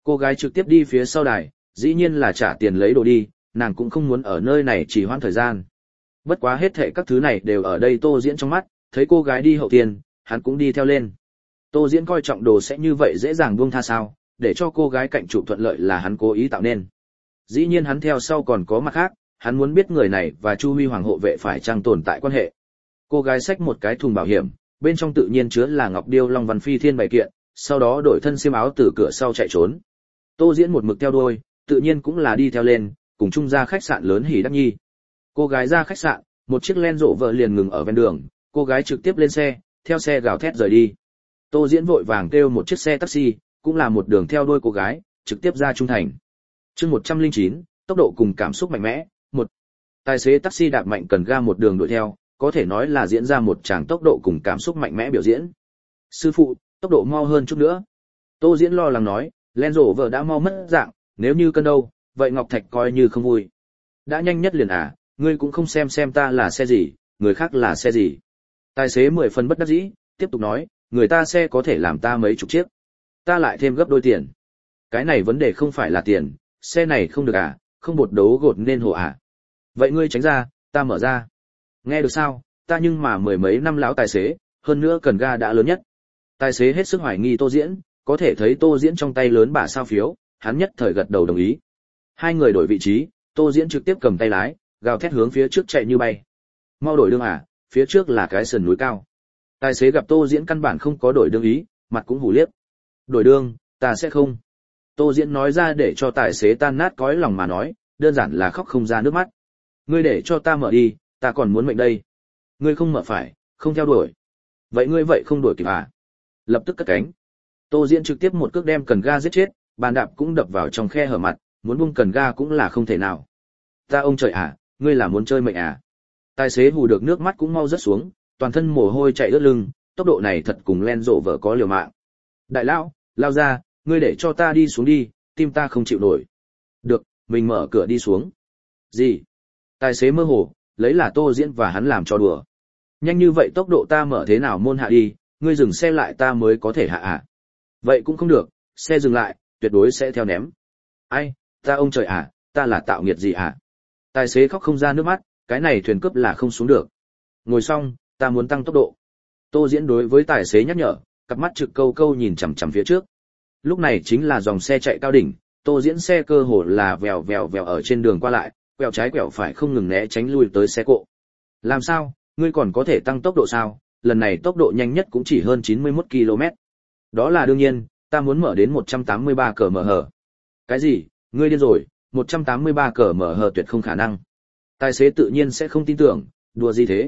Cô gái trực tiếp đi phía sau đài, dĩ nhiên là trả tiền lấy đồ đi, nàng cũng không muốn ở nơi này trì hoãn thời gian. Bất quá hết thảy các thứ này đều ở đây Tô Diễn trong mắt, thấy cô gái đi hậu tiền, hắn cũng đi theo lên. Tô Diễn coi trọng đồ sẽ như vậy dễ dàng buông tha sao, để cho cô gái cạnh chụp thuận lợi là hắn cố ý tạo nên. Dĩ nhiên hắn theo sau còn có mặt khác, hắn muốn biết người này và Chu Huy Hoàng hộ vệ phải chăng tồn tại quan hệ. Cô gái xách một cái thùng bảo hiểm, bên trong tự nhiên chứa là ngọc điêu long văn phi thiên bày kiện, sau đó đổi thân xiêm áo từ cửa sau chạy trốn. Tô Diễn một mực theo đuôi, tự nhiên cũng là đi theo lên, cùng chung ra khách sạn lớn hỉ đắc nhi. Cô gái ra khách sạn, một chiếc Land Rover liền ngừng ở ven đường, cô gái trực tiếp lên xe, theo xe gào thét rời đi. Tô Diễn vội vàng kêu một chiếc xe taxi, cũng là một đường theo đuôi cô gái, trực tiếp ra trung thành. Chương 109, tốc độ cùng cảm xúc mạnh mẽ. Một tài xế taxi đạp mạnh cần ga một đường đuổi theo, có thể nói là diễn ra một tràng tốc độ cùng cảm xúc mạnh mẽ biểu diễn. Sư phụ, tốc độ mau hơn chút nữa. Tô Diễn lo lắng nói, Land Rover đã mau mất dạng, nếu như cân đâu, vậy Ngọc Thạch coi như không vui. Đã nhanh nhất liền à, ngươi cũng không xem ta là xe gì, người khác là xe gì. Tài xế 10 phần bất đắc dĩ, tiếp tục nói, người ta xe có thể làm ta mấy chục chiếc. Ta lại thêm gấp đôi tiền. Cái này vấn đề không phải là tiền, xe này không được à, không bột đấu gột nên hộ à. Vậy ngươi tránh ra, ta mở ra. Nghe được sao, ta nhưng mà mười mấy năm lão tài xế, hơn nữa cần ga đã lớn nhất. Tài xế hết sức hoài nghi Tô Diễn, có thể thấy Tô Diễn trong tay lớn bả sao phiếu, hắn nhất thời gật đầu đồng ý. Hai người đổi vị trí, Tô Diễn trực tiếp cầm tay lái, gào thét hướng phía trước chạy như bay. Mau đổi đường à, phía trước là cái sườn núi cao. Tài xế gặp Tô Diễn căn bản không có đổi đường ý, mặt cũng hủ liếc. Đổi đường, ta sẽ không. Tô Diễn nói ra để cho tài xế tan nát cõi lòng mà nói, đơn giản là khóc không ra nước mắt. Ngươi để cho ta mở đi, ta còn muốn mệnh đây. Ngươi không mở phải, không theo đuổi. Vậy ngươi vậy không đuổi kịp à? Lập tức cất cánh. Tô Diễn trực tiếp một cước đem cần ga giết chết, bàn đạp cũng đập vào trong khe hở mặt, muốn buông cần ga cũng là không thể nào. Ta ông trời à, ngươi là muốn chơi mệnh à? Tài xế hù được nước mắt cũng mau rớt xuống, toàn thân mồ hôi chạy ướt lưng, tốc độ này thật cùng Land Rover có liều mạng. Đại lão, lao ra, ngươi để cho ta đi xuống đi, tim ta không chịu nổi. Được, mình mở cửa đi xuống. Gì? Tài xế mơ hồ, lấy là Tô Diễn và hắn làm cho đùa. Nhanh như vậy tốc độ ta mở thế nào môn hạ đi, ngươi dừng xe lại ta mới có thể hạ à? Vậy cũng không được, xe dừng lại, tuyệt đối sẽ theo ném. Ai, ta ông trời à, ta là tạo nghiệt gì à? Tài xế khóc không ra nước mắt, cái này thuyền cướp là không xuống được. Ngồi xong, ta muốn tăng tốc độ. Tô Diễn đối với tài xế nhắc nhở, cặp mắt trực câu câu nhìn chằm chằm phía trước. Lúc này chính là dòng xe chạy cao đỉnh, Tô Diễn xe cơ hồ là vèo vèo vèo ở trên đường qua lại, quẹo trái quẹo phải không ngừng né tránh lui tới xe cộ. Làm sao, ngươi còn có thể tăng tốc độ sao? Lần này tốc độ nhanh nhất cũng chỉ hơn 91 km. Đó là đương nhiên, ta muốn mở đến 183 km/h. Cái gì? Ngươi điên rồi, 183 km/h tuyệt không khả năng. Tài xế tự nhiên sẽ không tin tưởng, đùa gì thế,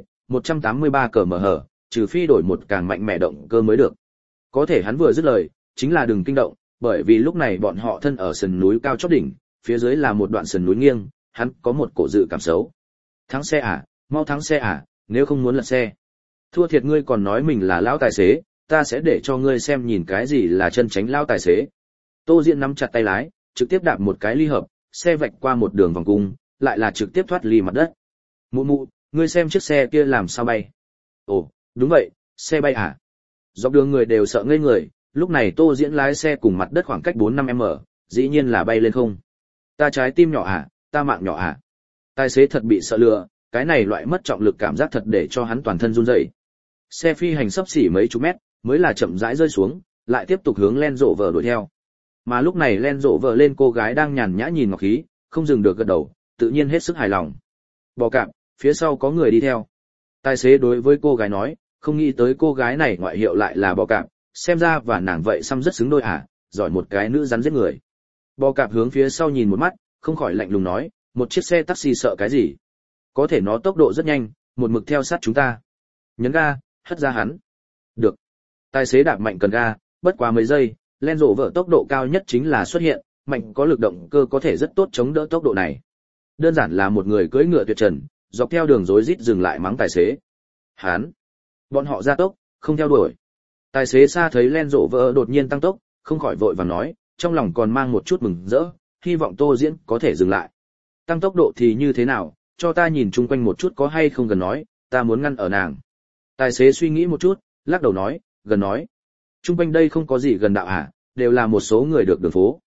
183 km/h, trừ phi đổi một càng mạnh mẽ động cơ mới được. Có thể hắn vừa dứt lời, chính là đừng kinh động, bởi vì lúc này bọn họ thân ở sườn núi cao chót đỉnh, phía dưới là một đoạn sườn núi nghiêng, hắn có một cổ dự cảm xấu. Thắng xe à, mau thắng xe à, nếu không muốn lật xe. Thua thiệt ngươi còn nói mình là lão tài xế, ta sẽ để cho ngươi xem nhìn cái gì là chân chính lão tài xế. Tô Diễn nắm chặt tay lái, trực tiếp đạp một cái ly hợp, xe vạch qua một đường vòng cung, lại là trực tiếp thoát ly mặt đất. Mụ mụ, ngươi xem chiếc xe kia làm sao bay. Ồ, đúng vậy, xe bay à. Dọc đường người đều sợ ngây người, lúc này Tô Diễn lái xe cùng mặt đất khoảng cách 4-5 m, dĩ nhiên là bay lên không. Ta trái tim nhỏ à, ta mạng nhỏ à. Tài xế thật bị sợ lừa, cái này loại mất trọng lực cảm giác thật để cho hắn toàn thân run rẩy. Xe phi hành xấp xỉ mấy chục mét, mới là chậm rãi rơi xuống, lại tiếp tục hướng Land Rover đuổi theo. Mà lúc này Land Rover lên cô gái đang nhàn nhã nhìn ngọc khí, không dừng được gật đầu, tự nhiên hết sức hài lòng. Bò cạp, phía sau có người đi theo. Tài xế đối với cô gái nói, không nghĩ tới cô gái này ngoại hiệu lại là bò cạp, xem ra và nàng vậy xăm rất xứng đôi à, giỏi một cái nữ rắn giết người. Bò cạp hướng phía sau nhìn một mắt, không khỏi lạnh lùng nói, một chiếc xe taxi sợ cái gì? Có thể nó tốc độ rất nhanh, một mực theo sát chúng ta. Nhấn ga, hất ra hắn. Được. Tài xế đạp mạnh cần ga, bất quá mấy giây, Land Rover tốc độ cao nhất chính là xuất hiện, mạnh có lực động cơ có thể rất tốt chống đỡ tốc độ này. Đơn giản là một người cưỡi ngựa tuyệt trần, dọc theo đường rối rít dừng lại mắng tài xế. Hắn. Bọn họ ra tốc, không theo đuổi. Tài xế xa thấy Land Rover đột nhiên tăng tốc, không khỏi vội vàng nói, trong lòng còn mang một chút mừng rỡ, hy vọng Tô Diễn có thể dừng lại. Tăng tốc độ thì như thế nào, cho ta nhìn chung quanh một chút có hay không gần nói, ta muốn ngăn ở nàng. Tài xế suy nghĩ một chút, lắc đầu nói, gần nói. Chung quanh đây không có gì gần đạo à, đều là một số người được đường phố.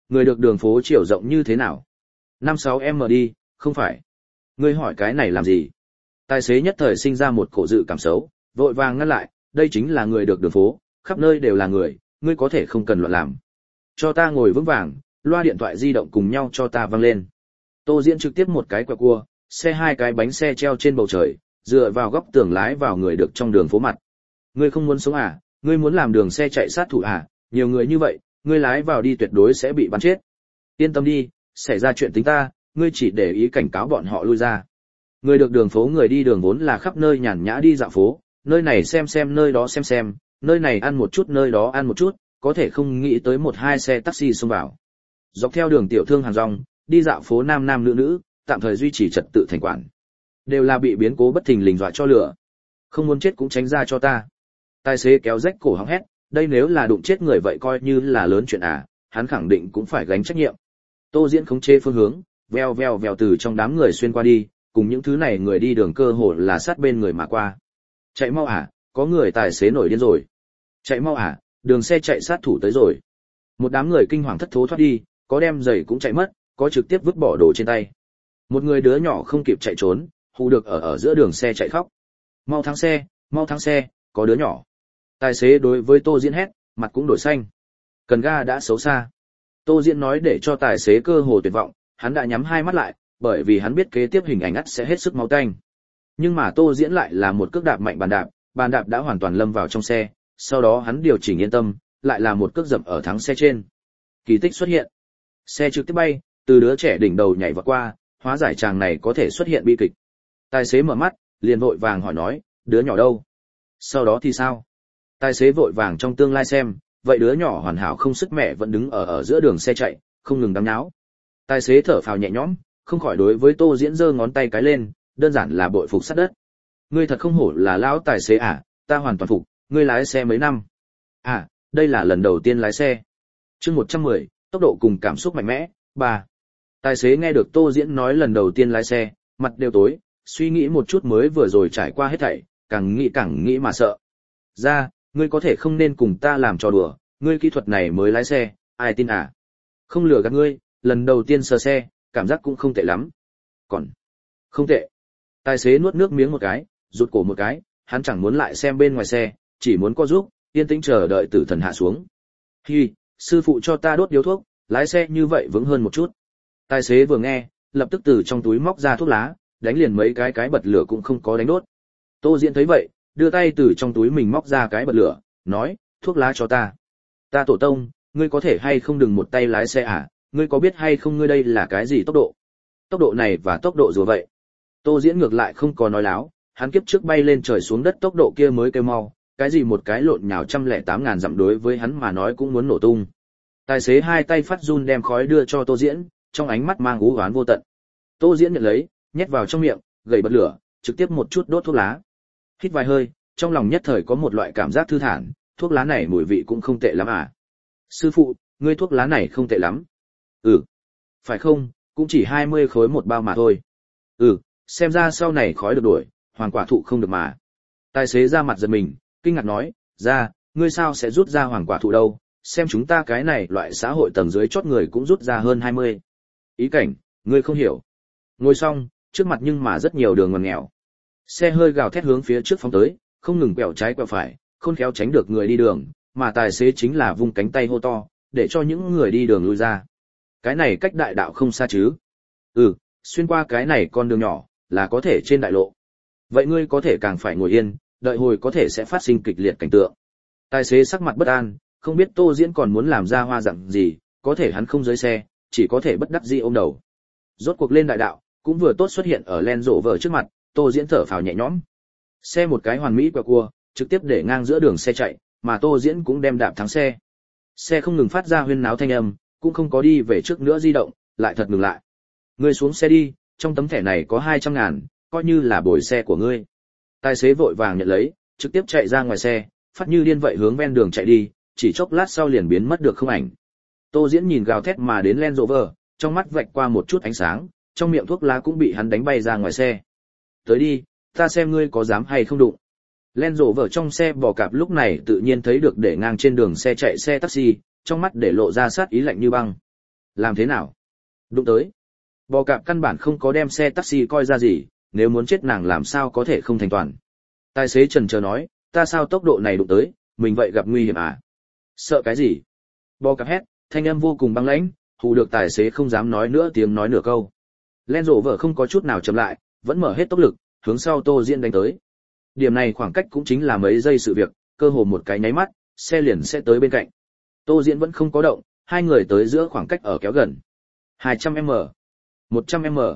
Người được đường phố chiều rộng như thế nào? 5-6 m đi, không phải. Ngươi hỏi cái này làm gì? Tài xế nhất thời sinh ra một cổ dự cảm xấu, vội vàng ngăn lại, đây chính là người được đường phố, khắp nơi đều là người, ngươi có thể không cần loạn làm. Cho ta ngồi vững vàng, loa điện thoại di động cùng nhau cho ta vang lên. Tô Diễn trực tiếp một cái quẹo cua, xe hai cái bánh xe treo trên bầu trời, dựa vào góc tường lái vào người được trong đường phố mặt. Ngươi không muốn sống à? Ngươi muốn làm đường xe chạy sát thủ à? Nhiều người như vậy, ngươi lái vào đi tuyệt đối sẽ bị bắn chết. Yên tâm đi, xảy ra chuyện tính ta, ngươi chỉ để ý cảnh cáo bọn họ lui ra. Người được đường phố người đi đường vốn là khắp nơi nhàn nhã đi dạo phố, nơi này xem nơi đó xem, nơi này ăn một chút nơi đó ăn một chút, có thể không nghĩ tới một hai xe taxi xông vào. Dọc theo đường tiểu thương hàng rong, đi dạo phố nam nam nữ nữ, tạm thời duy trì trật tự thành quản. Đều là bị biến cố bất thình lình dọa cho lửa. Không muốn chết cũng tránh ra cho ta. Tài xế kéo rách cổ họng hét, đây nếu là đụng chết người vậy coi như là lớn chuyện à, hắn khẳng định cũng phải gánh trách nhiệm. Tô Diễn khống chế phương hướng, veo từ trong đám người xuyên qua đi, cùng những thứ này người đi đường cơ hồ là sát bên người mà qua. Chạy mau à, có người tài xế nổi điên rồi. Chạy mau à, đường xe chạy sát thủ tới rồi. Một đám người kinh hoàng thất thố thoát đi, có đem giày cũng chạy mất, có trực tiếp vứt bỏ đồ trên tay. Một người đứa nhỏ không kịp chạy trốn, hù được ở giữa đường xe chạy khóc. Mau thắng xe, có đứa nhỏ. Tài xế đối với Tô Diễn hét, mặt cũng đổi xanh. Cần ga đã xấu xa. Tô Diễn nói để cho tài xế cơ hồ tuyệt vọng, hắn đã nhắm hai mắt lại, bởi vì hắn biết kế tiếp hình ảnh ắt sẽ hết sức máu tanh. Nhưng mà Tô Diễn lại là một cước đạp mạnh bàn đạp đã hoàn toàn lâm vào trong xe, sau đó hắn điều chỉnh yên tâm, lại là một cước dậm ở thắng xe trên. Kỳ tích xuất hiện. Xe trực tiếp bay, từ đứa trẻ đỉnh đầu nhảy vọt qua, hóa giải chàng này có thể xuất hiện bi kịch. Tài xế mở mắt, liền vội vàng hỏi nói, đứa nhỏ đâu? Sau đó thì sao? Tài xế vội vàng trong tương lai xem, vậy đứa nhỏ hoàn hảo không sức mẹ vẫn đứng ở giữa đường xe chạy, không ngừng đắm nháo. Tài xế thở phào nhẹ nhõm, không khỏi đối với Tô Diễn giơ ngón tay cái lên, đơn giản là bội phục sát đất. Ngươi thật không hổ là lão tài xế à, ta hoàn toàn phục, ngươi lái xe mấy năm? À, đây là lần đầu tiên lái xe. Chương 110, tốc độ cùng cảm xúc mạnh mẽ, 3. Tài xế nghe được Tô Diễn nói lần đầu tiên lái xe, mặt đều tối, suy nghĩ một chút mới vừa rồi trải qua hết thảy, càng nghĩ mà sợ. Ra, ngươi có thể không nên cùng ta làm trò đùa, ngươi kỹ thuật này mới lái xe, ai tin à? Không lừa gạt ngươi, lần đầu tiên sờ xe, cảm giác cũng không tệ lắm. Còn không tệ. Tài xế nuốt nước miếng một cái, rụt cổ một cái, hắn chẳng muốn lại xem bên ngoài xe, chỉ muốn co giúp, yên tĩnh chờ đợi tử thần hạ xuống. Hi, sư phụ cho ta đốt điếu thuốc, lái xe như vậy vững hơn một chút. Tài xế vừa nghe, lập tức từ trong túi móc ra thuốc lá, đánh liền mấy cái bật lửa cũng không có đánh đốt. Tô Diễn thấy vậy, đưa tay từ trong túi mình móc ra cái bật lửa, nói, thuốc lá cho ta. Ta tổ tông, ngươi có thể hay không đừng một tay lái xe à, ngươi có biết hay không ngươi đây là cái gì tốc độ? Tốc độ này và tốc độ rùa vậy. Tô Diễn ngược lại không có nói láo, hắn kiếp trước bay lên trời xuống đất tốc độ kia mới kêu mau, cái gì một cái lộn nhào 108.000 dặm đối với hắn mà nói cũng muốn nổ tung. Tài xế hai tay phát run đem khói đưa cho Tô Diễn, trong ánh mắt mang u oán vô tận. Tô Diễn nhận lấy, nhét vào trong miệng, gậy bật lửa, trực tiếp một chút đốt thuốc lá. Hít vài hơi, trong lòng nhất thời có một loại cảm giác thư thản, thuốc lá này mùi vị cũng không tệ lắm à. Sư phụ, ngươi thuốc lá này không tệ lắm. Ừ. Phải không, cũng chỉ 20 khối một bao mà thôi. Ừ, xem ra sau này khói được đuổi, hoàng quả thụ không được mà. Tài xế ra mặt giật mình, kinh ngạc nói, ra, ngươi sao sẽ rút ra hoàng quả thụ đâu, xem chúng ta cái này loại xã hội tầng dưới chót người cũng rút ra hơn 20. Ý cảnh, ngươi không hiểu. Ngồi xong, trước mặt nhưng mà rất nhiều đường ngoằn nghèo. Xe hơi gào thét hướng phía trước phóng tới, không ngừng quẹo trái quẹo phải, khôn khéo tránh được người đi đường, mà tài xế chính là vung cánh tay hô to, để cho những người đi đường lui ra. Cái này cách đại đạo không xa chứ? Ừ, xuyên qua cái này con đường nhỏ, là có thể trên đại lộ. Vậy ngươi có thể càng phải ngồi yên, đợi hồi có thể sẽ phát sinh kịch liệt cảnh tượng. Tài xế sắc mặt bất an, không biết Tô Diễn còn muốn làm ra hoa dạng gì, có thể hắn không dưới xe, chỉ có thể bất đắc dĩ ôm đầu. Rốt cuộc lên đại đạo, cũng vừa tốt xuất hiện ở Land Rover trước mặt, Tô Diễn thở phào nhẹ nhõm. Xe một cái hoàn mỹ quẹo cua, trực tiếp để ngang giữa đường xe chạy, mà Tô Diễn cũng đem đạp thắng xe. Xe không ngừng phát ra huyên náo thanh âm, cũng không có đi về trước nữa di động, lại thật ngừng lại. Ngươi xuống xe đi, trong tấm thẻ này có 200.000, coi như là bồi xe của ngươi. Tài xế vội vàng nhận lấy, trực tiếp chạy ra ngoài xe, phát như điên vậy hướng ven đường chạy đi, chỉ chốc lát sau liền biến mất được không ảnh. Tô Diễn nhìn gào thét mà đến Land Rover, trong mắt vạch qua một chút ánh sáng, trong miệng thuốc lá cũng bị hắn đánh bay ra ngoài xe. Tới đi, ta xem ngươi có dám hay không đụng. Land Rover trong xe bò cạp lúc này tự nhiên thấy được để ngang trên đường xe chạy xe taxi, trong mắt để lộ ra sát ý lạnh như băng. Làm thế nào? Đụng tới. Bò cạp căn bản không có đem xe taxi coi ra gì, nếu muốn chết nàng làm sao có thể không thành toàn. Tài xế trần chờ nói, ta sao tốc độ này đụng tới, mình vậy gặp nguy hiểm à? Sợ cái gì? Bò cạp hét, thanh âm vô cùng băng lãnh, hù được tài xế không dám nói nữa tiếng nói nửa câu. Land Rover không có chút nào chậm lại, vẫn mở hết tốc lực, hướng sau Tô Diễn đánh tới. Điểm này khoảng cách cũng chính là mấy giây sự việc, cơ hồ một cái nháy mắt, xe liền sẽ tới bên cạnh. Tô Diễn vẫn không có động, hai người tới giữa khoảng cách ở kéo gần. 200m, 100m,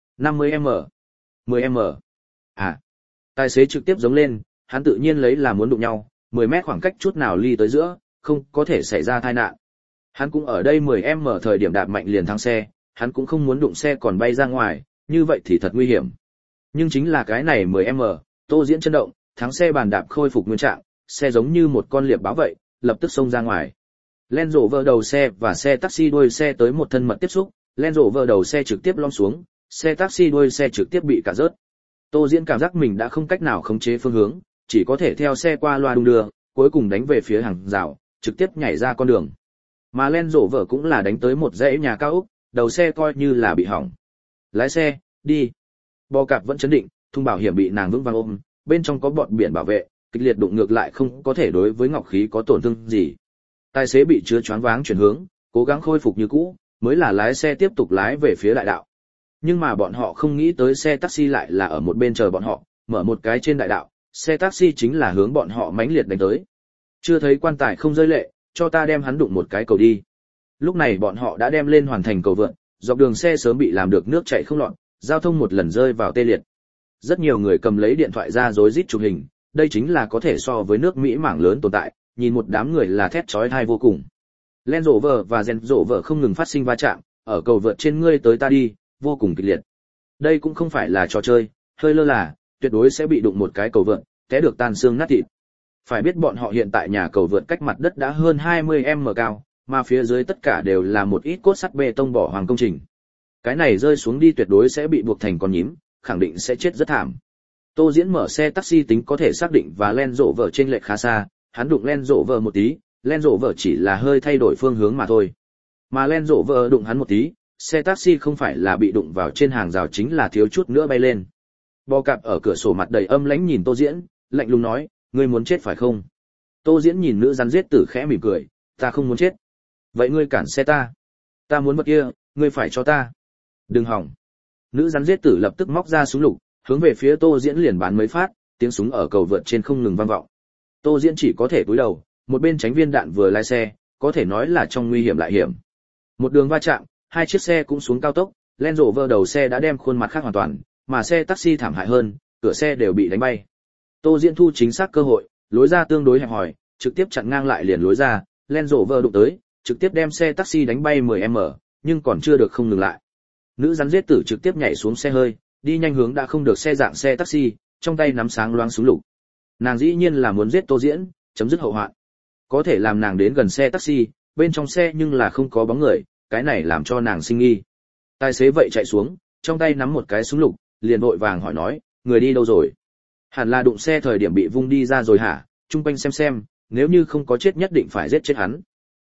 50m, 10m. À, tài xế trực tiếp giống lên, hắn tự nhiên lấy là muốn đụng nhau, 10 mét khoảng cách chút nào ly tới giữa, không có thể xảy ra tai nạn. Hắn cũng ở đây 10m thời điểm đạp mạnh liền thắng xe, hắn cũng không muốn đụng xe còn bay ra ngoài, như vậy thì thật nguy hiểm. Nhưng chính là cái này 10m, Tô Diễn chân động, thắng xe bàn đạp khôi phục nguyên trạng, xe giống như một con liệp báo vậy, lập tức xông ra ngoài. Land Rover đầu xe và xe taxi đuôi xe tới một thân mật tiếp xúc, Land Rover đầu xe trực tiếp lom xuống, xe taxi đuôi xe trực tiếp bị cả rớt. Tô Diễn cảm giác mình đã không cách nào khống chế phương hướng, chỉ có thể theo xe qua loa đung đưa, cuối cùng đánh về phía hàng rào, trực tiếp nhảy ra con đường. Mà Land Rover cũng là đánh tới một dãy nhà cao ốc, đầu xe coi như là bị hỏng. Lái xe, đi. Bò cạp vẫn chấn định, thùng bảo hiểm bị nàng vững vàng ôm, bên trong có bọn biển bảo vệ, kịch liệt đụng ngược lại không có thể đối với ngọc khí có tổn thương gì. Tài xế bị chứa choáng váng chuyển hướng, cố gắng khôi phục như cũ, mới là lái xe tiếp tục lái về phía đại đạo. Nhưng mà bọn họ không nghĩ tới xe taxi lại là ở một bên chờ bọn họ, mở một cái trên đại đạo, xe taxi chính là hướng bọn họ mãnh liệt đánh tới. Chưa thấy quan tài không rơi lệ, cho ta đem hắn đụng một cái cầu đi. Lúc này bọn họ đã đem lên hoàn thành cầu vượt, dọc đường xe sớm bị làm được nước chảy không lọt, giao thông một lần rơi vào tê liệt. Rất nhiều người cầm lấy điện thoại ra rối rít chụp hình, đây chính là có thể so với nước Mỹ mảng lớn tồn tại, nhìn một đám người là thét chói tai vô cùng. Land Rover và Range Rover không ngừng phát sinh va chạm, ở cầu vượt trên ngươi tới ta đi, vô cùng kịch liệt. Đây cũng không phải là trò chơi, hơi lơ là, tuyệt đối sẽ bị đụng một cái cầu vượt, té được tan xương nát thịt. Phải biết bọn họ hiện tại nhà cầu vượt cách mặt đất đã hơn 20m cao, mà phía dưới tất cả đều là một ít cốt sắt bê tông bỏ hoàng công trình. Cái này rơi xuống đi tuyệt đối sẽ bị buộc thành con nhím, khẳng định sẽ chết rất thảm. Tô Diễn mở xe taxi tính có thể xác định và Land Rover trên lệch khá xa, hắn đụng Land Rover một tí, Land Rover chỉ là hơi thay đổi phương hướng mà thôi. Mà Land Rover đụng hắn một tí, xe taxi không phải là bị đụng vào trên hàng rào chính là thiếu chút nữa bay lên. Bò cạp ở cửa sổ mặt đầy âm lãnh nhìn Tô Diễn, lạnh lùng nói, ngươi muốn chết phải không? Tô Diễn nhìn nữ rắn giết tử khẽ mỉm cười, ta không muốn chết. Vậy ngươi cản xe ta. Ta muốn vật kia, ngươi phải cho ta. Đừng hỏng. Nữ rắn giết tử lập tức móc ra súng lục, hướng về phía Tô Diễn liền bắn mấy phát, tiếng súng ở cầu vượt trên không ngừng vang vọng. Tô Diễn chỉ có thể cúi đầu, một bên tránh viên đạn vừa lái xe, có thể nói là trong nguy hiểm lại hiểm. Một đường va chạm, hai chiếc xe cũng xuống cao tốc, Land Rover đầu xe đã đem khuôn mặt khác hoàn toàn, mà xe taxi thảm hại hơn, cửa xe đều bị đánh bay. Tô Diễn thu chính xác cơ hội, lối ra tương đối hẹp hòi, trực tiếp chặn ngang lại liền lối ra, Land Rover đụng tới, trực tiếp đem xe taxi đánh bay 10m, nhưng còn chưa được không ngừng lại. Nữ rắn giết tử trực tiếp nhảy xuống xe hơi, đi nhanh hướng đã không được xe dạng xe taxi, trong tay nắm sáng loáng súng lục. Nàng dĩ nhiên là muốn giết Tô Diễn, chấm dứt hậu hoạn. Có thể làm nàng đến gần xe taxi, bên trong xe nhưng là không có bóng người, cái này làm cho nàng sinh nghi. Tài xế vậy chạy xuống, trong tay nắm một cái súng lục, liền vội vàng hỏi nói, người đi đâu rồi? Hẳn là đụng xe thời điểm bị vung đi ra rồi hả? Trung quanh xem, nếu như không có chết nhất định phải giết chết hắn.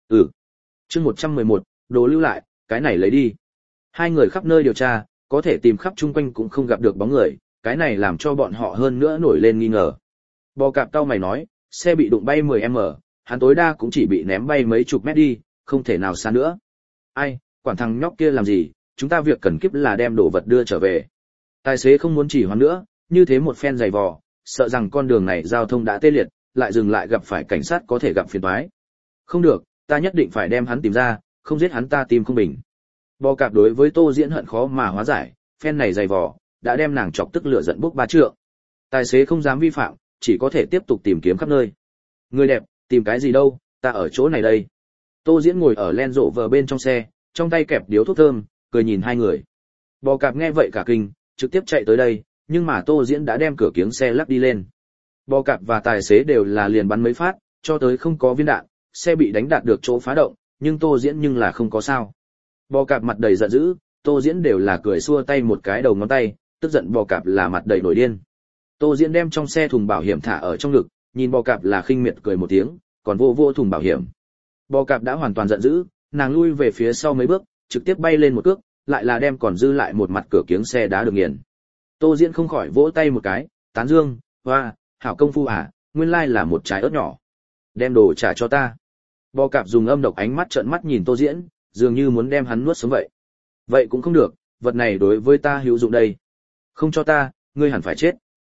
Chương 111, đồ lưu lại, cái này lấy đi. Hai người khắp nơi điều tra, có thể tìm khắp chung quanh cũng không gặp được bóng người, cái này làm cho bọn họ hơn nữa nổi lên nghi ngờ. Bò cạp tao mày nói, xe bị đụng bay 10m, hắn tối đa cũng chỉ bị ném bay mấy chục mét đi, không thể nào xa nữa. Ai, quản thằng nhóc kia làm gì, chúng ta việc cần kíp là đem đồ vật đưa trở về. Tài xế không muốn chỉ hoãn nữa, như thế một phen giày vò, sợ rằng con đường này giao thông đã tê liệt, lại dừng lại gặp phải cảnh sát có thể gặp phiền toái. Không được, ta nhất định phải đem hắn tìm ra, không giết hắn ta tìm không bình. Bò cạp đối với Tô Diễn hận khó mà hóa giải, phen này giày vò, đã đem nàng chọc tức lửa giận bốc ba trượng. Tài xế không dám vi phạm, chỉ có thể tiếp tục tìm kiếm khắp nơi. Người đẹp, tìm cái gì đâu, ta ở chỗ này đây. Tô Diễn ngồi ở Land Rover bên trong xe, trong tay kẹp điếu thuốc thơm, cười nhìn hai người. Bò cạp nghe vậy cả kinh, trực tiếp chạy tới đây, nhưng mà Tô Diễn đã đem cửa kiếng xe lắp đi lên. Bò cạp và tài xế đều là liền bắn mấy phát, cho tới không có viên đạn, xe bị đánh đạt được chỗ phá động, nhưng Tô Diễn nhưng là không có sao. Bò cạp mặt đầy giận dữ, Tô Diễn đều là cười xua tay một cái đầu ngón tay, tức giận bò cạp là mặt đầy nổi điên. Tô Diễn đem trong xe thùng bảo hiểm thả ở trong ngực, nhìn bò cạp là khinh miệt cười một tiếng, còn vô thùng bảo hiểm. Bò cạp đã hoàn toàn giận dữ, nàng lui về phía sau mấy bước, trực tiếp bay lên một cước, lại là đem còn dư lại một mặt cửa kiếng xe đá được nghiền. Tô Diễn không khỏi vỗ tay một cái, tán dương, hoa, hảo công phu à, nguyên lai là một trái ớt nhỏ. Đem đồ trả cho ta. Bò cạp dùng âm độc ánh mắt trợn mắt nhìn Tô Diễn, dường như muốn đem hắn nuốt sống vậy. Vậy cũng không được, vật này đối với ta hữu dụng đây. Không cho ta, ngươi hẳn phải chết.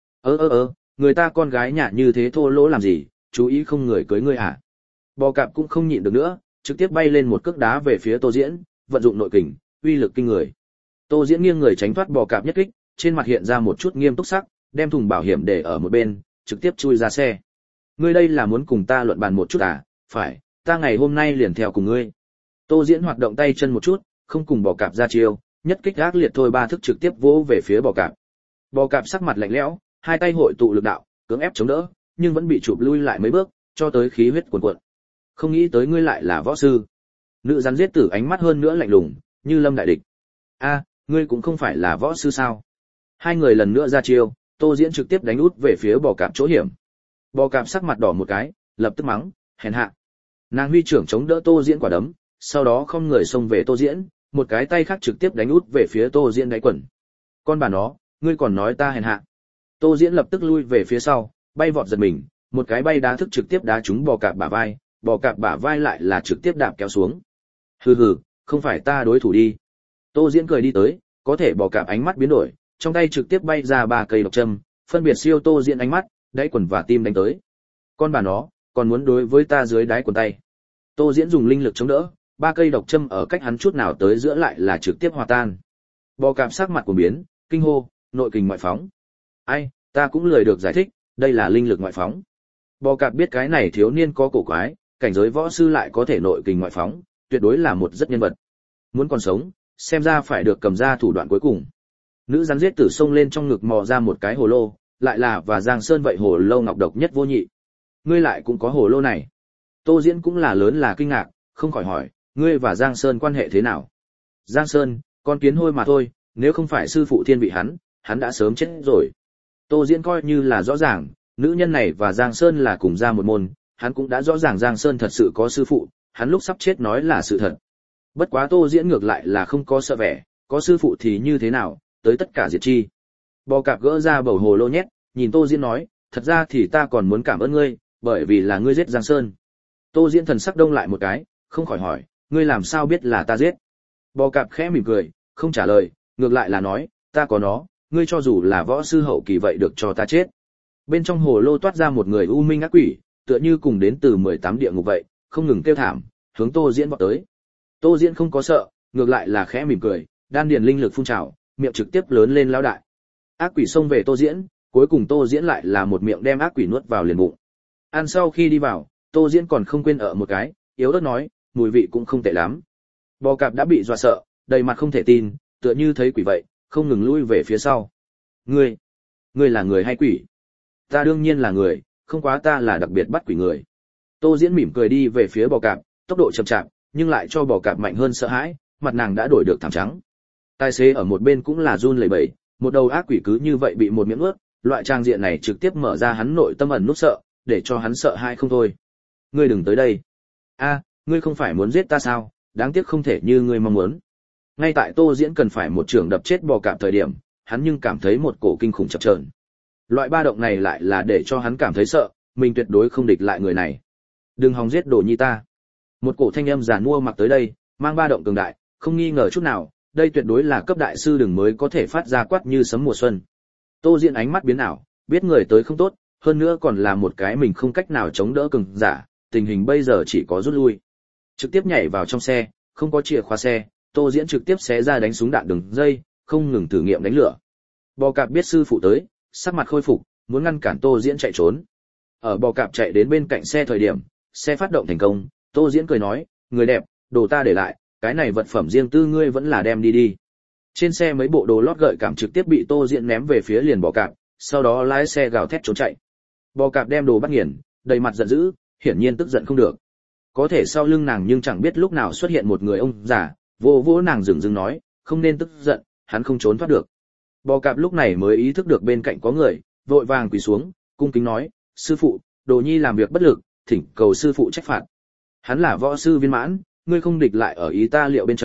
Người ta con gái nhà như thế thô lỗ làm gì, chú ý không người cưới ngươi hả? Bò cạp cũng không nhịn được nữa, trực tiếp bay lên một cước đá về phía Tô Diễn, vận dụng nội kình, uy lực kinh người. Tô Diễn nghiêng người tránh thoát bò cạp nhất kích, trên mặt hiện ra một chút nghiêm túc sắc, đem thùng bảo hiểm để ở một bên, trực tiếp chui ra xe. Ngươi đây là muốn cùng ta luận bàn một chút à? Phải, ta ngày hôm nay liền theo cùng ngươi. Tô Diễn hoạt động tay chân một chút, không cùng bò cạp ra chiêu, nhất kích ác liệt thôi ba thức trực tiếp vỗ về phía bò cạp. Bò cạp sắc mặt lạnh lẽo, hai tay hội tụ lực đạo, cưỡng ép chống đỡ, nhưng vẫn bị chụp lui lại mấy bước, cho tới khí huyết cuồn cuộn. Không nghĩ tới ngươi lại là võ sư. Nữ rắn giết tử ánh mắt hơn nữa lạnh lùng, như lâm đại địch. A, ngươi cũng không phải là võ sư sao? Hai người lần nữa ra chiêu, Tô Diễn trực tiếp đánh út về phía bò cạp chỗ hiểm. Bò cạp sắc mặt đỏ một cái, lập tức mắng, hèn hạ. Nàng huy trưởng chống đỡ Tô Diễn quả đấm, sau đó không người xông về Tô Diễn, một cái tay khác trực tiếp đánh út về phía Tô Diễn đáy quần. Con bà nó, ngươi còn nói ta hèn hạ. Tô Diễn lập tức lui về phía sau, bay vọt giật mình, một cái bay đá thức trực tiếp đá trúng bò cạp bả vai, bò cạp bả vai lại là trực tiếp đạp kéo xuống. Hừ hừ, không phải ta đối thủ đi. Tô Diễn cười đi tới, có thể bò cạp ánh mắt biến đổi, trong tay trực tiếp bay ra 3 cây độc châm, phân biệt siêu Tô Diễn ánh mắt, đáy quần và tim đánh tới. Con bà nó, còn muốn đối với ta dưới đáy quần tay. Tô Diễn dùng linh lực chống đỡ, 3 cây độc châm ở cách hắn chút nào tới giữa lại là trực tiếp hòa tan. Bò cạp sắc mặt cuồng biến, kinh hô, nội kình ngoại phóng. Ai, ta cũng lười được giải thích, đây là linh lực ngoại phóng. Bò cạp biết cái này thiếu niên có cổ quái, cảnh giới võ sư lại có thể nội kình ngoại phóng, tuyệt đối là một rất nhân vật. Muốn còn sống, xem ra phải được cầm ra thủ đoạn cuối cùng. Nữ rắn giết tử xông lên trong ngực mò ra một cái hồ lô, lại là và Giang Sơn vậy hồ lô ngọc độc nhất vô nhị. Ngươi lại cũng có hồ lô này. Tô Diễn cũng là lớn là kinh ngạc, không khỏi hỏi, ngươi và Giang Sơn quan hệ thế nào? Giang Sơn, con kiến hôi mà thôi, nếu không phải sư phụ thiên vị hắn đã sớm chết rồi. Tô Diễn coi như là rõ ràng, nữ nhân này và Giang Sơn là cùng ra một môn, hắn cũng đã rõ ràng Giang Sơn thật sự có sư phụ, hắn lúc sắp chết nói là sự thật. Bất quá Tô Diễn ngược lại là không có sợ vẻ, có sư phụ thì như thế nào, tới tất cả diệt chi. Bò cạp gỡ ra bầu hồ lô nhét, nhìn Tô Diễn nói, thật ra thì ta còn muốn cảm ơn ngươi, bởi vì là ngươi giết Giang Sơn. Tô Diễn thần sắc đông lại một cái, không khỏi hỏi, ngươi làm sao biết là ta giết? Bò cạp khẽ mỉm cười, không trả lời, ngược lại là nói, ta có nó, ngươi cho dù là võ sư hậu kỳ vậy được cho ta chết. Bên trong hồ lô toát ra một người u minh ác quỷ, tựa như cùng đến từ 18 địa ngục vậy, không ngừng kêu thảm, hướng Tô Diễn vọt tới. Tô Diễn không có sợ, ngược lại là khẽ mỉm cười, đan điền linh lực phun trào, miệng trực tiếp lớn lên lão đại. Ác quỷ xông về Tô Diễn, cuối cùng Tô Diễn lại là một miệng đem ác quỷ nuốt vào liền bụng. Ăn sau khi đi vào, Tô Diễn còn không quên ở một cái, yếu ớt nói, mùi vị cũng không tệ lắm. Bò cạp đã bị dọa sợ, đầy mặt không thể tin, tựa như thấy quỷ vậy, không ngừng lui về phía sau. Ngươi là người hay quỷ? Ta đương nhiên là người, không quá ta là đặc biệt bắt quỷ người. Tô Diễn mỉm cười đi về phía bò cạp, tốc độ chậm chạp, nhưng lại cho bò cạp mạnh hơn sợ hãi, mặt nàng đã đổi được thảm trắng. Tài xế ở một bên cũng là run lẩy bẩy, một đầu ác quỷ cứ như vậy bị một miệng nuốt, loại trang diện này trực tiếp mở ra hắn nội tâm ẩn nút sợ, để cho hắn sợ hãi không thôi. Ngươi đừng tới đây. A, ngươi không phải muốn giết ta sao? Đáng tiếc không thể như ngươi mong muốn. Ngay tại Tô Diễn cần phải một trường đập chết bò cạp thời điểm, hắn nhưng cảm thấy một cổ kinh khủng chập chờn. Loại ba động này lại là để cho hắn cảm thấy sợ, mình tuyệt đối không địch lại người này. Đừng hòng giết đồ nhi ta. Một cổ thanh âm giản mua mặc tới đây, mang ba động cường đại, không nghi ngờ chút nào, đây tuyệt đối là cấp đại sư đừng mới có thể phát ra quát như sấm mùa xuân. Tô Diễn ánh mắt biến ảo, biết người tới không tốt, hơn nữa còn là một cái mình không cách nào chống đỡ cường giả, tình hình bây giờ chỉ có rút lui. Trực tiếp nhảy vào trong xe, không có chìa khóa xe, Tô Diễn trực tiếp xé ra đánh súng đạn đường dây, không ngừng thử nghiệm đánh lửa. Bò cạp biết sư phụ tới, sắc mặt khôi phục, muốn ngăn cản Tô Diễn chạy trốn. Ở bò cạp chạy đến bên cạnh xe thời điểm, xe phát động thành công, Tô Diễn cười nói, người đẹp, đồ ta để lại, cái này vật phẩm riêng tư ngươi vẫn là đem đi đi. Trên xe mấy bộ đồ lót gợi cảm trực tiếp bị Tô Diễn ném về phía liền bò cạp, sau đó lái xe gào thét trốn chạy. Bò cạp đem đồ bắt nghiền, đầy mặt giận dữ, hiển nhiên tức giận không được. Có thể sau lưng nàng nhưng chẳng biết lúc nào xuất hiện một người ông già, vô vô nàng dừng dừng nói, không nên tức giận, hắn không trốn thoát được. Bò cạp lúc này mới ý thức được bên cạnh có người, vội vàng quỳ xuống, cung kính nói, sư phụ, đồ nhi làm việc bất lực, thỉnh cầu sư phụ trách phạt. Hắn là võ sư viên mãn, ngươi không địch lại ở ý ta liệu bên trong,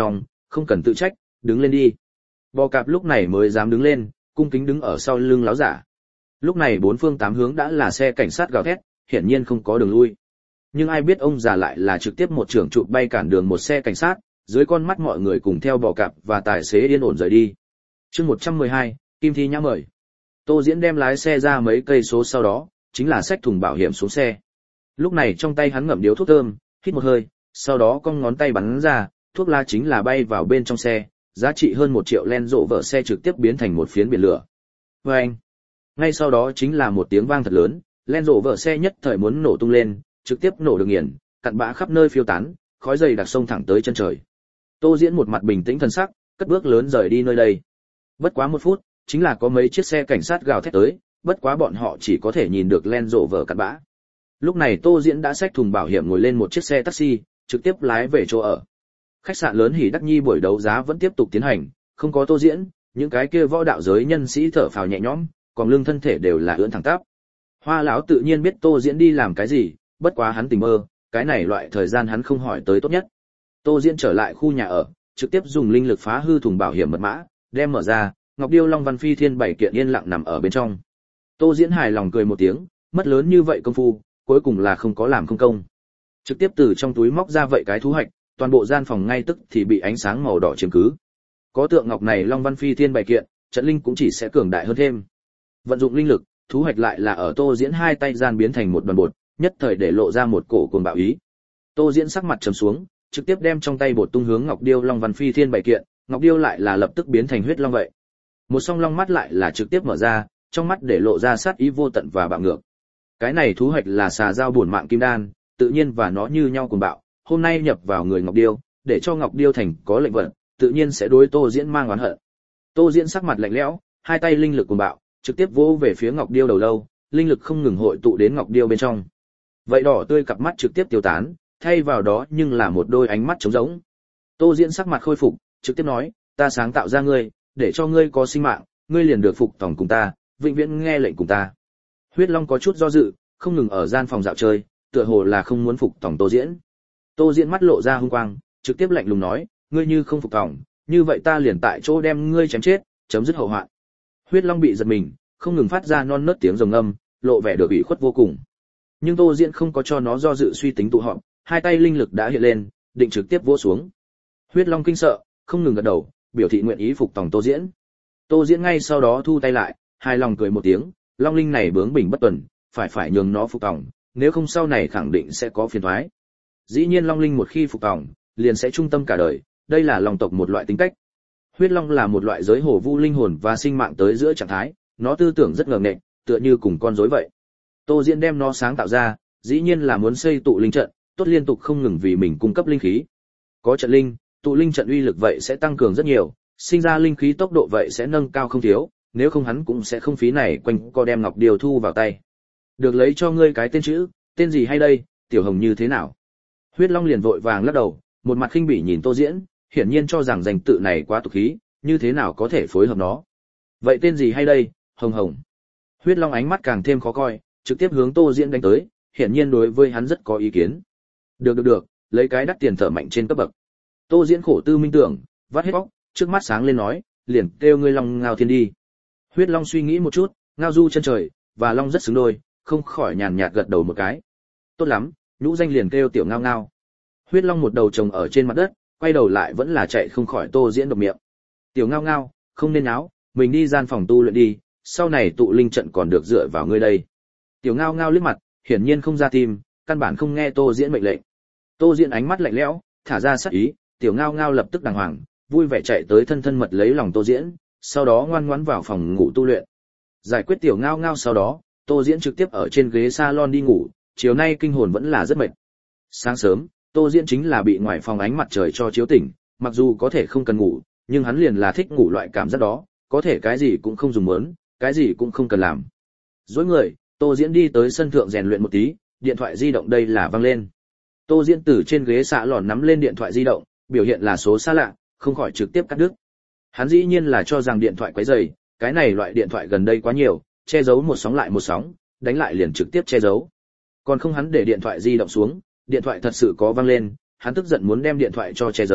không cần tự trách, đứng lên đi. Bò cạp lúc này mới dám đứng lên, cung kính đứng ở sau lưng láo giả. Lúc này bốn phương tám hướng đã là xe cảnh sát gào thét, hiển nhiên không có đường lui. Nhưng ai biết ông già lại là trực tiếp một chưởng chụp bay cản đường một xe cảnh sát, dưới con mắt mọi người cùng theo bò cạp và tài xế yên ổn rời đi. Chương 112, Kim Thi Nhã mời. Tô Diễn đem lái xe ra mấy cây số sau đó, chính là xách thùng bảo hiểm xuống xe. Lúc này trong tay hắn ngậm điếu thuốc thơm, hít một hơi, sau đó cong ngón tay bắn ra, thuốc lá chính là bay vào bên trong xe, giá trị hơn 1 triệu Land Rover xe trực tiếp biến thành một phiến biển lửa. Oeng! Ngay sau đó chính là một tiếng vang thật lớn, Land Rover xe nhất thời muốn nổ tung lên, trực tiếp nổ được nghiền, cặn bã khắp nơi phiêu tán, khói dày đặc sông thẳng tới chân trời. Tô Diễn một mặt bình tĩnh thần sắc, cất bước lớn rời đi nơi đây. Bất quá 1 phút, chính là có mấy chiếc xe cảnh sát gào thét tới, bất quá bọn họ chỉ có thể nhìn được Land Rover cặn bã. Lúc này Tô Diễn đã xách thùng bảo hiểm ngồi lên một chiếc xe taxi, trực tiếp lái về chỗ ở. Khách sạn lớn Hỉ Đắc Nhi buổi đấu giá vẫn tiếp tục tiến hành, không có Tô Diễn, những cái kia võ đạo giới nhân sĩ thở phào nhẹ nhõm, còn lưng thân thể đều là ưỡn thẳng tắp. Hoa lão tự nhiên biết Tô Diễn đi làm cái gì, bất quá hắn tỉnh mơ, cái này loại thời gian hắn không hỏi tới tốt nhất. Tô Diễn trở lại khu nhà ở, trực tiếp dùng linh lực phá hư thùng bảo hiểm mật mã, đem mở ra, Ngọc Điêu Long Văn Phi Thiên 7 kiện yên lặng nằm ở bên trong. Tô Diễn hài lòng cười một tiếng, mất lớn như vậy công phu, cuối cùng là không có làm không công. Trực tiếp từ trong túi móc ra vậy cái thú hạch, toàn bộ gian phòng ngay tức thì bị ánh sáng màu đỏ chiếm cứ. Có tượng ngọc này Long Văn Phi Thiên 7 kiện, trận linh cũng chỉ sẽ cường đại hơn thêm. Vận dụng linh lực, thú hạch lại là ở Tô Diễn hai tay gian biến thành một đoàn bột, nhất thời để lộ ra một cổ cuồng bạo ý. Tô Diễn sắc mặt trầm xuống, trực tiếp đem trong tay bột tung hướng Ngọc Điêu Long Văn Phi Thiên 7 kiện, Ngọc Điêu lại là lập tức biến thành huyết long vậy. Một song long mắt lại là trực tiếp mở ra, trong mắt để lộ ra sát ý vô tận và bạo ngược. Cái này thú hạch là xà dao bổn mạng kim đan, tự nhiên và nó như nhau cuồng bạo, hôm nay nhập vào người Ngọc Điêu, để cho Ngọc Điêu thành có lệnh vận, tự nhiên sẽ đối Tô Diễn mang oán hận. Tô Diễn sắc mặt lạnh lẽo, hai tay linh lực cuồng bạo, trực tiếp vỗ về phía Ngọc Điêu đầu lâu, linh lực không ngừng hội tụ đến Ngọc Điêu bên trong. Vậy đỏ tươi cặp mắt trực tiếp tiêu tán, thay vào đó nhưng là một đôi ánh mắt trống rỗng. Tô Diễn sắc mặt khôi phục, trực tiếp nói, ta sáng tạo ra ngươi, để cho ngươi có sinh mạng, ngươi liền được phục tòng cùng ta, vĩnh viễn nghe lệnh cùng ta. Huyết Long có chút do dự, không ngừng ở gian phòng dạo chơi, tựa hồ là không muốn phục tòng Tô Diễn. Tô Diễn mắt lộ ra hung quang, trực tiếp lạnh lùng nói, ngươi như không phục tòng, như vậy ta liền tại chỗ đem ngươi chém chết, chấm dứt hậu hoạn. Huyết Long bị giật mình, không ngừng phát ra non nớt tiếng rồng âm, lộ vẻ được ủy khuất vô cùng. Nhưng Tô Diễn không có cho nó do dự suy tính tụ họp, hai tay linh lực đã hiện lên, định trực tiếp vỗ xuống. Huyết Long kinh sợ, không ngừng gật đầu, biểu thị nguyện ý phục tòng Tô Diễn. Tô Diễn ngay sau đó thu tay lại, hài lòng cười một tiếng, Long linh này bướng bỉnh bất tuần, phải nhường nó phục tòng, nếu không sau này khẳng định sẽ có phiền toái. Dĩ nhiên Long linh một khi phục tòng, liền sẽ trung tâm cả đời, đây là Long tộc một loại tính cách. Huyết Long là một loại giới hổ vu linh hồn và sinh mạng tới giữa trạng thái, nó tư tưởng rất ngờ nghệch, tựa như cùng con rối vậy. Tô Diễn đem nó sáng tạo ra, dĩ nhiên là muốn xây tụ linh trận, tốt liên tục không ngừng vì mình cung cấp linh khí. Có trận linh, tụ linh trận uy lực vậy sẽ tăng cường rất nhiều, sinh ra linh khí tốc độ vậy sẽ nâng cao không thiếu, nếu không hắn cũng sẽ không phí này quanh co đem Ngọc Điêu thu vào tay. Được lấy cho ngươi cái tên chữ, tên gì hay đây, Tiểu Hồng như thế nào? Huyết Long liền vội vàng lắc đầu, một mặt khinh bỉ nhìn Tô Diễn, hiển nhiên cho rằng danh tự này quá tục khí, như thế nào có thể phối hợp nó. Vậy tên gì hay đây, Hồng Hồng? Huyết Long ánh mắt càng thêm khó coi, trực tiếp hướng Tô Diễn đánh tới, hiển nhiên đối với hắn rất có ý kiến. Được, lấy cái đắt tiền thở mạnh trên cấp bậc. Tô Diễn khổ tư minh tưởng, vắt hết óc, trước mắt sáng lên nói, liền kêu ngươi Long Ngao Thiên đi. Huyết Long suy nghĩ một chút, ngao du chân trời, và long rất xứng đôi, không khỏi nhàn nhạt gật đầu một cái. Tốt lắm, nhũ danh liền kêu Tiểu Ngao Ngao. Huyết Long một đầu trồng ở trên mặt đất, quay đầu lại vẫn là chạy không khỏi Tô Diễn độc miệng. Tiểu Ngao Ngao, không nên áo, mình đi gian phòng tu luyện đi, sau này tụ linh trận còn được dựa vào ngươi đây. Tiểu Ngao Ngao liếc mặt, hiển nhiên không ra tim, căn bản không nghe Tô Diễn mệnh lệnh. Tô Diễn ánh mắt lạnh lẽo, thả ra sát ý, Tiểu Ngao Ngao lập tức đàng hoàng, vui vẻ chạy tới thân mật lấy lòng Tô Diễn, sau đó ngoan ngoãn vào phòng ngủ tu luyện. Giải quyết Tiểu Ngao Ngao sau đó, Tô Diễn trực tiếp ở trên ghế salon đi ngủ, chiều nay kinh hồn vẫn là rất mệt. Sáng sớm, Tô Diễn chính là bị ngoài phòng ánh mặt trời cho chiếu tỉnh, mặc dù có thể không cần ngủ, nhưng hắn liền là thích ngủ loại cảm giác đó, có thể cái gì cũng không dùng muốn, cái gì cũng không cần làm. Dối người, Tô Diễn đi tới sân thượng rèn luyện một tí, điện thoại di động đây là vang lên. Tô Diễn từ trên ghế xạ lòn nắm lên điện thoại di động, biểu hiện là số xa lạ, không khỏi trực tiếp cắt đứt. Hắn dĩ nhiên là cho rằng điện thoại quấy rầy, cái này loại điện thoại gần đây quá nhiều, che giấu một sóng lại một sóng, đánh lại liền trực tiếp che giấu. Còn không hắn để điện thoại di động xuống, điện thoại thật sự có vang lên, hắn tức giận muốn đem điện thoại cho che giấu,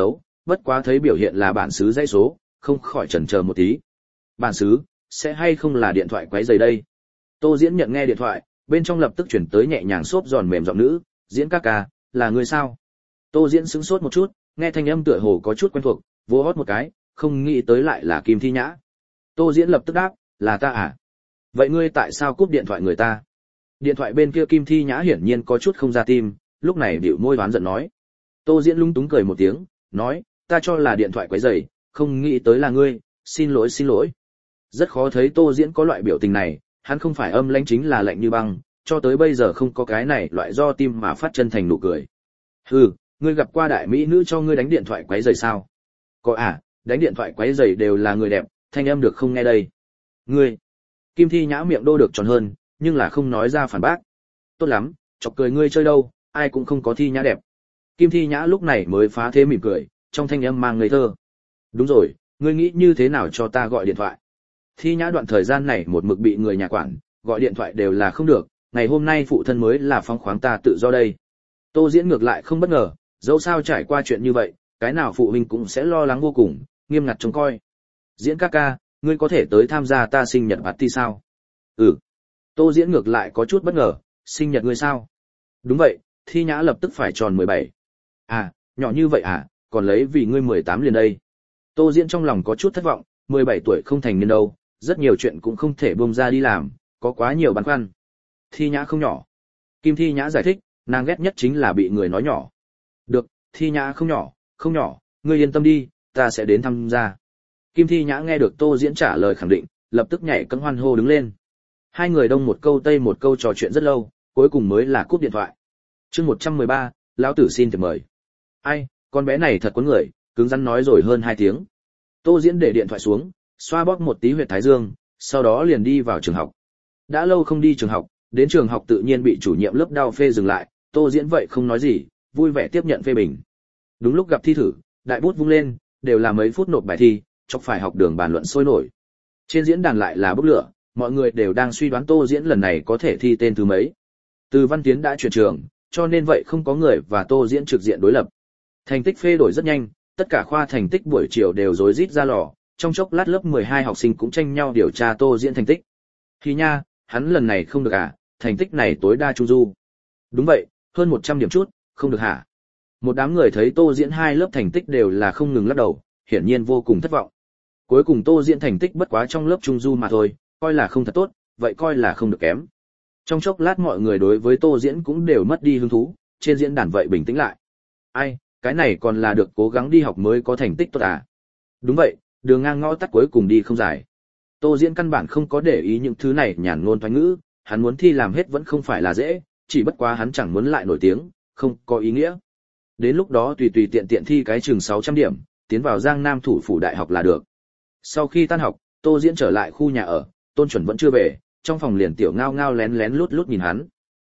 bất quá thấy biểu hiện là bản xứ dãy số, không khỏi chần chờ một tí. Bản xứ, sẽ hay không là điện thoại quấy rầy đây? Tô Diễn nhận nghe điện thoại, bên trong lập tức chuyển tới nhẹ nhàng xốp giòn mềm giọng nữ, Diễn ca ca, là người sao? Tô Diễn sững sốt một chút, nghe thanh âm tựa hồ có chút quen thuộc, vô hót một cái, không nghĩ tới lại là Kim Thi Nhã. Tô Diễn lập tức đáp, là ta à? Vậy ngươi tại sao cúp điện thoại người ta? Điện thoại bên kia Kim Thi Nhã hiển nhiên có chút không ra tim, lúc này bĩu môi oán giận nói. Tô Diễn lung túng cười một tiếng, nói, ta cho là điện thoại quấy rầy, không nghĩ tới là ngươi, xin lỗi xin lỗi. Rất khó thấy Tô Diễn có loại biểu tình này, hắn không phải âm lãnh chính là lạnh như băng, cho tới bây giờ không có cái này loại do tim mà phát chân thành nụ cười. Hừ, ngươi gặp qua đại mỹ nữ cho ngươi đánh điện thoại quấy rầy sao? Có à, đánh điện thoại quấy rầy đều là người đẹp, thanh âm được không nghe đây. Ngươi. Kim Thi Nhã miệng đô được tròn hơn, nhưng là không nói ra phản bác. Tốt lắm, chọc cười ngươi chơi đâu, ai cũng không có Thi Nhã đẹp. Kim Thi Nhã lúc này mới phá thế mỉm cười, trong thanh âm mang ngây thơ. Đúng rồi, ngươi nghĩ như thế nào cho ta gọi điện thoại? Thi Nhã đoạn thời gian này một mực bị người nhà quản, gọi điện thoại đều là không được, ngày hôm nay phụ thân mới là phóng khoáng ta tự do đây. Tô Diễn ngược lại không bất ngờ, dẫu sao trải qua chuyện như vậy, cái nào phụ huynh cũng sẽ lo lắng vô cùng, nghiêm ngặt trông coi. Diễn ca ca, ngươi có thể tới tham gia ta sinh nhật party sao? Ừ. Tô Diễn ngược lại có chút bất ngờ, sinh nhật ngươi sao? Đúng vậy, Thi Nhã lập tức phải tròn 17. À, nhỏ như vậy à, còn lấy vì ngươi 18 liền đây. Tô Diễn trong lòng có chút thất vọng, 17 tuổi không thành niên đâu, rất nhiều chuyện cũng không thể buông ra đi làm, có quá nhiều băn khoăn. Thi Nhã không nhỏ. Kim Thi Nhã giải thích, nàng ghét nhất chính là bị người nói nhỏ. Được, Thi Nhã không nhỏ, không nhỏ, ngươi yên tâm đi, ta sẽ đến tham gia. Kim Thi Nhã nghe được Tô Diễn trả lời khẳng định, lập tức nhảy cẫng hoan hô đứng lên. Hai người đông một câu tây một câu trò chuyện rất lâu, cuối cùng mới là cúp điện thoại. Chương 113, lão tử xin thiệp mời. Ai, con bé này thật cuốn người, cứng rắn nói rồi hơn 2 tiếng. Tô Diễn để điện thoại xuống, xoa bóp một tí huyệt thái dương, sau đó liền đi vào trường học. Đã lâu không đi trường học, đến trường học tự nhiên bị chủ nhiệm lớp đau phê dừng lại, Tô Diễn vậy không nói gì, vui vẻ tiếp nhận phê bình. Đúng lúc gặp thi thử, đại bút vung lên, đều là mấy phút nộp bài thi, chọc phải học đường bàn luận sôi nổi. Trên diễn đàn lại là bốc lửa, mọi người đều đang suy đoán Tô Diễn lần này có thể thi tên thứ mấy. Từ Văn Tiến đã chuyển trường, cho nên vậy không có người và Tô Diễn trực diện đối lập. Thành tích phê đổi rất nhanh, tất cả khoa thành tích buổi chiều đều rối rít ra lò, trong chốc lát lớp 12 học sinh cũng tranh nhau điều tra Tô Diễn thành tích. Thì nha, hắn lần này không được à, thành tích này tối đa trung du. Đúng vậy, hơn 100 điểm chút, không được hả? Một đám người thấy Tô Diễn hai lớp thành tích đều là không ngừng lắc đầu, hiển nhiên vô cùng thất vọng. Cuối cùng Tô Diễn thành tích bất quá trong lớp trung du mà thôi, coi là không thật tốt, vậy coi là không được kém. Trong chốc lát mọi người đối với Tô Diễn cũng đều mất đi hứng thú, trên diễn đàn vậy bình tĩnh lại. Ai, cái này còn là được cố gắng đi học mới có thành tích tốt à? Đúng vậy, đường ngang ngõ tắt cuối cùng đi không dài. Tô Diễn căn bản không có để ý những thứ này nhàn ngôn thoái ngữ, hắn muốn thi làm hết vẫn không phải là dễ, chỉ bất quá hắn chẳng muốn lại nổi tiếng, không có ý nghĩa. Đến lúc đó tùy tùy tiện tiện thi cái chừng 600 điểm, tiến vào Giang Nam thủ phủ đại học là được. Sau khi tan học, Tô Diễn trở lại khu nhà ở, Tôn Chuẩn vẫn chưa về, trong phòng liền tiểu ngao ngao lén lén lút lút nhìn hắn.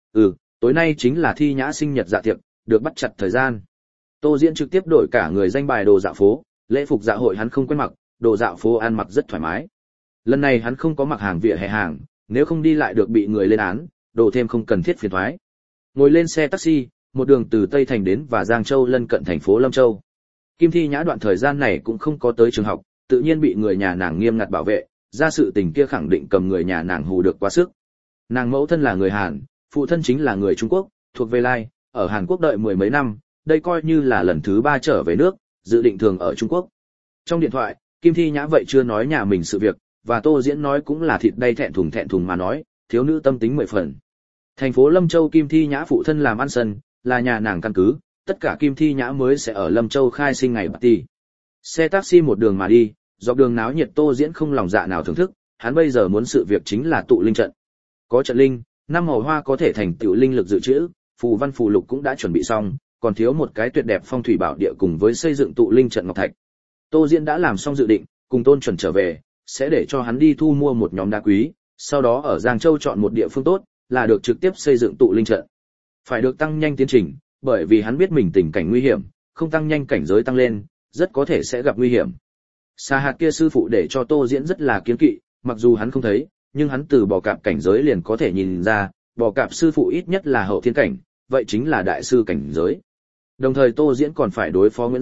Tối nay chính là Thi Nhã sinh nhật dạ tiệc, được bắt chặt thời gian. Tô Diễn trực tiếp đổi cả người danh bài đồ dạo phố, lễ phục dạ hội hắn không quen mặc, đồ dạo phố ăn mặc rất thoải mái. Lần này hắn không có mặc hàng vỉa hè hàng, nếu không đi lại được bị người lên án, đồ thêm không cần thiết phiền toái. Ngồi lên xe taxi, một đường từ Tây Thành đến và Giang Châu lân cận thành phố Lâm Châu. Kim Thi Nhã đoạn thời gian này cũng không có tới trường học, tự nhiên bị người nhà nàng nghiêm ngặt bảo vệ, ra sự tình kia khẳng định cầm người nhà nàng hù được quá sức. Nàng mẫu thân là người Hàn, phụ thân chính là người Trung Quốc, thuộc về Lai, ở Hàn Quốc đợi 10 mấy năm, đây coi như là lần thứ 3 trở về nước, dự định thường ở Trung Quốc. Trong điện thoại, Kim Thi Nhã vậy chưa nói nhà mình sự việc, và Tô Diễn nói cũng là thịt đay thẹn thùng mà nói, thiếu nữ tâm tính 10 phần. Thành phố Lâm Châu Kim Thi Nhã phụ thân làm ăn sân, là nhà nàng căn cứ, tất cả Kim Thi Nhã mới sẽ ở Lâm Châu khai sinh ngày party. Xe taxi một đường mà đi, dọc đường náo nhiệt Tô Diễn không lòng dạ nào thưởng thức, hắn bây giờ muốn sự việc chính là tụ linh trận. Có trận linh, 5 màu hoa có thể thành tựu linh lực dự trữ, phù văn phù lục cũng đã chuẩn bị xong, còn thiếu một cái tuyệt đẹp phong thủy bảo địa cùng với xây dựng tụ linh trận ngọc thạch. Tô Diễn đã làm xong dự định, cùng Tôn Chuẩn trở về, sẽ để cho hắn đi thu mua một nhóm đá quý, sau đó ở Giang Châu chọn một địa phương tốt, là được trực tiếp xây dựng tụ linh trận. Phải được tăng nhanh tiến trình, bởi vì hắn biết mình tình cảnh nguy hiểm, không tăng nhanh cảnh giới tăng lên, rất có thể sẽ gặp nguy hiểm. Xa hạt kia sư phụ để cho Tô Diễn rất là kiêng kỵ, mặc dù hắn không thấy, nhưng hắn từ bò cạp cảnh giới liền có thể nhìn ra, bò cạp sư phụ ít nhất là hậu thiên cảnh, vậy chính là đại sư cảnh giới. Đồng thời Tô Diễn còn phải đối phó Nguyễn Gia,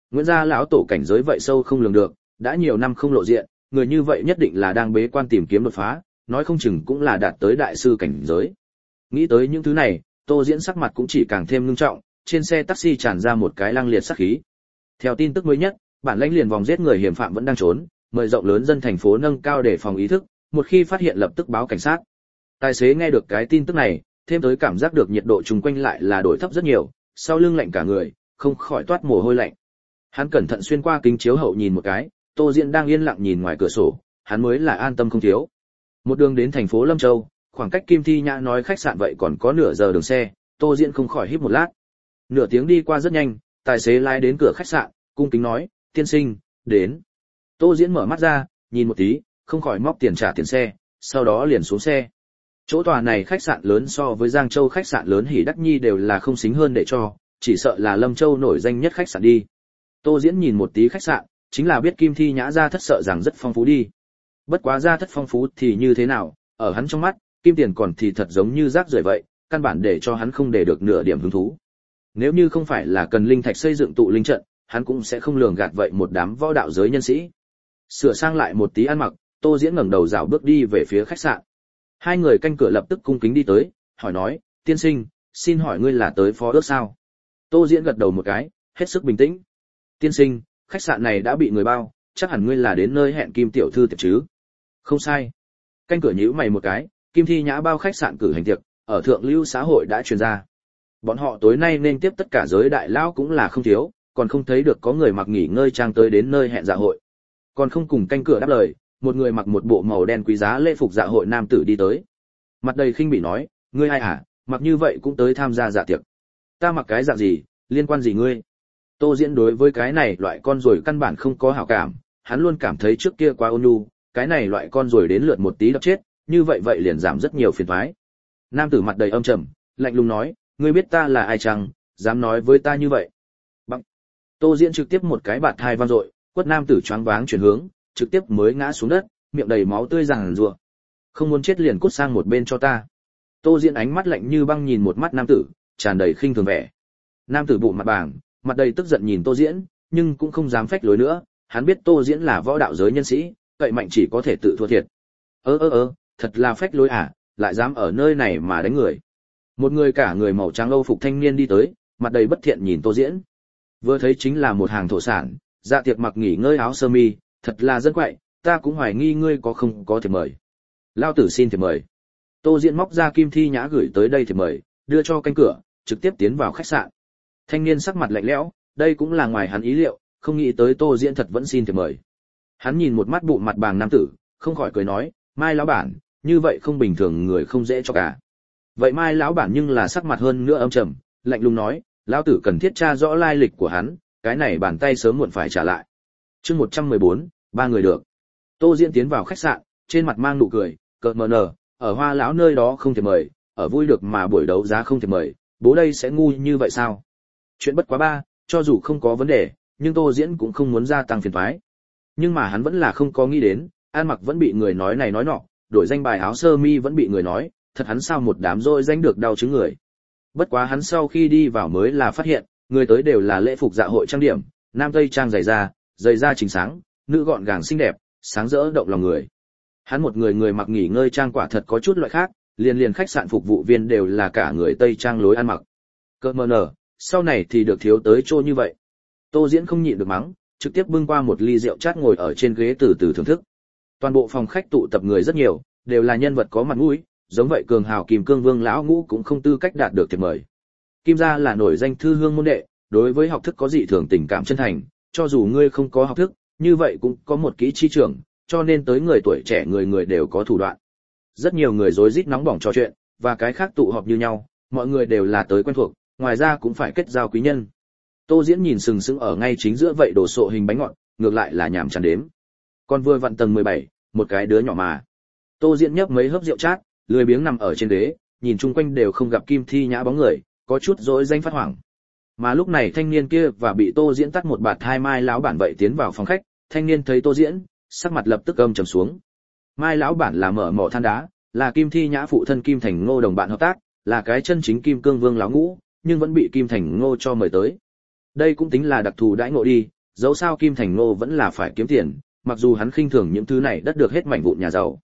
Nguyễn gia lão tổ cảnh giới vậy sâu không lường được, đã nhiều năm không lộ diện, người như vậy nhất định là đang bế quan tìm kiếm đột phá, nói không chừng cũng là đạt tới đại sư cảnh giới. Nghĩ tới những thứ này, Tô Diễn sắc mặt cũng chỉ càng thêm ngưng trọng, trên xe taxi tràn ra một cái lăng liệt sát khí. Theo tin tức mới nhất, bản lãnh liền vòng giết người hiểm phạm vẫn đang trốn, mời rộng lớn dân thành phố nâng cao để phòng ý thức, một khi phát hiện lập tức báo cảnh sát. Tài xế nghe được cái tin tức này, thêm tới cảm giác được nhiệt độ chung quanh lại là đổi thấp rất nhiều, sau lưng lạnh cả người, không khỏi toát mồ hôi lạnh. Hắn cẩn thận xuyên qua kính chiếu hậu nhìn một cái, Tô Diễn đang yên lặng nhìn ngoài cửa sổ, hắn mới là an tâm không thiếu. Một đường đến thành phố Lâm Châu, khoảng cách Kim Thi Nhã nói khách sạn vậy còn có nửa giờ đường xe, Tô Diễn không khỏi hít một lát. Nửa tiếng đi qua rất nhanh, tài xế lái đến cửa khách sạn, cung kính nói, tiên sinh, đến. Tô Diễn mở mắt ra, nhìn một tí, không khỏi móc tiền trả tiền xe, sau đó liền xuống xe. Chỗ tòa này khách sạn lớn so với Giang Châu khách sạn lớn Hỷ Đắc Nhi đều là không xính hơn để cho, chỉ sợ là Lâm Châu nổi danh nhất khách sạn đi. Tô Diễn nhìn một tí khách sạn, chính là biết Kim Thi Nhã gia thất sợ rằng rất phong phú đi. Bất quá gia thất phong phú thì như thế nào, ở hắn trong mắt, kim tiền còn thì thật giống như rác rưởi vậy, căn bản để cho hắn không để được nửa điểm hứng thú. Nếu như không phải là cần linh thạch xây dựng tụ linh trận, hắn cũng sẽ không lường gạt vậy một đám võ đạo giới nhân sĩ. Sửa sang lại một tí ăn mặc, Tô Diễn ngẩng đầu dạo bước đi về phía khách sạn. Hai người canh cửa lập tức cung kính đi tới, hỏi nói, tiên sinh, xin hỏi ngươi là tới phó ước sao? Tô Diễn gật đầu một cái, hết sức bình tĩnh. Tiên sinh, khách sạn này đã bị người bao, chắc hẳn ngươi là đến nơi hẹn Kim tiểu thư tiệc chứ? Không sai. Canh cửa nhíu mày một cái, Kim Thi Nhã bao khách sạn cử hành tiệc, ở thượng lưu xã hội đã truyền ra. Bọn họ tối nay nên tiếp tất cả giới đại lão cũng là không thiếu, còn không thấy được có người mặc nghỉ ngơi trang tới đến nơi hẹn dạ hội. Còn không cùng canh cửa đáp lời, một người mặc một bộ màu đen quý giá lễ phục dạ hội nam tử đi tới. Mặt đầy khinh bỉ nói, ngươi ai hả, mặc như vậy cũng tới tham gia dạ tiệc. Ta mặc cái dạng gì, liên quan gì ngươi? Tô Diễn đối với cái này loại con rồi căn bản không có hảo cảm, hắn luôn cảm thấy trước kia quá ôn nhu, cái này loại con rồi đến lượt một tí đập chết, như vậy vậy liền giảm rất nhiều phiền toái. Nam tử mặt đầy âm trầm, lạnh lùng nói, ngươi biết ta là ai chăng, dám nói với ta như vậy? Bằng. Tô Diễn trực tiếp một cái bạt thai vang dội, quất nam tử choáng váng chuyển hướng, trực tiếp mới ngã xuống đất, miệng đầy máu tươi ràng rụa. Không muốn chết liền cút sang một bên cho ta. Tô Diễn ánh mắt lạnh như băng nhìn một mắt nam tử, tràn đầy khinh thường vẻ. Nam tử bụng mặt bàng, mặt đầy tức giận nhìn Tô Diễn, nhưng cũng không dám phách lối nữa, hắn biết Tô Diễn là võ đạo giới nhân sĩ, cậy mạnh chỉ có thể tự thua thiệt. Thật là phách lối à, lại dám ở nơi này mà đánh người. Một người cả người màu trắng âu phục thanh niên đi tới, mặt đầy bất thiện nhìn Tô Diễn. Vừa thấy chính là một hàng thổ sản, dạ tiệc mặc nghỉ ngơi áo sơ mi, thật là dân quậy, ta cũng hoài nghi ngươi có không có thiệp mời. Lao tử xin thiệp mời. Tô Diễn móc ra Kim Thi Nhã gửi tới đây thiệp mời, đưa cho canh cửa, trực tiếp tiến vào khách sạn. Thanh niên sắc mặt lạnh lẽo, đây cũng là ngoài hắn ý liệu, không nghĩ tới Tô Diễn thật vẫn xin thiệp mời. Hắn nhìn một mắt bụng mặt bàng nam tử, không khỏi cười nói, Mai lão bản, như vậy không bình thường người không dễ cho cả. Vậy Mai lão bản nhưng là sắc mặt hơn nữa âm trầm, lạnh lùng nói, lão tử cần thiết tra rõ lai lịch của hắn, cái này bàn tay sớm muộn phải trả lại. Chương 114, ba người được. Tô Diễn tiến vào khách sạn, trên mặt mang nụ cười, cợt mờ nở, ở Hoa lão nơi đó không thể mời, ở vui được mà buổi đấu giá không thể mời, bố đây sẽ ngu như vậy sao? Chuyện bất quá ba, cho dù không có vấn đề, nhưng Tô Diễn cũng không muốn gia tăng phiền toái. Nhưng mà hắn vẫn là không có nghĩ đến, ăn mặc vẫn bị người nói này nói nọ, đổi danh bài áo sơ mi vẫn bị người nói, thật hắn sao một đám rồi danh được đau chứng người. Bất quá hắn sau khi đi vào mới là phát hiện, người tới đều là lễ phục dạ hội trang điểm, nam tây trang dày da chính sáng, nữ gọn gàng xinh đẹp, sáng rỡ động lòng người. Hắn một người mặc nghỉ ngơi trang quả thật có chút loại khác, liền khách sạn phục vụ viên đều là cả người tây trang lối ăn mặc. Cơ mờ nở, sau này thì được thiếu tới chỗ như vậy. Tô Diễn không nhịn được mắng, trực tiếp bưng qua một ly rượu chát ngồi ở trên ghế từ từ thưởng thức. Toàn bộ phòng khách tụ tập người rất nhiều, đều là nhân vật có mặt mũi, giống vậy cường hào Kim Cương Vương lão ngũ cũng không tư cách đạt được thiệp mời. Kim gia là nổi danh thư hương môn đệ, đối với học thức có dị thường tình cảm chân thành, cho dù ngươi không có học thức, như vậy cũng có một kỹ chi trưởng, cho nên tới người tuổi trẻ người đều có thủ đoạn. Rất nhiều người rối rít nóng bỏng trò chuyện, và cái khác tụ họp như nhau, mọi người đều là tới quen thuộc, ngoài ra cũng phải kết giao quý nhân. Tô Diễn nhìn sừng sững ở ngay chính giữa vậy đồ sộ hình bánh ngọt, ngược lại là nhảm chán đếm. Còn vừa vặn tầng 17, một cái đứa nhỏ mà. Tô Diễn nhấp mấy hớp rượu chát, lười biếng nằm ở trên ghế, nhìn chung quanh đều không gặp Kim Thi Nhã bóng người, có chút rối danh phát hoảng. Mà lúc này thanh niên kia và bị Tô Diễn tắt một bạt hai Mai lão bản vậy tiến vào phòng khách, thanh niên thấy Tô Diễn, sắc mặt lập tức âm trầm xuống. Mai lão bản là mở mỏ than đá, là Kim Thi Nhã phụ thân Kim Thành Ngô đồng bạn hợp tác, là cái chân chính Kim Cương Vương lão ngũ, nhưng vẫn bị Kim Thành Ngô cho mời tới. Đây cũng tính là đặc thù đãi ngộ đi, dẫu sao Kim Thành Ngô vẫn là phải kiếm tiền, mặc dù hắn khinh thường những thứ này đất được hết mảnh vụn nhà giàu.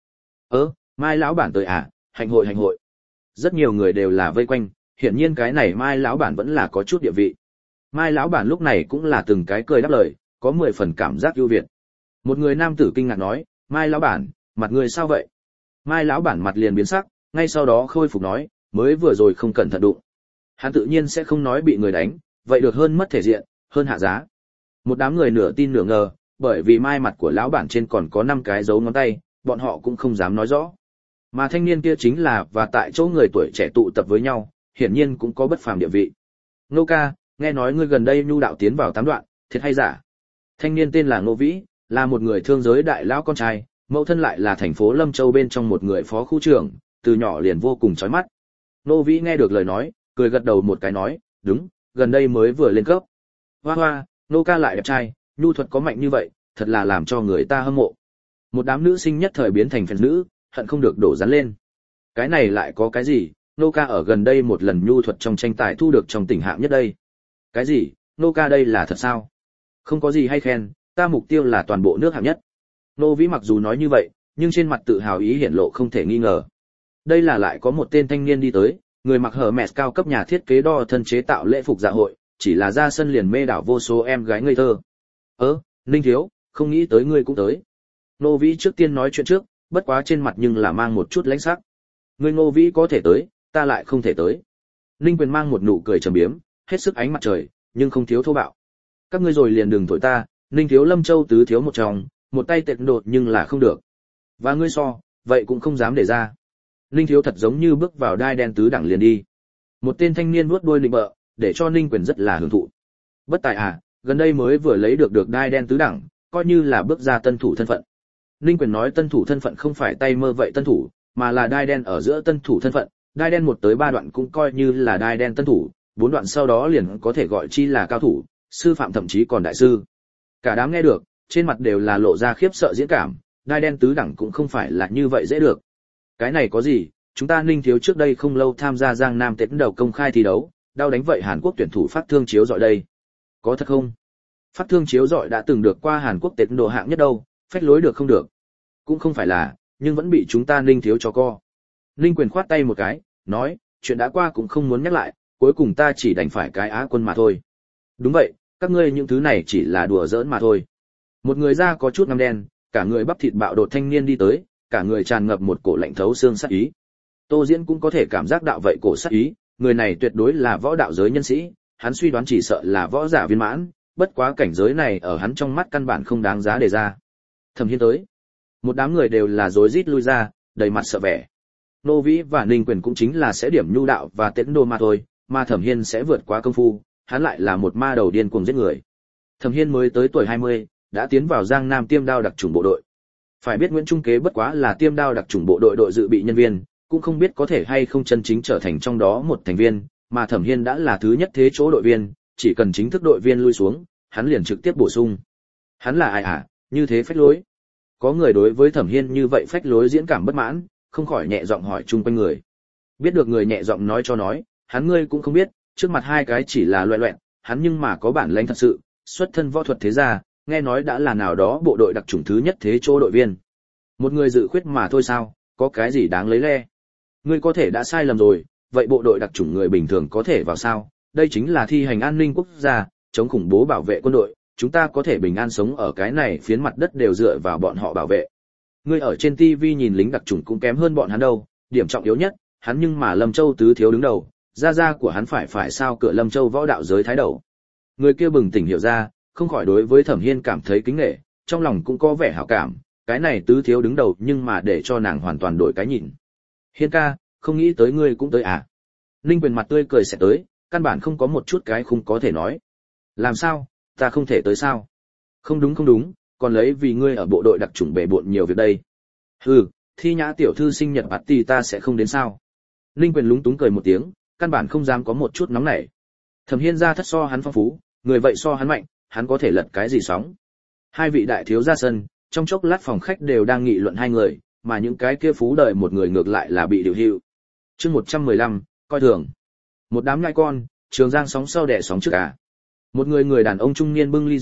Mai lão bản tới à, hạnh hội. Rất nhiều người đều là vây quanh, hiển nhiên cái này Mai lão bản vẫn là có chút địa vị. Mai lão bản lúc này cũng là từng cái cười đáp lời, có 10 phần cảm giác ưu việt. Một người nam tử kinh ngạc nói, Mai lão bản, mặt người sao vậy? Mai lão bản mặt liền biến sắc, ngay sau đó khôi phục nói, mới vừa rồi không cẩn thận đụng. Hắn tự nhiên sẽ không nói bị người đánh, vậy được hơn mất thể diện, hơn hạ giá. Một đám người nửa tin nửa ngờ, bởi vì mai mặt của lão bản trên còn có 5 cái dấu ngón tay, bọn họ cũng không dám nói rõ. Mà thanh niên kia chính là và tại chỗ người tuổi trẻ tụ tập với nhau, hiển nhiên cũng có bất phàm địa vị. Ngô ca, nghe nói ngươi gần đây nhu đạo tiến vào 8 đoạn, thiệt hay giả? Thanh niên tên là Ngô Vĩ, là một người thương giới đại lão con trai, mẫu thân lại là thành phố Lâm Châu bên trong một người phó khu trưởng, từ nhỏ liền vô cùng chói mắt. Ngô Vĩ nghe được lời nói, cười gật đầu một cái nói, đúng, gần đây mới vừa lên cấp. Hoa hoa, Ngô ca lại đẹp trai, nhu thuật có mạnh như vậy, thật là làm cho người ta hâm mộ. Một đám nữ sinh nhất thời biến thành fan nữ, hận không được đổ rắn lên. Cái này lại có cái gì, Ngô ca ở gần đây một lần nhu thuật trong tranh tài thu được trong tỉnh hạng nhất đây. Cái gì, Ngô ca đây là thật sao? Không có gì hay khen, ta mục tiêu là toàn bộ nước hạng nhất. Ngô Vĩ mặc dù nói như vậy, nhưng trên mặt tự hào ý hiển lộ không thể nghi ngờ. Đây là lại có một tên thanh niên đi tới, người mặc Hermes cao cấp nhà thiết kế đo thân chế tạo lễ phục dạ hội, chỉ là ra sân liền mê đảo vô số em gái ngây thơ. Ninh thiếu, không nghĩ tới ngươi cũng tới. Ngô Vĩ trước tiên nói chuyện trước, bất quá trên mặt nhưng là mang một chút lãnh sắc. Ngươi Ngô Vĩ có thể tới, ta lại không thể tới. Ninh Quyền mang một nụ cười trầm biếm, hết sức ánh mặt trời, nhưng không thiếu thô bạo. Các ngươi rồi liền đừng thổi ta, Ninh thiếu Lâm Châu tứ thiếu một trong, một tay tẹt đột nhưng là không được. Và ngươi so, vậy cũng không dám để ra. Ninh thiếu thật giống như bước vào đai đen tứ đẳng liền đi. Một tên thanh niên vuốt đuôi nịnh bợ, để cho Ninh Quyền rất là hưởng thụ. Bất tài à, gần đây mới vừa lấy được đai đen tứ đẳng, coi như là bước ra tân thủ thân phận. Ninh Quyền nói tân thủ thân phận không phải tay mơ vậy tân thủ, mà là đai đen ở giữa tân thủ thân phận, đai đen 1 tới 3 đoạn cũng coi như là đai đen tân thủ, 4 đoạn sau đó liền có thể gọi chi là cao thủ, sư phạm thậm chí còn đại sư. Cả đám nghe được, trên mặt đều là lộ ra khiếp sợ diễn cảm, đai đen tứ đẳng cũng không phải là như vậy dễ được. Cái này có gì, chúng ta Ninh thiếu trước đây không lâu tham gia Giang Nam Tết đầu công khai thi đấu, đau đánh vậy Hàn Quốc tuyển thủ Phát Thương Chiếu Dọi đây. Có thật không? Phát Thương Chiếu Dọi đã từng được qua Hàn Quốc Tết độ hạng nhất đâu, phách lối được không được? Cũng không phải là, nhưng vẫn bị chúng ta Ninh thiếu cho co. Ninh Quyền khoát tay một cái, nói, chuyện đã qua cũng không muốn nhắc lại, cuối cùng ta chỉ đành phải cái Á quân mà thôi. Đúng vậy, các ngươi những thứ này chỉ là đùa giỡn mà thôi. Một người da có chút ngăm đen, cả người bắp thịt bạo đột thanh niên đi tới, cả người tràn ngập một cổ lạnh thấu xương sát ý. Tô Diễn cũng có thể cảm giác đạo vậy cổ sát ý, người này tuyệt đối là võ đạo giới nhân sĩ, hắn suy đoán chỉ sợ là võ giả viên mãn, bất quá cảnh giới này ở hắn trong mắt căn bản không đáng giá đề ra. Thẩm Hiên tới. Một đám người đều là rối rít lui ra, đầy mặt sợ vẻ. Nô Vĩ và Ninh Quyền cũng chính là sẽ điểm nhu đạo và tiễn đô mà thôi, mà Thẩm Hiên sẽ vượt qua công phu, hắn lại là một ma đầu điên cuồng giết người. Thẩm Hiên mới tới tuổi 20, đã tiến vào Giang Nam Tiêm Đao đặc chủng bộ đội. Phải biết Nguyễn Trung Kế bất quá là Tiêm Đao đặc chủng bộ đội đội dự bị nhân viên, cũng không biết có thể hay không chân chính trở thành trong đó một thành viên, mà Thẩm Hiên đã là thứ nhất thế chỗ đội viên, chỉ cần chính thức đội viên lui xuống, hắn liền trực tiếp bổ sung. Hắn là ai à, như thế phách lối. Có người đối với Thẩm Hiên như vậy phách lối diễn cảm bất mãn, không khỏi nhẹ giọng hỏi chung quanh người. Biết được người nhẹ giọng nói cho nói, hắn ngươi cũng không biết, trước mặt hai cái chỉ là loẹt loẹt, hắn nhưng mà có bản lĩnh thật sự, xuất thân võ thuật thế gia, nghe nói đã là nào đó bộ đội đặc chủng thứ nhất thế chỗ đội viên. Một người dự khuyết mà thôi sao, có cái gì đáng lấy le. Ngươi có thể đã sai lầm rồi, vậy bộ đội đặc chủng người bình thường có thể vào sao? Đây chính là thi hành an ninh quốc gia, chống khủng bố bảo vệ quân đội, chúng ta có thể bình an sống ở cái này phiến mặt đất đều dựa vào bọn họ bảo vệ. Ngươi ở trên TV nhìn lính đặc chủng cũng kém hơn bọn hắn đâu, điểm trọng yếu nhất, hắn nhưng mà Lâm Châu tứ thiếu đứng đầu, gia của hắn phải sao cửa Lâm Châu võ đạo giới thái đầu. Người kia bừng tỉnh hiểu ra, không khỏi đối với Thẩm Hiên cảm thấy kính nể, trong lòng cũng có vẻ hảo cảm, cái này tứ thiếu đứng đầu nhưng mà để cho nàng hoàn toàn đổi cái nhìn. Hiên ca, không nghĩ tới ngươi cũng tới à? Ninh Quyền mặt tươi cười sẽ tới, căn bản không có một chút cái không có thể nói. Làm sao, ta không thể tới sao? Không đúng, còn lấy vì ngươi ở bộ đội đặc chủng bề bộn nhiều việc đây. Hừ, Thi Nhã tiểu thư sinh nhật party ta sẽ không đến sao? Ninh Quyền lúng túng cười một tiếng, căn bản không dám có một chút nóng nảy. Thẩm Hiên gia thất so hắn phong phú, người vậy so hắn mạnh, hắn có thể lật cái gì sóng? Hai vị đại thiếu ra sân, trong chốc lát phòng khách đều đang nghị luận hai người, mà những cái kia phú đời một người ngược lại là bị điều hưu. Chương 115, coi thường. Một đám nhai con, Trường Giang sóng sau đẻ sóng trước cả. Một người đàn ông trung niên bưng ly rượu,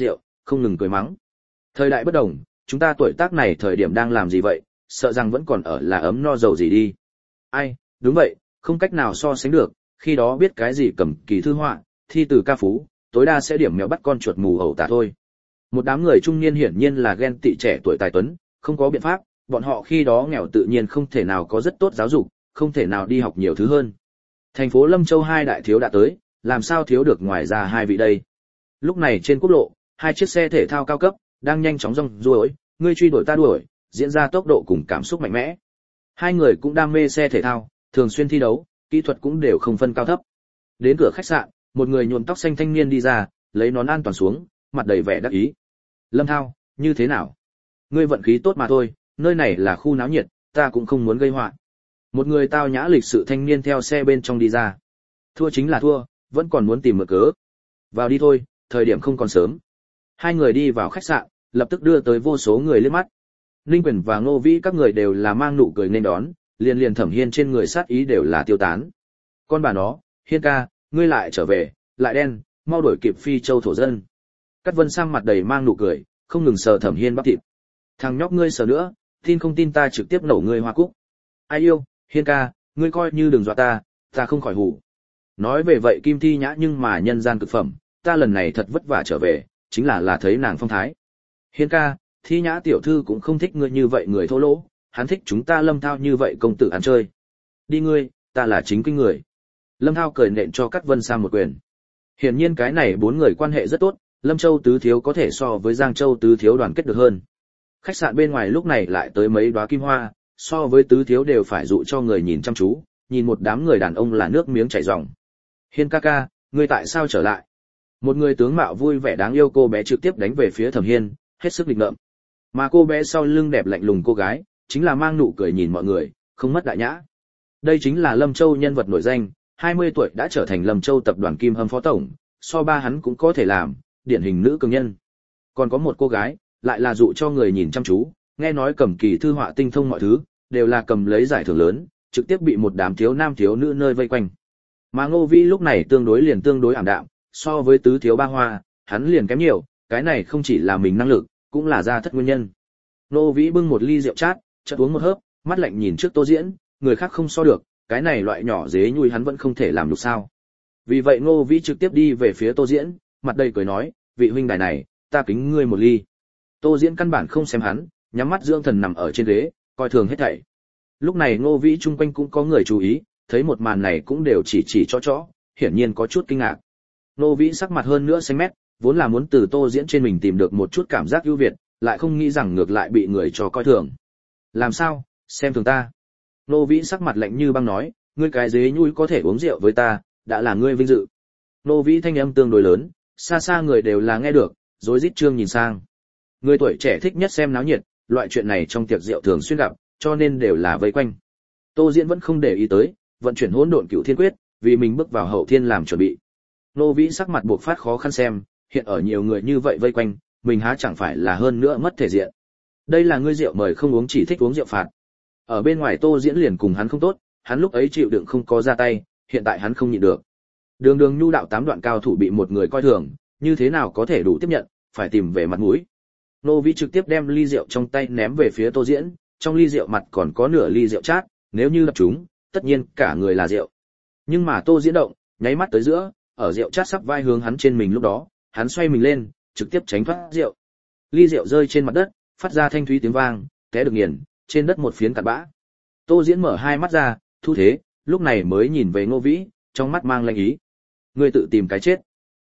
không ngừng cười mắng. Thời đại bất đồng, chúng ta tuổi tác này thời điểm đang làm gì vậy, sợ rằng vẫn còn ở là ấm no dầu gì đi. Ai, đúng vậy, không cách nào so sánh được, khi đó biết cái gì cầm kỳ thư họa, thi từ ca phú, tối đa sẽ điểm mèo bắt con chuột mù ẩu tả thôi. Một đám người trung niên hiển nhiên là ghen tị trẻ tuổi tài tuấn, không có biện pháp, bọn họ khi đó nghèo tự nhiên không thể nào có rất tốt giáo dục, không thể nào đi học nhiều thứ hơn. Thành phố Lâm Châu hai đại thiếu đã tới, làm sao thiếu được ngoài ra hai vị đây. Lúc này trên quốc lộ, hai chiếc xe thể thao cao cấp đang nhanh chóng rong ruổi, ngươi truy đuổi ta đuổi, diễn ra tốc độ cùng cảm xúc mạnh mẽ. Hai người cũng đam mê xe thể thao, thường xuyên thi đấu, kỹ thuật cũng đều không phân cao thấp. Đến cửa khách sạn, một người nhuộm tóc xanh thanh niên đi ra, lấy nón an toàn xuống, mặt đầy vẻ đắc ý. Lâm Thao, như thế nào? Ngươi vận khí tốt mà thôi, nơi này là khu náo nhiệt, ta cũng không muốn gây họa. Một người tao nhã lịch sự thanh niên theo xe bên trong đi ra. Thua chính là thua, vẫn còn muốn tìm mượn cớ. Vào đi thôi, thời điểm không còn sớm. Hai người đi vào khách sạn, lập tức đưa tới vô số người liếc mắt. Ninh Quyền và Ngô Vĩ các người đều là mang nụ cười nên đón, liền Thẩm Hiên trên người sát ý đều là tiêu tán. Con bà nó, Hiên ca, ngươi lại trở về, lại đen, mau đuổi kịp Phi Châu thổ dân. Cát Vân Sam mặt đầy mang nụ cười, không ngừng sờ Thẩm Hiên bắp thịt. Thằng nhóc ngươi sờ nữa, tin không tin ta trực tiếp nổ ngươi hoa cúc. Ai yêu, Hiên ca, ngươi coi như đừng dọa ta không khỏi hù. Nói về vậy Kim Thi Nhã nhưng mà nhân gian cực phẩm, ta lần này thật vất vả trở về, chính là thấy nàng phong thái. Hiên ca, Thi Nhã tiểu thư cũng không thích ngươi như vậy người thô lỗ, hắn thích chúng ta Lâm Thao như vậy công tử ăn chơi. Đi ngươi, ta là chính kinh người. Lâm Thao cười nện cho Cát Vân Sam một quyền. Hiển nhiên cái này bốn người quan hệ rất tốt, Lâm Châu tứ thiếu có thể so với Giang Châu tứ thiếu đoàn kết được hơn. Khách sạn bên ngoài lúc này lại tới mấy đóa kim hoa, so với tứ thiếu đều phải dụ cho người nhìn chăm chú, nhìn một đám người đàn ông là nước miếng chảy ròng. Hiên ca ca, ngươi tại sao trở lại? Một người tướng mạo vui vẻ đáng yêu cô bé trực tiếp đánh về phía Thẩm Hiên, hết sức nghịch ngợm. Mà cô bé sau lưng đẹp lạnh lùng cô gái, chính là mang nụ cười nhìn mọi người, không mất đại nhã. Đây chính là Lâm Châu nhân vật nổi danh, 20 tuổi đã trở thành Lâm Châu tập đoàn Kim Hâm phó tổng, so ba hắn cũng có thể làm, điển hình nữ cường nhân. Còn có một cô gái, lại là dụ cho người nhìn chăm chú, nghe nói cầm kỳ thư họa tinh thông mọi thứ, đều là cầm lấy giải thưởng lớn, trực tiếp bị một đám thiếu nam thiếu nữ nơi vây quanh. Mà Ngô Vĩ lúc này tương đối ảm đạm, so với tứ thiếu ba hoa, hắn liền kém nhiều, cái này không chỉ là mình năng lực, cũng là gia thất nguyên nhân. Ngô Vĩ bưng một ly rượu chát, chợt uống một hớp, mắt lạnh nhìn trước Tô Diễn, người khác không so được, cái này loại nhỏ dế nhui hắn vẫn không thể làm được sao. Vì vậy Ngô Vĩ trực tiếp đi về phía Tô Diễn, mặt đầy cười nói, vị huynh đài này, ta kính ngươi một ly. Tô Diễn căn bản không xem hắn, nhắm mắt dưỡng thần nằm ở trên ghế, coi thường hết thảy. Lúc này Ngô Vĩ chung quanh cũng có người chú ý, thấy một màn này cũng đều chỉ cho, hiển nhiên có chút kinh ngạc. Ngô Vĩ sắc mặt hơn nữa xanh mét, vốn là muốn từ Tô Diễn trên mình tìm được một chút cảm giác ưu việt, lại không nghĩ rằng ngược lại bị người cho coi thường. Làm sao, xem thường ta? Ngô Vĩ sắc mặt lạnh như băng nói, ngươi cái dế nhui có thể uống rượu với ta, đã là ngươi vinh dự. Ngô Vĩ thanh âm tương đối lớn, xa xa người đều là nghe được, rối rít trương nhìn sang. Người tuổi trẻ thích nhất xem náo nhiệt, loại chuyện này trong tiệc rượu thường xuyên gặp, cho nên đều là vây quanh. Tô Diễn vẫn không để ý tới, vận chuyển hỗn độn cửu thiên quyết, vì mình bước vào hậu thiên làm chuẩn bị. Ngô Vĩ sắc mặt buộc phát khó khăn xem, hiện ở nhiều người như vậy vây quanh, mình há chẳng phải là hơn nữa mất thể diện. Đây là ngươi rượu mời không uống chỉ thích uống rượu phạt. Ở bên ngoài Tô Diễn liền cùng hắn không tốt, hắn lúc ấy chịu đựng không có ra tay, hiện tại hắn không nhịn được. Đường nhu đạo 8 đoạn cao thủ bị một người coi thường, như thế nào có thể đủ tiếp nhận, phải tìm về mặt mũi. Ngô Vĩ trực tiếp đem ly rượu trong tay ném về phía Tô Diễn, trong ly rượu mặt còn có nửa ly rượu chát, nếu như đập chúng, tất nhiên cả người là rượu. Nhưng mà Tô Diễn động, nháy mắt tới giữa, ở rượu chát sắp vai hướng hắn trên mình lúc đó, hắn xoay mình lên, trực tiếp tránh thoát rượu. Ly rượu rơi trên mặt đất, phát ra thanh thúy tiếng vang, té được nghiền, trên đất một phiến cặn bã. Tô Diễn mở hai mắt ra, thu thế, lúc này mới nhìn về Ngô Vĩ, trong mắt mang lanh ý. Ngươi tự tìm cái chết.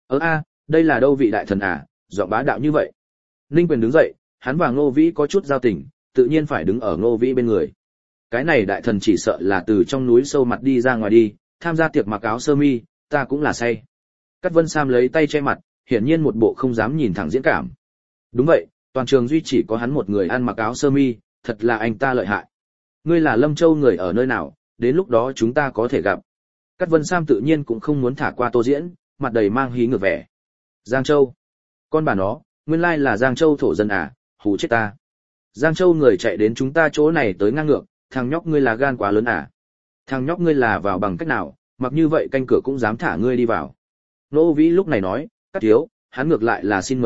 Đây là đâu vị đại thần à, giọng bá đạo như vậy. Ninh Quyền đứng dậy, hắn và Ngô Vĩ có chút giao tình, tự nhiên phải đứng ở Ngô Vĩ bên người. Cái này đại thần chỉ sợ là từ trong núi sâu mặt đi ra ngoài đi, tham gia tiệc mặc áo sơ mi, ta cũng là say. Cát Vân Sam lấy tay che mặt, hiển nhiên một bộ không dám nhìn thẳng diễn cảm. Đúng vậy, toàn trường duy chỉ có hắn một người ăn mặc áo sơ mi, thật là anh ta lợi hại. Ngươi là Lâm Châu người ở nơi nào, đến lúc đó chúng ta có thể gặp. Cát Vân Sam tự nhiên cũng không muốn thả qua Tô Diễn, mặt đầy mang hí ngược vẻ. Giang Châu, con bà nó, nguyên lai là Giang Châu thổ dân à, hù chết ta. Giang Châu người chạy đến chúng ta chỗ này tới ngang ngược, thằng nhóc ngươi là gan quá lớn à. Thằng nhóc ngươi là vào bằng cách nào, mặc như vậy canh cửa cũng dám thả ngươi đi vào. Ngô Vĩ lúc này nói, Cát thiếu, hắn ngược lại là xin mời thiếp,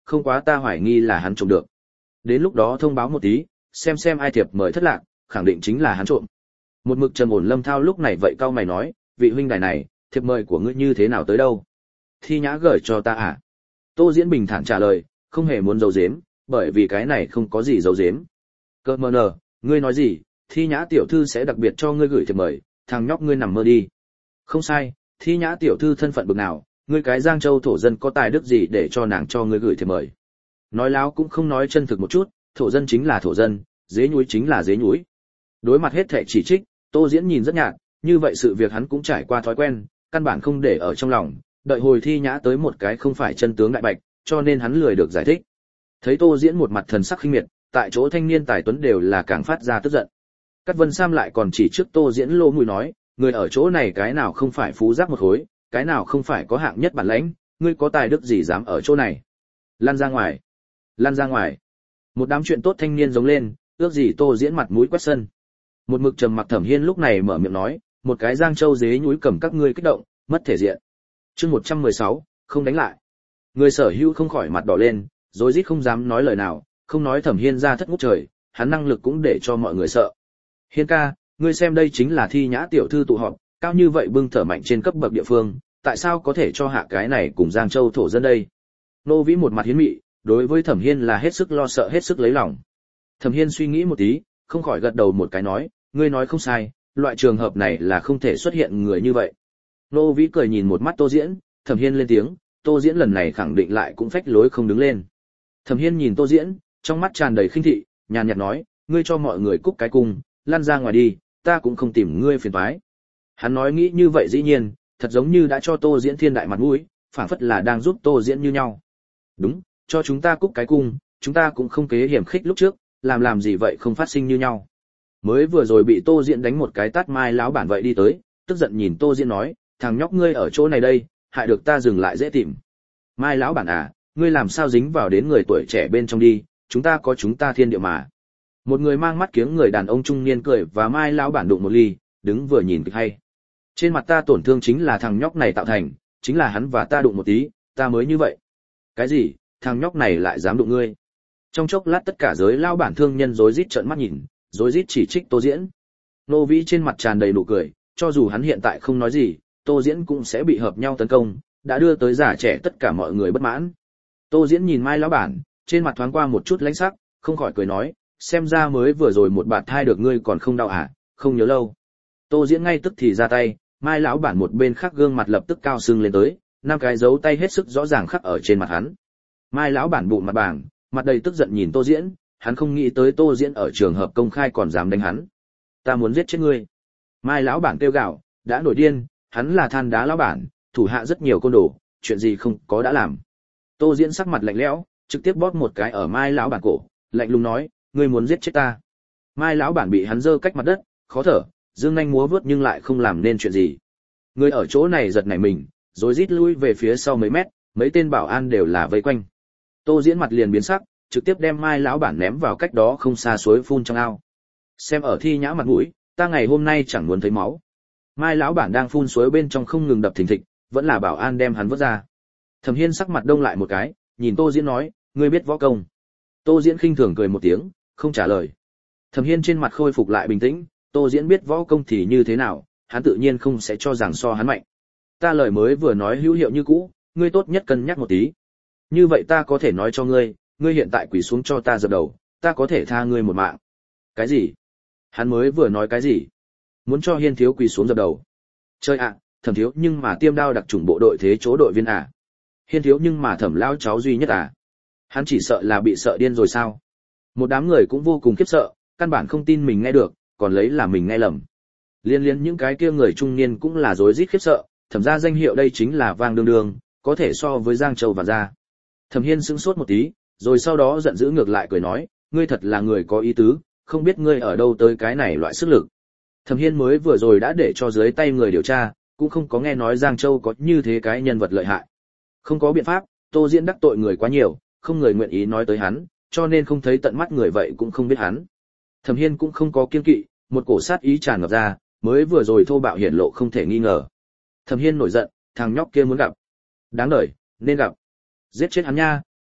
không quá ta hoài nghi là hắn trộm được. Đến lúc đó thông báo một tí, xem ai thiệp mời thất lạc, khẳng định chính là hắn trộm. Một mực trầm ổn Lâm Thao lúc này vậy cau mày nói, vị huynh đài này, thiệp mời của ngươi như thế nào tới đâu? Thi Nhã gửi cho ta à? Tô Diễn bình thản trả lời, không hề muốn giấu giếm, bởi vì cái này không có gì giấu giếm. Cơ mờ nờ, ngươi nói gì? Thi Nhã tiểu thư sẽ đặc biệt cho ngươi gửi thiệp mời, thằng nhóc ngươi nằm mơ đi. Không sai, Thi Nhã tiểu thư thân phận bực nào, ngươi cái Giang Châu thổ dân có tài đức gì để cho nàng cho ngươi gửi thiệp mời? Nói láo cũng không nói chân thực một chút, thổ dân chính là thổ dân, dế nhúi chính là dế nhúi. Đối mặt hết thảy chỉ trích, Tô Diễn nhìn rất nhạt, như vậy sự việc hắn cũng trải qua thói quen, căn bản không để ở trong lòng, đợi hồi Thi Nhã tới một cái không phải chân tướng đại bạch, cho nên hắn lười được giải thích. Thấy Tô Diễn một mặt thần sắc khinh miệt, tại chỗ thanh niên tài tuấn đều là càng phát ra tức giận. Cát Vân Sam lại còn chỉ trước Tô Diễn lô mũi nói, người ở chỗ này cái nào không phải phú giác một khối, cái nào không phải có hạng nhất bản lãnh, ngươi có tài đức gì dám ở chỗ này? Lăn ra ngoài, lăn ra ngoài. Một đám chuyện tốt thanh niên giống lên, ước gì Tô Diễn mặt mũi quét sân. Một mực trầm mặc Thẩm Hiên lúc này mở miệng nói, một cái Giang Châu dế nhúi cầm các ngươi kích động, mất thể diện. Chương 116, không đánh lại. Người sở hữu không khỏi mặt đỏ lên, rối rít không dám nói lời nào, không nói Thẩm Hiên ra thất ngút trời, hắn năng lực cũng để cho mọi người sợ. Hiên ca, ngươi xem đây chính là Thi Nhã tiểu thư tụ họp, cao như vậy bưng thở mạnh trên cấp bậc địa phương, tại sao có thể cho hạ cái này cùng Giang Châu thổ dân đây? Nô Vĩ một mặt hiến mị, đối với Thẩm Hiên là hết sức lo sợ hết sức lấy lòng. Thẩm Hiên suy nghĩ một tí, không khỏi gật đầu một cái nói, ngươi nói không sai, loại trường hợp này là không thể xuất hiện người như vậy. Nô Vĩ cười nhìn một mắt Tô Diễn, Thẩm Hiên lên tiếng, Tô Diễn lần này khẳng định lại cũng phách lối không đứng lên. Thẩm Hiên nhìn Tô Diễn, trong mắt tràn đầy khinh thị, nhàn nhạt nói, ngươi cho mọi người cúc cái cung, lăn ra ngoài đi, ta cũng không tìm ngươi phiền toái. Hắn nói nghĩ như vậy dĩ nhiên, thật giống như đã cho Tô Diễn thiên đại mặt mũi, phảng phất là đang giúp Tô Diễn như nhau. Đúng, cho chúng ta cúc cái cung, chúng ta cũng không kế hiểm khích lúc trước, làm gì vậy không phát sinh như nhau. Mới vừa rồi bị Tô Diễn đánh một cái tát Mai lão bản vậy đi tới, tức giận nhìn Tô Diễn nói, thằng nhóc ngươi ở chỗ này đây, hại được ta dừng lại dễ tìm. Mai lão bản à, ngươi làm sao dính vào đến người tuổi trẻ bên trong đi, chúng ta có chúng ta thiên địa mà. Một người mang mắt kiếng người đàn ông trung niên cười và Mai lão bản đụng một ly, đứng vừa nhìn kịch hay. Trên mặt ta tổn thương chính là thằng nhóc này tạo thành, chính là hắn và ta đụng một tí, ta mới như vậy. Cái gì, thằng nhóc này lại dám đụng ngươi? Trong chốc lát tất cả giới lão bản thương nhân rối rít trợn mắt nhìn, rối rít chỉ trích Tô Diễn. Nô Vĩ trên mặt tràn đầy nụ cười, cho dù hắn hiện tại không nói gì, Tô Diễn cũng sẽ bị hợp nhau tấn công, đã đưa tới già trẻ tất cả mọi người bất mãn. Tô Diễn nhìn Mai lão bản, trên mặt thoáng qua một chút lãnh sắc, không khỏi cười nói, xem ra mới vừa rồi một bạt thai được ngươi còn không đau à, không nhớ lâu. Tô Diễn ngay tức thì ra tay, Mai lão bản một bên khác gương mặt lập tức cao sưng lên tới, năm cái dấu tay hết sức rõ ràng khắc ở trên mặt hắn. Mai lão bản bụng mặt bảng, mặt đầy tức giận nhìn Tô Diễn, hắn không nghĩ tới Tô Diễn ở trường hợp công khai còn dám đánh hắn. Ta muốn giết chết ngươi. Mai lão bản kêu gào, đã nổi điên, hắn là than đá lão bản, thủ hạ rất nhiều côn đồ, chuyện gì không có đã làm. Tô Diễn sắc mặt lạnh lẽo, trực tiếp bóp một cái ở Mai lão bản cổ, lạnh lùng nói, ngươi muốn giết chết ta. Mai lão bản bị hắn giơ cách mặt đất, khó thở, dương nhanh múa vớt nhưng lại không làm nên chuyện gì. Người ở chỗ này giật nảy mình, rồi rít lui về phía sau mấy mét, mấy tên bảo an đều là vây quanh. Tô Diễn mặt liền biến sắc, trực tiếp đem Mai lão bản ném vào cách đó không xa suối phun trong ao. Xem ở Thi Nhã mặt mũi, ta ngày hôm nay chẳng muốn thấy máu. Mai lão bản đang phun suối bên trong không ngừng đập thình thịch, vẫn là bảo an đem hắn vớt ra. Thẩm Hiên sắc mặt đông lại một cái, nhìn Tô Diễn nói, ngươi biết võ công? Tô Diễn khinh thường cười một tiếng, không trả lời. Thẩm Hiên trên mặt khôi phục lại bình tĩnh, Tô Diễn biết võ công thì như thế nào, hắn tự nhiên không sẽ cho rằng so hắn mạnh. Ta lời mới vừa nói hữu hiệu như cũ, ngươi tốt nhất cân nhắc một tí. Như vậy ta có thể nói cho ngươi, ngươi hiện tại quỳ xuống cho ta dập đầu, ta có thể tha ngươi một mạng. Cái gì? Hắn mới vừa nói cái gì? Muốn cho Hiên thiếu quỳ xuống dập đầu. Chơi ạ, Thẩm thiếu nhưng mà tiêm đao đặc chủng bộ đội thế chỗ đội viên à? Hiên thiếu nhưng mà Thẩm lão cháu duy nhất à? Hắn chỉ sợ là bị sợ điên rồi sao? Một đám người cũng vô cùng khiếp sợ, căn bản không tin mình nghe được, còn lấy là mình nghe lầm. Liên những cái kia người trung niên cũng là rối rít khiếp sợ, Thẩm gia danh hiệu đây chính là vang đương đương, có thể so với Giang Châu và gia. Thẩm Hiên sững sốt một tí, rồi sau đó giận dữ ngược lại cười nói, ngươi thật là người có ý tứ, không biết ngươi ở đâu tới cái này loại sức lực. Thẩm Hiên mới vừa rồi đã để cho dưới tay người điều tra, cũng không có nghe nói Giang Châu có như thế cái nhân vật lợi hại. Không có biện pháp, Tô Diễn đắc tội người quá nhiều, không người nguyện ý nói tới hắn, cho nên không thấy tận mắt người vậy cũng không biết hắn. Thẩm Hiên cũng không có kiêng kỵ, một cổ sát ý tràn ngập ra, mới vừa rồi thô bạo hiển lộ không thể nghi ngờ. Thẩm Hiên nổi giận, thằng nhóc kia muốn gặp. Đáng đời, nên gặp. Giết chết hắn nha,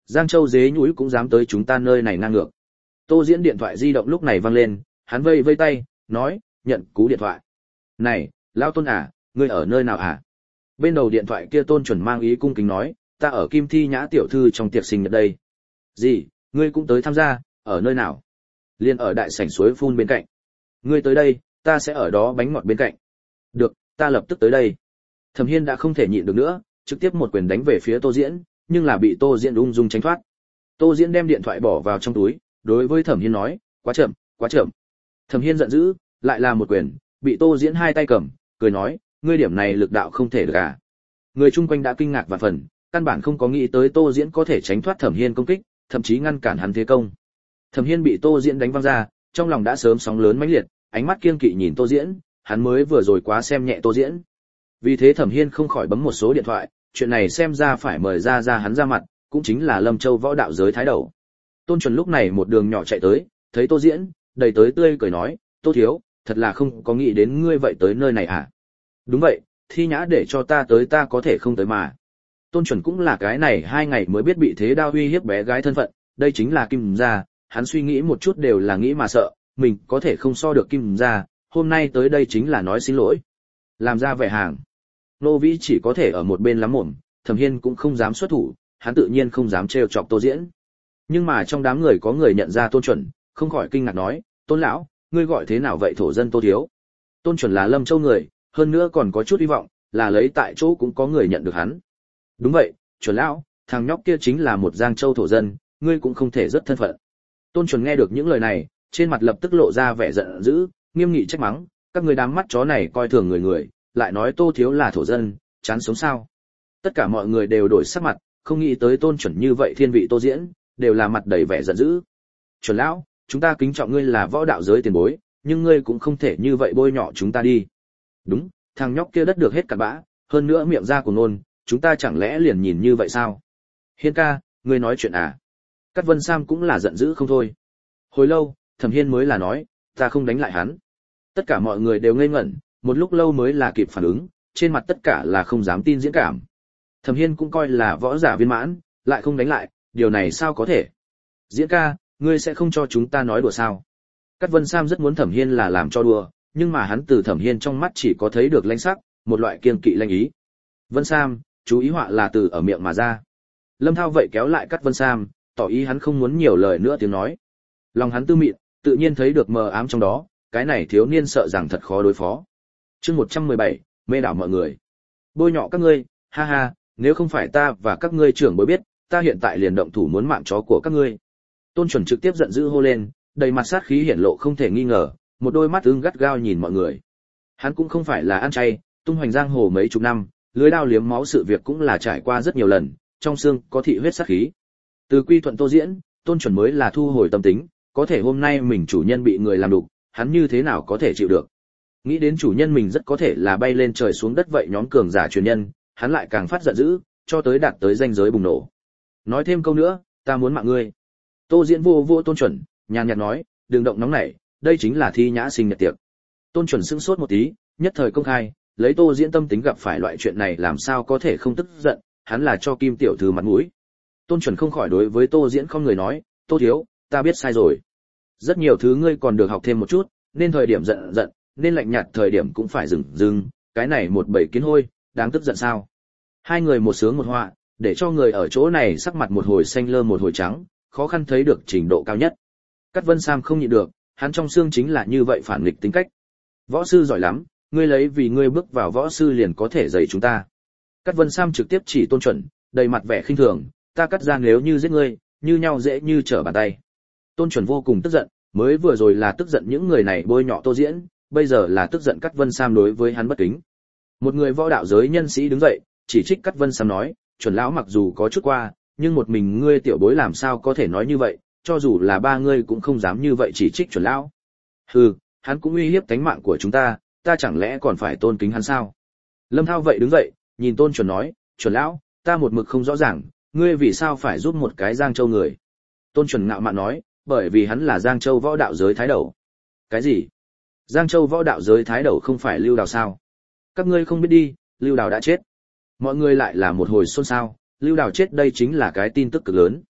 Giang Châu dế nhũi cũng dám tới chúng ta nơi này ngang ngược. Tô Diễn điện thoại di động lúc này vang lên, hắn vây vây tay, nói, nhận cú điện thoại. Này, lão Tôn à, ngươi ở nơi nào à? Bên đầu điện thoại kia Tôn Chuẩn mang ý cung kính nói, ta ở Kim Thi Nhã tiểu thư trong tiệc sinh nhật đây. Gì, ngươi cũng tới tham gia, ở nơi nào? Liên ở đại sảnh suối phun bên cạnh. Ngươi tới đây, ta sẽ ở đó bánh ngọt bên cạnh. Được, ta lập tức tới đây. Thẩm Hiên đã không thể nhịn được nữa, trực tiếp một quyền đánh về phía Tô Diễn, nhưng là bị Tô Diễn ung dung tránh thoát. Tô Diễn đem điện thoại bỏ vào trong túi, đối với Thẩm Hiên nói, quá chậm, quá chậm. Thẩm Hiên giận dữ, lại là một quyền, bị Tô Diễn hai tay cầm, cười nói, ngươi điểm này lực đạo không thể được à? Người chung quanh đã kinh ngạc vạn phần, căn bản không có nghĩ tới Tô Diễn có thể tránh thoát Thẩm Hiên công kích, thậm chí ngăn cản hắn thế công. Thẩm Hiên bị Tô Diễn đánh văng ra, trong lòng đã sớm sóng lớn mãnh liệt, ánh mắt kiêng kỵ nhìn Tô Diễn, hắn mới vừa rồi quá xem nhẹ Tô Diễn. Vì thế Thẩm Hiên không khỏi bấm một số điện thoại, chuyện này xem ra phải mời ra hắn ra mặt, cũng chính là Lâm Châu võ đạo giới thái đầu. Tôn Chuẩn lúc này một đường nhỏ chạy tới, thấy Tô Diễn, đầy tới tươi cười nói, Tô thiếu, thật là không có nghĩ đến ngươi vậy tới nơi này à? Đúng vậy, Thi Nhã để cho ta tới ta có thể không tới mà. Tôn Chuẩn cũng là cái này 2 ngày mới biết bị thế đao uy hiếp bé gái thân phận, đây chính là Kim gia, hắn suy nghĩ một chút đều là nghĩ mà sợ, mình có thể không so được Kim gia, hôm nay tới đây chính là nói xin lỗi. Làm ra vẻ hàng. Nô Vĩ chỉ có thể ở một bên lắm mồm, Thẩm Hiên cũng không dám xuất thủ, hắn tự nhiên không dám trêu chọc Tô Diễn. Nhưng mà trong đám người có người nhận ra Tôn Chuẩn, không khỏi kinh ngạc nói, Tôn lão, ngươi gọi thế nào vậy thổ dân Tô thiếu? Tôn Chuẩn là Lâm Châu người, hơn nữa còn có chút hy vọng, là lấy tại chỗ cũng có người nhận được hắn. Đúng vậy, Chuẩn lão, thằng nhóc kia chính là một Giang Châu thổ dân, ngươi cũng không thể rất thân phận. Tôn Chuẩn nghe được những lời này, trên mặt lập tức lộ ra vẻ giận dữ, nghiêm nghị trách mắng, các ngươi đám mắt chó này coi thường người, lại nói Tô thiếu là thổ dân, chán sống sao? Tất cả mọi người đều đổi sắc mặt, không nghĩ tới Tôn Chuẩn như vậy thiên vị Tô Diễn, đều là mặt đầy vẻ giận dữ. Chuẩn lão, chúng ta kính trọng ngươi là võ đạo giới tiền bối, nhưng ngươi cũng không thể như vậy bôi nhọ chúng ta đi. Đúng, thằng nhóc kia đất được hết cả bã, hơn nữa miệng ra của nôn, chúng ta chẳng lẽ liền nhìn như vậy sao? Hiên ca, ngươi nói chuyện à? Cát Vân Sam cũng là giận dữ không thôi. Hồi lâu, Thẩm Hiên mới là nói, ta không đánh lại hắn. Tất cả mọi người đều ngây ngẩn, một lúc lâu mới là kịp phản ứng, trên mặt tất cả là không dám tin diễn cảm. Thẩm Hiên cũng coi là võ giả viên mãn, lại không đánh lại, điều này sao có thể? Diễn ca, ngươi sẽ không cho chúng ta nói đùa sao? Cát Vân Sam rất muốn Thẩm Hiên là làm cho đùa, nhưng mà hắn từ Thẩm Hiên trong mắt chỉ có thấy được lanh sắc, một loại kiêng kỵ lanh ý. Vân Sam, chú ý họa là từ ở miệng mà ra. Lâm Thao vậy kéo lại Cát Vân Sam, tỏ ý hắn không muốn nhiều lời nữa tiếng nói. Lòng hắn tư mịn, tự nhiên thấy được mờ ám trong đó, cái này thiếu niên sợ rằng thật khó đối phó. Chương 117, mê đảo mọi người. Bôi nhọ các ngươi, ha ha, nếu không phải ta và các ngươi trưởng bối biết, ta hiện tại liền động thủ muốn mạng chó của các ngươi. Tôn Chuẩn trực tiếp giận dữ hô lên, đầy mặt sát khí hiển lộ không thể nghi ngờ, một đôi mắt ưng gắt gao nhìn mọi người. Hắn cũng không phải là ăn chay, tung hoành giang hồ mấy chục năm, lưới đao liếm máu sự việc cũng là trải qua rất nhiều lần, trong xương có thị huyết sát khí. Từ quy thuận Tô Diễn, Tôn Chuẩn mới là thu hồi tâm tính, có thể hôm nay mình chủ nhân bị người làm đục, hắn như thế nào có thể chịu được. Nghĩ đến chủ nhân mình rất có thể là bay lên trời xuống đất vậy nhóm cường giả truyền nhân, hắn lại càng phát giận dữ, cho tới đạt tới ranh giới bùng nổ. Nói thêm câu nữa, ta muốn mạng ngươi. Tô Diễn vô Tôn Chuẩn, nhàn nhạt nói, đừng động nóng nảy, đây chính là Thi Nhã sinh nhật tiệc. Tôn Chuẩn sững sốt một tí, nhất thời công khai, lấy Tô Diễn tâm tính gặp phải loại chuyện này làm sao có thể không tức giận, hắn là cho Kim tiểu thư mặt mũi. Tôn Chuẩn không khỏi đối với Tô Diễn không người nói, Tô thiếu, ta biết sai rồi. Rất nhiều thứ ngươi còn được học thêm một chút, nên thời điểm giận, nên lạnh nhạt thời điểm cũng phải dừng, cái này một bầy kiến hôi, đáng tức giận sao? Hai người một sướng một họa, để cho người ở chỗ này sắc mặt một hồi xanh lơ một hồi trắng, khó khăn thấy được trình độ cao nhất. Cát Vân Sam không nhịn được, hắn trong xương chính là như vậy phản nghịch tính cách. Võ sư giỏi lắm, ngươi lấy vì ngươi bước vào võ sư liền có thể dạy chúng ta. Cát Vân Sam trực tiếp chỉ Tôn Chuẩn, đầy mặt vẻ khinh thường, ta cắt ra nếu như giết ngươi, như nhau dễ như trở bàn tay. Tôn Chuẩn vô cùng tức giận, mới vừa rồi là tức giận những người này bôi nhọ Tô Diễn, bây giờ là tức giận Cát Vân Sam đối với hắn bất kính. Một người võ đạo giới nhân sĩ đứng dậy, chỉ trích Cát Vân Sam nói, Chuẩn lão mặc dù có chút qua, nhưng một mình ngươi tiểu bối làm sao có thể nói như vậy, cho dù là ba ngươi cũng không dám như vậy chỉ trích Chuẩn lão. Hừ, hắn cũng uy hiếp tính mạng của chúng ta chẳng lẽ còn phải tôn kính hắn sao? Lâm Thao vậy đứng dậy, nhìn Tôn Chuẩn nói, Chuẩn lão, ta một mực không rõ ràng, ngươi vì sao phải giúp một cái Giang Châu người? Tôn Chuẩn ngạo mạn nói, bởi vì hắn là Giang Châu võ đạo giới thái đầu. Cái gì? Giang Châu võ đạo giới thái đầu không phải Lưu Đào sao? Các ngươi không biết đi, Lưu Đào đã chết. Mọi người lại là một hồi xôn xao, Lưu Đào chết đây chính là cái tin tức cực lớn.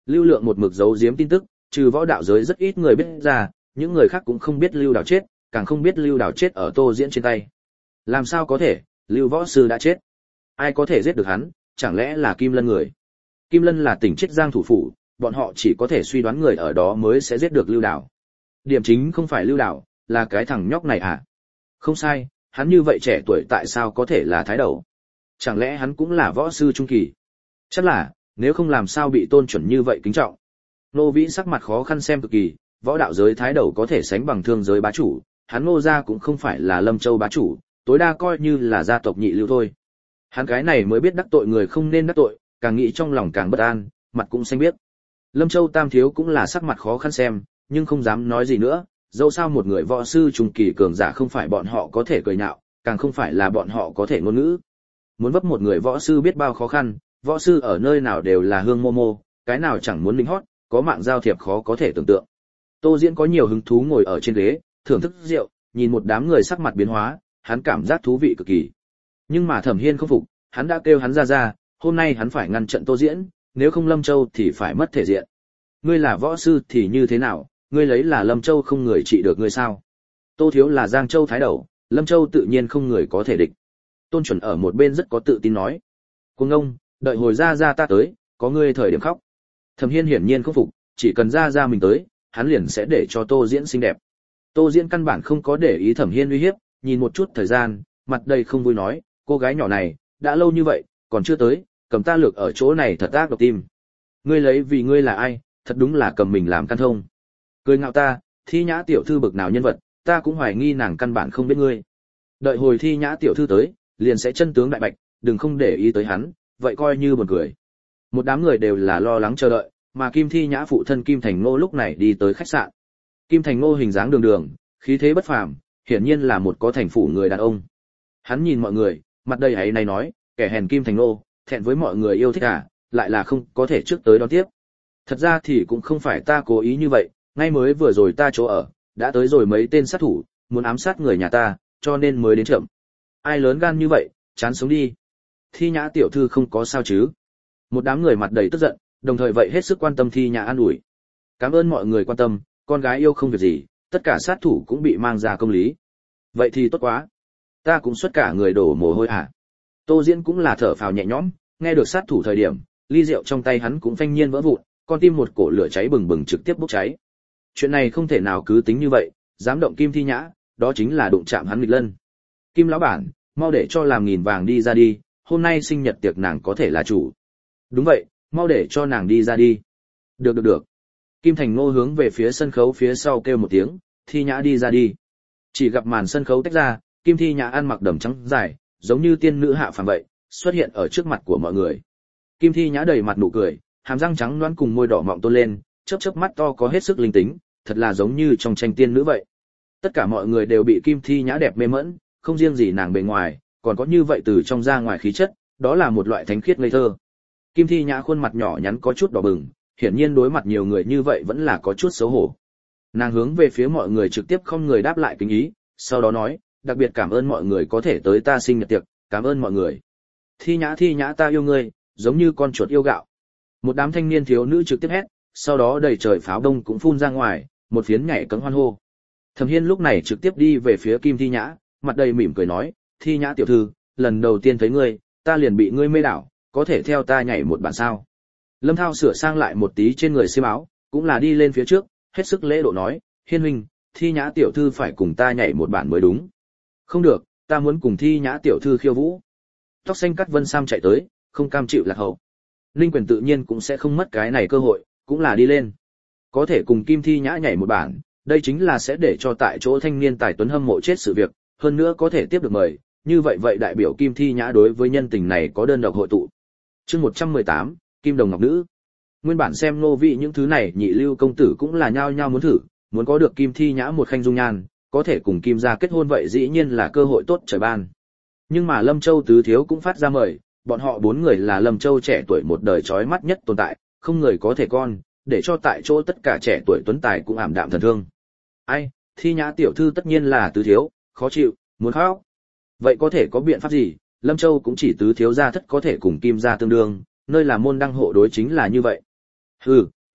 Lưu Lượng một mực giấu giếm tin tức, trừ võ đạo giới rất ít người biết ra, những người khác cũng không biết Lưu Đào chết, càng không biết Lưu Đào chết ở Tô Diễn trên tay. Làm sao có thể, Lưu võ sư đã chết. Ai có thể giết được hắn, chẳng lẽ là Kim Lân người? Kim Lân là tỉnh Chiết Giang thủ phủ, bọn họ chỉ có thể suy đoán người ở đó mới sẽ giết được Lưu Đào. Điểm chính không phải Lưu Đào, là cái thằng nhóc này à? Không sai, hắn như vậy trẻ tuổi tại sao có thể là thái đầu? Chẳng lẽ hắn cũng là võ sư trung kỳ? Chắc là, nếu không làm sao bị tôn chuẩn như vậy kính trọng. Nô Vĩ sắc mặt khó khăn xem cực kỳ, võ đạo giới thái đầu có thể sánh bằng thương giới bá chủ, hắn Ngô gia cũng không phải là Lâm Châu bá chủ, tối đa coi như là gia tộc nhị lưu thôi. Hắn cái này mới biết đắc tội người không nên đắc tội, càng nghĩ trong lòng càng bất an, mặt cũng xanh biếc. Lâm Châu tam thiếu cũng là sắc mặt khó khăn xem, nhưng không dám nói gì nữa, dẫu sao một người võ sư trung kỳ cường giả không phải bọn họ có thể cười nhạo, càng không phải là bọn họ có thể ngôn ngữ. Muốn vấp một người võ sư biết bao khó khăn, võ sư ở nơi nào đều là hương mô mô, cái nào chẳng muốn lính hót, có mạng giao thiệp khó có thể tưởng tượng. Tô Diễn có nhiều hứng thú ngồi ở trên ghế, thưởng thức rượu, nhìn một đám người sắc mặt biến hóa, hắn cảm giác thú vị cực kỳ. Nhưng mà Thẩm Hiên không phục, hắn đã kêu hắn ra, hôm nay hắn phải ngăn trận Tô Diễn, nếu không Lâm Châu thì phải mất thể diện. Ngươi là võ sư thì như thế nào, ngươi lấy là Lâm Châu không người trị được ngươi sao? Tô thiếu là Giang Châu thái đầu, Lâm Châu tự nhiên không người có thể địch. Tôn Chuẩn ở một bên rất có tự tin nói. Cuồng ngông, đợi hồi ra ta tới, có ngươi thời điểm khóc. Thẩm Hiên hiển nhiên không phục, chỉ cần ra mình tới, hắn liền sẽ để cho Tô Diễn xinh đẹp. Tô Diễn căn bản không có để ý Thẩm Hiên uy hiếp, nhìn một chút thời gian, mặt đầy không vui nói, cô gái nhỏ này, đã lâu như vậy, còn chưa tới, cầm ta lược ở chỗ này thật ác độc tim. Ngươi lấy vì ngươi là ai, thật đúng là cầm mình làm căn thông. Cười ngạo ta, Thi Nhã tiểu thư bực nào nhân vật, ta cũng hoài nghi nàng căn bản không biết ngươi. Đợi hồi Thi Nhã tiểu thư tới, liền sẽ chân tướng đại bạch, đừng không để ý tới hắn, vậy coi như buồn cười. Một đám người đều là lo lắng chờ đợi, mà Kim Thi Nhã phụ thân Kim Thành Ngô lúc này đi tới khách sạn. Kim Thành Ngô hình dáng đường đường, khí thế bất phàm, hiển nhiên là một có thành phủ người đàn ông. Hắn nhìn mọi người, mặt đầy áy náy nói, kẻ hèn Kim Thành Ngô, thẹn với mọi người yêu thích à, lại là không có thể trước tới đón tiếp. Thật ra thì cũng không phải ta cố ý như vậy, ngay mới vừa rồi ta chỗ ở, đã tới rồi mấy tên sát thủ, muốn ám sát người nhà ta, cho nên mới đến chậm. Ai lớn gan như vậy, chán sống đi. Thi Nhã tiểu thư không có sao chứ? Một đám người mặt đầy tức giận, đồng thời vậy hết sức quan tâm Thi Nhã an ủi. Cảm ơn mọi người quan tâm, con gái yêu không việc gì, tất cả sát thủ cũng bị mang ra công lý. Vậy thì tốt quá. Ta cũng xuất cả người đổ mồ hôi à. Tô Diễn cũng là thở phào nhẹ nhõm, nghe được sát thủ thời điểm, ly rượu trong tay hắn cũng phanh nhiên vỡ vụn, con tim một cổ lửa cháy bừng bừng trực tiếp bốc cháy. Chuyện này không thể nào cứ tính như vậy, dám động Kim Thi Nhã, đó chính là đụng chạm hắn nghịch lân. Kim lão bản, mau để cho làm nghìn vàng đi ra đi, hôm nay sinh nhật tiệc nàng có thể là chủ. Đúng vậy, mau để cho nàng đi ra đi. Được. Kim Thành Ngô hướng về phía sân khấu phía sau kêu một tiếng, Thi Nhã đi ra đi. Chỉ gặp màn sân khấu tách ra, Kim Thi Nhã ăn mặc đầm trắng dài, giống như tiên nữ hạ phàm vậy, xuất hiện ở trước mặt của mọi người. Kim Thi Nhã đầy mặt nụ cười, hàm răng trắng nõn cùng môi đỏ mọng tôn lên, chớp mắt to có hết sức linh tính, thật là giống như trong tranh tiên nữ vậy. Tất cả mọi người đều bị Kim Thi Nhã đẹp mê mẫn, không riêng gì nàng bề ngoài, còn có như vậy từ trong ra ngoài khí chất, đó là một loại thánh khiết ngây thơ. Kim Thi Nhã khuôn mặt nhỏ nhắn có chút đỏ bừng, hiển nhiên đối mặt nhiều người như vậy vẫn là có chút xấu hổ. Nàng hướng về phía mọi người trực tiếp không người đáp lại kính ý, sau đó nói, đặc biệt cảm ơn mọi người có thể tới ta sinh nhật tiệc, cảm ơn mọi người. Thi Nhã ta yêu ngươi, giống như con chuột yêu gạo. Một đám thanh niên thiếu nữ trực tiếp hét, sau đó đầy trời pháo đông cũng phun ra ngoài, một phiến nhảy cẫng hoan hô. Thẩm Hiên lúc này trực tiếp đi về phía Kim Thi Nhã, mặt đầy mỉm cười nói, Thi Nhã tiểu thư, lần đầu tiên thấy ngươi, ta liền bị ngươi mê đảo, có thể theo ta nhảy một bản sao? Lâm Thao sửa sang lại một tí trên người xiêm áo, cũng là đi lên phía trước, hết sức lễ độ nói, Hiên huynh, Thi Nhã tiểu thư phải cùng ta nhảy một bản mới đúng. Không được, ta muốn cùng Thi Nhã tiểu thư khiêu vũ. Tóc xanh Cát Vân Sam chạy tới, không cam chịu lạc hậu. Linh Quyền tự nhiên cũng sẽ không mất cái này cơ hội, cũng là đi lên. Có thể cùng Kim Thi Nhã nhảy một bản, đây chính là sẽ để cho tại chỗ thanh niên tài tuấn hâm mộ chết sự việc, hơn nữa có thể tiếp được mời, như vậy đại biểu Kim Thi Nhã đối với nhân tình này có đơn độc hội tụ. Chương 118, Kim Đồng Ngọc Nữ. Nguyên bản xem Ngô Vị những thứ này nhị lưu công tử cũng là nhao nhao muốn thử, muốn có được Kim Thi Nhã một khanh dung nhan, có thể cùng Kim gia kết hôn vậy dĩ nhiên là cơ hội tốt trời ban. Nhưng mà Lâm Châu tứ thiếu cũng phát ra mời, bọn họ bốn người là Lâm Châu trẻ tuổi một đời chói mắt nhất tồn tại, không người có thể con, để cho tại chỗ tất cả trẻ tuổi tuấn tài cũng ảm đạm thần thương. Ai, Thi Nhã tiểu thư tất nhiên là tứ thiếu, khó chịu, muốn khóc. Vậy có thể có biện pháp gì? Lâm Châu cũng chỉ tứ thiếu gia thất có thể cùng Kim gia tương đương, nơi là môn đăng hộ đối chính là như vậy. Hừ,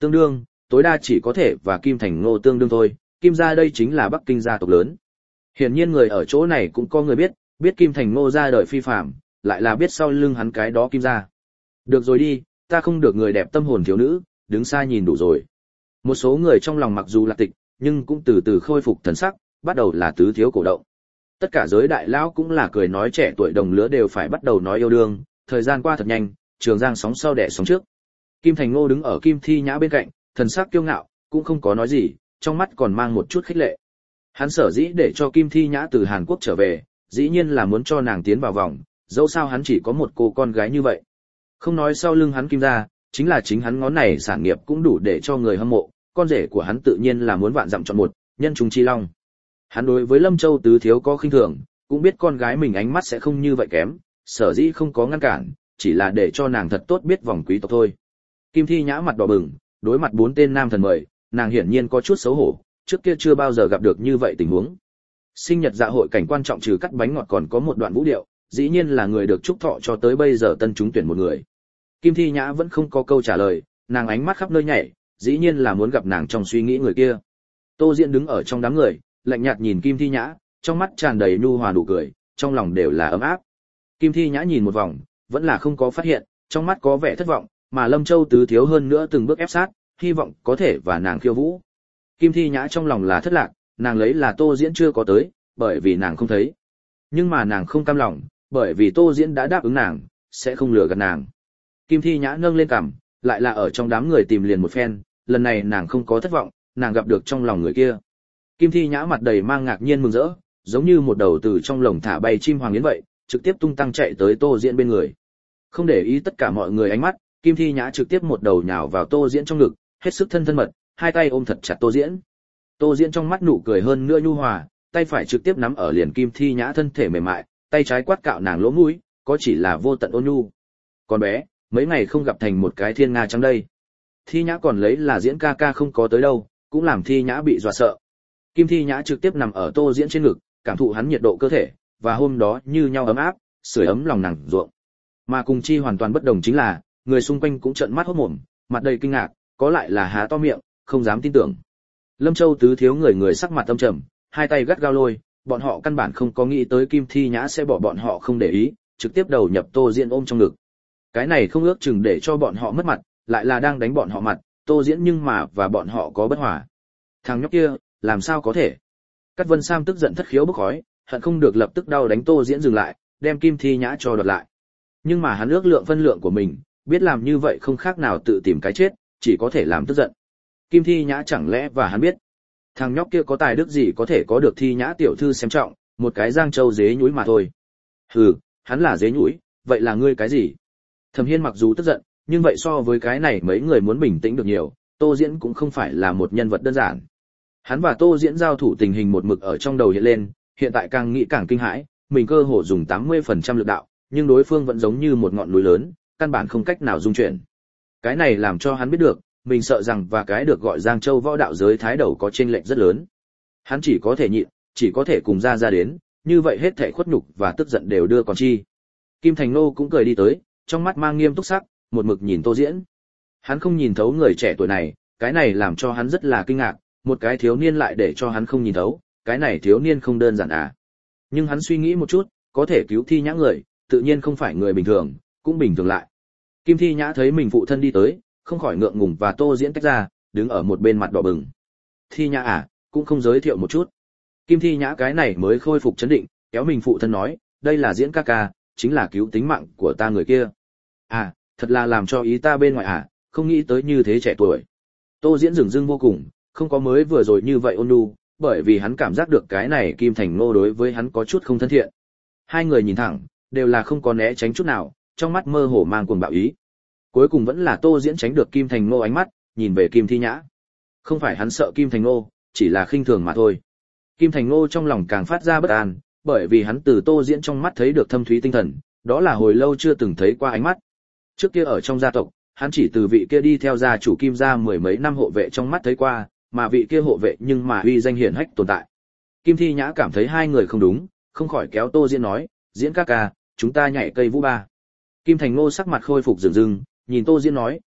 Tương đương, tối đa chỉ có thể và Kim Thành Ngô tương đương thôi, Kim gia đây chính là Bắc Kinh gia tộc lớn. Hiển nhiên người ở chỗ này cũng có người biết Kim Thành Ngô ra đời phi phàm, lại là biết sau lưng hắn cái đó Kim gia. Được rồi đi, ta không được người đẹp tâm hồn thiếu nữ, đứng xa nhìn đủ rồi. Một số người trong lòng mặc dù là tịch, nhưng cũng từ từ khôi phục thần sắc, bắt đầu là tứ thiếu cổ động. Tất cả giới đại lão cũng là cười nói trẻ tuổi đồng lứa đều phải bắt đầu nói yêu đương, thời gian qua thật nhanh, trường giang sóng sau đẻ sóng trước. Kim Thành Ngô đứng ở Kim Thi Nhã bên cạnh, thần sắc kiêu ngạo, cũng không có nói gì, trong mắt còn mang một chút khích lệ. Hắn sở dĩ để cho Kim Thi Nhã từ Hàn Quốc trở về, dĩ nhiên là muốn cho nàng tiến vào vòng, dẫu sao hắn chỉ có một cô con gái như vậy. Không nói sau lưng hắn Kim gia, chính là chính hắn ngón này sản nghiệp cũng đủ để cho người hâm mộ, con rể của hắn tự nhiên là muốn vạn dặm chọn một, nhân chúng chi long. Hắn đối với Lâm Châu tứ thiếu có khinh thường, cũng biết con gái mình ánh mắt sẽ không như vậy kém, sở dĩ không có ngăn cản, chỉ là để cho nàng thật tốt biết vòng quý tộc thôi. Kim Thi Nhã mặt đỏ bừng, đối mặt 4 tên nam thần mời, nàng hiển nhiên có chút xấu hổ, trước kia chưa bao giờ gặp được như vậy tình huống. Sinh nhật dạ hội cảnh quan trọng trừ cắt bánh ngọt còn có một đoạn vũ điệu, dĩ nhiên là người được chúc thọ cho tới bây giờ tân chúng tuyển một người. Kim Thi Nhã vẫn không có câu trả lời, nàng ánh mắt khắp nơi nhảy, dĩ nhiên là muốn gặp nàng trong suy nghĩ người kia. Tô Diễn đứng ở trong đám người, lạnh nhạt nhìn Kim Thi Nhã, trong mắt tràn đầy nhu hòa nụ cười, trong lòng đều là ấm áp. Kim Thi Nhã nhìn một vòng, vẫn là không có phát hiện, trong mắt có vẻ thất vọng, mà Lâm Châu tứ thiếu hơn nữa từng bước ép sát, hy vọng có thể và nàng khiêu vũ. Kim Thi Nhã trong lòng là thất lạc, nàng lấy là Tô Diễn chưa có tới, bởi vì nàng không thấy. Nhưng mà nàng không cam lòng, bởi vì Tô Diễn đã đáp ứng nàng, sẽ không lừa gạt nàng. Kim Thi Nhã nâng lên cằm, lại là ở trong đám người tìm liền một phen, lần này nàng không có thất vọng, nàng gặp được trong lòng người kia. Kim Thi Nhã mặt đầy mang ngạc nhiên mừng rỡ, giống như một đầu từ trong lồng thả bay chim hoàng yến vậy, trực tiếp tung tăng chạy tới Tô Diễn bên người. Không để ý tất cả mọi người ánh mắt, Kim Thi Nhã trực tiếp một đầu nhào vào Tô Diễn trong ngực, hết sức thân mật, hai tay ôm thật chặt Tô Diễn. Tô Diễn trong mắt nụ cười hơn nữa nhu hòa, tay phải trực tiếp nắm ở liền Kim Thi Nhã thân thể mềm mại, tay trái quát cạo nàng lỗ mũi, có chỉ là vô tận ôn nhu. Con bé, mấy ngày không gặp thành một cái thiên nga trắng đây. Thi Nhã còn lấy là Diễn ca ca không có tới đâu, cũng làm Thi Nhã bị dọa sợ. Kim Thi Nhã trực tiếp nằm ở Tô Diễn trên ngực, cảm thụ hắn nhiệt độ cơ thể, và hôm đó như nhau ấm áp, sưởi ấm lòng nàng ruộng. Mà cùng chi hoàn toàn bất đồng chính là, người xung quanh cũng trợn mắt hốt mồm, mặt đầy kinh ngạc, có lại là há to miệng, không dám tin tưởng. Lâm Châu tứ thiếu người sắc mặt âm trầm, hai tay gắt gao lôi, bọn họ căn bản không có nghĩ tới Kim Thi Nhã sẽ bỏ bọn họ không để ý, trực tiếp đầu nhập Tô Diễn ôm trong ngực. Cái này không ước chừng để cho bọn họ mất mặt, lại là đang đánh bọn họ mặt, Tô Diễn nhưng mà và bọn họ có bất hòa. Thằng nhóc kia, làm sao có thể? Cát Vân Sam tức giận thất khiếu bốc khói, hận không được lập tức đau đánh Tô Diễn dừng lại, đem Kim Thi Nhã cho đoạt lại. Nhưng mà hắn ước lượng phân lượng của mình, biết làm như vậy không khác nào tự tìm cái chết, chỉ có thể làm tức giận. Kim Thi Nhã chẳng lẽ và hắn biết, thằng nhóc kia có tài đức gì có thể có được Thi Nhã tiểu thư xem trọng, một cái Giang Châu dế nhúi mà thôi. Hừ, hắn là dế nhúi, vậy là ngươi cái gì? Thẩm Hiên mặc dù tức giận, nhưng vậy so với cái này mấy người muốn bình tĩnh được nhiều, Tô Diễn cũng không phải là một nhân vật đơn giản. Hắn và Tô Diễn giao thủ tình hình một mực ở trong đầu hiện lên, hiện tại càng nghĩ càng kinh hãi, mình cơ hồ dùng 80% lực đạo, nhưng đối phương vẫn giống như một ngọn núi lớn, căn bản không cách nào dung chuyển. Cái này làm cho hắn biết được, mình sợ rằng và cái được gọi Giang Châu võ đạo giới thái đầu có chênh lệch rất lớn. Hắn chỉ có thể nhịn, chỉ có thể cùng ra đến, như vậy hết thảy khuất nhục và tức giận đều đưa còn chi. Kim Thành Nô cũng cười đi tới, trong mắt mang nghiêm túc sắc, một mực nhìn Tô Diễn. Hắn không nhìn thấu người trẻ tuổi này, cái này làm cho hắn rất là kinh ngạc, một cái thiếu niên lại để cho hắn không nhìn thấu, cái này thiếu niên không đơn giản à. Nhưng hắn suy nghĩ một chút, có thể cứu Thi Nhã người, tự nhiên không phải người bình thường, cũng bình thường lại. Kim Thi Nhã thấy mình phụ thân đi tới, không khỏi ngượng ngùng và Tô Diễn tách ra, đứng ở một bên mặt đỏ bừng. Thi Nhã à, cũng không giới thiệu một chút. Kim Thi Nhã cái này mới khôi phục chấn định, kéo mình phụ thân nói, đây là Diễn ca ca, chính là cứu tính mạng của ta người kia. À, thật là làm cho ý ta bên ngoài à, không nghĩ tới như thế trẻ tuổi. Tô Diễn dửng dưng vô cùng, không có mới vừa rồi như vậy ôn nhu, bởi vì hắn cảm giác được cái này Kim Thành Nô đối với hắn có chút không thân thiện. Hai người nhìn thẳng, đều là không có né tránh chút nào, trong mắt mơ hồ mang cuồng bạo ý. Cuối cùng vẫn là Tô Diễn tránh được Kim Thành Nô ánh mắt, nhìn về Kim Thi Nhã. Không phải hắn sợ Kim Thành Nô, chỉ là khinh thường mà thôi. Kim Thành Nô trong lòng càng phát ra bất an, bởi vì hắn từ Tô Diễn trong mắt thấy được thâm thúy tinh thần, đó là hồi lâu chưa từng thấy qua ánh mắt. Trước kia ở trong gia tộc, hắn chỉ từ vị kia đi theo gia chủ Kim gia mười mấy năm hộ vệ trong mắt thấy qua, mà vị kia hộ vệ nhưng mà uy danh hiển hách tồn tại. Kim Thi Nhã cảm thấy hai người không đúng, không khỏi kéo Tô Diễn nói, Diễn ca ca, chúng ta nhảy cây vũ ba. Kim Thành Ngô sắc mặt khôi phục rừng rừng, nhìn Tô Diễn nói,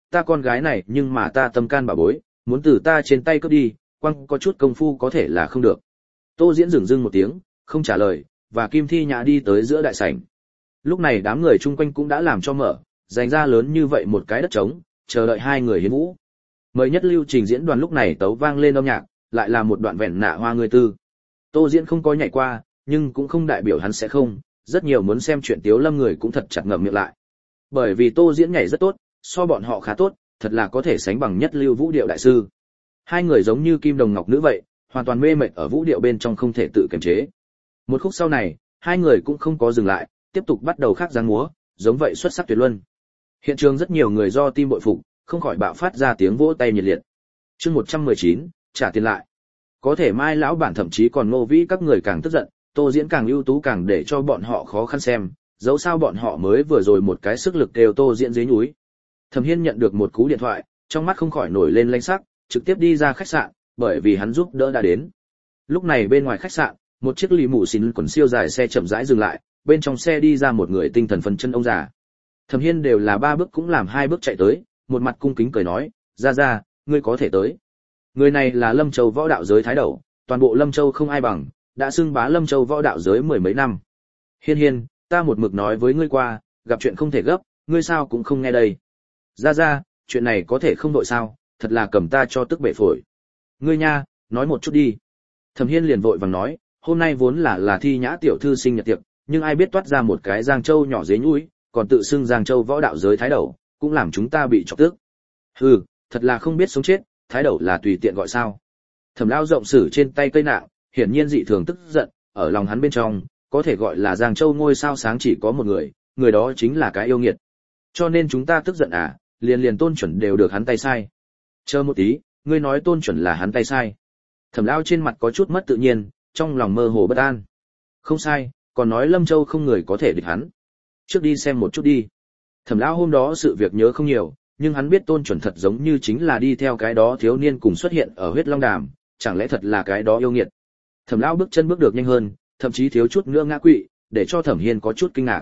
ta con gái này nhưng mà ta tâm can bà bối, muốn từ ta trên tay cướp đi, quăng có chút công phu có thể là không được. Tô Diễn dửng dưng một tiếng, không trả lời, và Kim Thi Nhã đi tới giữa đại sảnh. Lúc này đám người chung quanh cũng đã làm cho mở, dành ra lớn như vậy một cái đất trống, chờ đợi hai người hiến vũ. Mời nhất lưu trình diễn đoàn lúc này tấu vang lên âm nhạc, lại là một đoạn vẹn nạ hoa người tư. Tô Diễn không có nhảy qua, nhưng cũng không đại biểu hắn sẽ không, rất nhiều muốn xem chuyện Tiếu Lâm người cũng thật chặt ngậm miệng lại. Bởi vì Tô Diễn nhảy rất tốt, so bọn họ khá tốt, thật là có thể sánh bằng nhất lưu vũ điệu đại sư. Hai người giống như kim đồng ngọc nữ vậy, hoàn toàn mê mệt ở vũ điệu bên trong không thể tự kiềm chế. Một khúc sau này, hai người cũng không có dừng lại, tiếp tục bắt đầu khác dáng múa, giống vậy xuất sắc tuyệt luân. Hiện trường rất nhiều người do tim bội phục, không khỏi bạo phát ra tiếng vỗ tay nhiệt liệt. Chương 119, trả tiền lại. Có thể Mai lão bản thậm chí còn Ngô Vĩ các người càng tức giận, Tô Diễn càng ưu tú càng để cho bọn họ khó khăn xem, dẫu sao bọn họ mới vừa rồi một cái sức lực đều Tô Diễn dưới núi. Thẩm Hiên nhận được một cú điện thoại, trong mắt không khỏi nổi lên lanh sắc, trực tiếp đi ra khách sạn, bởi vì hắn giúp đỡ đã đến. Lúc này bên ngoài khách sạn, một chiếc lì mù xìn quần siêu dài xe chậm rãi dừng lại, bên trong xe đi ra một người tinh thần phấn chân ông già. Thẩm Hiên đều là 3 bước cũng làm 2 bước chạy tới, một mặt cung kính cười nói, ra, ngươi có thể tới. Người này là Lâm Châu võ đạo giới thái đầu, toàn bộ Lâm Châu không ai bằng, đã xưng bá Lâm Châu võ đạo giới 10 mấy năm. Hiên, ta một mực nói với ngươi qua, gặp chuyện không thể gấp, ngươi sao cũng không nghe đây. Ra, chuyện này có thể không đội sao, thật là cầm ta cho tức bể phổi. Ngươi nha, nói một chút đi. Thẩm Hiên liền vội vàng nói, hôm nay vốn là Thi Nhã tiểu thư sinh nhật tiệc, nhưng ai biết toát ra một cái Giang Châu nhỏ dế nhũi, còn tự xưng Giang Châu võ đạo giới thái đầu, cũng làm chúng ta bị chọc tức. Hừ, thật là không biết sống chết, thái đầu là tùy tiện gọi sao. Thẩm lão rộng sử trên tay cây nạng, hiển nhiên dị thường tức giận, ở lòng hắn bên trong, có thể gọi là Giang Châu ngôi sao sáng chỉ có một người đó chính là cái yêu nghiệt. Cho nên chúng ta tức giận à, liền Tôn Chuẩn đều được hắn tay sai. Chờ một tí, ngươi nói Tôn Chuẩn là hắn tay sai. Thẩm lão trên mặt có chút mất tự nhiên, trong lòng mơ hồ bất an. Không sai, còn nói Lâm Châu không người có thể địch hắn. Trước đi xem một chút đi. Thẩm lão hôm đó sự việc nhớ không nhiều, nhưng hắn biết Tôn Chuẩn thật giống như chính là đi theo cái đó thiếu niên cùng xuất hiện ở Huyết Long Đàm, chẳng lẽ thật là cái đó yêu nghiệt. Thẩm lão bước chân bước được nhanh hơn, thậm chí thiếu chút nữa ngã quỵ, để cho Thẩm Hiên có chút kinh ngạc.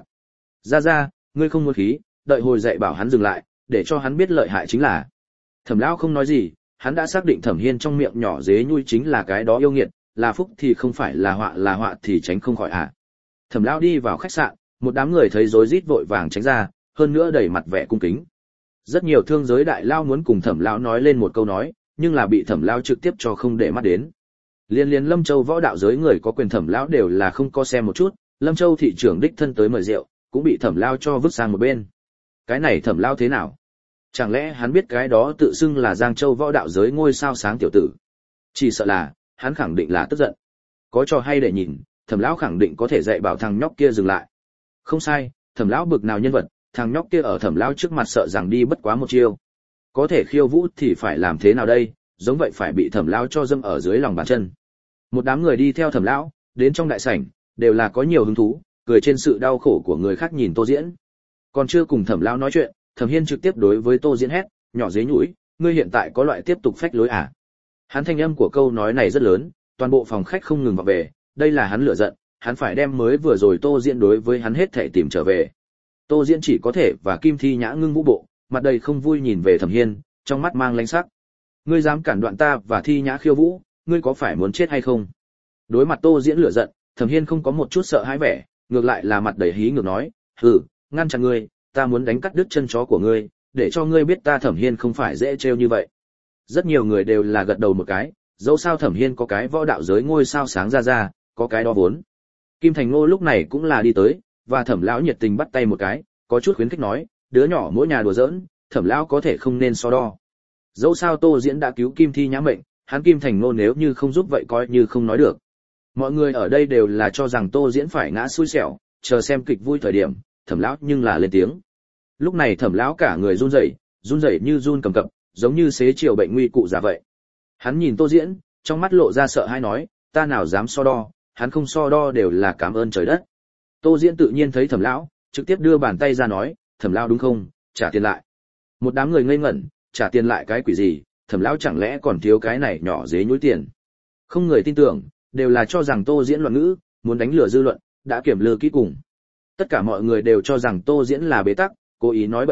Ra, ngươi không muốn khí, đợi hồi dạy bảo hắn dừng lại, để cho hắn biết lợi hại chính là. Thẩm lão không nói gì, hắn đã xác định Thẩm Hiên trong miệng nhỏ dế nhui chính là cái đó yêu nghiệt, là phúc thì không phải là họa thì tránh không khỏi à. Thẩm lão đi vào khách sạn, một đám người thấy rối rít vội vàng tránh ra, hơn nữa đầy mặt vẻ cung kính. Rất nhiều thương giới đại lao muốn cùng Thẩm lão nói lên một câu nói, nhưng là bị Thẩm lão trực tiếp cho không để mắt đến. Liên Lâm Châu võ đạo giới người có quyền Thẩm lão đều là không có xem một chút, Lâm Châu thị trưởng đích thân tới mời rượu, cũng bị Thẩm lão cho vứt sang một bên. Cái này Thẩm lão thế nào? Chẳng lẽ hắn biết cái đó tự xưng là Giang Châu võ đạo giới ngôi sao sáng tiểu tử? Chỉ sợ là, hắn khẳng định là tức giận. Có trò hay để nhìn, Thẩm lão khẳng định có thể dạy bảo thằng nhóc kia dừng lại. Không sai, Thẩm lão bực nào nhân vật, thằng nhóc kia ở Thẩm lão trước mặt sợ rằng đi bất quá một chiêu. Có thể khiêu vũ thì phải làm thế nào đây, giống vậy phải bị Thẩm lão cho dâm ở dưới lòng bàn chân. Một đám người đi theo Thẩm lão, đến trong đại sảnh, đều là có nhiều hứng thú, cười trên sự đau khổ của người khác nhìn Tô Diễn. Còn chưa cùng Thẩm lão nói chuyện, Thẩm Hiên trực tiếp đối với Tô Diễn hét, nhỏ dế nhũi, ngươi hiện tại có loại tiếp tục phách lối à? Hắn thanh âm của câu nói này rất lớn, toàn bộ phòng khách không ngừng vọng về, đây là hắn lửa giận, hắn phải đem mới vừa rồi Tô Diễn đối với hắn hết thảy tìm trở về. Tô Diễn chỉ có thể và Kim Thi Nhã ngưng vũ bộ, mặt đầy không vui nhìn về Thẩm Hiên, trong mắt mang lánh sắc. Ngươi dám cản đoạn ta và Thi Nhã khiêu vũ, ngươi có phải muốn chết hay không? Đối mặt Tô Diễn lửa giận, Thẩm Hiên không có một chút sợ hãi vẻ, ngược lại là mặt đầy hí ngược nói, hừ, ngăn chặn ngươi, ta muốn đánh cắt đứt chân chó của ngươi, để cho ngươi biết ta Thẩm Hiên không phải dễ trêu như vậy. Rất nhiều người đều là gật đầu một cái, dẫu sao Thẩm Hiên có cái võ đạo giới ngôi sao sáng ra, có cái đó vốn. Kim Thành Ngô lúc này cũng là đi tới, và Thẩm lão nhiệt tình bắt tay một cái, có chút khuyến khích nói, đứa nhỏ mỗi nhà đùa giỡn, Thẩm lão có thể không nên so đo. Dẫu sao Tô Diễn đã cứu Kim Thi Nhã mệnh, hắn Kim Thành Ngô nếu như không giúp vậy coi như không nói được. Mọi người ở đây đều là cho rằng Tô Diễn phải ngã xui xẻo, chờ xem kịch vui thời điểm, Thẩm lão nhưng là lên tiếng. Lúc này Thẩm lão cả người run rẩy như run cầm cập, giống như xế chiều bệnh nguy cụ già vậy. Hắn nhìn Tô Diễn, trong mắt lộ ra sợ hãi nói, ta nào dám so đo, hắn không so đo đều là cảm ơn trời đất. Tô Diễn tự nhiên thấy Thẩm lão, trực tiếp đưa bàn tay ra nói, Thẩm lão đúng không, trả tiền lại. Một đám người ngây ngẩn, trả tiền lại cái quỷ gì, Thẩm lão chẳng lẽ còn thiếu cái này nhỏ dế nhúi tiền. Không người tin tưởng, đều là cho rằng Tô Diễn loạn ngữ, muốn đánh lừa dư luận, đã kiểm lừa kỹ cùng. Tất cả mọi người đều cho rằng Tô Diễn là bế tắc, cố ý nói bậy bạn,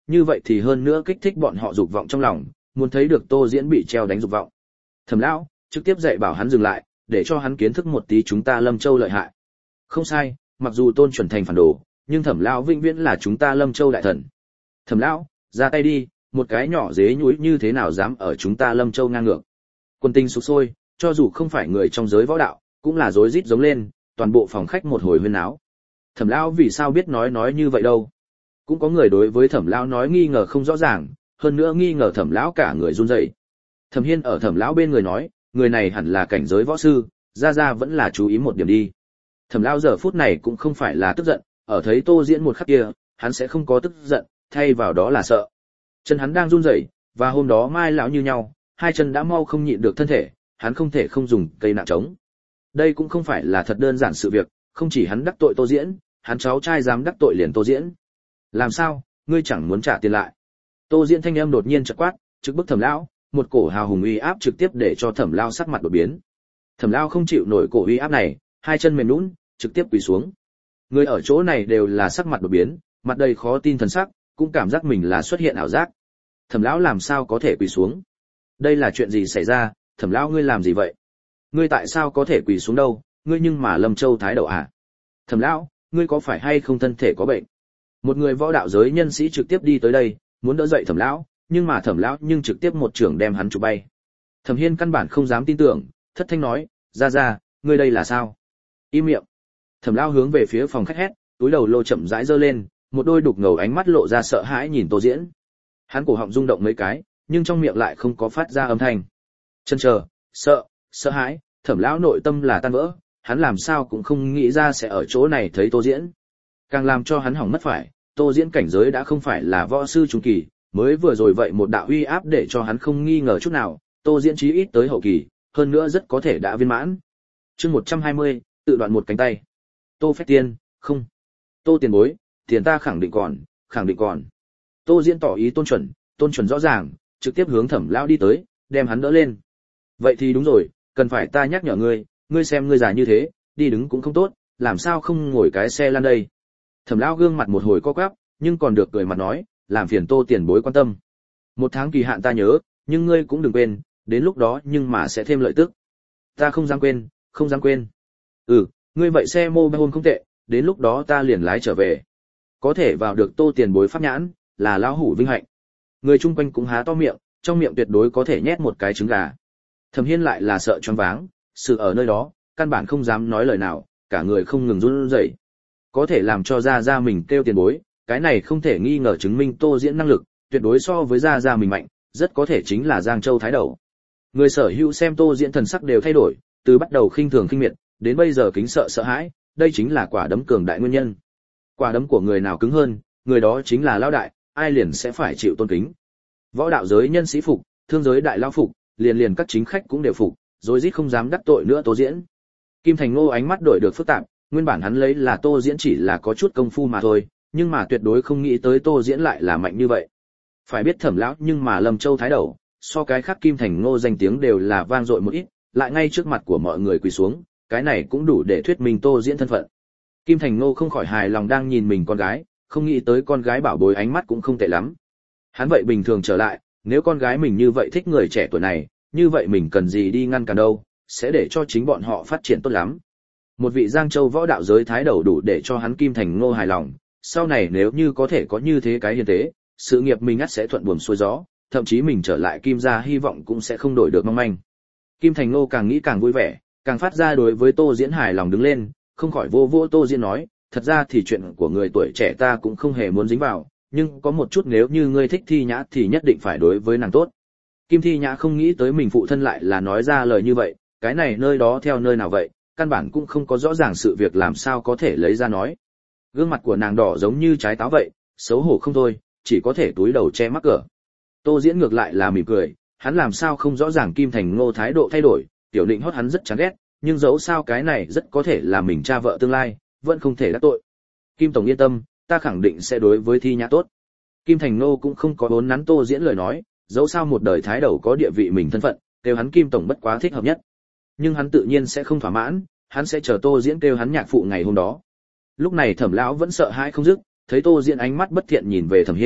như vậy thì hơn nữa kích thích bọn họ dục vọng trong lòng, muốn thấy được Tô Diễn bị treo đánh dục vọng. Thẩm lão trực tiếp dạy bảo hắn dừng lại, để cho hắn kiến thức một tí chúng ta Lâm Châu lợi hại. Không sai, mặc dù Tôn chuẩn thành phản đồ, nhưng Thẩm lão vĩnh viễn là chúng ta Lâm Châu đại thần. Thẩm lão, ra tay đi, một cái nhỏ dế nhúi như thế nào dám ở chúng ta Lâm Châu ngang ngược. Quân tinh sục sôi, cho dù không phải người trong giới võ đạo, cũng là rối rít giống lên, toàn bộ phòng khách một hồi huyên náo. Thẩm lão vì sao biết nói như vậy đâu? Cũng có người đối với Thẩm lão nói nghi ngờ không rõ ràng, hơn nữa nghi ngờ Thẩm lão cả người run rẩy. Thẩm Hiên ở Thẩm lão bên người nói, người này hẳn là cảnh giới võ sư, ra vẫn là chú ý một điểm đi. Thẩm lão giờ phút này cũng không phải là tức giận, ở thấy Tô Diễn một khắc kia, hắn sẽ không có tức giận, thay vào đó là sợ. Chân hắn đang run rẩy, và hôm đó Mai lão như nhau, hai chân đã mau không nhịn được thân thể, hắn không thể không dùng cây nặng chống. Đây cũng không phải là thật đơn giản sự việc, không chỉ hắn đắc tội Tô Diễn, hắn cháu trai dám đắc tội liền Tô Diễn. Làm sao, ngươi chẳng muốn trả tiền lại? Tô Diễn thanh âm đột nhiên chợt quát, trực bức Thẩm lão, một cổ hào hùng uy áp trực tiếp để cho Thẩm lão sắc mặt đột biến. Thẩm lão không chịu nổi cổ uy áp này, hai chân mềm nhũn, trực tiếp quỳ xuống. Người ở chỗ này đều là sắc mặt đột biến, mặt đầy khó tin thần sắc, cũng cảm giác mình là xuất hiện ảo giác. Thẩm lão làm sao có thể quỳ xuống? Đây là chuyện gì xảy ra? Thẩm lão ngươi làm gì vậy? Ngươi tại sao có thể quỳ xuống đâu? Ngươi nhưng mà Lâm Châu thái đầu à? Thẩm lão, ngươi có phải hay không thân thể có bệnh? Một người võ đạo giới nhân sĩ trực tiếp đi tới đây, muốn đỡ dậy Thẩm lão, nhưng mà Thẩm lão nhưng trực tiếp một chưởng đem hắn chụp bay. Thẩm Hiên căn bản không dám tin tưởng, thất thanh nói, ra, ngươi đây là sao? Im miệng. Thẩm lão hướng về phía phòng khách hét, túi đầu lô chậm rãi giơ lên, một đôi đục ngầu ánh mắt lộ ra sợ hãi nhìn Tô Diễn. Hắn cổ họng rung động mấy cái, nhưng trong miệng lại không có phát ra âm thanh. Chần chờ, sợ hãi, Thẩm lão nội tâm là tan vỡ, hắn làm sao cũng không nghĩ ra sẽ ở chỗ này thấy Tô Diễn. Càng làm cho hắn hỏng mất phải, Tô Diễn cảnh giới đã không phải là võ sư trung kỳ, mới vừa rồi vậy một đạo uy áp để cho hắn không nghi ngờ chút nào, Tô Diễn chí ít tới hậu kỳ, hơn nữa rất có thể đã viên mãn. Chương 120, tự đoạn một cánh tay. Tô Phách Tiên, không. Tô tiền bối, tiền ta khẳng định còn. Tô Diễn tỏ ý Tôn chuẩn rõ ràng, trực tiếp hướng Thẩm lão đi tới, đem hắn đỡ lên. Vậy thì đúng rồi, cần phải ta nhắc nhở ngươi xem ngươi già như thế, đi đứng cũng không tốt, làm sao không ngồi cái xe lăn đây? Thẩm lão gương mặt một hồi co quắp, nhưng còn được cười mặt nói, làm phiền Tô tiền bối quan tâm. 1 tháng kỳ hạn ta nhớ, nhưng ngươi cũng đừng quên, đến lúc đó nhưng mà sẽ thêm lợi tức. Ta không dám quên. Ngươi vậy xe mobile không tệ, đến lúc đó ta liền lái trở về. Có thể vào được Tô tiền bối pháp nhãn, là lão hủ vinh hạnh. Người chung quanh cũng há to miệng, trong miệng tuyệt đối có thể nhét một cái trứng gà. Thẩm Hiên lại là sợ choáng váng, sự ở nơi đó, căn bản không dám nói lời nào, cả người không ngừng run rẩy. Có thể làm cho ra mình kêu tiền bối, cái này không thể nghi ngờ chứng minh Tô Diễn năng lực, tuyệt đối so với ra mình mạnh, rất có thể chính là Giang Châu thái đầu. Người sở hữu xem Tô Diễn thần sắc đều thay đổi, từ bắt đầu khinh thường khinh miệt, đến bây giờ kính sợ hãi, đây chính là quả đấm cường đại nguyên nhân. Quả đấm của người nào cứng hơn, người đó chính là lão đại, ai liền sẽ phải chịu tôn kính. Võ đạo giới nhân sĩ phục, thương giới đại lão phục, liền các chính khách cũng đều phục, rồi rít không dám đắc tội nữa Tô Diễn. Kim Thành Ngô ánh mắt đổi được phức tạp, nguyên bản hắn lấy là Tô Diễn chỉ là có chút công phu mà thôi, nhưng mà tuyệt đối không nghĩ tới Tô Diễn lại là mạnh như vậy. Phải biết Thẩm lão nhưng mà Lâm Châu thái đầu, so cái khác Kim Thành Ngô danh tiếng đều là vang dội một ít, lại ngay trước mặt của mọi người quỳ xuống, cái này cũng đủ để thuyết minh Tô Diễn thân phận. Kim Thành Ngô không khỏi hài lòng đang nhìn mình con gái, không nghĩ tới con gái bảo bối ánh mắt cũng không tệ lắm. Hắn vậy bình thường trở lại, nếu con gái mình như vậy thích người trẻ tuổi này, như vậy mình cần gì đi ngăn cản đâu, sẽ để cho chính bọn họ phát triển tốt lắm. Một vị Giang Châu võ đạo giới thái đầu đủ để cho hắn Kim Thành Ngô hài lòng, sau này nếu như có thể có như thế cái hiền tế, sự nghiệp mình ắt sẽ thuận buồm xuôi gió, thậm chí mình trở lại Kim gia hy vọng cũng sẽ không đổi được mong manh. Kim Thành Ngô càng nghĩ càng vui vẻ, càng phát ra đối với Tô Diễn hài lòng đứng lên, không khỏi vô Tô Diễn nói, thật ra thì chuyện của người tuổi trẻ ta cũng không hề muốn dính vào, nhưng có một chút nếu như ngươi thích Thi Nhã thì nhất định phải đối với nàng tốt. Kim Thi Nhã không nghĩ tới mình phụ thân lại là nói ra lời như vậy, cái này nơi đó theo nơi nào vậy, căn bản cũng không có rõ ràng sự việc làm sao có thể lấy ra nói. Gương mặt của nàng đỏ giống như trái táo vậy, xấu hổ không thôi, chỉ có thể túi đầu che mắc cỡ. Tô Diễn ngược lại là mỉm cười, hắn làm sao không rõ ràng Kim Thành Ngô thái độ thay đổi, tiểu định hót hắn rất chán ghét, nhưng dẫu sao cái này rất có thể là mình cha vợ tương lai, vẫn không thể đắc tội. Kim tổng yên tâm, ta khẳng định sẽ đối với Thi Nhã tốt. Kim Thành Ngô cũng không có vốn nắn Tô Diễn lời nói, dẫu sao một đời thái đầu có địa vị mình thân phận, kêu hắn Kim tổng bất quá thích hợp nhất. Nhưng hắn tự nhiên sẽ không thỏa mãn, hắn sẽ chờ Tô Diễn kêu hắn nhạc phụ ngày hôm đó. Lúc này Thẩm lão vẫn sợ hãi không dứt, thấy Tô Diễn ánh mắt bất thiện nhìn về Thẩm Hiên,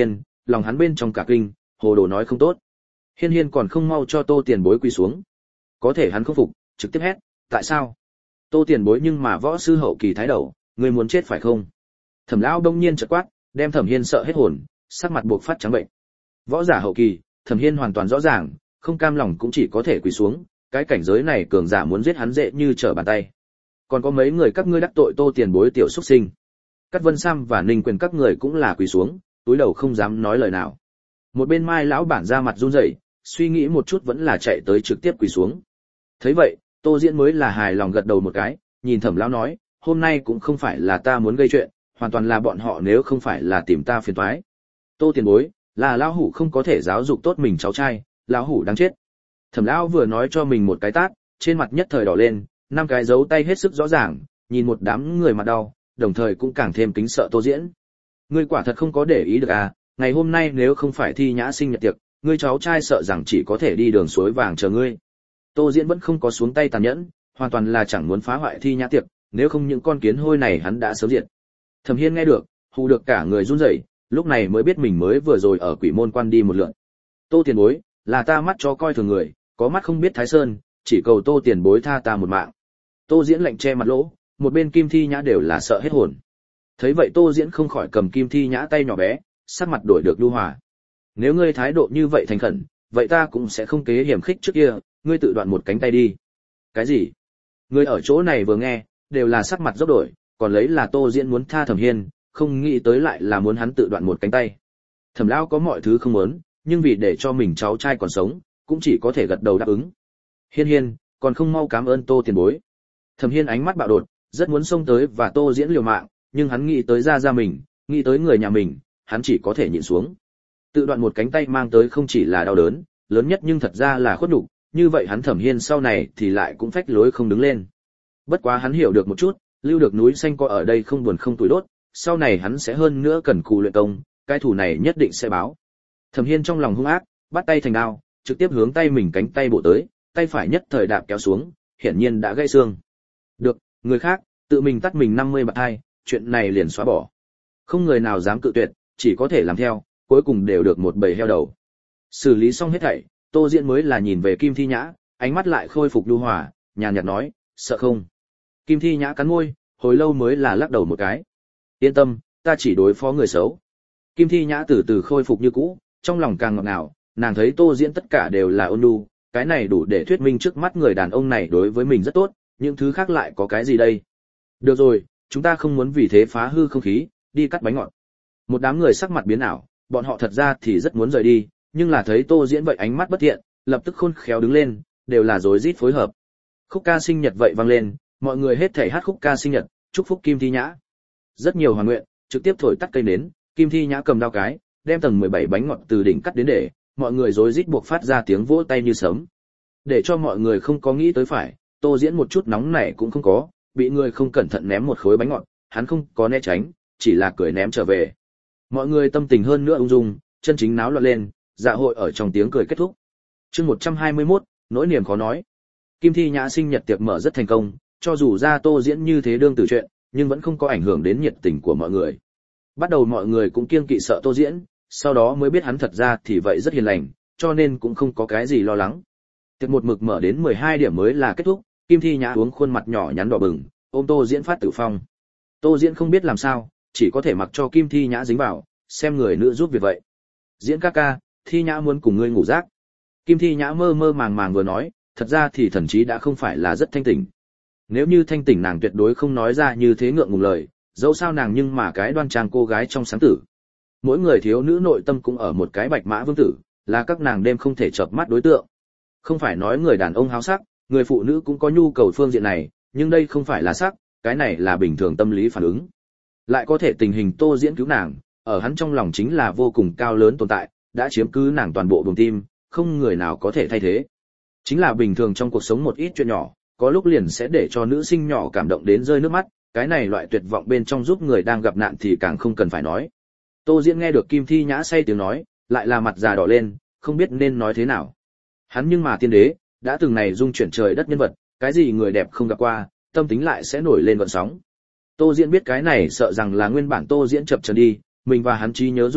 lòng hắn bên trong cả kinh, hồ đồ nói không tốt. Hiên Hiên còn không mau cho Tô Tiền Bối quỳ xuống. Có thể hắn không phục, trực tiếp hét, tại sao? Tô Tiền Bối nhưng mà võ sư hậu kỳ thái đầu, ngươi muốn chết phải không? Thẩm lão đông nhiên chợt quát, đem Thẩm Hiên sợ hết hồn, sắc mặt buộc phát trắng bệnh. Võ giả hậu kỳ, Thẩm Hiên hoàn toàn rõ ràng, không cam lòng cũng chỉ có thể quỳ xuống, cái cảnh giới này cường giả muốn giết hắn dễ như trở bàn tay. Còn có mấy người các ngươi đắc tội Tô Tiền Bối tiểu xuất sinh. Cát Vân Sam và Ninh Quyền các người cũng là quỳ xuống, túi đầu không dám nói lời nào. Một bên Mai lão bản ra mặt run rẩy, suy nghĩ một chút vẫn là chạy tới trực tiếp quỳ xuống. Thấy vậy, Tô Diễn mới là hài lòng gật đầu một cái, nhìn Thẩm lão nói, hôm nay cũng không phải là ta muốn gây chuyện, hoàn toàn là bọn họ nếu không phải là tìm ta phiền toái. Tô Tiền Bối, là lão hủ không có thể giáo dục tốt mình cháu trai, lão hủ đáng chết. Thẩm lão vừa nói cho mình một cái tát, trên mặt nhất thời đỏ lên, năm cái dấu tay hết sức rõ ràng, nhìn một đám người mặt đau, đồng thời cũng càng thêm kính sợ Tô Diễn. Ngươi quả thật không có để ý được à, ngày hôm nay nếu không phải thi nhã sinh nhật tiệc, ngươi cháu trai sợ rằng chỉ có thể đi đường suối vàng chờ ngươi. Tô Diễn vẫn không có xuống tay tàn nhẫn, hoàn toàn là chẳng muốn phá hoại thi nhã tiệc, nếu không những con kiến hôi này hắn đã sớm diệt. Thẩm Hiên nghe được, hù được cả người run rẩy, lúc này mới biết mình mới vừa rồi ở Quỷ Môn Quan đi một lượt. Tô Tiền Bối, là ta mắt chó coi thường người, có mắt không biết Thái Sơn, chỉ cầu Tô Tiền Bối tha ta một mạng. Tô Diễn lạnh che mặt lỗ, một bên Kim Thi Nhã đều là sợ hết hồn. Thấy vậy Tô Diễn không khỏi cầm Kim Thi Nhã tay nhỏ bé, sắc mặt đổi được nhu hòa. Nếu ngươi thái độ như vậy thành khẩn, vậy ta cũng sẽ không kế hiểm khích trước kia, ngươi tự đoạn một cánh tay đi. Cái gì? Ngươi ở chỗ này vừa nghe, đều là sắc mặt dốc đổi, còn lấy là Tô Diễn muốn tha Thẩm Hiên, không nghĩ tới lại là muốn hắn tự đoạn một cánh tay. Thẩm lão có mọi thứ không muốn, nhưng vì để cho mình cháu trai còn sống, cũng chỉ có thể gật đầu đáp ứng. Hiên Hiên, còn không mau cảm ơn Tô Tiền Bối. Thẩm Hiên ánh mắt bạo đột, rất muốn xông tới và Tô Diễn liều mạng, nhưng hắn nghĩ tới gia mình, nghĩ tới người nhà mình, hắn chỉ có thể nhịn xuống. Tự đoạn một cánh tay mang tới không chỉ là đau đớn, lớn nhất nhưng thật ra là khuất nhục, như vậy hắn Thẩm Hiên sau này thì lại cũng phách lối không đứng lên. Bất quá hắn hiểu được một chút, lưu được núi xanh có ở đây không buồn không tuổi đốt, sau này hắn sẽ hơn nữa cần cù luyện công, cái thù này nhất định sẽ báo. Thẩm Hiên trong lòng hung ác, bắt tay thành đao, trực tiếp hướng tay mình cánh tay bộ tới, tay phải nhất thời đạp kéo xuống, hiển nhiên đã gãy xương. Được, người khác, tự mình tắt mình 50 bạt hai, chuyện này liền xóa bỏ. Không người nào dám cự tuyệt, chỉ có thể làm theo, cuối cùng đều được một bầy heo đầu. Xử lý xong hết thảy, Tô Diễn mới là nhìn về Kim Thi Nhã, ánh mắt lại khôi phục nhu hòa, nhàn nhạt nói, sợ không? Kim Thi Nhã cắn môi, hồi lâu mới là lắc đầu một cái. Yên tâm, ta chỉ đối phó người xấu. Kim Thi Nhã từ từ khôi phục như cũ, trong lòng càng ngọt ngào, nàng thấy Tô Diễn tất cả đều là ôn nhu, cái này đủ để thuyết minh trước mắt người đàn ông này đối với mình rất tốt, những thứ khác lại có cái gì đây? Được rồi, chúng ta không muốn vì thế phá hư không khí, đi cắt bánh ngọt. Một đám người sắc mặt biến ảo, bọn họ thật ra thì rất muốn rời đi, nhưng là thấy Tô Diễn vậy ánh mắt bất thiện, lập tức khôn khéo đứng lên, đều là rối rít phối hợp. Khúc ca sinh nhật vậy vang lên, mọi người hết thảy hát khúc ca sinh nhật, chúc phúc Kim Thi Nhã. Rất nhiều hoàn nguyện, trực tiếp thổi tắt cây nến, Kim Thi Nhã cầm đao cái, đem tầng 17 bánh ngọt từ đỉnh cắt đến để, mọi người rối rít buộc phát ra tiếng vỗ tay như sấm. Để cho mọi người không có nghĩ tới phải, Tô Diễn một chút nóng nảy cũng không có, bị người không cẩn thận ném một khối bánh ngọt, hắn không có né tránh, chỉ là cười ném trở về. Mọi người tâm tình hơn nữa ung dung, chân chính náo loạn lên, dạ hội ở trong tiếng cười kết thúc. Chương 121, nỗi niềm khó nói. Kim Thi Nhã sinh nhật tiệc mở rất thành công, cho dù ra Tô Diễn như thế đương tử chuyện, nhưng vẫn không có ảnh hưởng đến nhiệt tình của mọi người. Bắt đầu mọi người cũng kiêng kỵ sợ Tô Diễn, sau đó mới biết hắn thật ra thì vậy rất hiền lành, cho nên cũng không có cái gì lo lắng. Tiệc một mực mở đến 12 điểm mới là kết thúc, Kim Thi Nhã uống khuôn mặt nhỏ nhắn đỏ bừng, ôm Tô Diễn phát tử phong. Tô Diễn không biết làm sao, chỉ có thể mặc cho Kim Thi Nhã dính vào, xem người nữ giúp việc vậy. Diễn ca ca, Thi Nhã muốn cùng ngươi ngủ giấc. Kim Thi Nhã mơ mơ màng màng vừa nói, thật ra thì thần trí đã không phải là rất thanh tỉnh. Nếu như thanh tỉnh nàng tuyệt đối không nói ra như thế ngượng ngùng lời, dẫu sao nàng nhưng mà cái đoan trang cô gái trong sáng tử. Mỗi người thiếu nữ nội tâm cũng ở một cái bạch mã vương tử, là các nàng đêm không thể chợp mắt đối tượng. Không phải nói người đàn ông háo sắc, người phụ nữ cũng có nhu cầu phương diện này, nhưng đây không phải là sắc, cái này là bình thường tâm lý phản ứng. Lại có thể tình hình Tô Diễn cứu nàng, ở hắn trong lòng chính là vô cùng cao lớn tồn tại, đã chiếm cứ nàng toàn bộ buồng tim, không người nào có thể thay thế. Chính là bình thường trong cuộc sống một ít chuyện nhỏ, có lúc liền sẽ để cho nữ sinh nhỏ cảm động đến rơi nước mắt, cái này loại tuyệt vọng bên trong giúp người đang gặp nạn thì càng không cần phải nói. Tô Diễn nghe được Kim Thi Nhã say tiếng nói, lại là mặt già đỏ lên, không biết nên nói thế nào. Hắn nhưng mà tiên đế, đã từng này dung chuyển trời đất nhân vật, cái gì người đẹp không gặp qua, tâm tính lại sẽ nổi lên gợn sóng. Tô Diễn biết cái này sợ rằng là nguyên bản Tô Diễn chập chờn đi, mình và hắn trí nhớ dung hợp,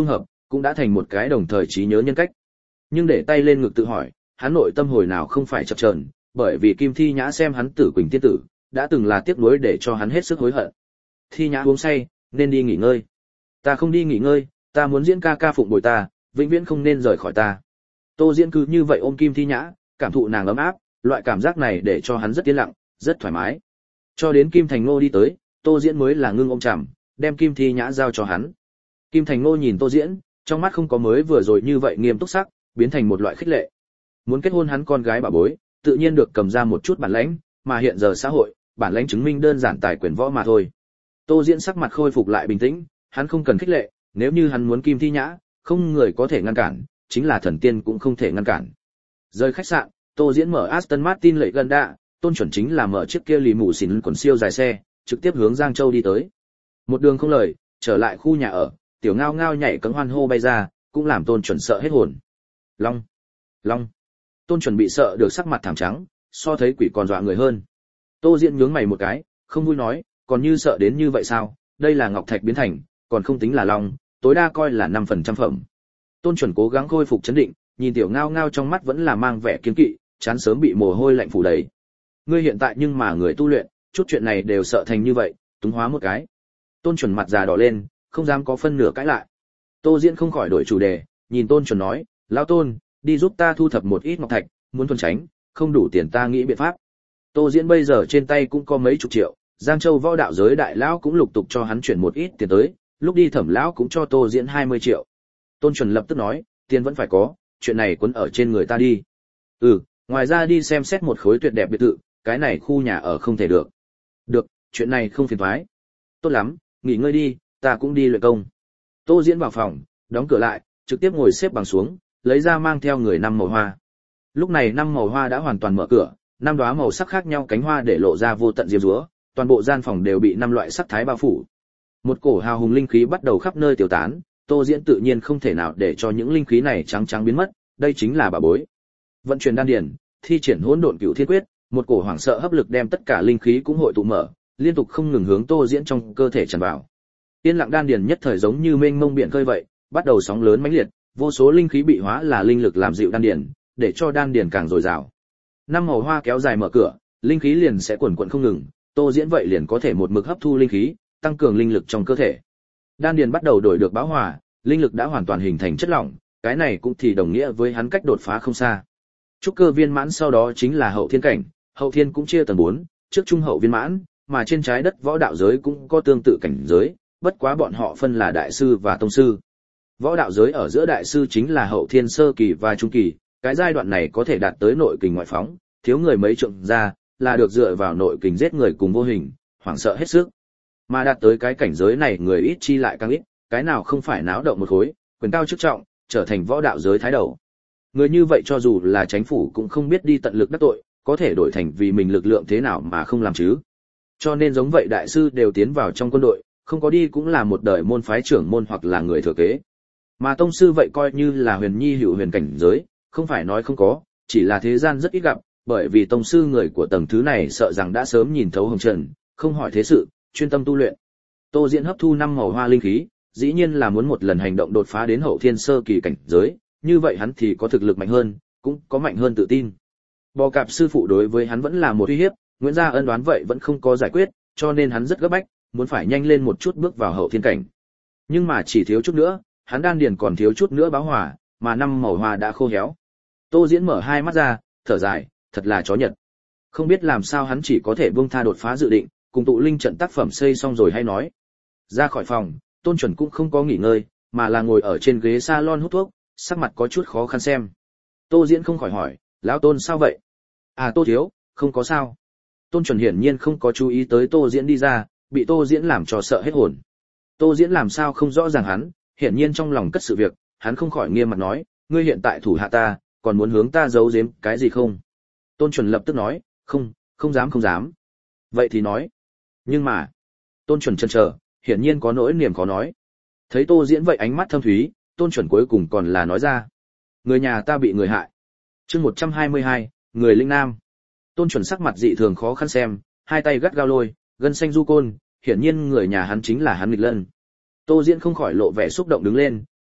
cũng đã thành một cái đồng thời trí nhớ nhân cách. Nhưng để tay lên ngực tự hỏi, hắn nội tâm hồi nào không phải chập chờn, bởi vì Kim Thi Nhã xem hắn Tử Quỳnh tiên tử, đã từng là tiếc nuối để cho hắn hết sức hối hận. Thi Nhã uống say, nên đi nghỉ ngơi. Ta không đi nghỉ ngơi, ta muốn diễn ca ca phụng bồi ta, vĩnh viễn không nên rời khỏi ta. Tô Diễn cứ như vậy ôm Kim Thi Nhã, cảm thụ nàng ấm áp, loại cảm giác này để cho hắn rất yên lặng, rất thoải mái. Cho đến Kim Thành Ngô đi tới, Tô Diễn mới là ngưng ôm chằm, đem Kim Thi Nhã giao cho hắn. Kim Thành Ngô nhìn Tô Diễn, trong mắt không có mới vừa rồi như vậy nghiêm túc sắc, biến thành một loại khích lệ. Muốn kết hôn hắn con gái bà bối, tự nhiên được cầm ra một chút bản lãnh, mà hiện giờ xã hội, bản lãnh chứng minh đơn giản tài quyền võ mà thôi. Tô Diễn sắc mặt khôi phục lại bình tĩnh, hắn không cần khích lệ, nếu như hắn muốn Kim Thi Nhã, không người có thể ngăn cản, chính là thần tiên cũng không thể ngăn cản. Rời khách sạn, Tô Diễn mở Aston Martin lệ gần đạ, Tôn Chuẩn chính là mở chiếc kia lì mù xỉn quần siêu dài xe, trực tiếp hướng Giang Châu đi tới. Một đường không lời, trở lại khu nhà ở, tiểu ngao ngao nhảy cẫng hoan hô bay ra, cũng làm Tôn Chuẩn sợ hết hồn. Long, Long. Tôn Chuẩn bị sợ được sắc mặt thảm trắng, so thấy quỷ còn dọa người hơn. Tô Diễn nhướng mày một cái, không vui nói, còn như sợ đến như vậy sao, đây là ngọc thạch biến thành, còn không tính là long, tối đa coi là 5% phẩm. Tôn Chuẩn cố gắng khôi phục chấn định, nhìn tiểu ngao ngao trong mắt vẫn là mang vẻ kiên kỵ, chán sớm bị mồ hôi lạnh phủ đầy. Ngươi hiện tại nhưng mà người tu luyện, chút chuyện này đều sợ thành như vậy, túng hóa một cái. Tôn Chuẩn mặt già đỏ lên, không dám có phân nửa cãi lại. Tô Diễn không khỏi đổi chủ đề, nhìn Tôn Chuẩn nói, lão Tôn, đi giúp ta thu thập một ít ngọc thạch, muốn thuần tránh, không đủ tiền ta nghĩ biện pháp. Tô Diễn bây giờ trên tay cũng có mấy chục triệu, Giang Châu võ đạo giới đại lão cũng lục tục cho hắn chuyển một ít tiền tới, lúc đi Thẩm lão cũng cho Tô Diễn 20 triệu. Tôn Chuẩn lập tức nói, tiền vẫn phải có, chuyện này quấn ở trên người ta đi. Ngoài ra đi xem xét một khối tuyệt đẹp biệt thự, cái này khu nhà ở không thể được. Được, chuyện này không phiền toái. Tốt lắm, nghỉ ngơi đi, ta cũng đi luyện công. Tô Diễn vào phòng, đóng cửa lại, trực tiếp ngồi xếp bằng xuống, lấy ra mang theo người 5 màu hoa. Lúc này 5 màu hoa đã hoàn toàn mở cửa, 5 đóa màu sắc khác nhau cánh hoa để lộ ra vô tận diêm dúa, toàn bộ gian phòng đều bị 5 loại sắc thái bao phủ. Một cổ hào hùng linh khí bắt đầu khắp nơi tiêu tán, Tô Diễn tự nhiên không thể nào để cho những linh khí này trắng trắng biến mất, đây chính là bảo bối. Vận chuyển đan điền, thi triển hỗn độn cửu thiên quyết, một cổ hoảng sợ hấp lực đem tất cả linh khí cũng hội tụ mở, liên tục không ngừng hướng Tô Diễn trong cơ thể tràn vào. Yên lặng đan điền nhất thời giống như mênh mông biển khơi vậy, bắt đầu sóng lớn mãnh liệt, vô số linh khí bị hóa là linh lực làm dịu đan điền, để cho đan điền càng dồi dào. 5 màu hoa kéo dài mở cửa, linh khí liền sẽ quần quật không ngừng, Tô Diễn vậy liền có thể một mực hấp thu linh khí, tăng cường linh lực trong cơ thể. Đan điền bắt đầu đổi được bão hòa, linh lực đã hoàn toàn hình thành chất lỏng, cái này cũng thì đồng nghĩa với hắn cách đột phá không xa. Trúc cơ viên mãn sau đó chính là hậu thiên cảnh, hậu thiên cũng chia tầng 4, trước trung hậu viên mãn, mà trên trái đất võ đạo giới cũng có tương tự cảnh giới, bất quá bọn họ phân là đại sư và tông sư. Võ đạo giới ở giữa đại sư chính là hậu thiên sơ kỳ và trung kỳ, cái giai đoạn này có thể đạt tới nội kình ngoại phóng, thiếu người mấy trượng ra, là được dựa vào nội kình giết người cùng vô hình, hoảng sợ hết sức. Mà đạt tới cái cảnh giới này người ít chi lại càng ít, cái nào không phải náo động một khối, quyền cao chức trọng, trở thành võ đạo giới thái đầu. Người như vậy cho dù là chính phủ cũng không biết đi tận lực đắc tội, có thể đổi thành vì mình lực lượng thế nào mà không làm chứ. Cho nên giống vậy đại sư đều tiến vào trong quân đội, không có đi cũng là một đời môn phái trưởng môn hoặc là người thừa kế. Mà tông sư vậy coi như là huyền nhi hữu huyền cảnh giới, không phải nói không có, chỉ là thế gian rất ít gặp, bởi vì tông sư người của tầng thứ này sợ rằng đã sớm nhìn thấu hồng trần, không hỏi thế sự, chuyên tâm tu luyện. Tô Diễn hấp thu 5 màu hoa linh khí, dĩ nhiên là muốn một lần hành động đột phá đến hậu thiên sơ kỳ cảnh giới, như vậy hắn thì có thực lực mạnh hơn, cũng có mạnh hơn tự tin. Bò cạp sư phụ đối với hắn vẫn là một uy hiếp, Nguyễn gia ân đoán vậy vẫn không có giải quyết, cho nên hắn rất gấp bách, muốn phải nhanh lên một chút bước vào hậu thiên cảnh. Nhưng mà chỉ thiếu chút nữa, hắn đan điền còn thiếu chút nữa báo hỏa, mà 5 màu hoa đã khô héo. Tô Diễn mở hai mắt ra, thở dài, thật là chó nhật. Không biết làm sao hắn chỉ có thể buông tha đột phá dự định, cùng tụ linh trận tác phẩm xây xong rồi hay nói. Ra khỏi phòng, Tôn Chuẩn cũng không có nghỉ ngơi, mà là ngồi ở trên ghế salon hút thuốc, sắc mặt có chút khó khăn xem. Tô Diễn không khỏi hỏi, lão Tôn sao vậy? À Tô thiếu, không có sao. Tôn Chuẩn hiển nhiên không có chú ý tới Tô Diễn đi ra, bị Tô Diễn làm cho sợ hết hồn. Tô Diễn làm sao không rõ ràng hắn, hiển nhiên trong lòng cất sự việc, hắn không khỏi nghiêm mặt nói, ngươi hiện tại thủ hạ ta, còn muốn hướng ta giấu giếm cái gì không? Tôn Chuẩn lập tức nói, không dám. Vậy thì nói. Nhưng mà, Tôn Chuẩn chần chờ, hiển nhiên có nỗi niềm khó nói. Thấy Tô Diễn vậy ánh mắt thâm thúy, Tôn Chuẩn cuối cùng còn là nói ra. Người nhà ta bị người hại. Chương 122, người linh nam. Tôn Chuẩn sắc mặt dị thường khó khăn xem, hai tay gắt gao lôi, gân xanh du côn, hiển nhiên người nhà hắn chính là hắn nghịch lân. Tô Diễn không khỏi lộ vẻ xúc động đứng lên,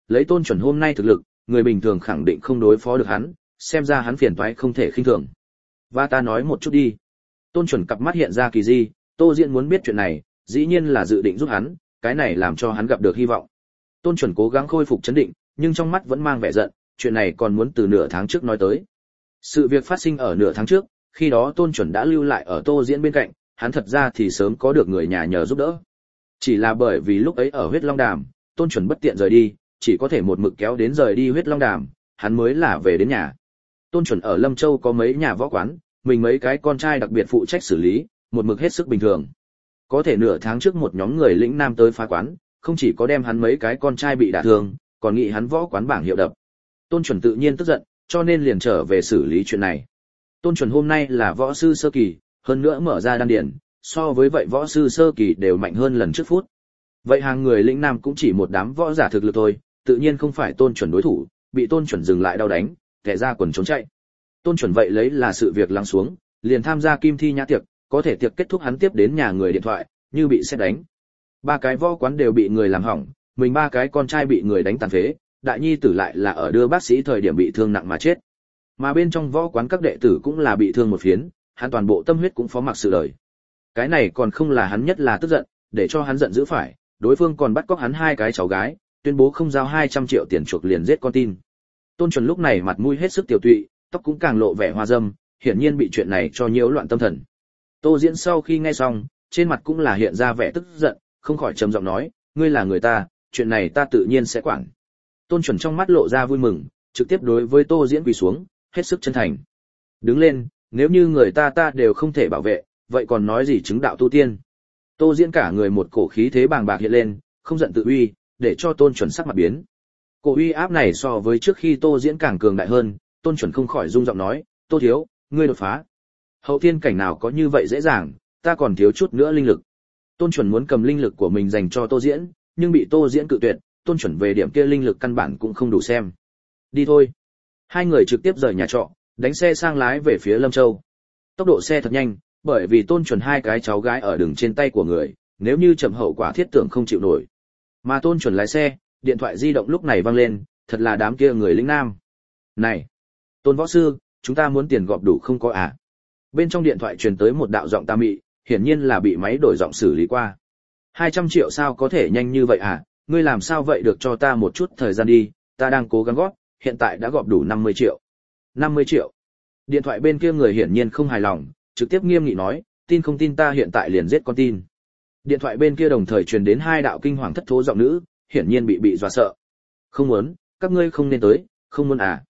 lấy Tôn Chuẩn hôm nay thực lực, người bình thường khẳng định không đối phó được hắn, xem ra hắn phiền toái không thể khinh thường. Và ta nói một chút đi. Tôn Chuẩn cặp mắt hiện ra kỳ di, Tô Diễn muốn biết chuyện này, dĩ nhiên là dự định giúp hắn, cái này làm cho hắn gặp được hy vọng. Tôn Chuẩn cố gắng khôi phục trấn định, nhưng trong mắt vẫn mang vẻ giận, chuyện này còn muốn từ nửa tháng trước nói tới. Sự việc phát sinh ở nửa tháng trước, khi đó Tôn Chuẩn đã lưu lại ở Tô Diễn bên cạnh, hắn thật ra thì sớm có được người nhà nhờ giúp đỡ. Chỉ là bởi vì lúc ấy ở Huyết Long Đàm, Tôn Chuẩn bất tiện rời đi, chỉ có thể một mực kéo đến rời đi Huyết Long Đàm, hắn mới là về đến nhà. Tôn Chuẩn ở Lâm Châu có mấy nhà võ quán, mình mấy cái con trai đặc biệt phụ trách xử lý, một mực hết sức bình thường. Có thể nửa tháng trước một nhóm người lĩnh nam tới phá quán, không chỉ có đem hắn mấy cái con trai bị đả thương, còn nghĩ hắn võ quán bảng hiệu đập. Tôn Chuẩn tự nhiên tức giận, cho nên liền trở về xử lý chuyện này. Tôn Chuẩn hôm nay là võ sư sơ kỳ, hơn nữa mở ra đan điển, so với vậy võ sư sơ kỳ đều mạnh hơn lần trước phút. Vậy hàng người lĩnh nam cũng chỉ một đám võ giả thực lực thôi, tự nhiên không phải Tôn Chuẩn đối thủ, bị Tôn Chuẩn dừng lại đau đánh, kẻ ra quần trốn chạy. Tôn Chuẩn vậy lấy là sự việc lắng xuống, liền tham gia kim thi nhã tiệc, có thể tiệc kết thúc hắn tiếp đến nhà người điện thoại, như bị sét đánh. Ba cái võ quán đều bị người làm hỏng, mình ba cái con trai bị người đánh tàn phế, đại nhi tử lại là ở đưa bác sĩ thời điểm bị thương nặng mà chết. Mà bên trong võ quán các đệ tử cũng là bị thương một phiến, hắn toàn bộ tâm huyết cũng phó mặc sự đời. Cái này còn không là hắn nhất là tức giận, để cho hắn giận dữ phải, đối phương còn bắt cóc hắn hai cái cháu gái, tuyên bố không giao 200 triệu tiền chuộc liền giết con tin. Tôn Chuẩn lúc này mặt mũi hết sức tiểu tụy, tóc cũng càng lộ vẻ hoa dâm, hiển nhiên bị chuyện này cho nhiễu loạn tâm thần. Tô Diễn sau khi nghe xong, trên mặt cũng là hiện ra vẻ tức giận, không khỏi trầm giọng nói, ngươi là người ta, chuyện này ta tự nhiên sẽ quản. Tôn Chuẩn trong mắt lộ ra vui mừng, trực tiếp đối với Tô Diễn quỳ xuống, hết sức chân thành. Đứng lên, nếu như người ta đều không thể bảo vệ, vậy còn nói gì chứng đạo tu tiên. Tô Diễn cả người một cổ khí thế bàng bạc hiện lên, không giận tự uy, để cho Tôn Chuẩn sắc mặt biến. Cổ uy áp này so với trước khi Tô Diễn càng cường đại hơn, Tôn Chuẩn không khỏi rung giọng nói, Tô thiếu, ngươi đột phá. Hậu thiên cảnh nào có như vậy dễ dàng, ta còn thiếu chút nữa linh lực. Tôn Chuẩn muốn cầm linh lực của mình dành cho Tô Diễn, nhưng bị Tô Diễn cự tuyệt, Tôn Chuẩn về điểm kia linh lực căn bản cũng không đủ xem. Đi thôi. Hai người trực tiếp rời nhà trọ, đánh xe sang lái về phía Lâm Châu. Tốc độ xe thật nhanh, bởi vì Tôn Chuẩn hai cái cháu gái ở đường trên tay của người, nếu như chậm hậu quả thiết tưởng không chịu nổi. Mà Tôn Chuẩn lái xe, điện thoại di động lúc này vang lên, thật là đám kia người lĩnh nam. Này, Tôn võ sư, chúng ta muốn tiền gọp đủ không có à? Bên trong điện thoại truyền tới một đạo giọng ta mị, hiển nhiên là bị máy đổi giọng xử lý qua. 200 triệu sao có thể nhanh như vậy à? Ngươi làm sao vậy, được cho ta một chút thời gian đi, ta đang cố gắng góp, hiện tại đã gọp đủ 50 triệu. 50 triệu. Điện thoại bên kia người hiển nhiên không hài lòng, trực tiếp nghiêm nghị nói, tin không tin ta hiện tại liền giết con tin. Điện thoại bên kia đồng thời truyền đến hai đạo kinh hoàng thất thố giọng nữ, hiển nhiên bị dọa sợ. Không muốn, các ngươi không nên tới, không muốn à?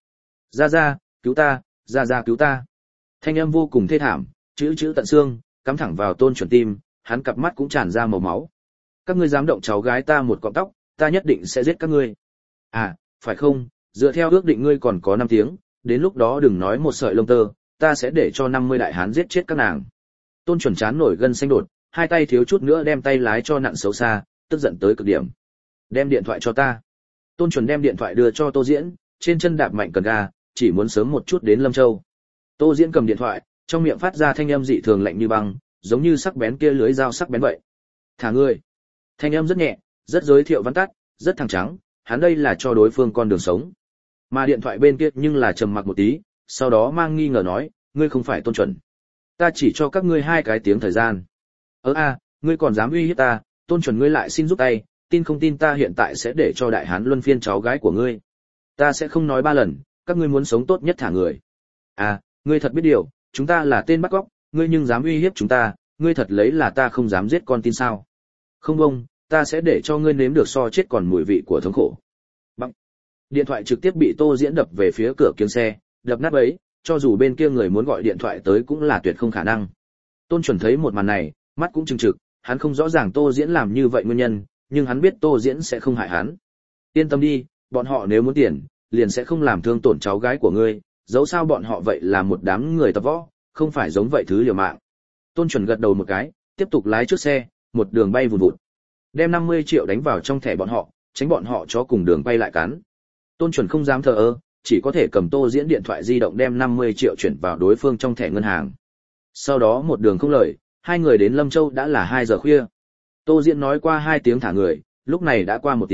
Ra cứu ta, ra cứu ta. Thanh âm vô cùng thê thảm, chữ tận xương, cắm thẳng vào Tôn Chuẩn tim, hắn cặp mắt cũng tràn ra màu máu. Các ngươi dám động cháu gái ta một cọng tóc, ta nhất định sẽ giết các ngươi. À, phải không, dựa theo ước định ngươi còn có 5 tiếng, đến lúc đó đừng nói một sợi lông tơ, ta sẽ để cho 50 đại hán giết chết các nàng. Tôn Chuẩn chán nổi gân xanh đột, hai tay thiếu chút nữa đem tay lái cho nặn xấu xa, tức giận tới cực điểm. Đem điện thoại cho ta. Tôn Chuẩn đem điện thoại đưa cho Tô Diễn, trên chân đạp mạnh cần ga, chỉ muốn sớm một chút đến Lâm Châu. Tô Diễn cầm điện thoại, trong miệng phát ra thanh âm dị thường lạnh như băng, giống như sắc bén kia lưới dao sắc bén vậy. Thả ngươi. Thanh âm rất nhẹ, rất giới thiệu văn tắt, rất thẳng trắng, hắn đây là cho đối phương con đường sống. Mà điện thoại bên kia nhưng là trầm mặc một tí, sau đó mang nghi ngờ nói, ngươi không phải Tôn Chuẩn. Ta chỉ cho các ngươi 2 cái tiếng thời gian. Ngươi còn dám uy hiếp ta, Tôn Chuẩn ngươi lại xin giúp tay, tin không tin ta hiện tại sẽ để cho đại hán luân phiên cháu gái của ngươi. Ta sẽ không nói 3 lần, các ngươi muốn sống tốt nhất thả người. Ngươi thật biết điều, chúng ta là tên bắt cóc, ngươi nhưng dám uy hiếp chúng ta, ngươi thật lấy là ta không dám giết con tin sao? Không bông, ta sẽ để cho ngươi nếm được so chết còn mùi vị của thống khổ. Bằng. Điện thoại trực tiếp bị Tô Diễn đập về phía cửa kiếng xe, đập nát ấy, cho dù bên kia người muốn gọi điện thoại tới cũng là tuyệt không khả năng. Tôn Chuẩn thấy một màn này, mắt cũng trừng trực, hắn không rõ ràng Tô Diễn làm như vậy nguyên nhân, nhưng hắn biết Tô Diễn sẽ không hại hắn. Yên tâm đi, bọn họ nếu muốn tiền, liền sẽ không làm thương tổn cháu gái của ngươi, dẫu sao bọn họ vậy là một đám người tập võ, không phải giống vậy thứ liều mạng. Tôn Chuẩn gật đầu một cái, tiếp tục lái chiếc xe, một đường bay vùn vụt. Đem 50 triệu đánh vào trong thẻ bọn họ, tránh bọn họ cho cùng đường bay lại cắn. Tôn Chuẩn không dám thờ ơ, chỉ có thể cầm Tô Diễn điện thoại di động đem 50 triệu chuyển vào đối phương trong thẻ ngân hàng. Sau đó một đường không lời, hai người đến Lâm Châu đã là 2 giờ khuya. Tô Diễn nói qua 2 tiếng thả người, lúc này đã qua 1 tiếng,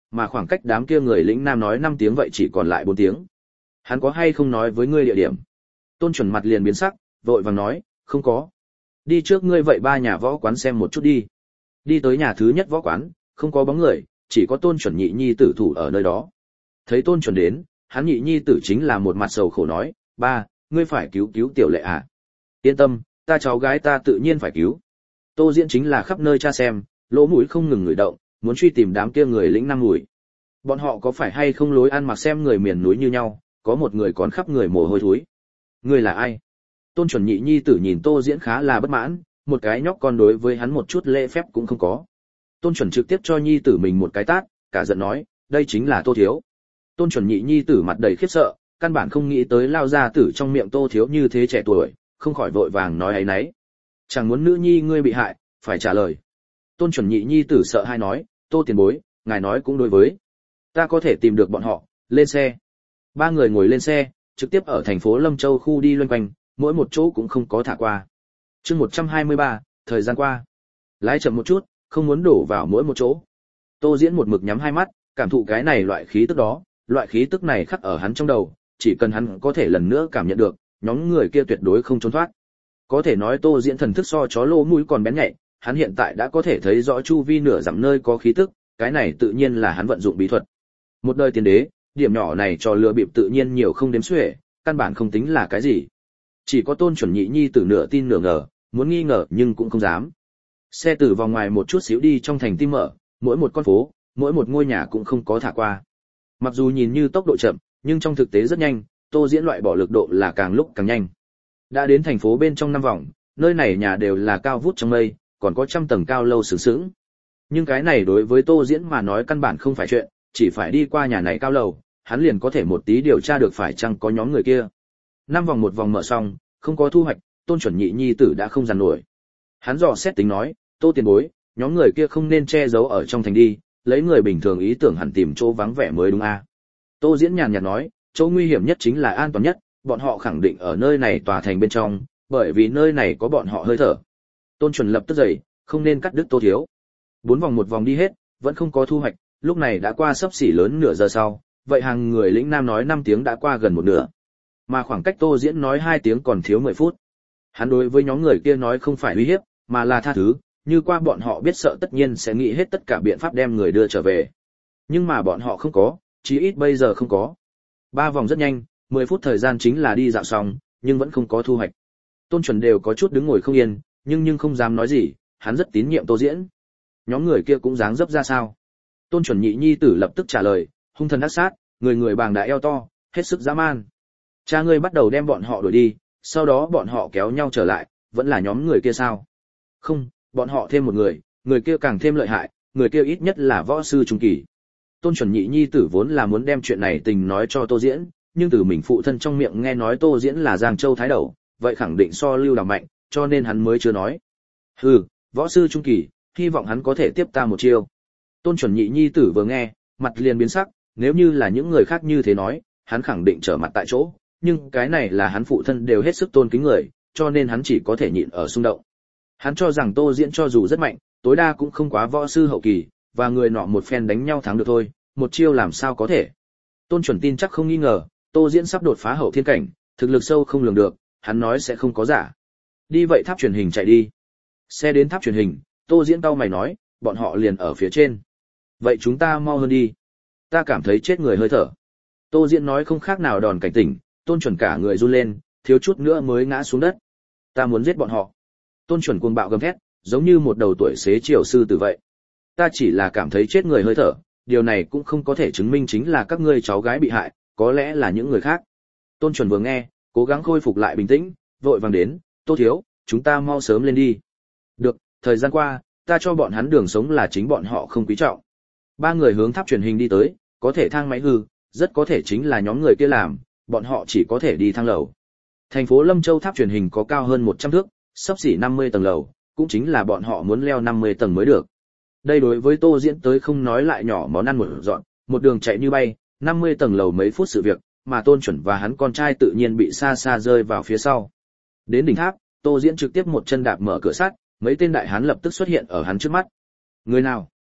mà khoảng cách đám kia người lĩnh nam nói 5 tiếng vậy chỉ còn lại 4 tiếng. Hắn có hay không nói với ngươi địa điểm? Tôn Chuẩn mặt liền biến sắc, vội vàng nói, không có. Đi trước ngươi vậy 3 nhà võ quán xem một chút đi. Đi tới nhà thứ nhất võ quán, không có bóng người, chỉ có Tôn Chuẩn nhị nhi tử thủ ở nơi đó. Thấy Tôn Chuẩn đến, hắn nhị nhi tử chính là một mặt sầu khổ nói, ba, ngươi phải cứu cứu tiểu lệ à? Yên tâm, ta cháu gái ta tự nhiên phải cứu. Tô Diễn chính là khắp nơi tra xem, lỗ mũi không ngừng ngửi động, muốn truy tìm đám kia người lĩnh năm mùi. Bọn họ có phải hay không lối ăn mặc xem người miền núi như nhau, có một người còn khắp người mồ hôi thối. Ngươi là ai? Tôn Chuẩn nhị nhi tử nhìn Tô Diễn khá là bất mãn, một cái nhóc con đối với hắn một chút lễ phép cũng không có. Tôn Chuẩn trực tiếp cho nhi tử mình một cái tát, cả giận nói, đây chính là Tô Thiếu. Tôn Chuẩn nhị nhi tử mặt đầy khiếp sợ, căn bản không nghĩ tới lao ra tử trong miệng Tô Thiếu như thế trẻ tuổi, không khỏi vội vàng nói ấy nấy. Chẳng muốn nữ nhi ngươi bị hại, phải trả lời. Tôn Chuẩn nhị nhi tử sợ hai nói, Tô tiền bối, ngài nói cũng đối với. Ta có thể tìm được bọn họ, lên xe. 3 người ngồi lên xe, trực tiếp ở thành phố Lâm Châu khu đi loanh quanh, mỗi một chỗ cũng không có thả qua. Chương 123, thời gian qua. Lái chậm một chút, không muốn đổ vào mỗi một chỗ. Tô Diễn một mực nhắm hai mắt, cảm thụ cái này loại khí tức đó, loại khí tức này khắc ở hắn trong đầu, chỉ cần hắn có thể lần nữa cảm nhận được, nhóm người kia tuyệt đối không trốn thoát. Có thể nói Tô Diễn thần thức so chó lỗ mũi còn bén nhạy, hắn hiện tại đã có thể thấy rõ chu vi nửa dặm nơi có khí tức, cái này tự nhiên là hắn vận dụng bí thuật. Một đời tiên đế, điểm nhỏ này cho lừa bịp tự nhiên nhiều không đếm xuể, căn bản không tính là cái gì. Chỉ có Tôn Chuẩn nhị nhi tử nửa tin nửa ngờ, muốn nghi ngờ nhưng cũng không dám. Xe từ vòng ngoài một chút xíu đi trong thành tim mở, mỗi một con phố, mỗi một ngôi nhà cũng không có thả qua. Mặc dù nhìn như tốc độ chậm, nhưng trong thực tế rất nhanh, Tô Diễn loại bỏ lực độ là càng lúc càng nhanh. Đã đến thành phố bên trong 5 vòng, nơi này nhà đều là cao vút trong mây, còn có trăm tầng cao lâu sướng sướng. Nhưng cái này đối với Tô Diễn mà nói căn bản không phải chuyện, chỉ phải đi qua nhà này cao lầu, hắn liền có thể một tí điều tra được phải chăng có nhóm người kia. 5 vòng một vòng mở xong, không có thu hoạch, Tôn Chuẩn nhị nhi tử đã không dằn nổi. Hắn dò xét tính nói, Tô tiền bối, nhóm người kia không nên che giấu ở trong thành đi, lấy người bình thường ý tưởng hẳn tìm chỗ vắng vẻ mới đúng a. Tô Diễn nhàn nhạt nói, chỗ nguy hiểm nhất chính là an toàn nhất, bọn họ khẳng định ở nơi này tòa thành bên trong, bởi vì nơi này có bọn họ hơi thở. Tôn Chuẩn lập tức dậy, không nên cắt đứt Tô Thiếu. 4 vòng một vòng đi hết, vẫn không có thu hoạch, lúc này đã qua sấp xỉ lớn nửa giờ sau, vậy hàng người lĩnh nam nói 5 tiếng đã qua gần một nửa. Mà khoảng cách Tô Diễn nói 2 tiếng còn thiếu 10 phút. Hắn đối với nhóm người kia nói không phải uy hiếp, mà là tha thứ, như qua bọn họ biết sợ tất nhiên sẽ nghĩ hết tất cả biện pháp đem người đưa trở về. Nhưng mà bọn họ không có, chí ít bây giờ không có. 3 vòng rất nhanh, 10 phút thời gian chính là đi dạo xong, nhưng vẫn không có thu hoạch. Tôn Chuẩn đều có chút đứng ngồi không yên, nhưng không dám nói gì, hắn rất tín nhiệm Tô Diễn. Nhóm người kia cũng dáng dấp ra sao? Tôn Chuẩn nhị nhi tử lập tức trả lời, hung thần ác sát, người người bàng đại eo to, hết sức dã man. Cha ngươi bắt đầu đem bọn họ đuổi đi, sau đó bọn họ kéo nhau trở lại, vẫn là nhóm người kia sao? Không, bọn họ thêm một người kia càng thêm lợi hại, người kia ít nhất là võ sư trung kỳ. Tôn Chuẩn nhị nhi tử vốn là muốn đem chuyện này tình nói cho Tô Diễn, nhưng từ mình phụ thân trong miệng nghe nói Tô Diễn là Giang Châu Thái Đầu, vậy khẳng định so Lưu Đào mạnh, cho nên hắn mới chưa nói. Hừ, võ sư trung kỳ, hy vọng hắn có thể tiếp ta một chiêu. Tôn Chuẩn nhị nhi tử vừa nghe, mặt liền biến sắc, nếu như là những người khác như thế nói, hắn khẳng định trở mặt tại chỗ, nhưng cái này là hắn phụ thân đều hết sức tôn kính người, cho nên hắn chỉ có thể nhịn ở xung động. Hắn cho rằng Tô Diễn cho dù rất mạnh, tối đa cũng không quá võ sư hậu kỳ, và người nọ một phen đánh nhau thắng được thôi, một chiêu làm sao có thể. Tôn Chuẩn tin chắc không nghi ngờ, Tô Diễn sắp đột phá hậu thiên cảnh, thực lực sâu không lường được, hắn nói sẽ không có giả. Đi vậy tháp truyền hình chạy đi. Xe đến tháp truyền hình, Tô Diễn cau mày nói, bọn họ liền ở phía trên. Vậy chúng ta mau hơn đi. Ta cảm thấy chết người hơi thở. Tô Diễn nói không khác nào đòn cảnh tỉnh, Tôn Chuẩn cả người run lên, thiếu chút nữa mới ngã xuống đất. Ta muốn giết bọn họ. Tôn Chuẩn cuồng bạo gầm thét, giống như một đầu tuổi xế chiều sư tử vậy. Ta chỉ là cảm thấy chết người hơi thở, điều này cũng không có thể chứng minh chính là các ngươi cháu gái bị hại, có lẽ là những người khác. Tôn Chuẩn vừa nghe, cố gắng khôi phục lại bình tĩnh, vội vàng đến, Tô thiếu, chúng ta mau sớm lên đi. Được, thời gian qua, ta cho bọn hắn đường sống là chính bọn họ không quý trọng. 3 người hướng tháp truyền hình đi tới, có thể thang máy hư, rất có thể chính là nhóm người kia làm, bọn họ chỉ có thể đi thang lầu. Thành phố Lâm Châu tháp truyền hình có cao hơn 100 thước, xấp xỉ 50 tầng lầu, cũng chính là bọn họ muốn leo 50 tầng mới được. Đây đối với Tô Diễn tới không nói lại nhỏ món ăn một dọn, một đường chạy như bay, 50 tầng lầu mấy phút sự việc, mà Tôn Chuẩn và hắn con trai tự nhiên bị xa xa rơi vào phía sau. Đến đỉnh tháp, Tô Diễn trực tiếp một chân đạp mở cửa sắt, mấy tên đại hán lập tức xuất hiện ở hắn trước mắt. Người nào?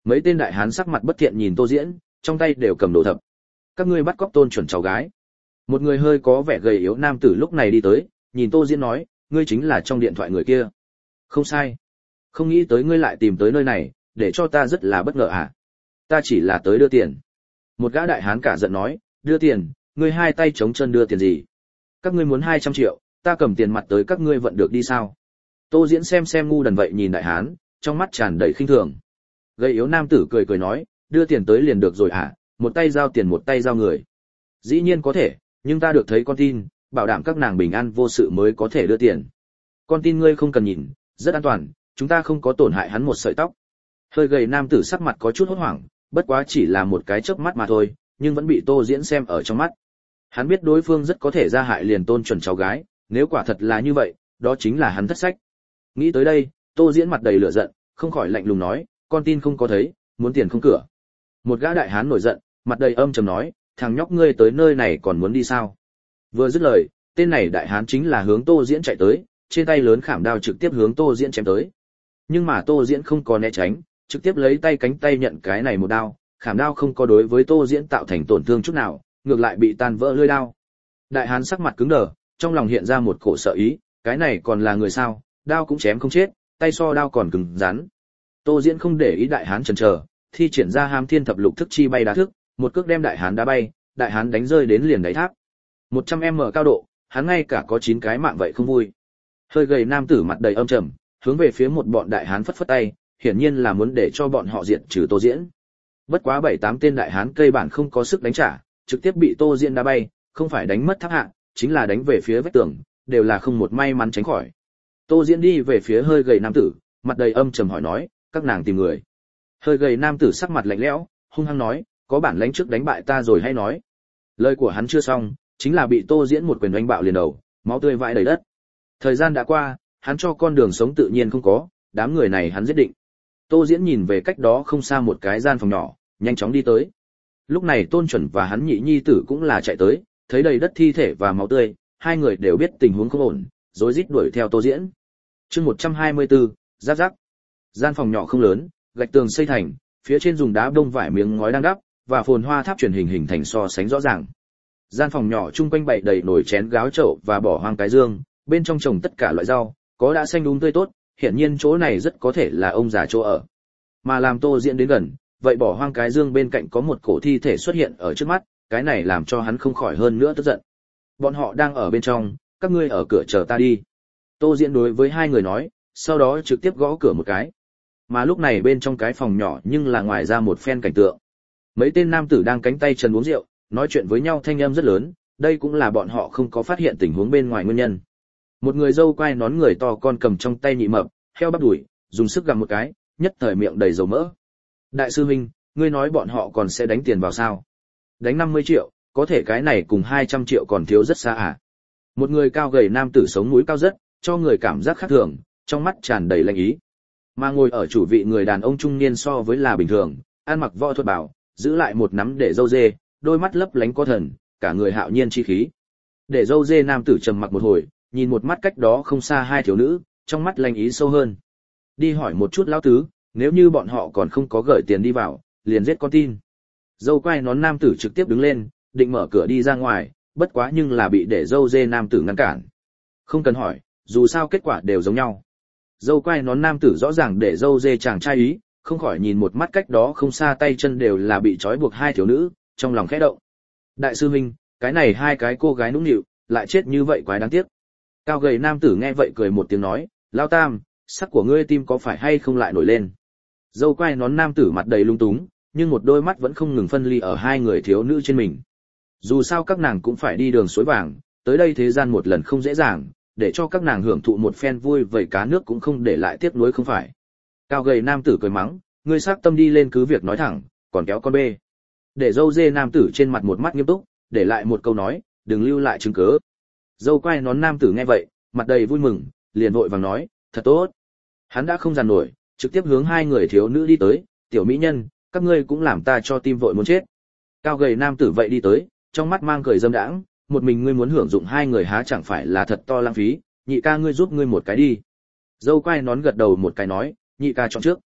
Mấy tên đại hán sắc mặt bất thiện nhìn Tô Diễn, trong tay đều cầm đồ thập. Các ngươi bắt cóc Tôn Chuẩn cháu gái. Một người hơi có vẻ gầy yếu nam tử lúc này đi tới, nhìn Tô Diễn nói, ngươi chính là trong điện thoại người kia. Không sai. Không nghĩ tới ngươi lại tìm tới nơi này, để cho ta rất là bất ngờ à. Ta chỉ là tới đưa tiền. Một gã đại hán cả giận nói, đưa tiền, ngươi hai tay chống chân đưa tiền gì? Các ngươi muốn 200 triệu, ta cầm tiền mặt tới các ngươi vận được đi sao? Tô Diễn xem ngu đần vậy nhìn đại hán, trong mắt tràn đầy khinh thường. Gầy yếu nam tử cười cười nói, đưa tiền tới liền được rồi à, một tay giao tiền một tay giao người. Dĩ nhiên có thể, nhưng ta được thấy con tin, bảo đảm các nàng bình an vô sự mới có thể đưa tiền. Con tin ngươi không cần nhìn, rất an toàn, chúng ta không có tổn hại hắn một sợi tóc. Hơi gầy nam tử sắc mặt có chút hốt hoảng, bất quá chỉ là một cái chớp mắt mà thôi, nhưng vẫn bị Tô Diễn xem ở trong mắt. Hắn biết đối phương rất có thể ra hại liền Tôn Chuẩn cháu gái, nếu quả thật là như vậy, đó chính là hắn thất sách. Nghĩ tới đây, Tô Diễn mặt đầy lửa giận, không khỏi lạnh lùng nói, con tin không có thấy, muốn tiền không cửa. Một gã đại hán nổi giận, mặt đầy âm trầm nói, thằng nhóc ngươi tới nơi này còn muốn đi sao? Vừa dứt lời, tên này đại hán chính là hướng Tô Diễn chạy tới, trên tay lớn khảm đao trực tiếp hướng Tô Diễn chém tới. Nhưng mà Tô Diễn không có né tránh, trực tiếp lấy tay cánh tay nhận cái này một đao, khảm đao không có đối với Tô Diễn tạo thành tổn thương chút nào, ngược lại bị tan vỡ lưỡi đao. Đại hán sắc mặt cứng đờ, trong lòng hiện ra một cổ sợ ý, cái này còn là người sao, đao cũng chém không chết, tay so đao còn cứng rắn. Tô Diễn không để ý đại hán chần chờ, thi triển ra Hám Thiên Thập Lục thức chi bay đá thức, một cước đem đại hán đá bay, đại hán đánh rơi đến liền đáy tháp. 100m cao độ, hắn ngay cả có 9 cái mạng vậy không vui. Hơi gầy nam tử mặt đầy âm trầm, hướng về phía một bọn đại hán phất phất tay, hiển nhiên là muốn để cho bọn họ diệt trừ Tô Diễn. Bất quá 7-8 tên đại hán cây bản không có sức đánh trả, trực tiếp bị Tô Diễn đá bay, không phải đánh mất tháp hạ, chính là đánh về phía vách tường, đều là không một may mắn tránh khỏi. Tô Diễn đi về phía hơi gầy nam tử, mặt đầy âm trầm hỏi nói, các nàng tìm người. Hơi gầy nam tử sắc mặt lạnh lẽo, hung hăng nói, có bản lãnh trước đánh bại ta rồi hay nói. Lời của hắn chưa xong, chính là bị Tô Diễn một quyền đánh bạo liền đầu, máu tươi vãi đầy đất. Thời gian đã qua, hắn cho con đường sống tự nhiên không có, đám người này hắn giết định. Tô Diễn nhìn về cách đó không xa một cái gian phòng nhỏ, nhanh chóng đi tới. Lúc này Tôn Chuẩn và hắn nhị nhi tử cũng là chạy tới, thấy đầy đất thi thể và máu tươi, hai người đều biết tình huống không ổn, rối rít đuổi theo Tô Diễn. Chương 124, giáp giáp. Gian phòng nhỏ không lớn, gạch tường xây thành, phía trên dùng đá đông vải miếng ngói đang đắp, và phồn hoa tháp truyền hình thành so sánh rõ ràng. Gian phòng nhỏ chung quanh bày đầy nồi chén gáo chậu và bỏ hoang cái dương, bên trong trồng tất cả loại rau, có đã xanh tươi tốt, hiển nhiên chỗ này rất có thể là ông già chỗ ở. Mà làm Tô Diễn đến gần, vậy bỏ hoang cái dương bên cạnh có một cổ thi thể xuất hiện ở trước mắt, cái này làm cho hắn không khỏi hơn nữa tức giận. Bọn họ đang ở bên trong, các ngươi ở cửa chờ ta đi. Tô Diễn đối với hai người nói, sau đó trực tiếp gõ cửa một cái. Mà lúc này bên trong cái phòng nhỏ nhưng là ngoài ra một phen cảnh tượng. Mấy tên nam tử đang cánh tay chân uống rượu, nói chuyện với nhau thanh âm rất lớn, đây cũng là bọn họ không có phát hiện tình huống bên ngoài nguyên nhân. Một người dâu quai nón người to con cầm trong tay nhị mập, heo bắp đùi, dùng sức gặm một cái, nhất thời miệng đầy dầu mỡ. Đại sư huynh, ngươi nói bọn họ còn sẽ đánh tiền vào sao? Đánh 50 triệu, có thể cái này cùng 200 triệu còn thiếu rất xa à? Một người cao gầy nam tử sống mũi cao rất, cho người cảm giác khác thường, trong mắt tràn đầy lạnh ý. Mà ngồi ở chủ vị người đàn ông trung niên so với là bình thường, ăn mặc võ thuật bảo, giữ lại một nắm để râu dê, đôi mắt lấp lánh có thần, cả người hạo nhiên chi khí. Để râu dê nam tử trầm mặc một hồi, nhìn một mắt cách đó không xa hai thiếu nữ, trong mắt lạnh ý sâu hơn. Đi hỏi một chút lão tứ, nếu như bọn họ còn không có gửi tiền đi vào, liền giết con tin. Dâu quai nón nam tử trực tiếp đứng lên, định mở cửa đi ra ngoài, bất quá nhưng là bị để râu dê nam tử ngăn cản. Không cần hỏi, dù sao kết quả đều giống nhau. Dâu quai nón nam tử rõ ràng để râu dê chàng trai ý, không khỏi nhìn một mắt cách đó không xa tay chân đều là bị trói buộc hai thiếu nữ, trong lòng khẽ động. Đại sư huynh, cái này hai cái cô gái nũng nịu, lại chết như vậy quái đáng tiếc. Cao gầy nam tử nghe vậy cười một tiếng nói, Lao Tam, sắc của ngươi tim có phải hay không lại nổi lên. Dâu quai nón nam tử mặt đầy lung túng, nhưng một đôi mắt vẫn không ngừng phân ly ở hai người thiếu nữ trên mình. Dù sao các nàng cũng phải đi đường suối vàng, tới đây thế gian một lần không dễ dàng, để cho các nàng hưởng thụ một phen vui vầy cá nước cũng không để lại tiếc nuối không phải. Cao gầy nam tử cười mắng, ngươi xác tâm đi lên cứ việc nói thẳng, còn kéo con bê. Để dâu dê nam tử trên mặt một mắt nghiêm túc, để lại một câu nói, đừng lưu lại chứng cứ. Dâu quai nón nam tử nghe vậy, mặt đầy vui mừng, liền vội vàng nói, thật tốt. Hắn đã không dằn nổi, trực tiếp hướng hai người thiếu nữ đi tới, tiểu mỹ nhân, các ngươi cũng làm ta cho tim vội muốn chết. Cao gầy nam tử vậy đi tới, trong mắt mang cười dâm đãng, một mình ngươi muốn hưởng dụng hai người há chẳng phải là thật to lãng phí, nhị ca ngươi giúp ngươi một cái đi. Dâu quai nón gật đầu một cái nói, nhị ca chọn trước.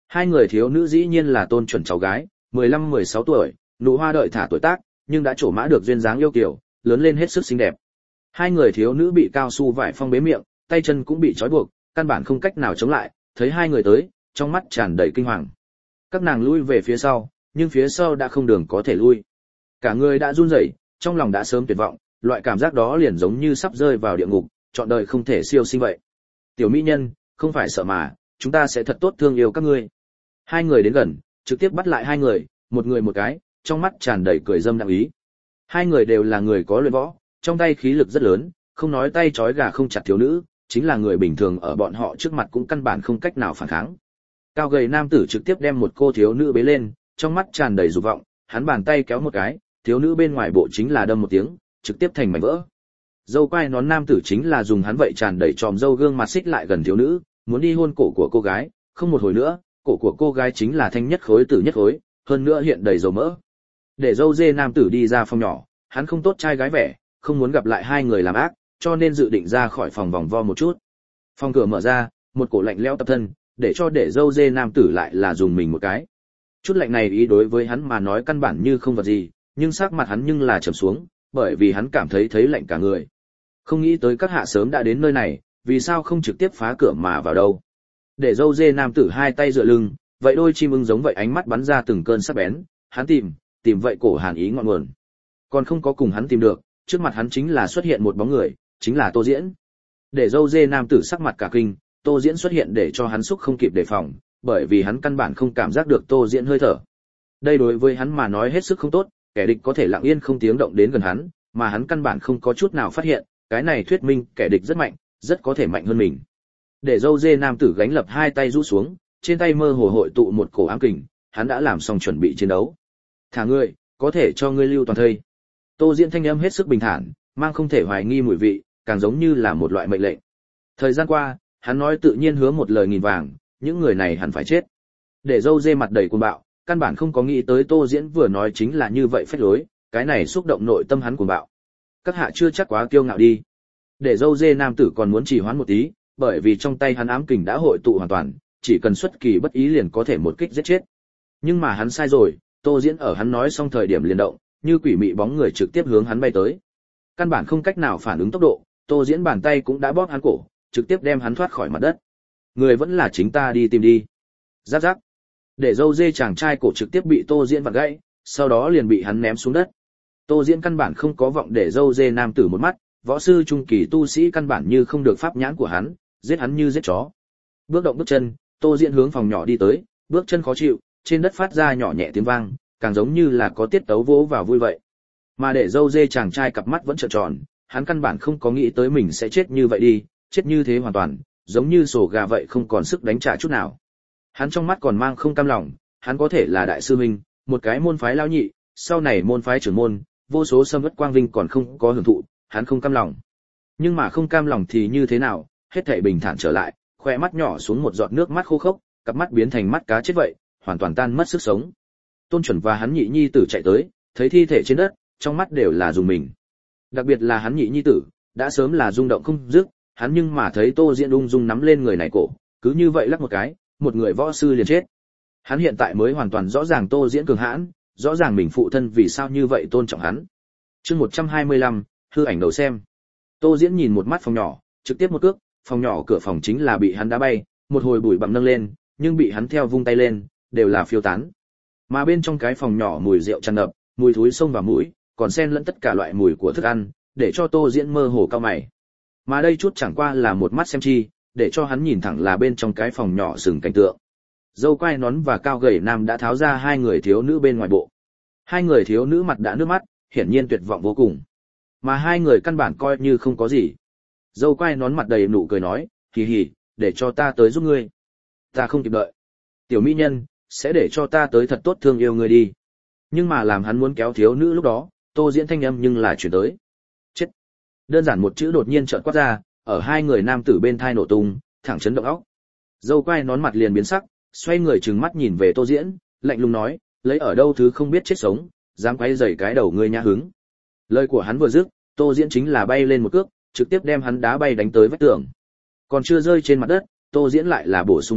Hai người thiếu nữ dĩ nhiên là Tôn Chuẩn cháu gái, 15-16 tuổi, nụ hoa đợi thả tuổi tác, nhưng đã trổ mã được duyên dáng yêu kiều, lớn lên hết sức xinh đẹp. Hai người thiếu nữ bị cao su vải phong bế miệng, tay chân cũng bị trói buộc, căn bản không cách nào chống lại, thấy hai người tới, trong mắt tràn đầy kinh hoàng. Các nàng lui về phía sau, nhưng phía sau đã không đường có thể lui. Cả người đã run rẩy, trong lòng đã sớm tuyệt vọng, loại cảm giác đó liền giống như sắp rơi vào địa ngục, trọn đời không thể siêu sinh vậy. Tiểu mỹ nhân, không phải sợ mà, chúng ta sẽ thật tốt thương yêu các ngươi. Hai người đến gần, trực tiếp bắt lại hai người, một người một cái, trong mắt tràn đầy cười dâm đặng ý. Hai người đều là người có luyện võ, trong tay khí lực rất lớn, không nói tay trói gà không chặt thiếu nữ, chính là người bình thường ở bọn họ trước mặt cũng căn bản không cách nào phản kháng. Cao gầy nam tử trực tiếp đem một cô thiếu nữ bế lên, trong mắt tràn đầy dục vọng, hắn bàn tay kéo một cái, thiếu nữ bên ngoài bộ chính là đâm một tiếng, trực tiếp thành mảnh vỡ. Dâu quai nón nam tử chính là dùng hắn vậy tràn đầy tròm râu gương mặt xích lại gần thiếu nữ, muốn đi hôn cổ của cô gái, không một hồi nữa, cổ của cô gái chính là thanh nhất khối tử nhất khối, hơn nữa hiện đầy dầu mỡ. Để dâu dê nam tử đi ra phòng nhỏ, hắn không tốt trai gái vẻ, không muốn gặp lại hai người làm ác, cho nên dự định ra khỏi phòng vòng vo một chút. Phòng cửa mở ra, một cổ lạnh lẽo tập thân, để cho để dâu dê nam tử lại là dùng mình một cái. Chút lạnh này ý đối với hắn mà nói căn bản như không vật gì, nhưng sắc mặt hắn nhưng là trầm xuống, bởi vì hắn cảm thấy lạnh cả người. Không nghĩ tới các hạ sớm đã đến nơi này, vì sao không trực tiếp phá cửa mà vào đâu? Để dâu dê nam tử hai tay dựa lưng, vậy đôi chim ưng giống vậy ánh mắt bắn ra từng cơn sắc bén, hắn tìm vậy cổ hàn ý ngọn nguồn. Còn không có cùng hắn tìm được, trước mặt hắn chính là xuất hiện một bóng người, chính là Tô Diễn. Để dâu dê nam tử sắc mặt cả kinh, Tô Diễn xuất hiện để cho hắn xúc không kịp đề phòng, bởi vì hắn căn bản không cảm giác được Tô Diễn hơi thở. Đây đối với hắn mà nói hết sức không tốt, kẻ địch có thể lặng yên không tiếng động đến gần hắn, mà hắn căn bản không có chút nào phát hiện, cái này thuyết minh kẻ địch rất mạnh, rất có thể mạnh hơn mình. Để dâu dê nam tử gánh lập hai tay rũ xuống, trên tay mơ hồ hội tụ một cổ ám kình, hắn đã làm xong chuẩn bị chiến đấu. Thả ngươi, có thể cho ngươi lưu toàn thây. Tô Diễn thanh âm hết sức bình thản, mang không thể hoài nghi mùi vị, càng giống như là một loại mệnh lệnh. Thời gian qua, hắn nói tự nhiên hứa một lời nghìn vàng, những người này hẳn phải chết. Để dâu dê mặt đầy cuồng bạo, căn bản không có nghĩ tới Tô Diễn vừa nói chính là như vậy phách lối, cái này xúc động nội tâm hắn cuồng bạo. Các hạ chưa chắc quá kiêu ngạo đi. Để dâu dê nam tử còn muốn trì hoãn một tí, bởi vì trong tay hắn ám kình đã hội tụ hoàn toàn, chỉ cần xuất kỳ bất ý liền có thể một kích giết chết. Nhưng mà hắn sai rồi, Tô Diễn ở hắn nói xong thời điểm liền động, như quỷ mị bóng người trực tiếp hướng hắn bay tới. Căn bản không cách nào phản ứng tốc độ, Tô Diễn bàn tay cũng đã bóp hắn cổ, trực tiếp đem hắn thoát khỏi mặt đất. Người vẫn là chính ta đi tìm đi. Giáp giáp. Để dâu dê chàng trai cổ trực tiếp bị Tô Diễn vặn gãy, sau đó liền bị hắn ném xuống đất. Tô Diễn căn bản không có vọng để dâu dê nam tử một mắt, võ sư trung kỳ tu sĩ căn bản như không được pháp nhãn của hắn, giết hắn như giết chó. Bước động bước chân, Tô Diễn hướng phòng nhỏ đi tới, bước chân khó chịu, trên đất phát ra nhỏ nhẹ tiếng vang, càng giống như là có tiết tấu vỗ vào vui vậy. Mà để dâu dê chàng trai cặp mắt vẫn trợn tròn, hắn căn bản không có nghĩ tới mình sẽ chết như vậy đi, chết như thế hoàn toàn, giống như sổ gà vậy không còn sức đánh trả chút nào. Hắn trong mắt còn mang không cam lòng, hắn có thể là đại sư huynh, một cái môn phái lao nhị, sau này môn phái trưởng môn, vô số xâm vất quang vinh còn không có hưởng thụ, hắn không cam lòng. Nhưng mà không cam lòng thì như thế nào, hết thảy bình thản trở lại, khóe mắt nhỏ xuống một giọt nước mắt khô khốc, cặp mắt biến thành mắt cá chết vậy, hoàn toàn tan mất sức sống. Tôn Chuẩn và hắn nhị nhi tử chạy tới, thấy thi thể trên đất, trong mắt đều là dùng mình. Đặc biệt là hắn nhị nhi tử, đã sớm là rung động không dứt, hắn nhưng mà thấy Tô Diễn ung dung nắm lên người này cổ, cứ như vậy lắc một cái, một người võ sư liền chết. Hắn hiện tại mới hoàn toàn rõ ràng Tô Diễn cường hãn, rõ ràng mình phụ thân vì sao như vậy tôn trọng hắn. Chương 125, hư ảnh đầu xem. Tô Diễn nhìn một mắt phòng nhỏ, trực tiếp một cước, phòng nhỏ cửa phòng chính là bị hắn đá bay, một hồi bụi bặm nâng lên, nhưng bị hắn theo vung tay lên, đều là phiêu tán. Mà bên trong cái phòng nhỏ mùi rượu tràn ngập, mùi thối xông vào mũi, còn xen lẫn tất cả loại mùi của thức ăn, để cho Tô Diễn mơ hồ cau mày. Mà đây chút chẳng qua là một mắt xem chi, để cho hắn nhìn thẳng là bên trong cái phòng nhỏ sừng cảnh tượng. Dâu quai nón và cao gầy nam đã tháo ra hai người thiếu nữ bên ngoài bộ. Hai người thiếu nữ mặt đã nước mắt, hiển nhiên tuyệt vọng vô cùng. Mà hai người căn bản coi như không có gì. Dâu quai nón mặt đầy nụ cười nói, hì hì, để cho ta tới giúp ngươi. Ta không kịp đợi. Tiểu mỹ nhân, sẽ để cho ta tới thật tốt thương yêu ngươi đi. Nhưng mà làm hắn muốn kéo thiếu nữ lúc đó, Tô Diễn thanh âm nhưng là chuyển tới. Chết. Đơn giản một chữ đột nhiên chợt quát ra, ở hai người nam tử bên thai nổ tung, thẳng chấn động óc. Dâu quai nón mặt liền biến sắc, xoay người trừng mắt nhìn về Tô Diễn, lạnh lùng nói, lấy ở đâu thứ không biết chết sống, dám quay rầy cái đầu ngươi nhã hứng. Lời của hắn vừa dứt, Tô Diễn chính là bay lên một cước, trực tiếp đem hắn đá bay đánh tới vách tường. Còn chưa rơi trên mặt đất, Tô Diễn lại là bổ sung một cước,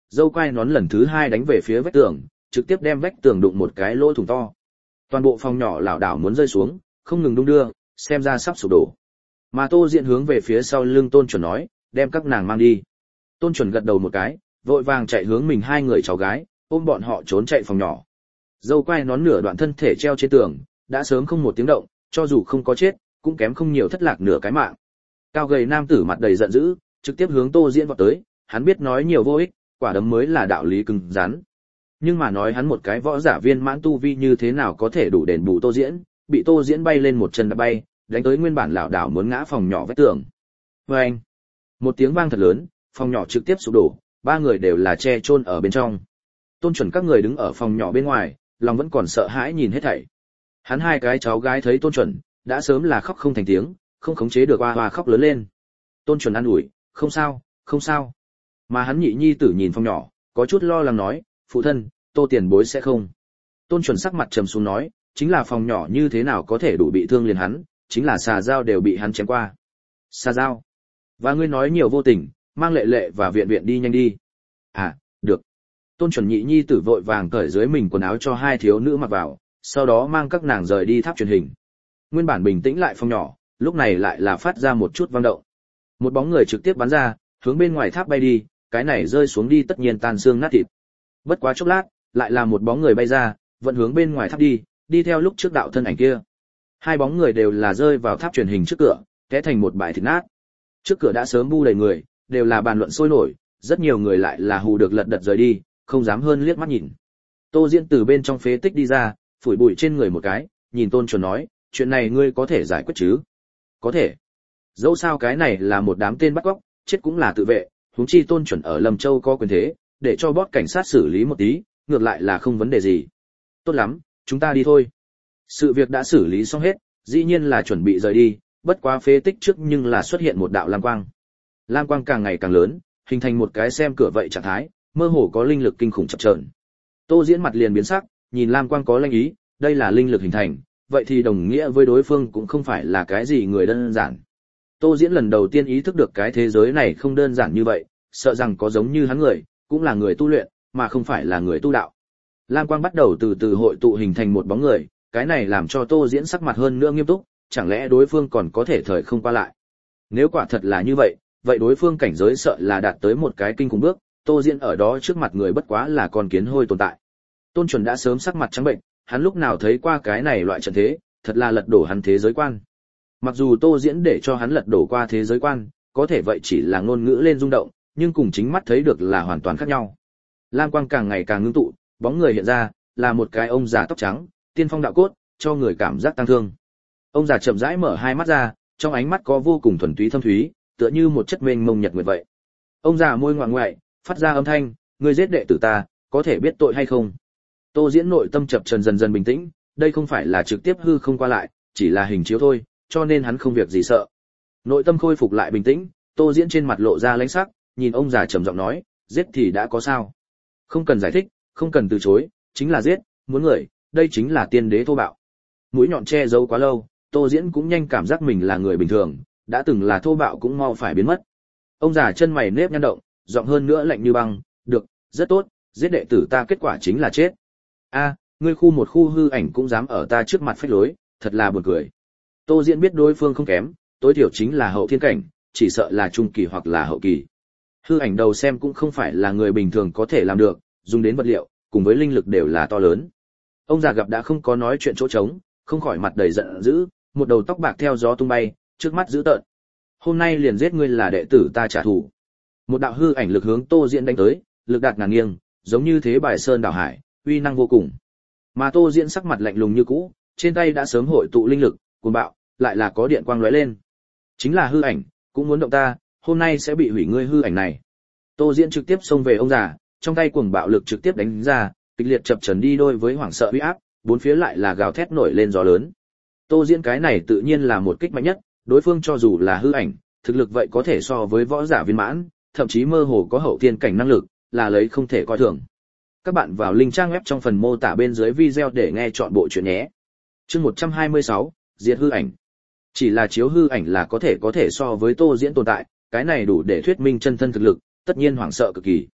dâu quai nón lần thứ 2 đánh về phía vách tường, trực tiếp đem vách tường đụng một cái lỗ thủng to. Toàn bộ phòng nhỏ lảo đảo muốn rơi xuống, không ngừng đung đưa, xem ra sắp sụp đổ. Mà Tô Diễn hướng về phía sau lưng Tôn Chuẩn nói, đem các nàng mang đi. Tôn Chuẩn gật đầu một cái, vội vàng chạy hướng mình 2 người cháu gái, ôm bọn họ trốn chạy phòng nhỏ. Dâu quai nón nửa đoạn thân thể treo trên tường, đã sớm không một tiếng động, cho dù không có chết, cũng kém không nhiều thất lạc nửa cái mạng. Cao gầy nam tử mặt đầy giận dữ, trực tiếp hướng Tô Diễn vọt tới, hắn biết nói nhiều vô ích, quả đấm mới là đạo lý cứng rắn. Nhưng mà nói hắn một cái võ giả viên mãn tu vi như thế nào có thể đủ đền bù Tô Diễn, bị Tô Diễn bay lên một chân đã bay, đánh tới nguyên bản lảo đảo muốn ngã phòng nhỏ vách tường. Oeng! Một tiếng vang thật lớn, phòng nhỏ trực tiếp sụp đổ, 3 người đều là che chôn ở bên trong. Tôn Chuẩn các người đứng ở phòng nhỏ bên ngoài, lòng vẫn còn sợ hãi nhìn hết thảy. Hắn 2 cái cháu gái thấy Tôn Chuẩn, đã sớm là khóc không thành tiếng, không khống chế được oa oa khóc lớn lên. Tôn Chuẩn an ủi, không sao, không sao. Mà hắn nhị nhi tử nhìn phòng nhỏ, có chút lo lắng nói, phụ thân, Tô tiền bối sẽ không. Tôn Chuẩn sắc mặt trầm xuống nói, chính là phòng nhỏ như thế nào có thể đủ bị thương liền hắn, chính là xà dao đều bị hắn chém qua. Xà dao? Và ngươi nói nhiều vô tình, mang Lệ Lệ và Viện Viện đi nhanh đi. À, được. Tôn Chuẩn nhị nhi tử vội vàng cởi dưới mình quần áo cho 2 thiếu nữ mặc vào, sau đó mang các nàng rời đi tháp truyền hình. Nguyên bản bình tĩnh lại phòng nhỏ, lúc này lại là phát ra một chút vang động. Một bóng người trực tiếp bắn ra, hướng bên ngoài tháp bay đi, cái này rơi xuống đi tất nhiên tan xương nát thịt. Bất quá chốc lát, lại là một bóng người bay ra, vẫn hướng bên ngoài tháp đi, đi theo lúc trước đạo thân ảnh kia. 2 bóng người đều là rơi vào tháp truyền hình trước cửa, té thành một bãi thịt nát. Trước cửa đã sớm bu đầy người, đều là bàn luận sôi nổi, rất nhiều người lại là hù được lật đật rời đi, không dám hơn liếc mắt nhìn. Tô Diễn từ bên trong phế tích đi ra, phủi bụi trên người một cái, nhìn Tôn Chuẩn nói, chuyện này ngươi có thể giải quyết chứ? Có thể. Dẫu sao cái này là một đám tên bắt cóc, chết cũng là tự vệ, huống chi Tôn Chuẩn ở Lâm Châu có quyền thế, để cho bót cảnh sát xử lý một tí, ngược lại là không vấn đề gì. Tốt lắm, chúng ta đi thôi. Sự việc đã xử lý xong hết, dĩ nhiên là chuẩn bị rời đi, bất quá phế tích trước nhưng là xuất hiện một đạo lam quang. Lam quang càng ngày càng lớn, hình thành một cái xem cửa vậy trạng thái, mơ hồ có linh lực kinh khủng chập chờn. Tô Diễn mặt liền biến sắc, nhìn lam quang có linh ý, đây là linh lực hình thành, vậy thì đồng nghĩa với đối phương cũng không phải là cái gì người đơn giản. Tô Diễn lần đầu tiên ý thức được cái thế giới này không đơn giản như vậy, sợ rằng có giống như hắn người, cũng là người tu luyện, mà không phải là người tu đạo. Lam quang bắt đầu từ từ hội tụ hình thành một bóng người, cái này làm cho Tô Diễn sắc mặt hơn nữa nghiêm túc, chẳng lẽ đối phương còn có thể thời không qua lại. Nếu quả thật là như vậy, vậy đối phương cảnh giới sợ là đạt tới một cái kinh khủng bước, Tô Diễn ở đó trước mặt người bất quá là con kiến hôi tồn tại. Tôn Chuẩn đã sớm sắc mặt trắng bệnh, hắn lúc nào thấy qua cái này loại trận thế, thật là lật đổ hắn thế giới quan. Mặc dù Tô Diễn để cho hắn lật đổ qua thế giới quan, có thể vậy chỉ là ngôn ngữ lên rung động, nhưng cùng chính mắt thấy được là hoàn toàn khác nhau. Lam quang càng ngày càng ngưng tụ, bóng người hiện ra, là một cái ông già tóc trắng, tiên phong đạo cốt, cho người cảm giác tăng thương. Ông già chậm rãi mở 2 mắt ra, trong ánh mắt có vô cùng thuần túy thâm thúy, tựa như một chất mênh mông nhật nguyệt vậy. Ông già môi ngoạm ngoại, phát ra âm thanh, ngươi giết đệ tử ta, có thể biết tội hay không? Tô Diễn nội tâm chập chờn dần dần bình tĩnh, đây không phải là trực tiếp hư không qua lại, chỉ là hình chiếu thôi, cho nên hắn không việc gì sợ. Nội tâm khôi phục lại bình tĩnh, Tô Diễn trên mặt lộ ra lãnh sắc, nhìn ông già trầm giọng nói, giết thì đã có sao? Không cần giải thích, không cần từ chối, chính là giết, muốn người, đây chính là tiên đế thô bạo. Mũi nhọn che giấu quá lâu, Tô Diễn cũng nhanh cảm giác mình là người bình thường, đã từng là thô bạo cũng mau phải biến mất. Ông già chân mày nếp nhăn động, giọng hơn nữa lạnh như băng, được, rất tốt, giết đệ tử ta kết quả chính là chết. A, ngươi khu một khu hư ảnh cũng dám ở ta trước mặt phách lối, thật là buồn cười. Tô Diễn biết đối phương không kém, tối thiểu chính là hậu thiên cảnh, chỉ sợ là trung kỳ hoặc là hậu kỳ. Hư ảnh đầu xem cũng không phải là người bình thường có thể làm được, dùng đến vật liệu, cùng với linh lực đều là to lớn. Ông già gặp đã không có nói chuyện chỗ trống, không khỏi mặt đầy giận dữ, một đầu tóc bạc theo gió tung bay, trước mắt dữ tợn. Hôm nay liền giết ngươi là đệ tử ta trả thù. Một đạo hư ảnh lực hướng Tô Diễn đánh tới, lực đạt ngàn nghiêng, giống như thế bài sơn đảo hải, uy năng vô cùng. Mà Tô Diễn sắc mặt lạnh lùng như cũ, trên tay đã sớm hội tụ linh lực, cuồng bạo, lại là có điện quang lóe lên. Chính là hư ảnh, cũng muốn động ta, hôm nay sẽ bị hủy ngươi hư ảnh này. Tô Diễn trực tiếp xông về ông già, trong tay cuồng bạo lực trực tiếp đánh ra, kịch liệt chập chờn đi đôi với hoảng sợ uy áp, bốn phía lại là gào thét nổi lên gió lớn. Tô Diễn cái này tự nhiên là một kích mạnh nhất, đối phương cho dù là hư ảnh, thực lực vậy có thể so với võ giả viên mãn, thậm chí mơ hồ có hậu thiên cảnh năng lực, là lấy không thể coi thường. Các bạn vào link trang web trong phần mô tả bên dưới video để nghe chọn bộ truyện nhé. Chương 126, diệt hư ảnh. Chỉ là chiếu hư ảnh là có thể so với Tô Diễn tồn tại, cái này đủ để thuyết minh chân thân thực lực, tất nhiên hoảng sợ cực kỳ.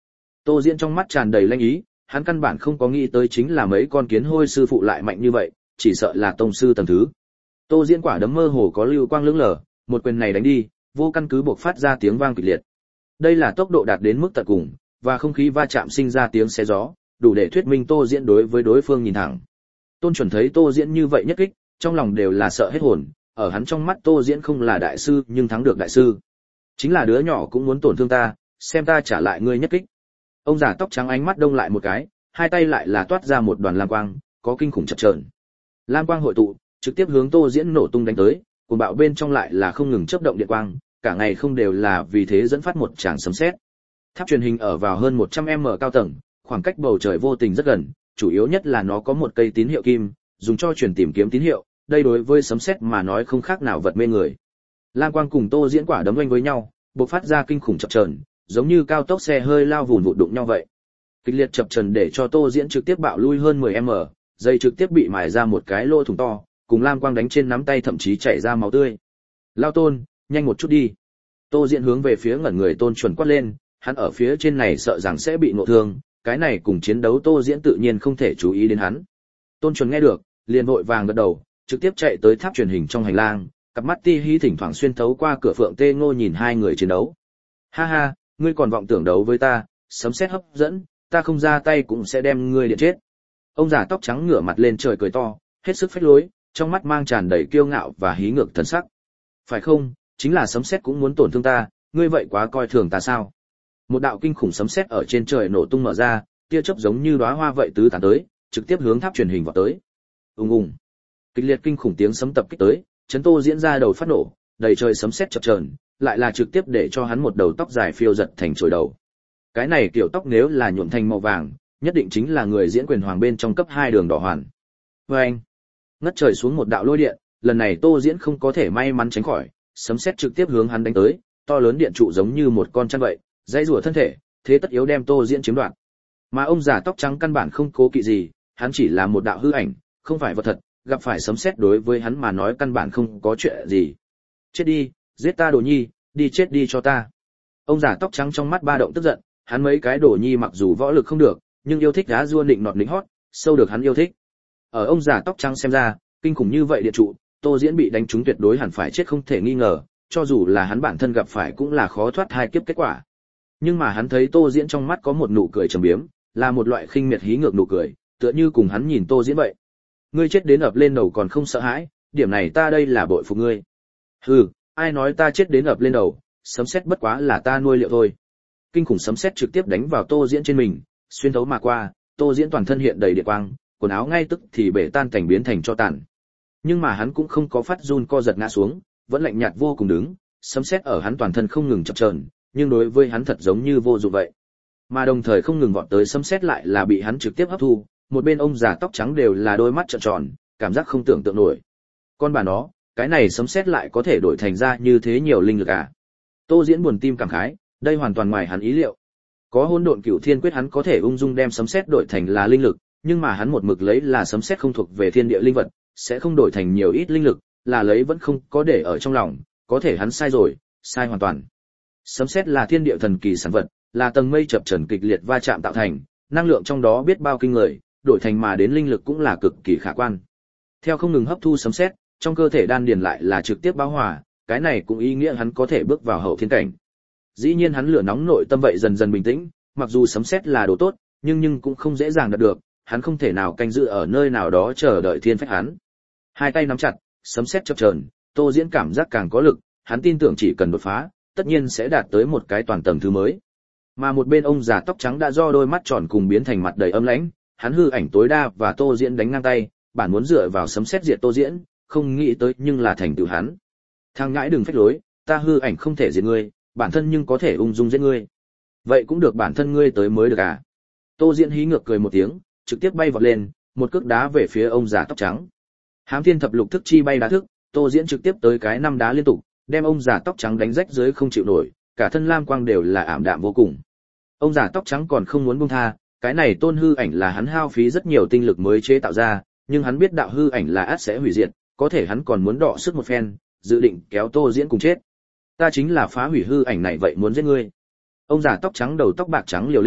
Tô Diễn trong mắt tràn đầy lanh ý, hắn căn bản không có nghĩ tới chính là mấy con kiến hôi sư phụ lại mạnh như vậy, chỉ sợ là tông sư tầng thứ. Tô Diễn quả đấm mơ hồ có lưu quang lững lờ, một quyền này đánh đi, vô căn cứ bộc phát ra tiếng vang kịch liệt. Đây là tốc độ đạt đến mức tận cùng, và không khí va chạm sinh ra tiếng xé gió, đủ để thuyết minh Tô Diễn đối với đối phương nhìn thẳng. Tôn Chuẩn thấy Tô Diễn như vậy nhất kích, trong lòng đều là sợ hết hồn, ở hắn trong mắt Tô Diễn không là đại sư nhưng thắng được đại sư. Chính là đứa nhỏ cũng muốn tổn thương ta, xem ta trả lại ngươi nhất kích. Ông già tóc trắng ánh mắt đông lại một cái, hai tay lại là toát ra một đoàn lam quang, có kinh khủng chập chờn. Lam quang hội tụ, trực tiếp hướng Tô Diễn nổ tung đánh tới, cuồng bạo bên trong lại là không ngừng chớp động điện quang, cả ngày không đều là vì thế dẫn phát một tràng sấm sét. Tháp truyền hình ở vào hơn 100m cao tầng, khoảng cách bầu trời vô tình rất gần, chủ yếu nhất là nó có một cây tín hiệu kim, dùng cho truyền tìm kiếm tín hiệu, đây đối với sấm sét mà nói không khác nào vật mê người. Lam quang cùng Tô Diễn quả đấm oanh với nhau, bộc phát ra kinh khủng chập chờn, giống như cao tốc xe hơi lao vụn vụt đụng nhau vậy. Kịch liệt chập chờn để cho Tô Diễn trực tiếp bạo lui hơn 10m, dây trực tiếp bị mài ra một cái lỗ thủng to, cùng lam quang đánh trên nắm tay thậm chí chảy ra máu tươi. Lao Tôn, nhanh một chút đi. Tô Diễn hướng về phía ngẩn người Tôn Chuẩn quát lên, hắn ở phía trên này sợ rằng sẽ bị ngộ thương, cái này cùng chiến đấu Tô Diễn tự nhiên không thể chú ý đến hắn. Tôn Chuẩn nghe được, liền vội vàng gật đầu, trực tiếp chạy tới tháp truyền hình trong hành lang, cặp mắt ti hí thỉnh thoảng xuyên thấu qua cửa Phượng Tê Ngô nhìn hai người chiến đấu. Ha ha, ngươi còn vọng tưởng đấu với ta, sấm sét hấp dẫn, ta không ra tay cũng sẽ đem ngươi điện chết. Ông già tóc trắng ngửa mặt lên trời cười to, hết sức phách lối, trong mắt mang tràn đầy kiêu ngạo và hí ngược thần sắc. Phải không, chính là sấm sét cũng muốn tổn thương ta, ngươi vậy quá coi thường ta sao? Một đạo kinh khủng sấm sét ở trên trời nổ tung mở ra, tia chớp giống như đóa hoa vậy tứ tán tới, trực tiếp hướng tháp truyền hình vào tới. Ùng ùng. Kịch liệt kinh khủng tiếng sấm tập kích tới, chấn Tô Diễn ra đầu phát nổ, đầy trời sấm sét chập chờn, lại là trực tiếp để cho hắn một đầu tóc dài phiêu giật thành chồi đầu. Cái này kiểu tóc nếu là nhuộm thành màu vàng, nhất định chính là người diễn quyền hoàng bên trong cấp 2 đường đỏ hoàn. Oeng! Ngất trời xuống một đạo lôi điện, lần này Tô Diễn không có thể may mắn tránh khỏi, sấm sét trực tiếp hướng hắn đánh tới, to lớn điện trụ giống như một con chăn vậy, dãy rủa thân thể, thế tất yếu đem Tô Diễn chiếm đoạt. Mà ông già tóc trắng căn bản không cố kỵ gì, hắn chỉ là một đạo hư ảnh, không phải vật thật, gặp phải sấm sét đối với hắn mà nói căn bản không có chuyện gì. Chết đi, giết ta đồ nhi, đi chết đi cho ta. Ông già tóc trắng trong mắt ba động tức giận, hắn mấy cái đồ nhi mặc dù võ lực không được, nhưng yêu thích đá dua nịnh nọt nịnh hót, sâu được hắn yêu thích. Ở ông già tóc trắng xem ra, kinh khủng như vậy điện trụ, Tô Diễn bị đánh trúng tuyệt đối hẳn phải chết không thể nghi ngờ, cho dù là hắn bản thân gặp phải cũng là khó thoát hai kiếp kết quả. Nhưng mà hắn thấy Tô Diễn trong mắt có một nụ cười trầm biếm, là một loại khinh miệt hí ngược nụ cười, tựa như cùng hắn nhìn Tô Diễn vậy. Ngươi chết đến ập lên đầu còn không sợ hãi, điểm này ta đây là bội phục ngươi. Hừ, ai nói ta chết đến ập lên đầu, sấm sét bất quá là ta nuôi liệu thôi. Kinh khủng sấm sét trực tiếp đánh vào Tô Diễn trên mình, xuyên thấu mà qua, Tô Diễn toàn thân hiện đầy điện quang, quần áo ngay tức thì bể tan cảnh biến thành tro tàn. Nhưng mà hắn cũng không có phát run co giật ngã xuống, vẫn lạnh nhạt vô cùng đứng, sấm sét ở hắn toàn thân không ngừng chập chờn, nhưng đối với hắn thật giống như vô dụng vậy. Mà đồng thời không ngừng vọt tới sấm sét lại là bị hắn trực tiếp hấp thu, một bên ông già tóc trắng đều là đôi mắt trợn tròn, cảm giác không tưởng tượng nổi. Con bà nó, cái này sấm sét lại có thể đổi thành ra như thế nhiều linh lực à? Tô Diễn buồn tim cảm khái, đây hoàn toàn ngoài hắn ý liệu. Có hỗn độn cửu thiên quyết hắn có thể ung dung đem sấm sét đổi thành là linh lực, nhưng mà hắn một mực lấy là sấm sét không thuộc về thiên địa linh vật, sẽ không đổi thành nhiều ít linh lực, là lấy vẫn không có để ở trong lòng, có thể hắn sai rồi, sai hoàn toàn. Sấm sét là thiên địa thần kỳ sản vật, là tầng mây chập chờn kịch liệt va chạm tạo thành, năng lượng trong đó biết bao kinh người, đổi thành mà đến linh lực cũng là cực kỳ khả quan. Theo không ngừng hấp thu sấm sét, trong cơ thể đan điền lại là trực tiếp bão hòa, cái này cũng ý nghĩa hắn có thể bước vào hậu thiên cảnh. Dĩ nhiên hắn lửa nóng nội tâm vậy dần dần bình tĩnh, mặc dù sấm sét là đồ tốt, nhưng cũng không dễ dàng đạt được, hắn không thể nào canh giữ ở nơi nào đó chờ đợi thiên phách hắn. Hai tay nắm chặt, sấm sét chập chờn, Tô Diễn cảm giác càng có lực, hắn tin tưởng chỉ cần đột phá, tất nhiên sẽ đạt tới một cái toàn tầng thứ mới. Mà một bên ông già tóc trắng đã do đôi mắt tròn cùng biến thành mặt đầy âm lãnh, hắn hư ảnh tối đa và Tô Diễn đánh ngang tay, bản muốn dựa vào sấm sét diệt Tô Diễn, không nghĩ tới nhưng là thành tựu hắn. Thằng ngãi đừng phách lối, ta hư ảnh không thể diệt ngươi, bản thân nhưng có thể ung dung giết ngươi. Vậy cũng được bản thân ngươi tới mới được à? Tô Diễn hí ngược cười một tiếng, trực tiếp bay vọt lên, một cước đá về phía ông già tóc trắng. Hám Thiên Thập Lục thức chi bay đá thức, Tô Diễn trực tiếp tới cái năm đá liên tục, đem ông già tóc trắng đánh rách dưới không chịu nổi, cả thân lam quang đều là ảm đạm vô cùng. Ông già tóc trắng còn không muốn buông tha, cái này tôn hư ảnh là hắn hao phí rất nhiều tinh lực mới chế tạo ra, nhưng hắn biết đạo hư ảnh là ắt sẽ hủy diệt, có thể hắn còn muốn đọ sức một phen, dự định kéo Tô Diễn cùng chết. Ta chính là phá hủy hư ảnh này vậy muốn giết ngươi. Ông già tóc trắng đầu tóc bạc trắng liều lĩnh,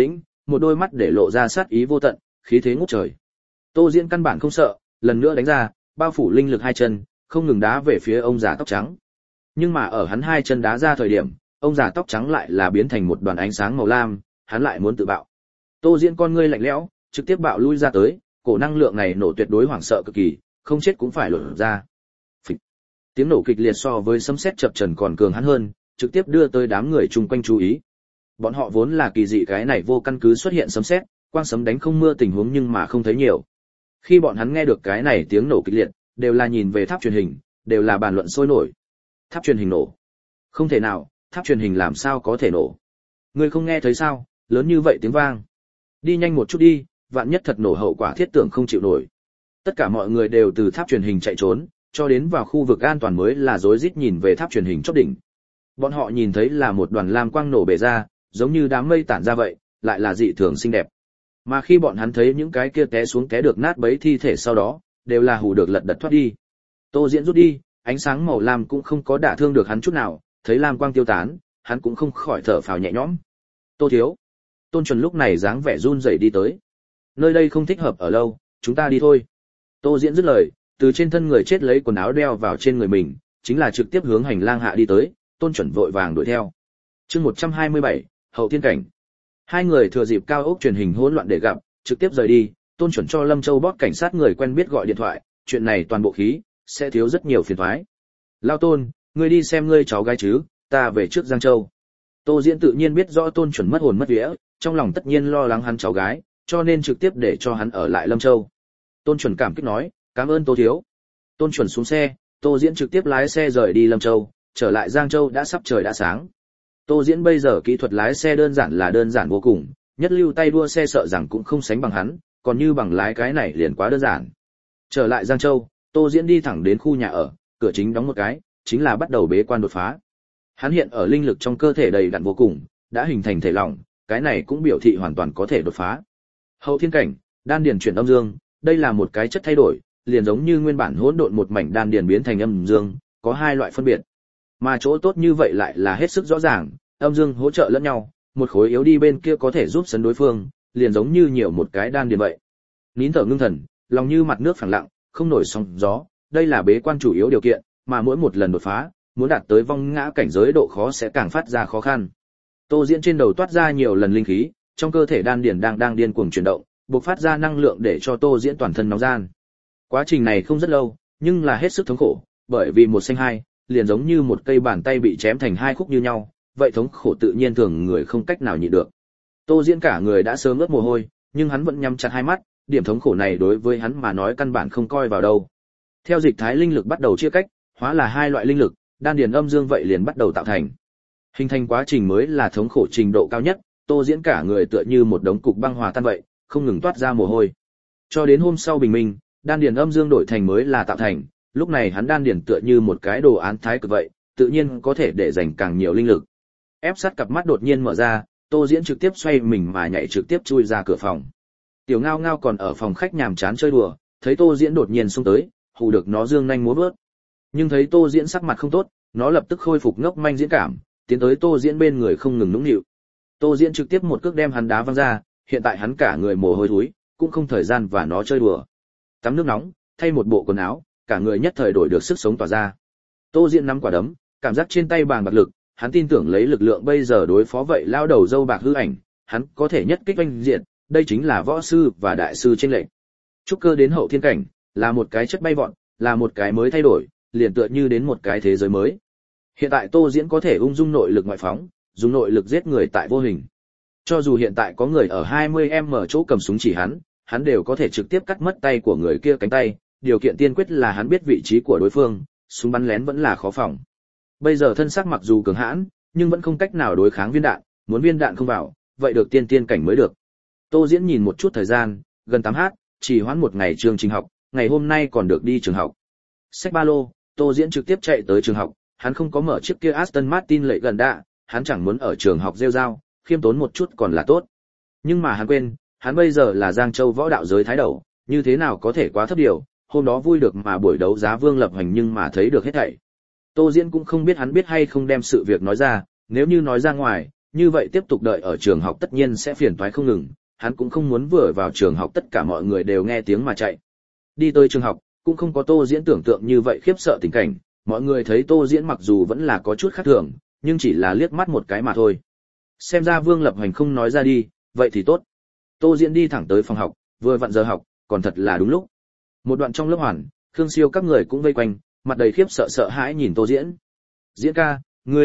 một đôi mắt để lộ ra sát ý vô tận, khí thế ngút trời. Tô Diễn căn bản không sợ, lần nữa đánh ra, bao phủ linh lực hai chân, không ngừng đá về phía ông già tóc trắng. Nhưng mà ở hắn hai chân đá ra thời điểm, ông già tóc trắng lại là biến thành một đoàn ánh sáng màu lam, hắn lại muốn tự bạo. Tô Diễn con ngươi lạnh lẽo, trực tiếp bạo lui ra tới, cổ năng lượng này nổ tuyệt đối hoảng sợ cực kỳ, không chết cũng phải lột ra. Phịch. Tiếng nổ kịch liệt so với sấm sét chập chờn còn cường hắn hơn, trực tiếp đưa tới đám người chung quanh chú ý. Bọn họ vốn là kỳ dị cái này vô căn cứ xuất hiện sấm sét, quang sấm đánh không mưa tình huống nhưng mà không thấy nhiều. Khi bọn hắn nghe được cái này tiếng nổ kịch liệt, đều là nhìn về tháp truyền hình, đều là bàn luận sôi nổi. Tháp truyền hình nổ? Không thể nào, tháp truyền hình làm sao có thể nổ? Ngươi không nghe thấy sao, lớn như vậy tiếng vang. Đi nhanh một chút đi, vạn nhất thật nổ hậu quả thiết tưởng không chịu nổi. Tất cả mọi người đều từ tháp truyền hình chạy trốn, cho đến vào khu vực an toàn mới là rối rít nhìn về tháp truyền hình chóp đỉnh. Bọn họ nhìn thấy là một đoàn lam quang nổ bể ra, giống như đám mây tản ra vậy, lại là dị thường xinh đẹp. Mà khi bọn hắn thấy những cái kia té xuống té được nát bấy thi thể sau đó, đều là hù được lật đật thoát đi. Tô Diễn rút đi, ánh sáng màu lam cũng không có đả thương được hắn chút nào, thấy lam quang tiêu tán, hắn cũng không khỏi thở phào nhẹ nhõm. Tô thiếu. Tôn Chuẩn lúc này dáng vẻ run rẩy đi tới. Nơi đây không thích hợp ở lâu, chúng ta đi thôi. Tô Diễn dứt lời, từ trên thân người chết lấy quần áo đeo vào trên người mình, chính là trực tiếp hướng hành lang hạ đi tới, Tôn Chuẩn vội vàng đuổi theo. Chương 127, Hậu Thiên cảnh. Hai người thừa dịp cao ốc truyền hình hỗn loạn để gặp, trực tiếp rời đi, Tôn Chuẩn cho Lâm Châu bót cảnh sát người quen biết gọi điện thoại, chuyện này toàn bộ khí sẽ thiếu rất nhiều phiền toái. Lao Tôn, ngươi đi xem ngươi cháu gái chứ, ta về trước Giang Châu. Tô Diễn tự nhiên biết rõ Tôn Chuẩn mất hồn mất vía, trong lòng tất nhiên lo lắng hắn cháu gái, cho nên trực tiếp để cho hắn ở lại Lâm Châu. Tôn Chuẩn cảm kích nói, cảm ơn Tô thiếu. Tôn Chuẩn xuống xe, Tô Diễn trực tiếp lái xe rời đi Lâm Châu, trở lại Giang Châu đã sắp trời đã sáng. Tô Diễn bây giờ kỹ thuật lái xe đơn giản vô cùng, nhất lưu tay đua xe sợ rằng cũng không sánh bằng hắn, còn như bằng lái cái này liền quá đơn giản. Trở lại Giang Châu, Tô Diễn đi thẳng đến khu nhà ở, cửa chính đóng một cái, chính là bắt đầu bế quan đột phá. Hắn hiện ở linh lực trong cơ thể đầy đặn vô cùng, đã hình thành thể lỏng, cái này cũng biểu thị hoàn toàn có thể đột phá. Hậu thiên cảnh, đan điền chuyển âm dương, đây là một cái chất thay đổi, liền giống như nguyên bản hỗn độn một mảnh đan điền biến thành âm dương, có hai loại phân biệt. Mà chỗ tốt như vậy lại là hết sức rõ ràng, âm dương hỗ trợ lẫn nhau, một khối yếu đi bên kia có thể giúp sấn đối phương, liền giống như nhiều một cái đan điền vậy. Nín thở ngưng thần, lòng như mặt nước phẳng lặng, không nổi sóng gió, đây là bế quan chủ yếu điều kiện, mà mỗi một lần đột phá, muốn đạt tới vong ngã cảnh giới độ khó sẽ càng phát ra khó khăn. Tô Diễn trên đầu toát ra nhiều lần linh khí, trong cơ thể đan điền đang điên cuồng chuyển động, bộc phát ra năng lượng để cho Tô Diễn toàn thân nóng gian. Quá trình này không rất lâu, nhưng là hết sức thống khổ, bởi vì một xanh hai, liền giống như một cây bàn tay bị chém thành hai khúc như nhau, vậy thống khổ tự nhiên thường người không cách nào nhịn được. Tô Diễn cả người đã sớm ướt mồ hôi, nhưng hắn vẫn nhắm chặt hai mắt, điểm thống khổ này đối với hắn mà nói căn bản không coi vào đâu. Theo dịch thái linh lực bắt đầu chia cách, hóa là hai loại linh lực, đan điền âm dương vậy liền bắt đầu tạo thành. Hình thành quá trình mới là thống khổ trình độ cao nhất, Tô Diễn cả người tựa như một đống cục băng hòa tan vậy, không ngừng toát ra mồ hôi. Cho đến hôm sau bình minh, đan điền âm dương đổi thành mới là tạo thành, lúc này hắn đan điền tựa như một cái đồ án thái cực vậy, tự nhiên có thể để dành càng nhiều linh lực. Ép sát cặp mắt đột nhiên mở ra, Tô Diễn trực tiếp xoay mình mà nhảy trực tiếp chui ra cửa phòng. Tiểu Ngao Ngao còn ở phòng khách nhàm chán chơi đùa, thấy Tô Diễn đột nhiên xông tới, hù được nó dương nhanh múa vớt. Nhưng thấy Tô Diễn sắc mặt không tốt, nó lập tức khôi phục ngốc manh diễn cảm, tiến tới Tô Diễn bên người không ngừng nũng nịu. Tô Diễn trực tiếp một cước đem hắn đá văng ra, hiện tại hắn cả người mồ hôi thối, cũng không thời gian và nó chơi đùa. Tắm nước nóng, thay một bộ quần áo, cả người nhất thời đổi được sức sống tỏa ra. Tô Diễn nắm quả đấm, cảm giác trên tay bàng bạc lực, hắn tin tưởng lấy lực lượng bây giờ đối phó vậy lao đầu dâu bạc hư ảnh, hắn có thể nhất kích oanh diện, đây chính là võ sư và đại sư chênh lệch. Trúc cơ đến hậu thiên cảnh, là một cái chất bay vọt, là một cái mới thay đổi, liền tựa như đến một cái thế giới mới. Hiện tại Tô Diễn có thể ung dung nội lực ngoại phóng, dùng nội lực giết người tại vô hình. Cho dù hiện tại có người ở 20m chỗ cầm súng chỉ hắn đều có thể trực tiếp cắt mất tay của người kia cánh tay, điều kiện tiên quyết là hắn biết vị trí của đối phương, súng bắn lén vẫn là khó phòng. Bây giờ thân xác mặc dù cường hãn, nhưng vẫn không cách nào đối kháng viên đạn, muốn viên đạn không vào, vậy được tiên cảnh mới được. Tô Diễn nhìn một chút thời gian, gần 8h, chỉ hoãn một ngày chương trình học, ngày hôm nay còn được đi trường học. Xách ba lô, Tô Diễn trực tiếp chạy tới trường học, hắn không có mở chiếc kia Aston Martin lệ gần đạ, hắn chẳng muốn ở trường học rêu rao, khiêm tốn một chút còn là tốt. Nhưng mà hắn quên, hắn bây giờ là Giang Châu võ đạo giới thái đầu, như thế nào có thể quá thấp điều, hôm đó vui được mà buổi đấu giá Vương Lập Hành nhưng mà thấy được hết thảy. Tô Diễn cũng không biết hắn biết hay không đem sự việc nói ra, nếu như nói ra ngoài, như vậy tiếp tục đợi ở trường học tất nhiên sẽ phiền toái không ngừng, hắn cũng không muốn vừa vào trường học tất cả mọi người đều nghe tiếng mà chạy. Đi tới trường học, cũng không có Tô Diễn tưởng tượng như vậy khiếp sợ tình cảnh, mọi người thấy Tô Diễn mặc dù vẫn là có chút khác thường, nhưng chỉ là liếc mắt một cái mà thôi. Xem ra Vương Lập Hoành không nói ra đi, vậy thì tốt. Tô Diễn đi thẳng tới phòng học, vừa vặn giờ học, còn thật là đúng lúc. Một đoạn trong lớp hoàn, Khương Siêu các người cũng vây quanh, mặt đầy khiếp sợ sợ hãi nhìn Tô Diễn. Diễn ca,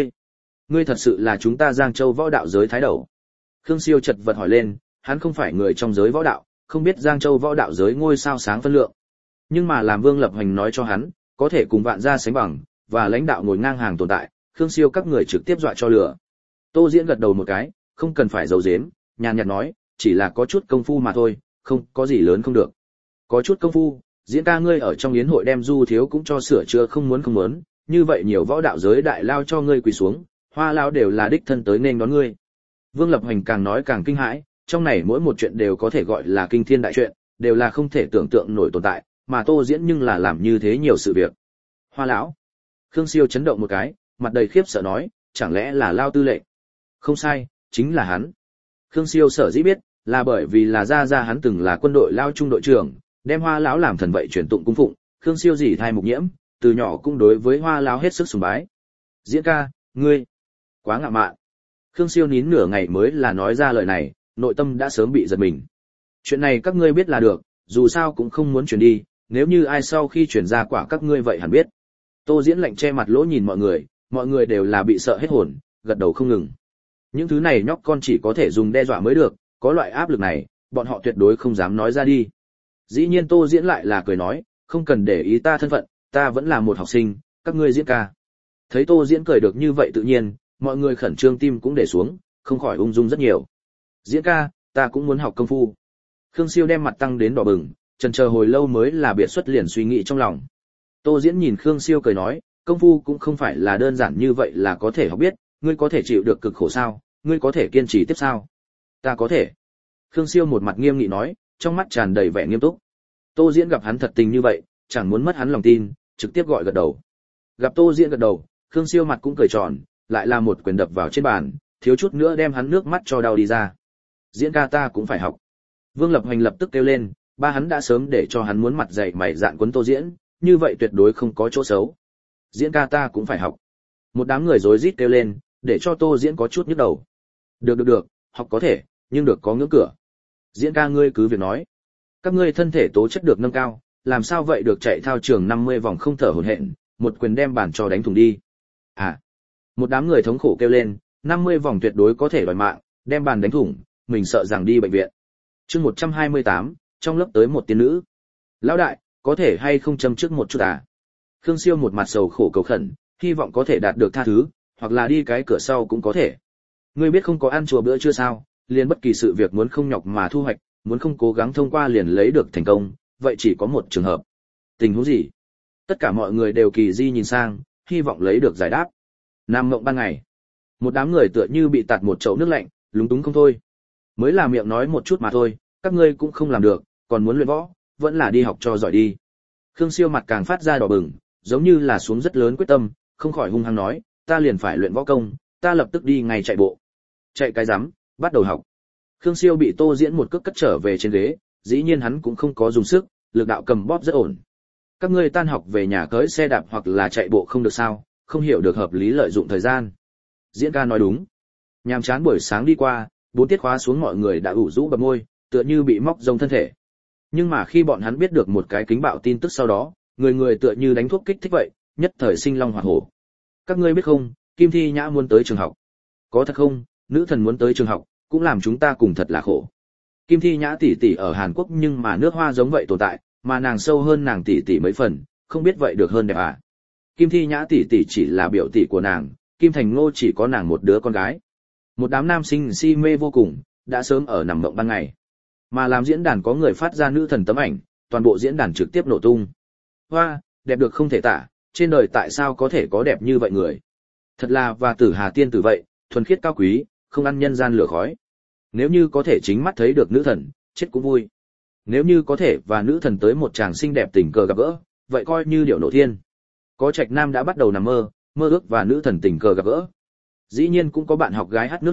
ngươi thật sự là chúng ta Giang Châu võ đạo giới thái đầu. Khương Siêu chật vật hỏi lên, hắn không phải người trong giới võ đạo, không biết Giang Châu võ đạo giới ngôi sao sáng phân lượng. Nhưng mà làm Vương Lập Hoành nói cho hắn, có thể cùng vạn gia sánh bằng, và lãnh đạo ngồi ngang hàng tồn tại, Khương Siêu các người trực tiếp dọa cho lửa. Tô Diễn gật đầu một cái, không cần phải giấu giếm, nhàn nhạt nói, chỉ là có chút công phu mà thôi, không có gì lớn không được. Có chút công phu, Diễn ca ngươi ở trong yến hội đem Du thiếu cũng cho sửa chữa không muốn, như vậy nhiều võ đạo giới đại lao cho ngươi quỳ xuống, Hoa lao đều là đích thân tới nên đón ngươi. Vương Lập Hoành càng nói càng kinh hãi, trong này mỗi một chuyện đều có thể gọi là kinh thiên đại chuyện, đều là không thể tưởng tượng nổi tồn tại, mà Tô Diễn nhưng là làm như thế nhiều sự việc. Hoa lão. Khương Siêu chấn động một cái, mặt đầy khiếp sợ nói, chẳng lẽ là Lao tư lệnh? Không sai, chính là hắn. Khương Siêu sở dĩ biết, là bởi vì là gia hắn từng là quân đội Lao trung đội trưởng, đem Hoa lão làm thần vậy truyền tụng cung phụng, Khương Siêu dỉ thai mục nhiễm, từ nhỏ cũng đối với Hoa lão hết sức sùng bái. Diễn ca, ngươi quá ngạo mạn. Khương Siêu nín nửa ngày mới là nói ra lời này, nội tâm đã sớm bị giật mình. Chuyện này các ngươi biết là được, dù sao cũng không muốn truyền đi, nếu như ai sau khi truyền ra quả các ngươi vậy hẳn biết. Tô Diễn lạnh che mặt lỗ nhìn mọi người đều là bị sợ hết hồn, gật đầu không ngừng. Những thứ này nhóc con chỉ có thể dùng đe dọa mới được, có loại áp lực này, bọn họ tuyệt đối không dám nói ra đi. Dĩ nhiên Tô Diễn lại là cười nói, không cần để ý ta thân phận, ta vẫn là một học sinh, các ngươi diễn ca. Thấy Tô Diễn cười được như vậy tự nhiên, mọi người khẩn trương tim cũng để xuống, không khỏi ung dung rất nhiều. Diễn ca, ta cũng muốn học công phu. Khương Siêu đem mặt tăng đến đỏ bừng, chần chờ hồi lâu mới là biệt xuất liền suy nghĩ trong lòng. Tô Diễn nhìn Khương Siêu cười nói, công phu cũng không phải là đơn giản như vậy là có thể học biết, ngươi có thể chịu được cực khổ sao, ngươi có thể kiên trì tiếp sao? Ta có thể. Khương Siêu một mặt nghiêm nghị nói, trong mắt tràn đầy vẻ nghiêm túc. Tô Diễn gặp hắn thật tình như vậy, chẳng muốn mất hắn lòng tin, trực tiếp gọi gật đầu. Gặp Tô Diễn gật đầu, Khương Siêu mặt cũng cười tròn, lại là một quyền đập vào trên bàn, thiếu chút nữa đem hắn nước mắt cho đau đi ra. Diễn ca ta cũng phải học. Vương Lập Hoành lập tức kêu lên, ba hắn đã sớm để cho hắn muốn mặt dày mày dạn quấn Tô Diễn, như vậy tuyệt đối không có chỗ xấu. Diễn ca ta cũng phải học. Một đám người rối rít kêu lên, để cho Tô Diễn có chút nhức đầu. Được, học có thể, nhưng được có ngưỡng cửa. Diễn ca ngươi cứ việc nói. Các ngươi thân thể tố chất được nâng cao, làm sao vậy được chạy thao trường 50 vòng không thở hổn hển, một quyền đem bàn cho đánh thủng đi. À. Một đám người thống khổ kêu lên, 50 vòng tuyệt đối có thể đòi mạng, đem bàn đánh thủng, mình sợ rằng đi bệnh viện. Chương 128, trong lớp tới một tiên nữ. Lão đại, có thể hay không châm trước một chút à? Khương Siêu một mặt sầu khổ cầu khẩn, hy vọng có thể đạt được tha thứ, hoặc là đi cái cửa sau cũng có thể. Ngươi biết không có ăn chùa bữa chưa sao, liền bất kỳ sự việc muốn không nhọc mà thu hoạch, muốn không cố gắng thông qua liền lấy được thành công, vậy chỉ có một trường hợp. Tình huống gì? Tất cả mọi người đều kỳ di nhìn sang, hy vọng lấy được giải đáp. Nam mộng ban ngày. Một đám người tựa như bị tạt một chậu nước lạnh, lúng túng không thôi. Mới là miệng nói một chút mà thôi, các ngươi cũng không làm được, còn muốn luyện võ, vẫn là đi học cho giỏi đi. Khương Siêu mặt càng phát ra đỏ bừng, giống như là xuống rất lớn quyết tâm, không khỏi hung hăng nói, ta liền phải luyện võ công, ta lập tức đi ngay chạy bộ. Chạy cái rắm, bắt đầu học. Khương Siêu bị Tô Diễn một cước cất trở về trên ghế, dĩ nhiên hắn cũng không có dùng sức, lực đạo cầm bóp rất ổn. Các ngươi tan học về nhà cưỡi xe đạp hoặc là chạy bộ không được sao, không hiểu được hợp lý lợi dụng thời gian. Diễn ca nói đúng. Nhàm chán buổi sáng đi qua, 4 tiết khóa xuống mọi người đã ủ rũ bờ môi, tựa như bị móc rông thân thể. Nhưng mà khi bọn hắn biết được một cái kính bạo tin tức sau đó, người tựa như đánh thuốc kích thích vậy, nhất thời sinh long hỏa hổ. Các ngươi biết không, Kim Thi Nhã muốn tới trường học. Có thật không, nữ thần muốn tới trường học, cũng làm chúng ta cùng thật là khổ. Kim Thi Nhã tỷ tỷ ở Hàn Quốc nhưng mà nước hoa giống vậy tồn tại, mà nàng sâu hơn nàng tỷ tỷ mấy phần, không biết vậy được hơn đẹp à. Kim Thi Nhã tỷ tỷ chỉ là biểu tỷ của nàng, Kim Thành Ngô chỉ có nàng một đứa con gái. Một đám nam sinh si mê vô cùng, đã sớm ở nằm mộng ban ngày. Mà làm diễn đàn có người phát ra nữ thần tấm ảnh, toàn bộ diễn đàn trực tiếp nổ tung. Hoa, đẹp được không thể tả, trên đời tại sao có thể có đẹp như vậy người. Thật là và tử hà tiên tử vậy, thuần khiết cao quý, không ăn nhân gian lửa khói. Nếu như có thể chính mắt thấy được nữ thần, chết cũng vui. Nếu như có thể và nữ thần tới một chàng xinh đẹp tình cờ gặp gỡ, vậy coi như điệu nổ thiên. Có trạch nam đã bắt đầu nằm mơ ước và nữ thần tình cờ gặp gỡ. Dĩ nhiên cũng có bạn học gái hát nước lạnh,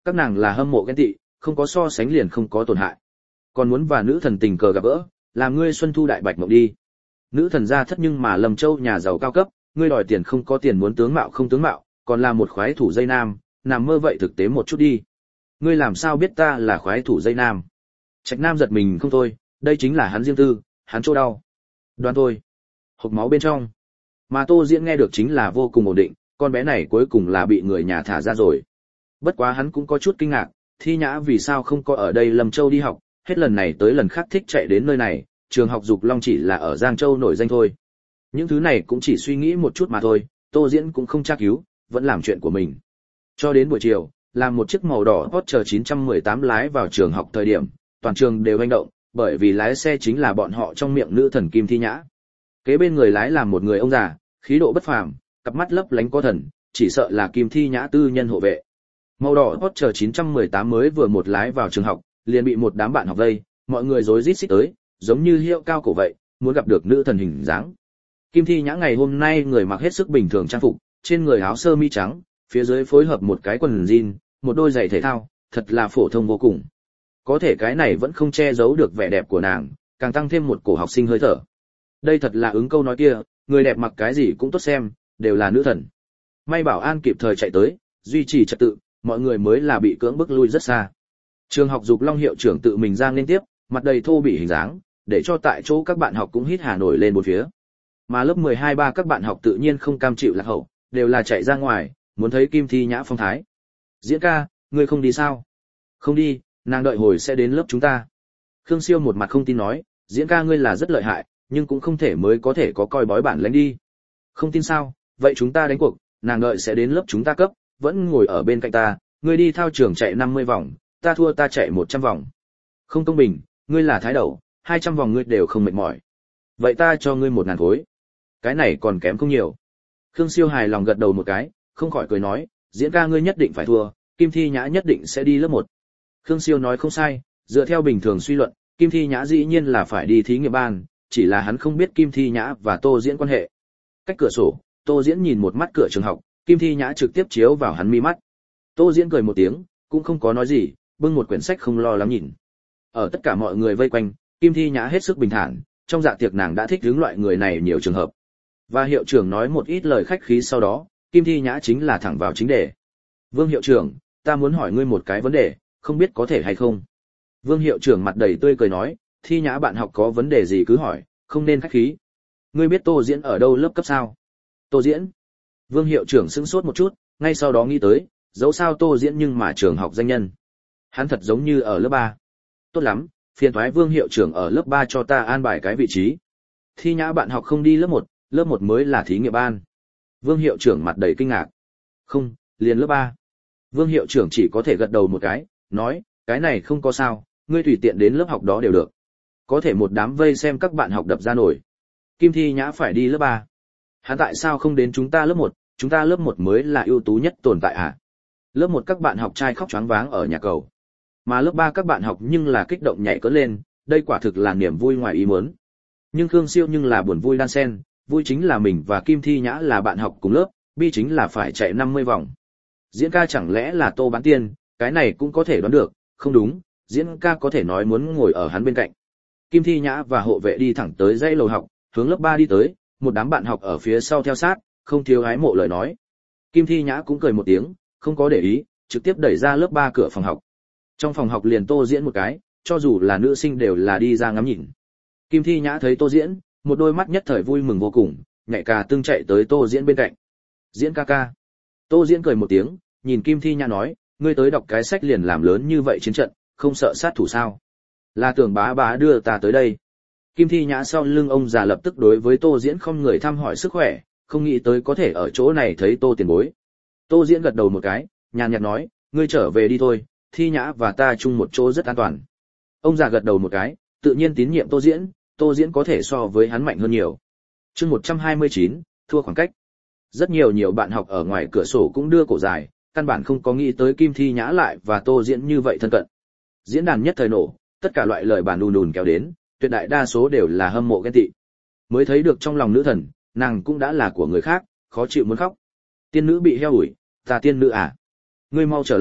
Các nàng là hâm mộ ghen tị, không có so sánh liền không có tổn hại. Còn muốn và nữ thần tình cờ gặp gỡ, làm ngươi xuân thu đại bạch mộng đi. Nữ thần gia thất nhưng mà Lâm Châu nhà giàu cao cấp, ngươi đòi tiền không có tiền, muốn tướng mạo không tướng mạo, còn là một khoái thủ dây nam, nằm mơ vậy thực tế một chút đi. Ngươi làm sao biết ta là khoái thủ dây nam? Trạch Nam giật mình không thôi, đây chính là hắn riêng tư, hắn chỗ đau. Đoán thôi. Hộc máu bên trong. Mà Tô Diễn nghe được chính là vô cùng ổn định, con bé này cuối cùng là bị người nhà thả ra rồi. Bất quá hắn cũng có chút kinh ngạc, Thi Nhã vì sao không có ở đây Lâm Châu đi học, hết lần này tới lần khác thích chạy đến nơi này, trường học Dục Long chỉ là ở Giang Châu nổi danh thôi. Những thứ này cũng chỉ suy nghĩ một chút mà thôi, Tô Diễn cũng không tra cứu, vẫn làm chuyện của mình. Cho đến buổi chiều, làm một chiếc màu đỏ Porsche 918 lái vào trường học thời điểm, toàn trường đều hành động, bởi vì lái xe chính là bọn họ trong miệng nữ thần Kim Thi Nhã. Kế bên người lái là một người ông già, khí độ bất phàm, cặp mắt lấp lánh có thần, chỉ sợ là Kim Thi Nhã tư nhân hộ vệ. Màu đỏ Porsche 918 mới vừa một lái vào trường học, liền bị một đám bạn học vây, mọi người rối rít xích tới, giống như hiệu cao cổ vậy, muốn gặp được nữ thần hình dáng. Kim Thi Nhã ngày hôm nay người mặc hết sức bình thường trang phục, trên người áo sơ mi trắng, phía dưới phối hợp một cái quần jean, một đôi giày thể thao, thật là phổ thông vô cùng. Có thể cái này vẫn không che giấu được vẻ đẹp của nàng, càng tăng thêm một cổ học sinh hơi thở. Đây thật là ứng câu nói kia, người đẹp mặc cái gì cũng tốt xem, đều là nữ thần. May bảo an kịp thời chạy tới, duy trì trật tự, mọi người mới là bị cưỡng bức lui rất xa. Trường học Dục Long hiệu trưởng tự mình ra liên tiếp, mặt đầy thô bỉ hình dáng, để cho tại chỗ các bạn học cũng hít hà nổi lên bốn phía. Mà lớp 12-3 các bạn học tự nhiên không cam chịu lạc hậu, đều là chạy ra ngoài, muốn thấy Kim Thi Nhã phong thái. Diễn ca, ngươi không đi sao? Không đi, nàng đợi hồi sẽ đến lớp chúng ta. Khương Siêu một mặt không tin nói, Diễn ca ngươi là rất lợi hại, nhưng cũng không thể mới có thể có coi bói bản lĩnh đi. Không tin sao? Vậy chúng ta đánh cuộc, nàng đợi sẽ đến lớp chúng ta cấp, vẫn ngồi ở bên cạnh ta, ngươi đi thao trường chạy 50 vòng, ta thua ta chạy 100 vòng. Không công bình, ngươi là thái đầu, 200 vòng ngươi đều không mệt mỏi. Vậy ta cho ngươi 1.000 khối. Cái này còn kém không nhiều. Khương Siêu hài lòng gật đầu một cái, không khỏi cười nói, Diễn ca ngươi nhất định phải thua, Kim Thi Nhã nhất định sẽ đi lớp 1. Khương Siêu nói không sai, dựa theo bình thường suy luận, Kim Thi Nhã dĩ nhiên là phải đi thí nghiệm ban, chỉ là hắn không biết Kim Thi Nhã và Tô Diễn quan hệ. Cách cửa sổ, Tô Diễn nhìn một mắt cửa trường học, Kim Thi Nhã trực tiếp chiếu vào hắn mi mắt. Tô Diễn cười một tiếng, cũng không có nói gì, bưng một quyển sách không lo lắng nhìn. Ở tất cả mọi người vây quanh, Kim Thi Nhã hết sức bình thản, trong dạ tiệc nàng đã thích hướng loại người này nhiều trường hợp. Và hiệu trưởng nói một ít lời khách khí sau đó, Kim Thi Nhã chính là thẳng vào chính đề. Vương hiệu trưởng, ta muốn hỏi ngươi một cái vấn đề, không biết có thể hay không? Vương hiệu trưởng mặt đầy tươi cười nói, Thi Nhã bạn học có vấn đề gì cứ hỏi, không nên khách khí. Ngươi biết Tô Diễn ở đâu lớp cấp sao? Tô Diễn? Vương hiệu trưởng sững sốt một chút, ngay sau đó nghĩ tới, dẫu sao Tô Diễn nhưng mà trường học danh nhân. Hắn thật giống như ở lớp 3. Tốt lắm, phiền toái Vương hiệu trưởng ở lớp 3 cho ta an bài cái vị trí. Thi Nhã bạn học không đi lớp 1 mới là thí nghiệm ban. Vương hiệu trưởng mặt đầy kinh ngạc. Không, liền lớp 3. Vương hiệu trưởng chỉ có thể gật đầu một cái, nói, cái này không có sao, ngươi tùy tiện đến lớp học đó đều được. Có thể một đám vây xem các bạn học đập ra nổi. Kim Thi Nhã phải đi lớp 3. Hắn tại sao không đến chúng ta lớp 1, chúng ta lớp 1 mới là ưu tú nhất tồn tại à? Lớp 1 các bạn học trai khóc choáng váng ở nhà cầu. Mà lớp 3 các bạn học nhưng là kích động nhảy cẫng lên, đây quả thực là niềm vui ngoài ý muốn. Nhưng Khương Siêu nhưng là buồn vui đan xen, vui chính là mình và Kim Thi Nhã là bạn học cùng lớp, bi chính là phải chạy 50 vòng. Diễn ca chẳng lẽ là Tô Bán Tiên, cái này cũng có thể đoán được, không đúng, Diễn ca có thể nói muốn ngồi ở hắn bên cạnh. Kim Thi Nhã và hộ vệ đi thẳng tới dãy lầu học, hướng lớp 3 đi tới, một đám bạn học ở phía sau theo sát, không thiếu ái mộ lời nói. Kim Thi Nhã cũng cười một tiếng, không có để ý, trực tiếp đẩy ra lớp 3 cửa phòng học. Trong phòng học liền Tô Diễn một cái, cho dù là nữ sinh đều là đi ra ngắm nhìn. Kim Thi Nhã thấy Tô Diễn, một đôi mắt nhất thời vui mừng vô cùng, nhảy cà tương chạy tới Tô Diễn bên cạnh. Diễn ca ca. Tô Diễn cười một tiếng, nhìn Kim Thi Nhã nói, ngươi tới đọc cái sách liền làm lớn như vậy chiến trận, không sợ sát thủ sao? Là tưởng bá bá đưa ta tới đây. Kim Thi Nhã sau lưng ông già lập tức đối với Tô Diễn không người thăm hỏi sức khỏe, không nghĩ tới có thể ở chỗ này thấy Tô tiền bối. Tô Diễn gật đầu một cái, nhàn nhạt nói, ngươi trở về đi thôi, Thi Nhã và ta chung một chỗ rất an toàn. Ông già gật đầu một cái, tự nhiên tín nhiệm Tô Diễn có thể so với hắn mạnh hơn nhiều. Chương 129, thua khoảng cách. Rất nhiều bạn học ở ngoài cửa sổ cũng đưa cổ dài, căn bản không có nghĩ tới Kim Thi Nhã lại và Tô Diễn như vậy thân cận. Diễn đàn nhất thời nổ, tất cả loại lời bàn đùn kéo đến, tuyệt đại đa số đều là hâm mộ ghen tị. Mới thấy được trong lòng nữ thần, nàng cũng đã là của người khác, khó chịu muốn khóc. Tiên nữ bị heo ủi, ta tiên nữ à? Ngươi mau trở lại,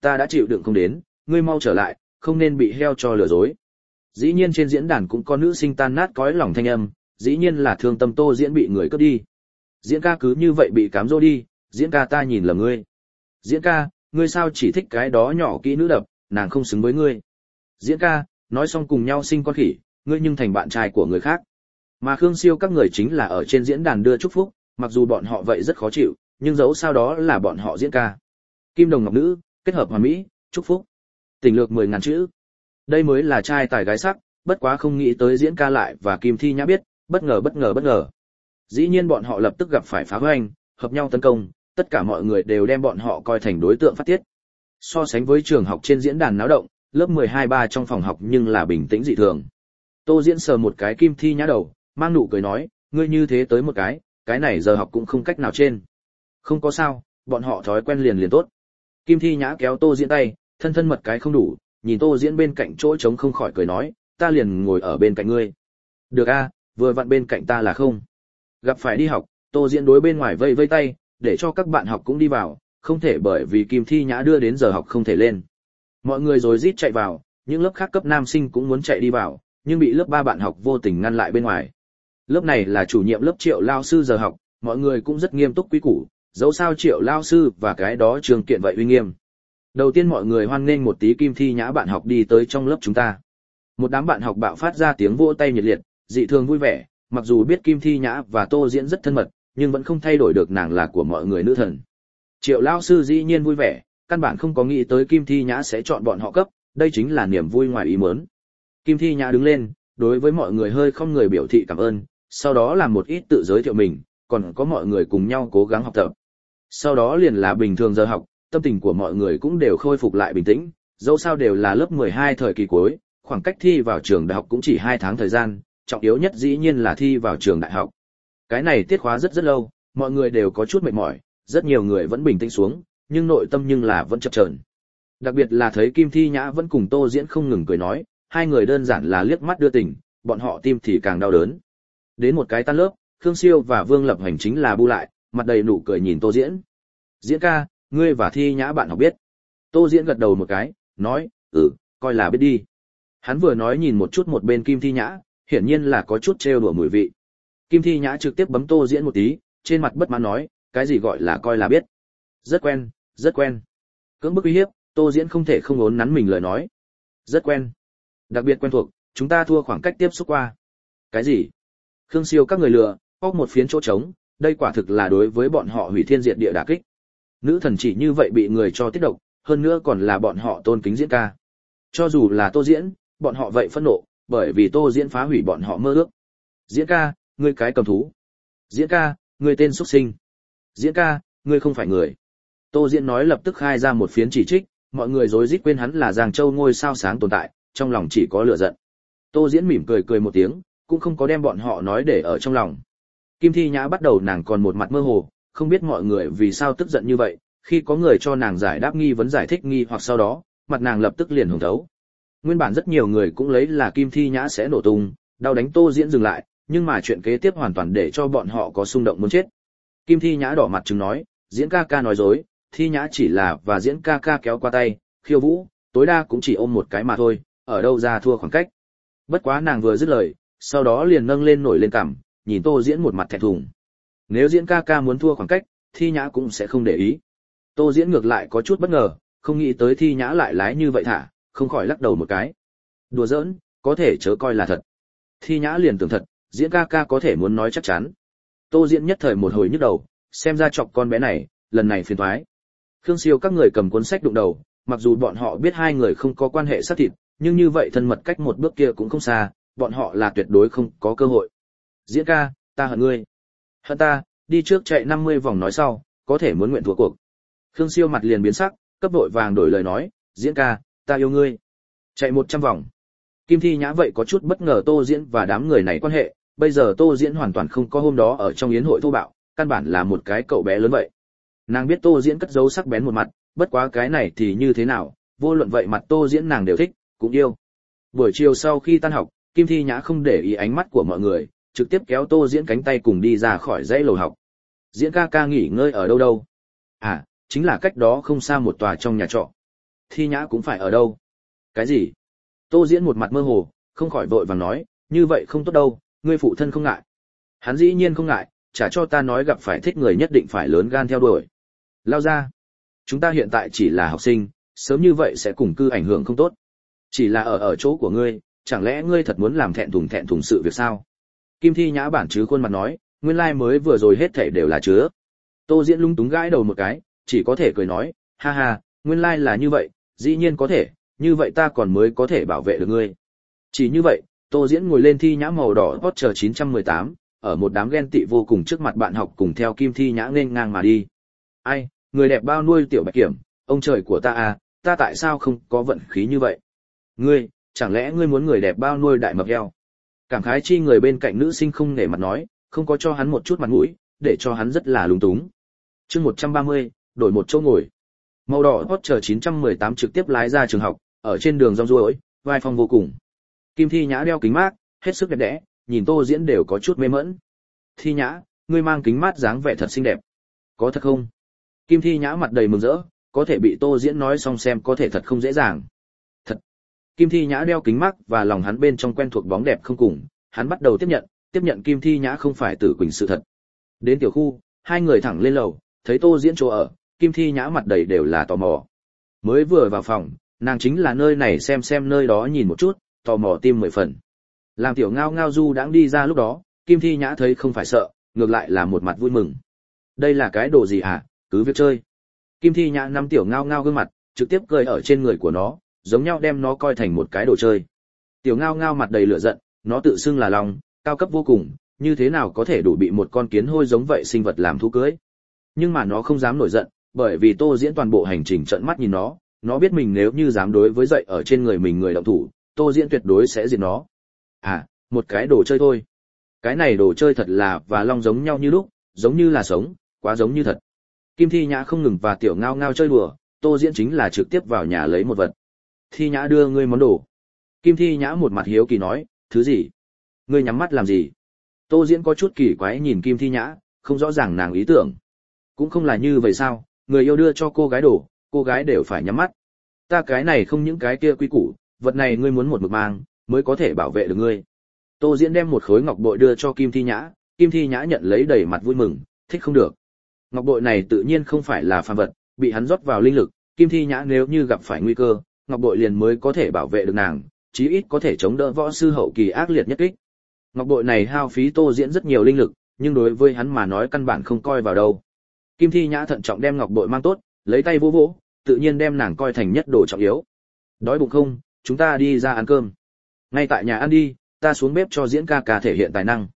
ta đã chịu đựng không đến, ngươi mau trở lại, không nên bị heo cho lừa dối. Dĩ nhiên trên diễn đàn cũng có nữ sinh tan nát cõi lòng thanh âm, dĩ nhiên là thương tâm Tô Diễn bị người cướp đi. Diễn ca cứ như vậy bị cám dỗ đi, Diễn ca ta nhìn lầm ngươi. Diễn ca, ngươi sao chỉ thích cái đó nhỏ kỹ nữ đập, nàng không xứng với ngươi. Diễn ca, nói xong cùng nhau sinh con khỉ, ngươi nhưng thành bạn trai của người khác. Mà Khương Siêu các người chính là ở trên diễn đàn đưa chúc phúc, mặc dù bọn họ vậy rất khó chịu, nhưng dẫu sao đó là bọn họ diễn ca. Kim đồng ngọc nữ, kết hợp hoàn mỹ, chúc phúc. Tình lược 10.000 chữ. Đây mới là trai tài gái sắc, bất quá không nghĩ tới diễn ca lại và Kim Thi Nhã biết, bất ngờ. Dĩ nhiên bọn họ lập tức gặp phải phá hoành, hợp nhau tấn công, tất cả mọi người đều đem bọn họ coi thành đối tượng phát tiết. So sánh với trường học trên diễn đàn náo động, lớp 12-3 trong phòng học nhưng là bình tĩnh dị thường. Tô Diễn sờ một cái Kim Thi Nhã đầu, mang nụ cười nói, ngươi như thế tới một cái này giờ học cũng không cách nào trên. Không có sao, bọn họ thói quen liền tốt. Kim Thi Nhã kéo Tô Diễn tay, thân mật cái không đủ, nhìn Tô Diễn bên cạnh chỗ trống không khỏi cười nói, ta liền ngồi ở bên cạnh ngươi. Được a, vừa vặn bên cạnh ta là không. Gặp phải đi học, Tô Diễn đối bên ngoài vây tay, để cho các bạn học cũng đi vào, không thể bởi vì Kim Thi Nhã đưa đến giờ học không thể lên. Mọi người rồi rít chạy vào, những lớp khác cấp nam sinh cũng muốn chạy đi vào, nhưng bị lớp 3 bạn học vô tình ngăn lại bên ngoài. Lớp này là chủ nhiệm lớp Triệu lao sư giờ học, mọi người cũng rất nghiêm túc quý củ, dẫu sao Triệu lao sư và cái đó trường kiện vậy uy nghiêm. Đầu tiên mọi người hoan nghênh một tí Kim Thi Nhã bạn học đi tới trong lớp chúng ta. Một đám bạn học bạo phát ra tiếng vỗ tay nhiệt liệt, dị thường vui vẻ, mặc dù biết Kim Thi Nhã và Tô Diễn rất thân mật, nhưng vẫn không thay đổi được nàng là của mọi người nữ thần. Triệu lao sư dĩ nhiên vui vẻ, căn bản không có nghĩ tới Kim Thi Nhã sẽ chọn bọn họ cấp, đây chính là niềm vui ngoài ý muốn. Kim Thi Nhã đứng lên, đối với mọi người hơi không người biểu thị cảm ơn, sau đó làm một ít tự giới thiệu mình, còn có mọi người cùng nhau cố gắng học tập. Sau đó liền là bình thường giờ học, tâm tình của mọi người cũng đều khôi phục lại bình tĩnh, dẫu sao đều là lớp 12 thời kỳ cuối, khoảng cách thi vào trường đại học cũng chỉ 2 tháng thời gian, trọng yếu nhất dĩ nhiên là thi vào trường đại học. Cái này tiết khóa rất lâu, mọi người đều có chút mệt mỏi, rất nhiều người vẫn bình tĩnh xuống, nhưng nội tâm nhưng là vẫn chập chờn. Đặc biệt là thấy Kim Thi Nhã vẫn cùng Tô Diễn không ngừng cười nói, hai người đơn giản là liếc mắt đưa tình, bọn họ tim thì càng đau đớn. Đến một cái tan lớp, Khương Siêu và Vương Lập Hành chính là bu lại, mặt đầy nụ cười nhìn Tô Diễn. Diễn ca, ngươi và Thi Nhã bạn học biết. Tô Diễn gật đầu một cái, nói, coi là biết đi. Hắn vừa nói nhìn một chút một bên Kim Thi Nhã, hiển nhiên là có chút trêu đùa mùi vị. Kim Thi Nhã trực tiếp bấm Tô Diễn một tí, trên mặt bất mãn nói, cái gì gọi là coi là biết. Rất quen. Cưỡng bức uy hiếp, Tô Diễn không thể không ốn nắn mình lời nói. Rất quen. Đặc biệt quen thuộc, chúng ta thua khoảng cách tiếp xúc qua. Cái gì? Khương Siêu các người lừa, bóc một phiến chỗ trống, đây quả thực là đối với bọn họ hủy thiên diệt địa đả kích. Nữ thần chỉ như vậy bị người cho tiết độc, hơn nữa còn là bọn họ tôn kính Diễn ca. Cho dù là Tô Diễn, bọn họ vậy phẫn nộ, bởi vì Tô Diễn phá hủy bọn họ mơ ước. Diễn ca, ngươi cái cầm thú. Diễn ca, ngươi tên xuất sinh. Diễn ca, ngươi không phải người. Tô Diễn nói lập tức khai ra một phiến chỉ trích, mọi người rối rít quên hắn là Giang Châu ngôi sao sáng tồn tại, trong lòng chỉ có lửa giận. Tô Diễn mỉm cười một tiếng, cũng không có đem bọn họ nói để ở trong lòng. Kim Thi Nhã bắt đầu nàng còn một mặt mơ hồ, không biết mọi người vì sao tức giận như vậy, khi có người cho nàng giải đáp nghi vấn giải thích nghi hoặc sau đó, mặt nàng lập tức liền hồng thấu. Nguyên bản rất nhiều người cũng lấy là Kim Thi Nhã sẽ nổ tung, đau đánh Tô Diễn dừng lại, nhưng mà chuyện kế tiếp hoàn toàn để cho bọn họ có xung động muốn chết. Kim Thi Nhã đỏ mặt chứng nói, Diễn ca ca nói dối, Thi Nhã chỉ là và Diễn ca ca kéo qua tay, khiêu vũ, tối đa cũng chỉ ôm một cái mà thôi, ở đâu ra thua khoảng cách. Bất quá nàng vừa dứt lời, sau đó liền nâng lên nổi lên cằm, nhìn Tô Diễn một mặt thẹn thùng. Nếu Diễn ca ca muốn thua khoảng cách, Thi Nhã cũng sẽ không để ý. Tô Diễn ngược lại có chút bất ngờ, không nghĩ tới Thi Nhã lại lái như vậy thả, không khỏi lắc đầu một cái. Đùa giỡn, có thể chớ coi là thật. Thi Nhã liền tưởng thật, Diễn ca ca có thể muốn nói chắc chắn. Tô Diễn nhất thời một hồi nhức đầu, xem ra chọc con bé này, lần này phiền toái. Khương Siêu các người cầm cuốn sách đụng đầu, mặc dù bọn họ biết hai người không có quan hệ xác thịt, nhưng như vậy thân mật cách một bước kia cũng không xa, bọn họ là tuyệt đối không có cơ hội. Diễn ca, ta hận ngươi. Hận ta, đi trước chạy 50 vòng nói sau, có thể muốn nguyện thua cuộc. Khương Siêu mặt liền biến sắc, cấp đội vàng đổi lời nói, Diễn ca, ta yêu ngươi. Chạy 100 vòng. Kim Thi Nhã vậy có chút bất ngờ Tô Diễn và đám người này quan hệ, bây giờ Tô Diễn hoàn toàn không có hôm đó ở trong yến hội thô bạo, căn bản là một cái cậu bé lớn vậy. Nàng biết Tô Diễn cất giấu sắc bén một mặt, bất quá cái này thì như thế nào, vô luận vậy mặt Tô Diễn nàng đều thích, cũng yêu. Buổi chiều sau khi tan học, Kim Thi Nhã không để ý ánh mắt của mọi người, trực tiếp kéo Tô Diễn cánh tay cùng đi ra khỏi dãy lầu học. Diễn ca ca nghỉ ngơi ở đâu đâu? À, chính là cách đó không xa một tòa trong nhà trọ. Thi Nhã cũng phải ở đâu? Cái gì? Tô Diễn một mặt mơ hồ, không khỏi vội vàng nói, như vậy không tốt đâu, ngươi phụ thân không ngại. Hắn dĩ nhiên không ngại, chả cho ta nói gặp phải thích người nhất định phải lớn gan theo đuổi. Lao ra. Chúng ta hiện tại chỉ là học sinh, sớm như vậy sẽ cùng cư ảnh hưởng không tốt. Chỉ là ở chỗ của ngươi, chẳng lẽ ngươi thật muốn làm thẹn thùng sự việc sao? Kim Thi Nhã bản chứ khuôn mặt nói, nguyên lai mới vừa rồi hết thảy đều là chứa. Tô Diễn lung túng gãi đầu một cái, chỉ có thể cười nói, ha ha, nguyên lai là như vậy, dĩ nhiên có thể, như vậy ta còn mới có thể bảo vệ được ngươi. Chỉ như vậy, Tô Diễn ngồi lên Thi Nhã màu đỏ Porsche 918, ở một đám ghen tị vô cùng trước mặt bạn học cùng theo Kim Thi Nhã nên ngang mà đi. Ai, người đẹp bao nuôi tiểu Bạch Kiểm, ông trời của ta à, ta tại sao không có vận khí như vậy? Ngươi, chẳng lẽ ngươi muốn người đẹp bao nuôi đại mập heo? Cảm khái chi người bên cạnh nữ sinh không nể mặt nói, không có cho hắn một chút mặt mũi, để cho hắn rất là lúng túng. Chương 130, đổi một chỗ ngồi. Màu đỏ Porsche 918 trực tiếp lái ra trường học, ở trên đường rong ruổi, vai phong vô cùng. Kim Thi Nhã đeo kính mát, hết sức đẹp đẽ, nhìn Tô Diễn đều có chút mê mẫn. Thi Nhã, ngươi mang kính mát dáng vẻ thật xinh đẹp. Có thật không? Kim Thi Nhã mặt đầy mừng rỡ, có thể bị Tô Diễn nói xong xem có thể thật không dễ dàng. Thật. Kim Thi Nhã đeo kính mát và lòng hắn bên trong quen thuộc bóng đẹp không cùng, hắn bắt đầu tiếp nhận Kim Thi Nhã không phải Tử Quỳnh sự thật. Đến tiểu khu, hai người thẳng lên lầu, thấy Tô Diễn chỗ ở, Kim Thi Nhã mặt đầy đều là tò mò. Mới vừa vào phòng, nàng chính là nơi này xem nơi đó nhìn một chút, tò mò tim 10 phần. Làm tiểu ngao ngao du đãng đi ra lúc đó, Kim Thi Nhã thấy không phải sợ, ngược lại là một mặt vui mừng. Đây là cái đồ gì hả, cứ việc chơi. Kim Thi Nhã nắm tiểu ngao ngao gương mặt, trực tiếp cười ở trên người của nó, giống nhau đem nó coi thành một cái đồ chơi. Tiểu ngao ngao mặt đầy lửa giận, nó tự xưng là lòng, cao cấp vô cùng, như thế nào có thể đủ bị một con kiến hôi giống vậy sinh vật làm thú cưới. Nhưng mà nó không dám nổi giận, bởi vì Tô Diễn toàn bộ hành trình trợn mắt nhìn nó biết mình nếu như dám đối với dậy ở trên người mình người động thủ, Tô Diễn tuyệt đối sẽ diệt nó. À, một cái đồ chơi thôi. Cái này đồ chơi thật là và long giống nhau như lúc, giống như là sống, quá giống như thật. Kim Thi Nhã không ngừng và tiểu ngao ngao chơi đùa, Tô Diễn chính là trực tiếp vào nhà lấy một vật. Thi Nhã đưa ngươi món đồ. Kim Thi Nhã một mặt hiếu kỳ nói, thứ gì? Ngươi nhắm mắt làm gì? Tô Diễn có chút kỳ quái nhìn Kim Thi Nhã, không rõ ràng nàng ý tưởng. Cũng không là như vậy sao, người yêu đưa cho cô gái đồ, cô gái đều phải nhắm mắt. Ta cái này không những cái kia quý củ, vật này ngươi muốn một mực mang, mới có thể bảo vệ được ngươi. Tô Diễn đem một khối ngọc bội đưa cho Kim Thi Nhã, Kim Thi Nhã nhận lấy đầy mặt vui mừng, thích không được. Ngọc bội này tự nhiên không phải là phàm vật, bị hắn rót vào linh lực, Kim Thi Nhã nếu như gặp phải nguy cơ, ngọc bội liền mới có thể bảo vệ được nàng, chí ít có thể chống đỡ võ sư hậu kỳ ác liệt nhất kích. Ngọc bội này hao phí Tô Diễn rất nhiều linh lực, nhưng đối với hắn mà nói căn bản không coi vào đâu. Kim Thi Nhã thận trọng đem ngọc bội mang tốt, lấy tay vỗ vỗ, tự nhiên đem nàng coi thành nhất đồ trọng yếu. Đói bụng không, chúng ta đi ra ăn cơm. Ngay tại nhà ăn đi, ta xuống bếp cho Diễn ca ca thể hiện tài năng.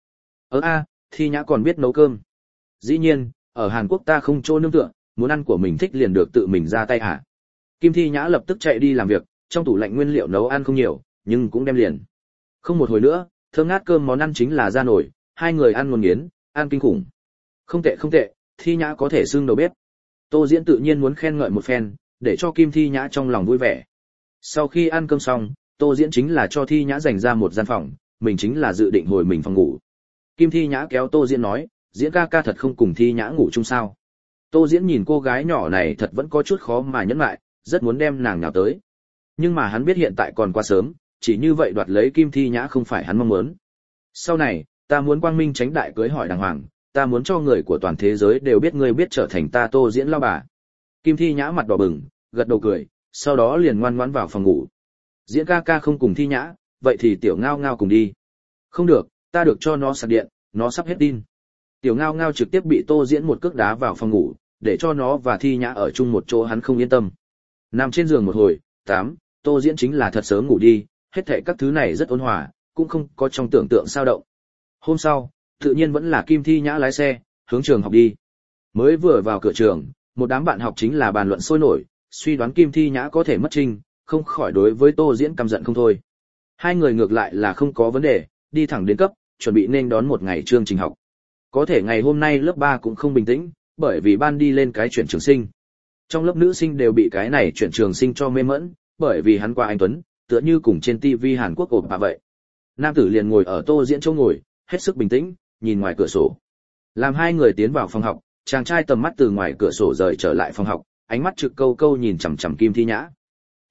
Thi Nhã còn biết nấu cơm. Dĩ nhiên, ở Hàn Quốc ta không chỗ nương tựa, muốn ăn của mình thích liền được tự mình ra tay hả? Kim Thi Nhã lập tức chạy đi làm việc, trong tủ lạnh nguyên liệu nấu ăn không nhiều, nhưng cũng đem liền. Không một hồi nữa, thơm ngát cơm món ăn chính là ra nổi, hai người ăn ngon nghiến, ăn kinh khủng. Không tệ, Thi Nhã có thể xưng đầu bếp. Tô Diễn tự nhiên muốn khen ngợi một phen, để cho Kim Thi Nhã trong lòng vui vẻ. Sau khi ăn cơm xong, Tô Diễn chính là cho Thi Nhã dành ra một gian phòng, mình chính là dự định hồi mình phòng ngủ. Kim Thi Nhã kéo Tô Diễn nói, Diễn ca ca thật không cùng Thi Nhã ngủ chung sao? Tô Diễn nhìn cô gái nhỏ này thật vẫn có chút khó mà nhẫn lại, rất muốn đem nàng nhào tới. Nhưng mà hắn biết hiện tại còn quá sớm, chỉ như vậy đoạt lấy Kim Thi Nhã không phải hắn mong muốn. Sau này, ta muốn quang minh tránh đại cưới hỏi đàng hoàng, ta muốn cho người của toàn thế giới đều biết ngươi biết trở thành ta Tô Diễn lao bà. Kim Thi Nhã mặt đỏ bừng, gật đầu cười, sau đó liền ngoan ngoãn vào phòng ngủ. Diễn ca ca không cùng Thi Nhã, vậy thì tiểu ngao ngao cùng đi. Không được, ta được cho nó sạc điện, nó sắp hết pin. Tiểu ngao ngao trực tiếp bị Tô Diễn một cước đá vào phòng ngủ, để cho nó và Thi Nhã ở chung một chỗ hắn không yên tâm. Nằm trên giường một hồi, Tô Diễn chính là thật sớm ngủ đi, hết thảy các thứ này rất ôn hòa, cũng không có trong tưởng tượng sao động. Hôm sau, tự nhiên vẫn là Kim Thi Nhã lái xe, hướng trường học đi. Mới vừa vào cửa trường, một đám bạn học chính là bàn luận sôi nổi, suy đoán Kim Thi Nhã có thể mất trinh, không khỏi đối với Tô Diễn căm giận không thôi. Hai người ngược lại là không có vấn đề, đi thẳng đến cấp, chuẩn bị nên đón một ngày chương trình học. Có thể ngày hôm nay lớp 3 cũng không bình tĩnh, bởi vì ban đi lên cái chuyển trường sinh. Trong lớp nữ sinh đều bị cái này chuyển trường sinh cho mê mẫn, bởi vì hắn qua anh tuấn, tựa như cùng trên TV Hàn Quốc ộp bà vậy. Nam tử liền ngồi ở Tô Diễn chỗ ngồi, hết sức bình tĩnh, nhìn ngoài cửa sổ. Làm hai người tiến vào phòng học, chàng trai tầm mắt từ ngoài cửa sổ rời trở lại phòng học, ánh mắt trực câu câu nhìn chằm chằm Kim Thi Nhã.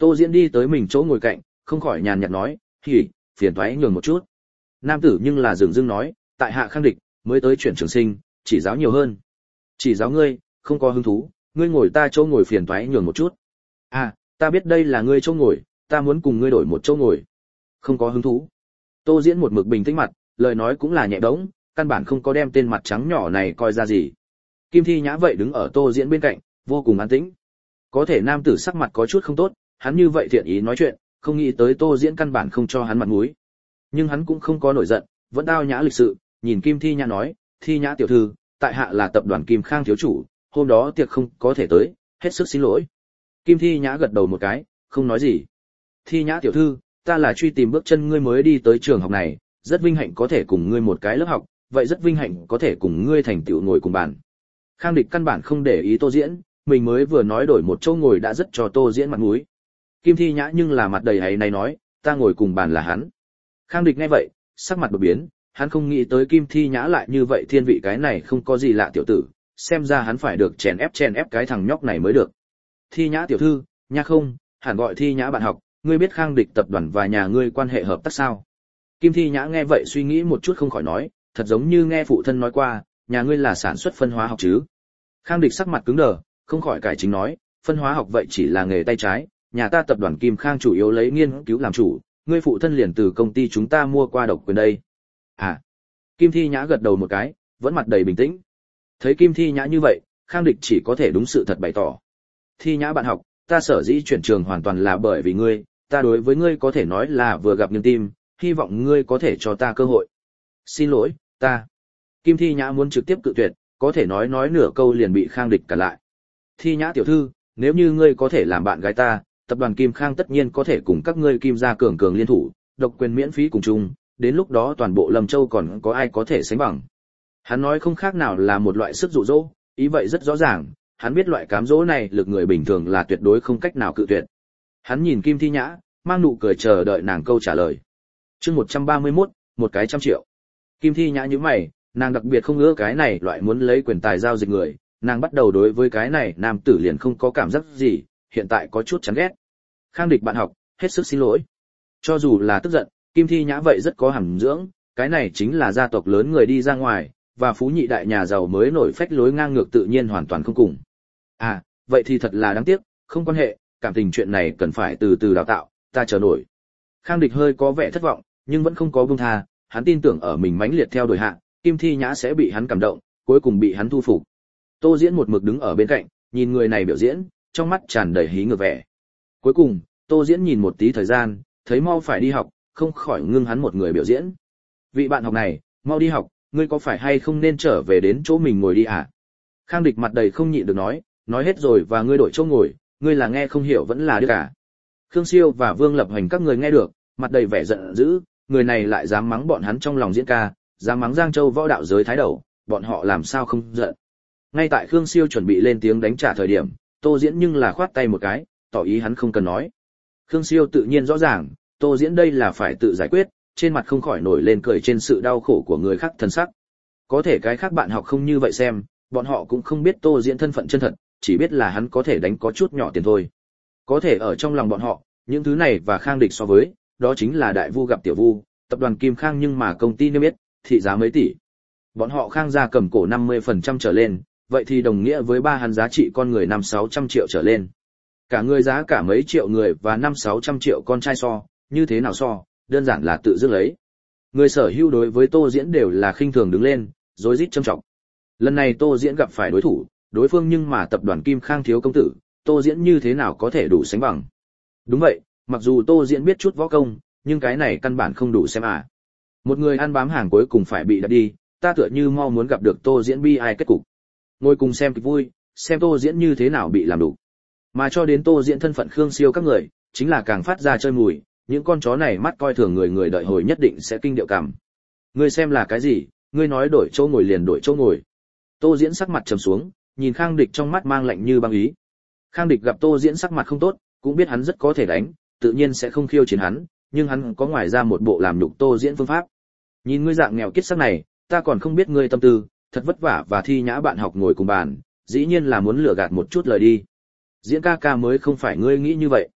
Tô Diễn đi tới mình chỗ ngồi cạnh, không khỏi nhàn nhạt nói, "Hỉ, phiền toái nhường một chút." Nam tử nhưng là dửng dưng nói, "Tại hạ Khang Địch, mới tới chuyển trường sinh, chỉ giáo nhiều hơn." "Chỉ giáo ngươi, không có hứng thú, ngươi ngồi ta chỗ ngồi phiền toái nhường một chút." "À, ta biết đây là ngươi chỗ ngồi, ta muốn cùng ngươi đổi một chỗ ngồi." "Không có hứng thú." Tô Diễn một mực bình tĩnh mặt, lời nói cũng là nhẹ bỗng, căn bản không có đem tên mặt trắng nhỏ này coi ra gì. Kim Thi Nhã vậy đứng ở Tô Diễn bên cạnh, vô cùng an tĩnh. Có thể nam tử sắc mặt có chút không tốt, hắn như vậy thiện ý nói chuyện, không nghĩ tới Tô Diễn căn bản không cho hắn mặt mũi. Nhưng hắn cũng không có nổi giận, vẫn tao nhã lịch sự, nhìn Kim Thi Nhã nói, "Thi Nhã tiểu thư, tại hạ là tập đoàn Kim Khang thiếu chủ, hôm đó tiệc không có thể tới, hết sức xin lỗi." Kim Thi Nhã gật đầu một cái, không nói gì. "Thi Nhã tiểu thư, ta là truy tìm bước chân ngươi mới đi tới trường học này, rất vinh hạnh có thể cùng ngươi một cái lớp học, vậy rất vinh hạnh có thể cùng ngươi thành tựu ngồi cùng bàn." Khang Địch căn bản không để ý Tô Diễn, mình mới vừa nói đổi một chỗ ngồi đã rất cho Tô Diễn mặt mũi. Kim Thi Nhã nhưng là mặt đầy áy náy nói, "Ta ngồi cùng bàn là hắn." Khang Địch nghe vậy, sắc mặt đột biến, hắn không nghĩ tới Kim Thi Nhã lại như vậy thiên vị cái này không có gì lạ tiểu tử, xem ra hắn phải được chèn ép cái thằng nhóc này mới được. "Thi Nhã tiểu thư, nha không, hẳn gọi Thi Nhã bạn học, ngươi biết Khang Địch tập đoàn và nhà ngươi quan hệ hợp tác sao?" Kim Thi Nhã nghe vậy suy nghĩ một chút không khỏi nói, "Thật giống như nghe phụ thân nói qua, nhà ngươi là sản xuất phân hóa học chứ?" Khang Địch sắc mặt cứng đờ, không khỏi cải chính nói, "Phân hóa học vậy chỉ là nghề tay trái, nhà ta tập đoàn Kim Khang chủ yếu lấy nghiên cứu làm chủ, ngươi phụ thân liền từ công ty chúng ta mua qua độc quyền đây." "À." Kim Thi Nhã gật đầu một cái, vẫn mặt đầy bình tĩnh. Thấy Kim Thi Nhã như vậy, Khang Địch chỉ có thể đúng sự thật bày tỏ. "Thi Nhã bạn học, ta sở dĩ chuyển trường hoàn toàn là bởi vì ngươi, ta đối với ngươi có thể nói là vừa gặp nghiêng tim, hy vọng ngươi có thể cho ta cơ hội." "Xin lỗi, ta." Kim Thi Nhã muốn trực tiếp cự tuyệt, có thể nói nửa câu liền bị Khang Địch cản lại. "Thi Nhã tiểu thư, nếu như ngươi có thể làm bạn gái ta, tập đoàn Kim Khang tất nhiên có thể cùng các ngươi Kim gia cường cường liên thủ, độc quyền miễn phí cùng chung, đến lúc đó toàn bộ Lâm Châu còn có ai có thể sánh bằng." Hắn nói không khác nào là một loại sức dụ dỗ, ý vậy rất rõ ràng, hắn biết loại cám dỗ này lực người bình thường là tuyệt đối không cách nào cự tuyệt. Hắn nhìn Kim Thi Nhã, mang nụ cười chờ đợi nàng câu trả lời. Chương 131, một cái 100 triệu. Kim Thi Nhã nhíu mày, nàng đặc biệt không ưa cái này loại muốn lấy quyền tài giao dịch người, nàng bắt đầu đối với cái này nam tử liền không có cảm giác gì, hiện tại có chút chán ghét. "Khang Địch bạn học, hết sức xin lỗi." Cho dù là tức giận, Kim Thi Nhã vậy rất có hàm dưỡng, cái này chính là gia tộc lớn người đi ra ngoài, và phú nhị đại nhà giàu mới nổi phách lối ngang ngược tự nhiên hoàn toàn không cùng. "À, vậy thì thật là đáng tiếc, không quan hệ, cảm tình chuyện này cần phải từ từ đào tạo, ta chờ nổi." Khang Địch hơi có vẻ thất vọng, nhưng vẫn không có buông tha, hắn tin tưởng ở mình mãnh liệt theo đuổi hạ, Kim Thi Nhã sẽ bị hắn cảm động, cuối cùng bị hắn thu phục. Tô Diễn một mực đứng ở bên cạnh, nhìn người này biểu diễn, trong mắt tràn đầy hí ngược vẻ. Cuối cùng, Tô Diễn nhìn một tí thời gian, thấy mau phải đi học, không khỏi ngưng hắn một người biểu diễn. "Vị bạn học này, mau đi học, ngươi có phải hay không nên trở về đến chỗ mình ngồi đi à?" Khang Địch mặt đầy không nhịn được nói hết rồi và ngươi đổi chỗ ngồi, ngươi là nghe không hiểu vẫn là điếc à? Khương Siêu và Vương Lập Hành các người nghe được, mặt đầy vẻ giận dữ, người này lại dám mắng bọn hắn trong lòng diễn ca, dám mắng Giang Châu võ đạo giới thái đầu, bọn họ làm sao không giận. Ngay tại Khương Siêu chuẩn bị lên tiếng đánh trả thời điểm, Tô Diễn nhưng là khoát tay một cái, tỏ ý hắn không cần nói. Khương Siêu tự nhiên rõ ràng, Tô Diễn đây là phải tự giải quyết, trên mặt không khỏi nổi lên cười trên sự đau khổ của người khác thân sắc. Có thể cái khác bạn học không như vậy xem, bọn họ cũng không biết Tô Diễn thân phận chân thật, chỉ biết là hắn có thể đánh có chút nhỏ tiền thôi. Có thể ở trong lòng bọn họ, những thứ này và Khang Địch so với, đó chính là đại vu gặp tiểu vu, tập đoàn Kim Khang nhưng mà công ty niêm yết, thị giá mấy tỷ. Bọn họ Khang gia cầm cổ 50% trở lên, vậy thì đồng nghĩa với ba hắn giá trị con người 500-600 triệu trở lên. Cả người giá cả mấy triệu người và 500-600 triệu con trai so, như thế nào so, đơn giản là tự dứt lấy. Người sở hữu đối với Tô Diễn đều là khinh thường đứng lên, rối rít châm trọng. Lần này Tô Diễn gặp phải đối thủ, đối phương nhưng mà tập đoàn Kim Khang thiếu công tử, Tô Diễn như thế nào có thể đủ sánh bằng. Đúng vậy, mặc dù Tô Diễn biết chút võ công, nhưng cái này căn bản không đủ xem à. Một người ăn bám hàng cuối cùng phải bị đập đi, ta tựa như mau muốn gặp được Tô Diễn bi ai kết cục. Ngồi cùng xem kịch vui, xem Tô Diễn như thế nào bị làm đủ. Mà cho đến Tô Diễn thân phận Khương Siêu các người, chính là càng phát ra chơi mùi, những con chó này mắt coi thường người đợi hồi nhất định sẽ kinh điệu cảm. Ngươi xem là cái gì, ngươi nói đổi chỗ ngồi liền đổi chỗ ngồi. Tô Diễn sắc mặt trầm xuống, nhìn Khang Địch trong mắt mang lạnh như băng ý. Khang Địch gặp Tô Diễn sắc mặt không tốt, cũng biết hắn rất có thể đánh, tự nhiên sẽ không khiêu chiến hắn, nhưng hắn có ngoài ra một bộ làm nhục Tô Diễn phương pháp. Nhìn ngươi dạng nghèo kiết sắc này, ta còn không biết ngươi tâm tư, thật vất vả và Thi Nhã bạn học ngồi cùng bàn, dĩ nhiên là muốn lừa gạt một chút lời đi. Diễn ca ca mới không phải ngươi nghĩ như vậy.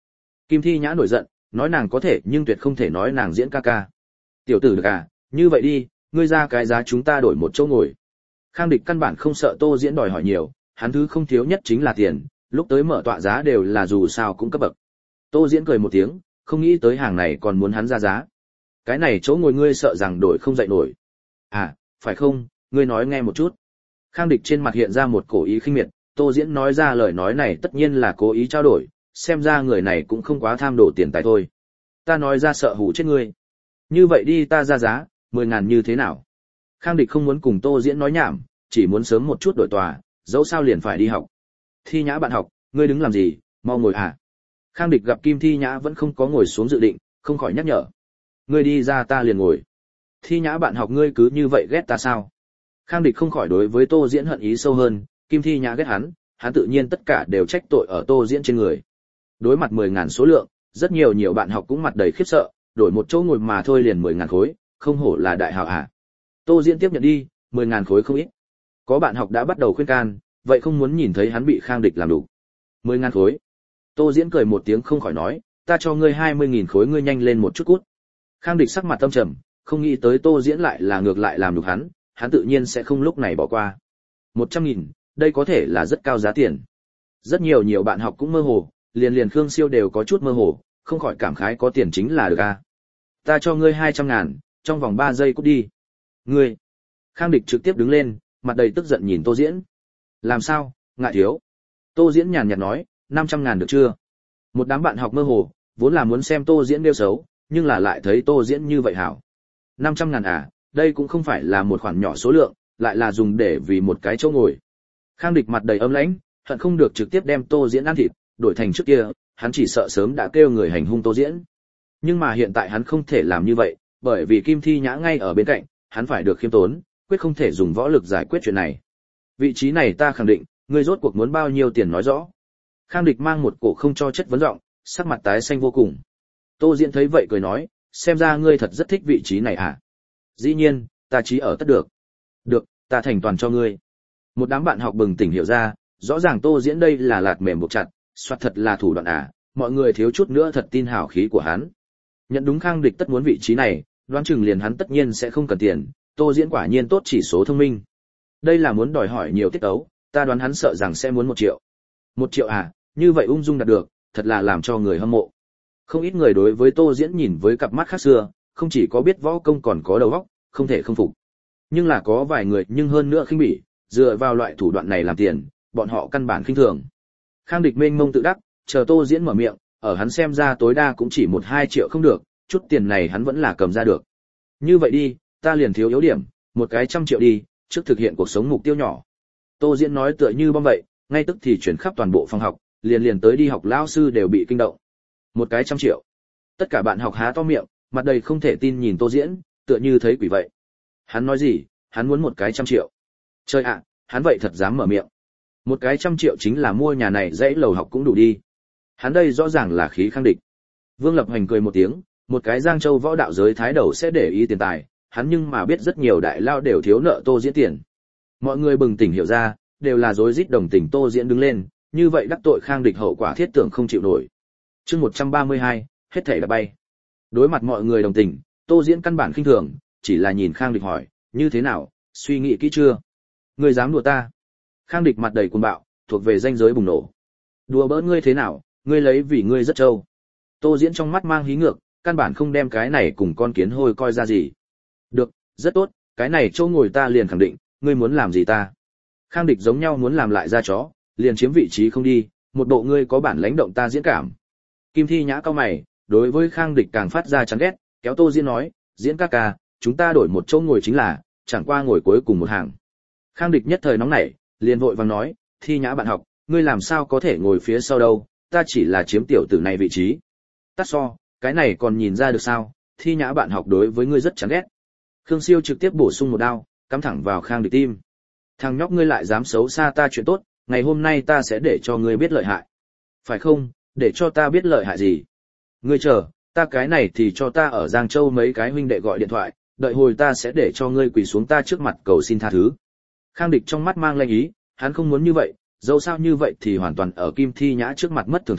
Kim Thi Nhã nổi giận, nói nàng có thể nhưng tuyệt không thể nói nàng diễn ca ca. Tiểu tử được à, như vậy đi, ngươi ra cái giá chúng ta đổi một chỗ ngồi. Khang Địch căn bản không sợ Tô Diễn đòi hỏi nhiều, hắn thứ không thiếu nhất chính là tiền, lúc tới mở tọa giá đều là dù sao cũng cấp bậc. Tô Diễn cười một tiếng, không nghĩ tới hàng này còn muốn hắn ra giá. Cái này chỗ ngồi ngươi sợ rằng đổi không dậy nổi. À, phải không, ngươi nói nghe một chút. Khang Địch trên mặt hiện ra một cổ ý khinh miệt, Tô Diễn nói ra lời nói này tất nhiên là cố ý trao đổi, xem ra người này cũng không quá tham đổ tiền tài thôi. Ta nói ra sợ hù chết ngươi. Như vậy đi ta ra giá, 10.000 như thế nào? Khang Địch không muốn cùng Tô Diễn nói nhảm, chỉ muốn sớm một chút đổi tòa, dẫu sao liền phải đi học. Thi Nhã bạn học, ngươi đứng làm gì, mau ngồi à? Khang Địch gặp Kim Thi Nhã vẫn không có ngồi xuống dự định, không khỏi nhắc nhở. Ngươi đi ra ta liền ngồi. Thi Nhã bạn học ngươi cứ như vậy ghét ta sao? Khang Địch không khỏi đối với Tô Diễn hận ý sâu hơn, Kim Thi Nhã ghét hắn tự nhiên tất cả đều trách tội ở Tô Diễn trên người. Đối mặt 10.000 số lượng, rất nhiều bạn học cũng mặt đầy khiếp sợ, đổi một chỗ ngồi mà thôi liền 10.000 khối, không hổ là đại hào à. Tô Diễn tiếp nhận đi, 10.000 khối không ít. Có bạn học đã bắt đầu khuyên can, vậy không muốn nhìn thấy hắn bị Khang Địch làm đủ. 10.000 khối. Tô Diễn cười một tiếng không khỏi nói, ta cho ngươi 20.000 khối ngươi nhanh lên một chút cút. Khang Địch sắc mặt tâm trầm, không nghĩ tới Tô Diễn lại là ngược lại làm nhục hắn tự nhiên sẽ không lúc này bỏ qua. 100.000, đây có thể là rất cao giá tiền. Rất nhiều bạn học cũng mơ hồ, liền Khương Siêu đều có chút mơ hồ, không khỏi cảm khái có tiền chính là được a. Ta cho ngươi 200.000, trong vòng 3 giây cút đi. Ngươi. Khang Địch trực tiếp đứng lên, mặt đầy tức giận nhìn Tô Diễn. Làm sao, ngại thiếu. Tô Diễn nhàn nhạt nói, 500.000 được chưa? Một đám bạn học mơ hồ, vốn là muốn xem Tô Diễn đeo xấu, nhưng là lại thấy Tô Diễn như vậy hảo. 500.000 à, đây cũng không phải là một khoản nhỏ số lượng, lại là dùng để vì một cái chỗ ngồi. Khang Địch mặt đầy âm lãnh, hận không được trực tiếp đem Tô Diễn ăn thịt, đổi thành trước kia, hắn chỉ sợ sớm đã kêu người hành hung Tô Diễn. Nhưng mà hiện tại hắn không thể làm như vậy, bởi vì Kim Thi Nhã ngay ở bên cạnh, hắn phải được khiêm tốn, quyết không thể dùng võ lực giải quyết chuyện này. Vị trí này ta khẳng định, ngươi rốt cuộc muốn bao nhiêu tiền nói rõ. Khang Địch mang một cổ không cho chất vấn giọng, sắc mặt tái xanh vô cùng. Tô Diễn thấy vậy cười nói, xem ra ngươi thật rất thích vị trí này à? Dĩ nhiên, ta chí ở tất được. Được, ta thành toàn cho ngươi. Một đám bạn học bừng tỉnh hiểu ra, rõ ràng Tô Diễn đây là lạt mềm buộc chặt, soạt thật là thủ đoạn à, mọi người thiếu chút nữa thật tin hảo khí của hắn. Nhận đúng Khang Địch tất muốn vị trí này, đoán chừng liền hắn tất nhiên sẽ không cần tiền, Tô Diễn quả nhiên tốt chỉ số thông minh. Đây là muốn đòi hỏi nhiều tiết tấu, ta đoán hắn sợ rằng sẽ muốn 1 triệu. 1 triệu à, như vậy ung dung đạt được, thật là làm cho người hâm mộ. Không ít người đối với Tô Diễn nhìn với cặp mắt khác xưa, không chỉ có biết võ công còn có đầu óc, không thể không phục. Nhưng là có vài người nhưng hơn nữa khinh bỉ, dựa vào loại thủ đoạn này làm tiền, bọn họ căn bản khinh thường. Khang Địch mênh mông tự đắc, chờ Tô Diễn mở miệng, ở hắn xem ra tối đa cũng chỉ 1-2 triệu không được, chút tiền này hắn vẫn là cầm ra được. Như vậy đi, ta liền thiếu yếu điểm, một cái 100 triệu đi, trước thực hiện cuộc sống mục tiêu nhỏ. Tô Diễn nói tựa như bom vậy, ngay tức thì chuyển khắp toàn bộ phòng học, liền tới đi học lão sư đều bị kinh động. Một cái 100 triệu. Tất cả bạn học há to miệng, mặt đầy không thể tin nhìn Tô Diễn, tựa như thấy quỷ vậy. Hắn nói gì, hắn muốn một cái 100 triệu. Trời ạ, hắn vậy thật dám mở miệng. Một cái 100 triệu chính là mua nhà này dãy lầu học cũng đủ đi. Hắn đây rõ ràng là khí Khang Địch. Vương Lập Hành cười một tiếng, một cái Giang Châu võ đạo giới thái đầu sẽ để ý tiền tài, hắn nhưng mà biết rất nhiều đại lao đều thiếu nợ Tô Diễn tiền. Mọi người bừng tỉnh hiểu ra, đều là rối rít đồng tình Tô Diễn đứng lên, như vậy đắc tội Khang Địch hậu quả thiết tưởng không chịu nổi. Chương 132, hết thảy đã bay. Đối mặt mọi người đồng tình, Tô Diễn căn bản khinh thường, chỉ là nhìn Khang Địch hỏi, như thế nào, suy nghĩ kỹ chưa? Ngươi dám đùa ta? Khang Địch mặt đầy cuồng bạo, thuộc về danh giới bùng nổ. Đùa bỡn ngươi thế nào, ngươi lấy vì ngươi rất trâu. Tô Diễn trong mắt mang hí ngược, căn bản không đem cái này cùng con kiến hôi coi ra gì. Được, rất tốt, cái này chỗ ngồi ta liền khẳng định, ngươi muốn làm gì ta? Khang Địch giống nhau muốn làm lại ra chó, liền chiếm vị trí không đi, một bộ ngươi có bản lãnh động ta diễn cảm. Kim Thi Nhã cao mày, đối với Khang Địch càng phát ra chán ghét, kéo Tô Diễn nói, Diễn ca ca, chúng ta đổi một chỗ ngồi chính là, chẳng qua ngồi cuối cùng một hàng. Khang Địch nhất thời nóng nảy, liền vội vàng nói, Thi Nhã bạn học, ngươi làm sao có thể ngồi phía sau đâu, ta chỉ là chiếm tiểu tử này vị trí. Tắt so, cái này còn nhìn ra được sao, Thi Nhã bạn học đối với ngươi rất chán ghét. Khương Siêu trực tiếp bổ sung một đao, cắm thẳng vào Khang Địch tim. Thằng nhóc ngươi lại dám xấu xa ta chuyện tốt, ngày hôm nay ta sẽ để cho ngươi biết lợi hại. Phải không, để cho ta biết lợi hại gì? Ngươi chờ, ta cái này thì cho ta ở Giang Châu mấy cái huynh đệ gọi điện thoại, đợi hồi ta sẽ để cho ngươi quỳ xuống ta trước mặt cầu xin tha thứ. Khang Địch trong mắt mang lanh ý, hắn không muốn như vậy, dẫu sao như vậy thì hoàn toàn ở Kim Thi Nhã trước mặt mất thưởng thức,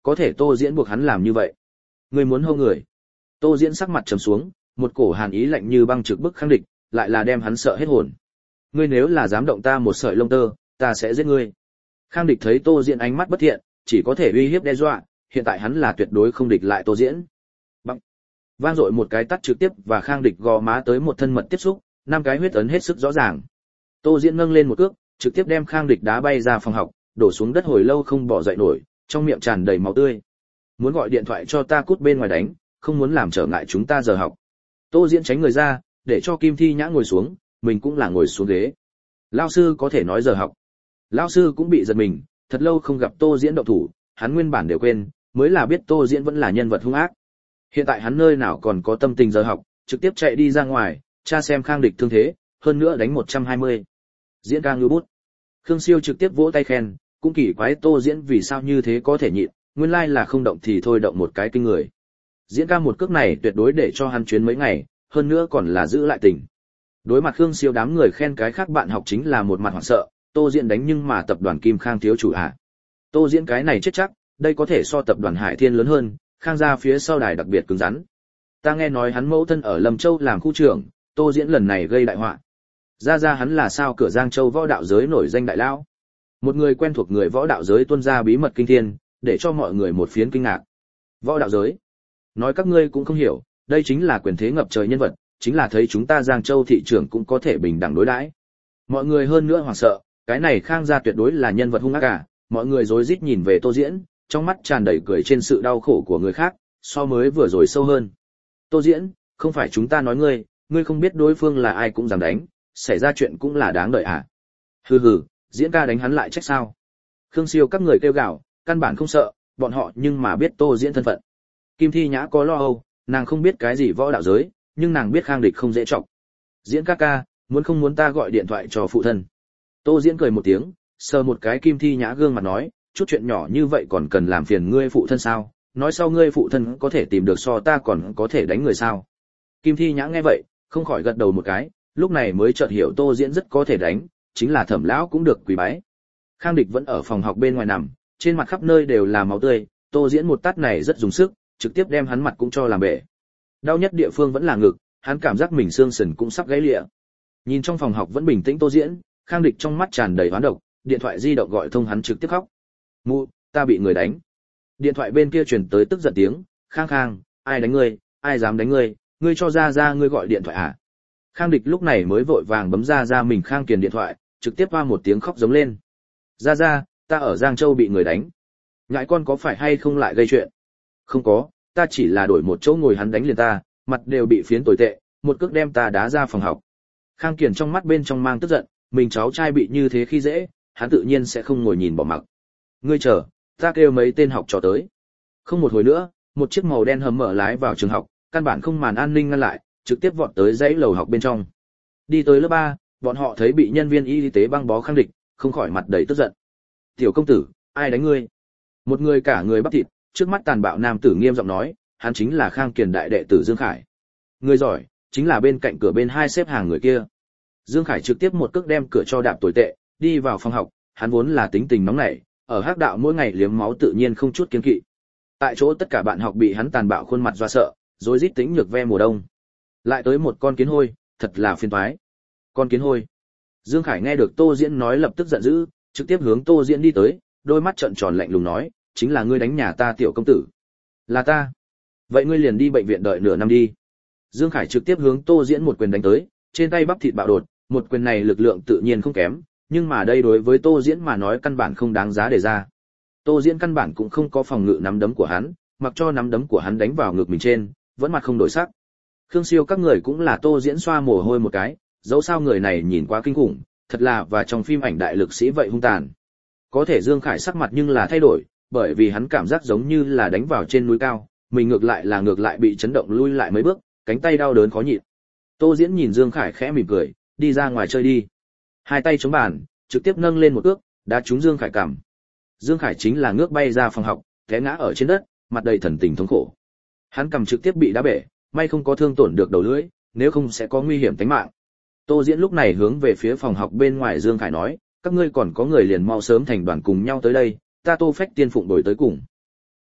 có thể Tô Diễn buộc hắn làm như vậy. Ngươi muốn hô người. Tô Diễn sắc mặt trầm xuống, một cổ hàn ý lạnh như băng trực bức Khang Địch, lại là đem hắn sợ hết hồn. Ngươi nếu là dám động ta một sợi lông tơ, ta sẽ giết ngươi. Khang Địch thấy Tô Diễn ánh mắt bất thiện, chỉ có thể uy hiếp đe dọa, hiện tại hắn là tuyệt đối không địch lại Tô Diễn. Bằng. Vang dội một cái tát trực tiếp và Khang Địch gò má tới một thân mật tiếp xúc, 5 cái huyết ấn hết sức rõ ràng. Tô Diễn nâng lên một cước, trực tiếp đem Khang Địch đá bay ra phòng học, đổ xuống đất hồi lâu không bỏ dậy nổi, trong miệng tràn đầy máu tươi. Muốn gọi điện thoại cho ta cút bên ngoài đánh, không muốn làm trở ngại chúng ta giờ học. Tô Diễn tránh người ra, để cho Kim Thi Nhã ngồi xuống, mình cũng là ngồi xuống ghế. Lão sư có thể nói giờ học. Lão sư cũng bị giật mình, thật lâu không gặp Tô Diễn động thủ, hắn nguyên bản đều quên, mới là biết Tô Diễn vẫn là nhân vật hung ác. Hiện tại hắn nơi nào còn có tâm tình giờ học, trực tiếp chạy đi ra ngoài, tra xem Khang Địch thương thế, hơn nữa đánh 120. Diễn ca ngư bút. Khương Siêu trực tiếp vỗ tay khen, cũng kỳ quái Tô Diễn vì sao như thế có thể nhịn, nguyên lai là không động thì thôi động một cái kinh người. Diễn ca một cước này tuyệt đối để cho hắn chuyến mấy ngày, hơn nữa còn là giữ lại tình. Đối mặt Khương Siêu đám người khen cái khác bạn học chính là một mặt hoảng sợ, Tô Diễn đánh nhưng mà tập đoàn Kim Khang thiếu chủ à. Tô Diễn cái này chết chắc, đây có thể so tập đoàn Hải Thiên lớn hơn, Khang gia phía sau đài đặc biệt cứng rắn. Ta nghe nói hắn mẫu thân ở Lâm Châu làm khu trưởng, Tô Diễn lần này gây đại họa. Ra hắn là sao cửa Giang Châu võ đạo giới nổi danh đại lão. Một người quen thuộc người võ đạo giới tuôn ra bí mật kinh thiên, để cho mọi người một phiến kinh ngạc. Võ đạo giới? Nói các ngươi cũng không hiểu, đây chính là quyền thế ngập trời nhân vật, chính là thấy chúng ta Giang Châu thị trưởng cũng có thể bình đẳng đối đãi. Mọi người hơn nữa hoảng sợ, cái này Khang gia tuyệt đối là nhân vật hung ác cả, mọi người rối rít nhìn về Tô Diễn, trong mắt tràn đầy cười trên sự đau khổ của người khác, so mới vừa rồi sâu hơn. Tô Diễn, không phải chúng ta nói ngươi không biết đối phương là ai cũng dám đánh, xảy ra chuyện cũng là đáng đợi à? Hừ hừ, Diễn ca đánh hắn lại trách sao? Khương Siêu các người kêu gào, căn bản không sợ, bọn họ nhưng mà biết Tô Diễn thân phận. Kim Thi Nhã có lo âu, nàng không biết cái gì võ đạo giới, nhưng nàng biết Khang Địch không dễ trọng. Diễn ca ca, muốn không muốn ta gọi điện thoại cho phụ thân? Tô Diễn cười một tiếng, sờ một cái Kim Thi Nhã gương mặt nói, chút chuyện nhỏ như vậy còn cần làm phiền ngươi phụ thân sao? Nói sau ngươi phụ thân có thể tìm được so ta còn có thể đánh người sao? Kim Thi Nhã nghe vậy, không khỏi gật đầu một cái, lúc này mới chợt hiểu Tô Diễn rất có thể đánh, chính là Thẩm lão cũng được quỳ bái. Khang Địch vẫn ở phòng học bên ngoài nằm, trên mặt khắp nơi đều là máu tươi, Tô Diễn một tát này rất dùng sức, trực tiếp đem hắn mặt cũng cho làm bể. Đau nhất địa phương vẫn là ngực, hắn cảm giác mình xương sườn cũng sắp gãy lịa. Nhìn trong phòng học vẫn bình tĩnh Tô Diễn, Khang Địch trong mắt tràn đầy oán độc, điện thoại di động gọi thông hắn trực tiếp khóc. Mụ, ta bị người đánh. Điện thoại bên kia truyền tới tức giận tiếng, Khang, ai đánh ngươi, ai dám đánh ngươi, ngươi cho ra ngươi gọi điện thoại à? Khang Địch lúc này mới vội vàng bấm ra mình Khang Kiền điện thoại, trực tiếp qua một tiếng khóc giống lên. Ra, ta ở Giang Châu bị người đánh. Ngại con có phải hay không lại gây chuyện? Không có, ta chỉ là đổi một chỗ ngồi hắn đánh liền ta, mặt đều bị phiến tồi tệ, một cước đem ta đá ra phòng học. Khang Kiền trong mắt bên trong mang tức giận, mình cháu trai bị như thế khi dễ, hắn tự nhiên sẽ không ngồi nhìn bỏ mặc. Ngươi chờ, ta kêu mấy tên học trò tới. Không một hồi nữa, một chiếc màu đen hầm mở lái vào trường học, căn bản không màn an ninh ngăn lại, trực tiếp vọt tới dãy lầu học bên trong. Đi tới lớp 3, bọn họ thấy bị nhân viên y tế băng bó Khang Địch, không khỏi mặt đầy tức giận. Tiểu công tử, ai đánh ngươi? Một người cả người bắp thịt, trước mắt tàn bạo nam tử nghiêm giọng nói, hắn chính là Khang Kiền đại đệ tử Dương Khải. Người giỏi, chính là bên cạnh cửa bên hai xếp hàng người kia. Dương Khải trực tiếp một cước đem cửa cho đạp tồi tệ, đi vào phòng học, hắn vốn là tính tình nóng nảy, ở hắc đạo mỗi ngày liếm máu tự nhiên không chút kiêng kỵ. Tại chỗ tất cả bạn học bị hắn tàn bạo khuôn mặt dọa sợ, rối rít tính nhược ve mùa đông. Lại tới một con kiến hôi, thật là phiền toái. Con kiến hôi. Dương Khải nghe được Tô Diễn nói lập tức giận dữ, trực tiếp hướng Tô Diễn đi tới, đôi mắt trợn tròn lạnh lùng nói, chính là ngươi đánh nhà ta tiểu công tử. Là ta. Vậy ngươi liền đi bệnh viện đợi nửa năm đi. Dương Khải trực tiếp hướng Tô Diễn một quyền đánh tới, trên tay bắp thịt bạo đột, một quyền này lực lượng tự nhiên không kém, nhưng mà đây đối với Tô Diễn mà nói căn bản không đáng giá để ra. Tô Diễn căn bản cũng không có phòng ngự nắm đấm của hắn, mặc cho nắm đấm của hắn đánh vào ngực mình trên, vẫn mặt không đổi sắc. Khương Siêu các người cũng là Tô Diễn xoa mồ hôi một cái, dẫu sao người này nhìn quá kinh khủng, thật là và trong phim ảnh đại lực sĩ vậy hung tàn. Có thể Dương Khải sắc mặt nhưng là thay đổi, bởi vì hắn cảm giác giống như là đánh vào trên núi cao, mình ngược lại bị chấn động lui lại mấy bước, cánh tay đau đớn khó nhịn. Tô Diễn nhìn Dương Khải khẽ mỉm cười, đi ra ngoài chơi đi. Hai tay chống bàn, trực tiếp nâng lên một cước, đá trúng Dương Khải cằm. Dương Khải chính là ngước bay ra phòng học, té ngã ở trên đất, mặt đầy thần tình thống khổ. Hắn cằm trực tiếp bị đá bể, may không có thương tổn được đầu lưỡi, nếu không sẽ có nguy hiểm tính mạng. Tô Diễn lúc này hướng về phía phòng học bên ngoài Dương Khải nói, các ngươi còn có người liền mau sớm thành đoàn cùng nhau tới đây, ta Tô Phách Tiên phụng đổi tới cùng.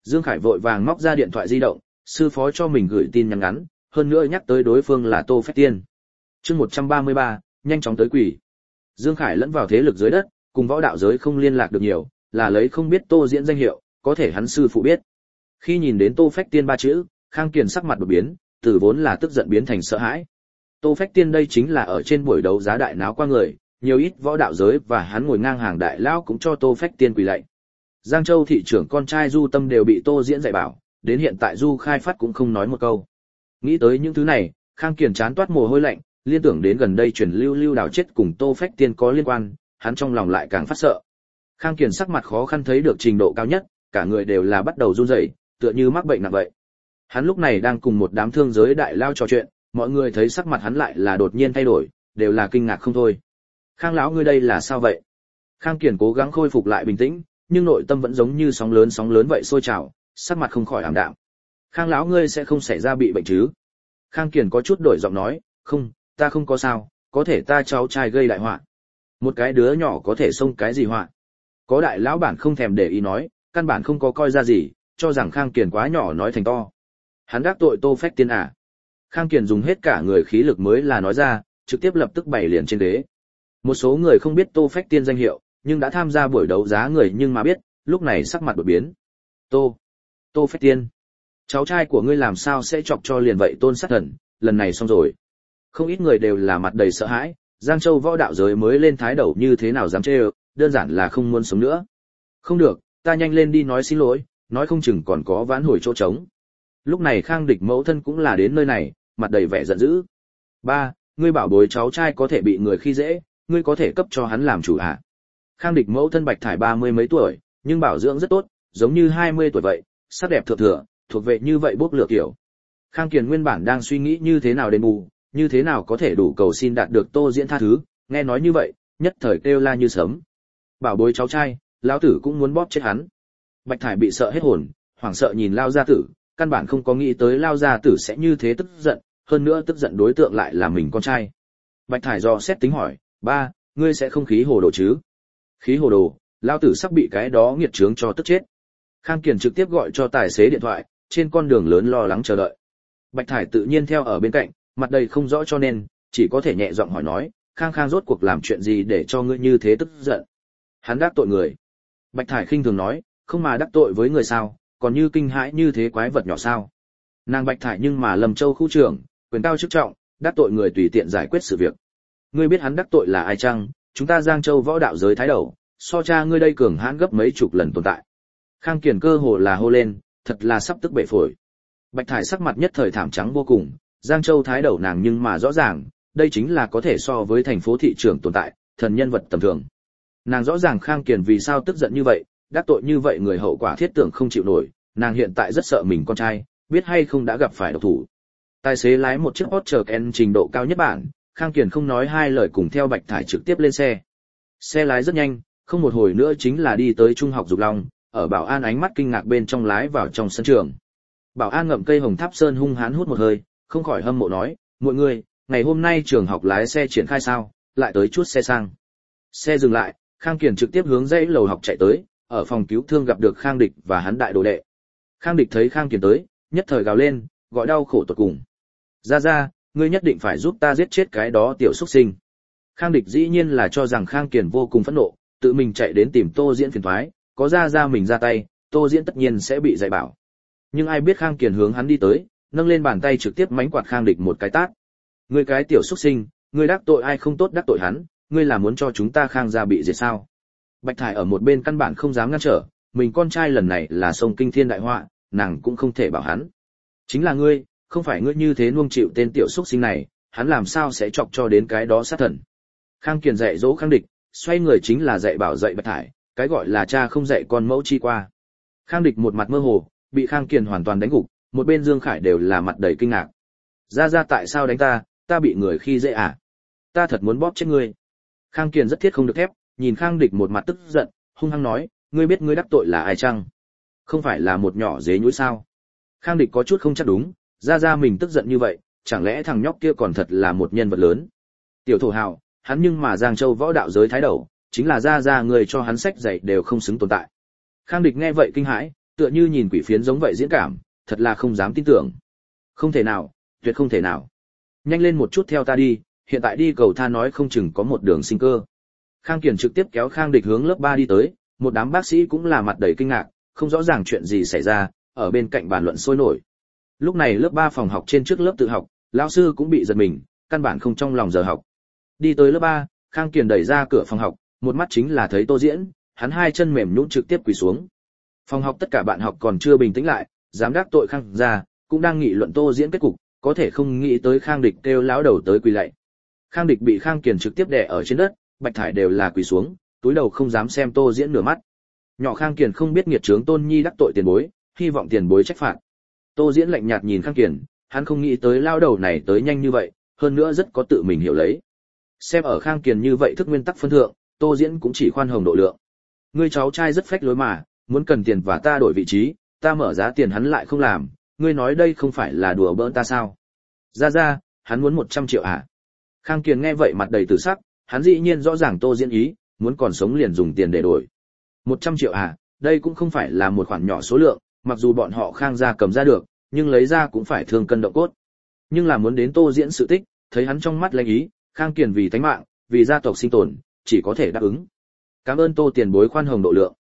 Dương Khải vội vàng móc ra điện thoại di động, sư phó cho mình gửi tin nhắn ngắn, hơn nữa nhắc tới đối phương là Tô Phách Tiên. Chương 133, nhanh chóng tới quỷ. Dương Khải lẫn vào thế lực dưới đất, cùng võ đạo giới không liên lạc được nhiều, là lấy không biết Tô Diễn danh hiệu, có thể hắn sư phụ biết. Khi nhìn đến Tô Phách Tiên ba chữ, Khang Kiền sắc mặt đột biến, từ vốn là tức giận biến thành sợ hãi. Tô Phách Tiên đây chính là ở trên buổi đấu giá đại náo qua người, nhiều ít võ đạo giới và hắn ngồi ngang hàng đại lão cũng cho Tô Phách Tiên quỳ lạy. Giang Châu thị trưởng con trai Du Tâm đều bị Tô Diễn dạy bảo, đến hiện tại Du Khai Phát cũng không nói một câu. Nghĩ tới những thứ này, Khang Kiền chán toát mồ hôi lạnh, liên tưởng đến gần đây truyền lưu đào chết cùng Tô Phách Tiên có liên quan, hắn trong lòng lại càng phát sợ. Khang Kiền sắc mặt khó khăn thấy được trình độ cao nhất, cả người đều là bắt đầu run rẩy, tựa như mắc bệnh nặng vậy. Hắn lúc này đang cùng một đám thương giới đại lao trò chuyện, mọi người thấy sắc mặt hắn lại là đột nhiên thay đổi, đều là kinh ngạc không thôi. Khang lão ngươi đây là sao vậy? Khang Kiền cố gắng khôi phục lại bình tĩnh, nhưng nội tâm vẫn giống như sóng lớn vậy sôi trào, sắc mặt không khỏi ảm đạm. Khang lão ngươi sẽ không xảy ra bị bệnh chứ? Khang Kiền có chút đổi giọng nói, không, ta không có sao, có thể ta cháu trai gây đại họa. Một cái đứa nhỏ có thể xông cái gì họa? Có đại lão bản không thèm để ý nói, căn bản không có coi ra gì, cho rằng Khang Kiền quá nhỏ nói thành to. Hắn đắc tội Tô Phách Tiên à? Khang Kiền dùng hết cả người khí lực mới là nói ra, trực tiếp lập tức bày liền trên ghế. Một số người không biết Tô Phách Tiên danh hiệu, nhưng đã tham gia buổi đấu giá người nhưng mà biết, lúc này sắc mặt đột biến. Tô Phách Tiên, cháu trai của ngươi làm sao sẽ chọc cho liền vậy Tôn sát thần, lần này xong rồi. Không ít người đều là mặt đầy sợ hãi, Giang Châu võ đạo giới mới lên thái đầu như thế nào dám chê, đơn giản là không muốn sống nữa. Không được, ta nhanh lên đi nói xin lỗi, nói không chừng còn có vãn hồi chỗ trống. Lúc này Khang Địch mẫu thân cũng là đến nơi này, mặt đầy vẻ giận dữ. Ba, ngươi bảo bối cháu trai có thể bị người khi dễ, ngươi có thể cấp cho hắn làm chủ à? Khang Địch mẫu thân Bạch Thải 30 mấy tuổi, nhưng bảo dưỡng rất tốt, giống như 20 tuổi vậy, sắc đẹp thượng thừa, thuộc về như vậy bốc lửa kiểu. Khang Kiền nguyên bản đang suy nghĩ như thế nào đền bù, như thế nào có thể đủ cầu xin đạt được Tô Diễn tha thứ, nghe nói như vậy, nhất thời kêu la như sớm. Bảo bối cháu trai, lão tử cũng muốn bóp chết hắn. Bạch Thải bị sợ hết hồn, hoảng sợ nhìn Lao gia tử, căn bản không có nghĩ tới Lao gia tử sẽ như thế tức giận, hơn nữa tức giận đối tượng lại là mình con trai. Bạch Thải dò xét tính hỏi, ba, ngươi sẽ không khí hồ đồ chứ? Khí hồ đồ, Lao tử sắp bị cái đó nghiệt chướng cho tức chết. Khang Kiền trực tiếp gọi cho tài xế điện thoại, trên con đường lớn lo lắng chờ đợi. Bạch Thải tự nhiên theo ở bên cạnh, mặt đầy không rõ cho nên, chỉ có thể nhẹ giọng hỏi nói, Khang rốt cuộc làm chuyện gì để cho ngươi như thế tức giận? Hắn đắc tội người. Bạch Thải khinh thường nói, không mà đắc tội với người sao, còn như kinh hãi như thế quái vật nhỏ sao? Nàng Bạch Thải nhưng mà Lâm Châu khu trưởng, quyền cao chức trọng, đắc tội người tùy tiện giải quyết sự việc. Ngươi biết hắn đắc tội là ai chăng? Chúng ta Giang Châu võ đạo giới thái đầu, so cha ngươi đây cường hãn gấp mấy chục lần tồn tại. Khang Kiền cơ hồ là hô lên, thật là sắp tức bể phổi. Bạch Thải sắc mặt nhất thời thảm trắng vô cùng, Giang Châu thái đầu nàng nhưng mà rõ ràng, đây chính là có thể so với thành phố thị trưởng tồn tại, thần nhân vật tầm thường. Nàng rõ ràng Khang Kiền vì sao tức giận như vậy, đắc tội như vậy người hậu quả thiết tưởng không chịu nổi, nàng hiện tại rất sợ mình con trai, biết hay không đã gặp phải độc thủ. Tài xế lái một chiếc Porsche Cayenne trình độ cao nhất bản, Khang Kiền không nói hai lời cùng theo Bạch Thải trực tiếp lên xe. Xe lái rất nhanh, không một hồi nữa chính là đi tới trung học Dục Long, ở bảo an ánh mắt kinh ngạc bên trong lái vào trong sân trường. Bảo an ngậm cây hồng tháp sơn hung hãn hút một hơi, không khỏi hâm mộ nói, mọi người, ngày hôm nay trường học lái xe triển khai sao, lại tới chút xe sang. Xe dừng lại, Khang Kiền trực tiếp hướng dãy lầu học chạy tới, ở phòng cứu thương gặp được Khang Địch và hắn đại đồ đệ. Khang Địch thấy Khang Kiền tới, nhất thời gào lên, gọi đau khổ tột cùng. Ra, ngươi nhất định phải giúp ta giết chết cái đó tiểu xuất sinh. Khang Địch dĩ nhiên là cho rằng Khang Kiền vô cùng phẫn nộ, tự mình chạy đến tìm Tô Diễn phiền toái, có ra mình ra tay, Tô Diễn tất nhiên sẽ bị dạy bảo. Nhưng ai biết Khang Kiền hướng hắn đi tới, nâng lên bàn tay trực tiếp mánh quạt Khang Địch một cái tát. Ngươi cái tiểu xuất sinh, ngươi đắc tội ai không tốt đắc tội hắn, ngươi là muốn cho chúng ta Khang gia bị diệt sao? Bạch Thải ở một bên căn bản không dám ngăn trở, mình con trai lần này là sông kinh thiên đại họa, nàng cũng không thể bảo hắn. Chính là ngươi, không phải ngươi như thế nuông chịu tên tiểu xuất sinh này, hắn làm sao sẽ chọc cho đến cái đó sát thần. Khang Kiền dạy dỗ Khang Địch, xoay người chính là dạy bảo dạy Bạch Thải, cái gọi là cha không dạy con mẫu chi qua. Khang Địch một mặt mơ hồ, bị Khang Kiền hoàn toàn đánh gục, một bên Dương Khải đều là mặt đầy kinh ngạc. Ra tại sao đánh ta bị người khi dễ à? Ta thật muốn bóp chết ngươi. Khang Kiền rất thiết không được thép, nhìn Khang Địch một mặt tức giận, hung hăng nói, ngươi biết ngươi đắc tội là ai chăng? Không phải là một nhỏ dế nhũi sao? Khang Địch có chút không chắc đúng, ra mình tức giận như vậy, chẳng lẽ thằng nhóc kia còn thật là một nhân vật lớn? Tiểu thổ hào, hắn nhưng mà Giang Châu võ đạo giới thái đầu, chính là ra người cho hắn sách dạy đều không xứng tồn tại. Khang Địch nghe vậy kinh hãi, Tựa như nhìn quỷ phiến giống vậy diễn cảm, thật là không dám tin tưởng. Không thể nào, tuyệt không thể nào. Nhanh lên một chút theo ta đi, hiện tại đi cầu tha nói không chừng có một đường sinh cơ. Khang Kiền trực tiếp kéo Khang Địch hướng lớp 3 đi tới, một đám bác sĩ cũng là mặt đầy kinh ngạc, không rõ ràng chuyện gì xảy ra, ở bên cạnh bàn luận sôi nổi. Lúc này lớp 3 phòng học trên trước lớp tự học, lão sư cũng bị giật mình, căn bản không trong lòng giờ học. Đi tới lớp 3, Khang Kiền đẩy ra cửa phòng học, một mắt chính là thấy Tô Diễn, hắn hai chân mềm nhũn trực tiếp quỳ xuống. Phòng học tất cả bạn học còn chưa bình tĩnh lại, dám đắc tội Khang gia, cũng đang nghị luận Tô Diễn kết cục, có thể không nghĩ tới Khang Địch kêu lão đầu tới quỳ lạy. Khang Địch bị Khang Kiền trực tiếp đè ở trên đất, Bạch Thải đều là quỳ xuống, túi đầu không dám xem Tô Diễn nửa mắt. Nhỏ Khang Kiền không biết nghiệt chướng Tôn Nhi đắc tội tiền bối, hy vọng tiền bối trách phạt. Tô Diễn lạnh nhạt nhìn Khang Kiền, hắn không nghĩ tới lao đầu này tới nhanh như vậy, hơn nữa rất có tự mình hiểu lấy. Xem ở Khang Kiền như vậy thức nguyên tắc phân thượng, Tô Diễn cũng chỉ khoan hồng độ lượng. Ngươi cháu trai rất phách lối mà, muốn cần tiền và ta đổi vị trí, ta mở giá tiền hắn lại không làm, ngươi nói đây không phải là đùa bỡn ta sao? Ra, hắn muốn 100 triệu à? Khang Kiền nghe vậy mặt đầy tử sắc, hắn dĩ nhiên rõ ràng Tô Diễn ý, muốn còn sống liền dùng tiền để đổi. 100 triệu à, đây cũng không phải là một khoản nhỏ số lượng, mặc dù bọn họ Khang gia cầm ra được, nhưng lấy ra cũng phải thương cân động cốt. Nhưng là muốn đến Tô Diễn sự tích, thấy hắn trong mắt lanh ý, Khang Kiền vì tánh mạng, vì gia tộc sinh tồn, chỉ có thể đáp ứng. Cảm ơn Tô tiền bối khoan hồng độ lượng.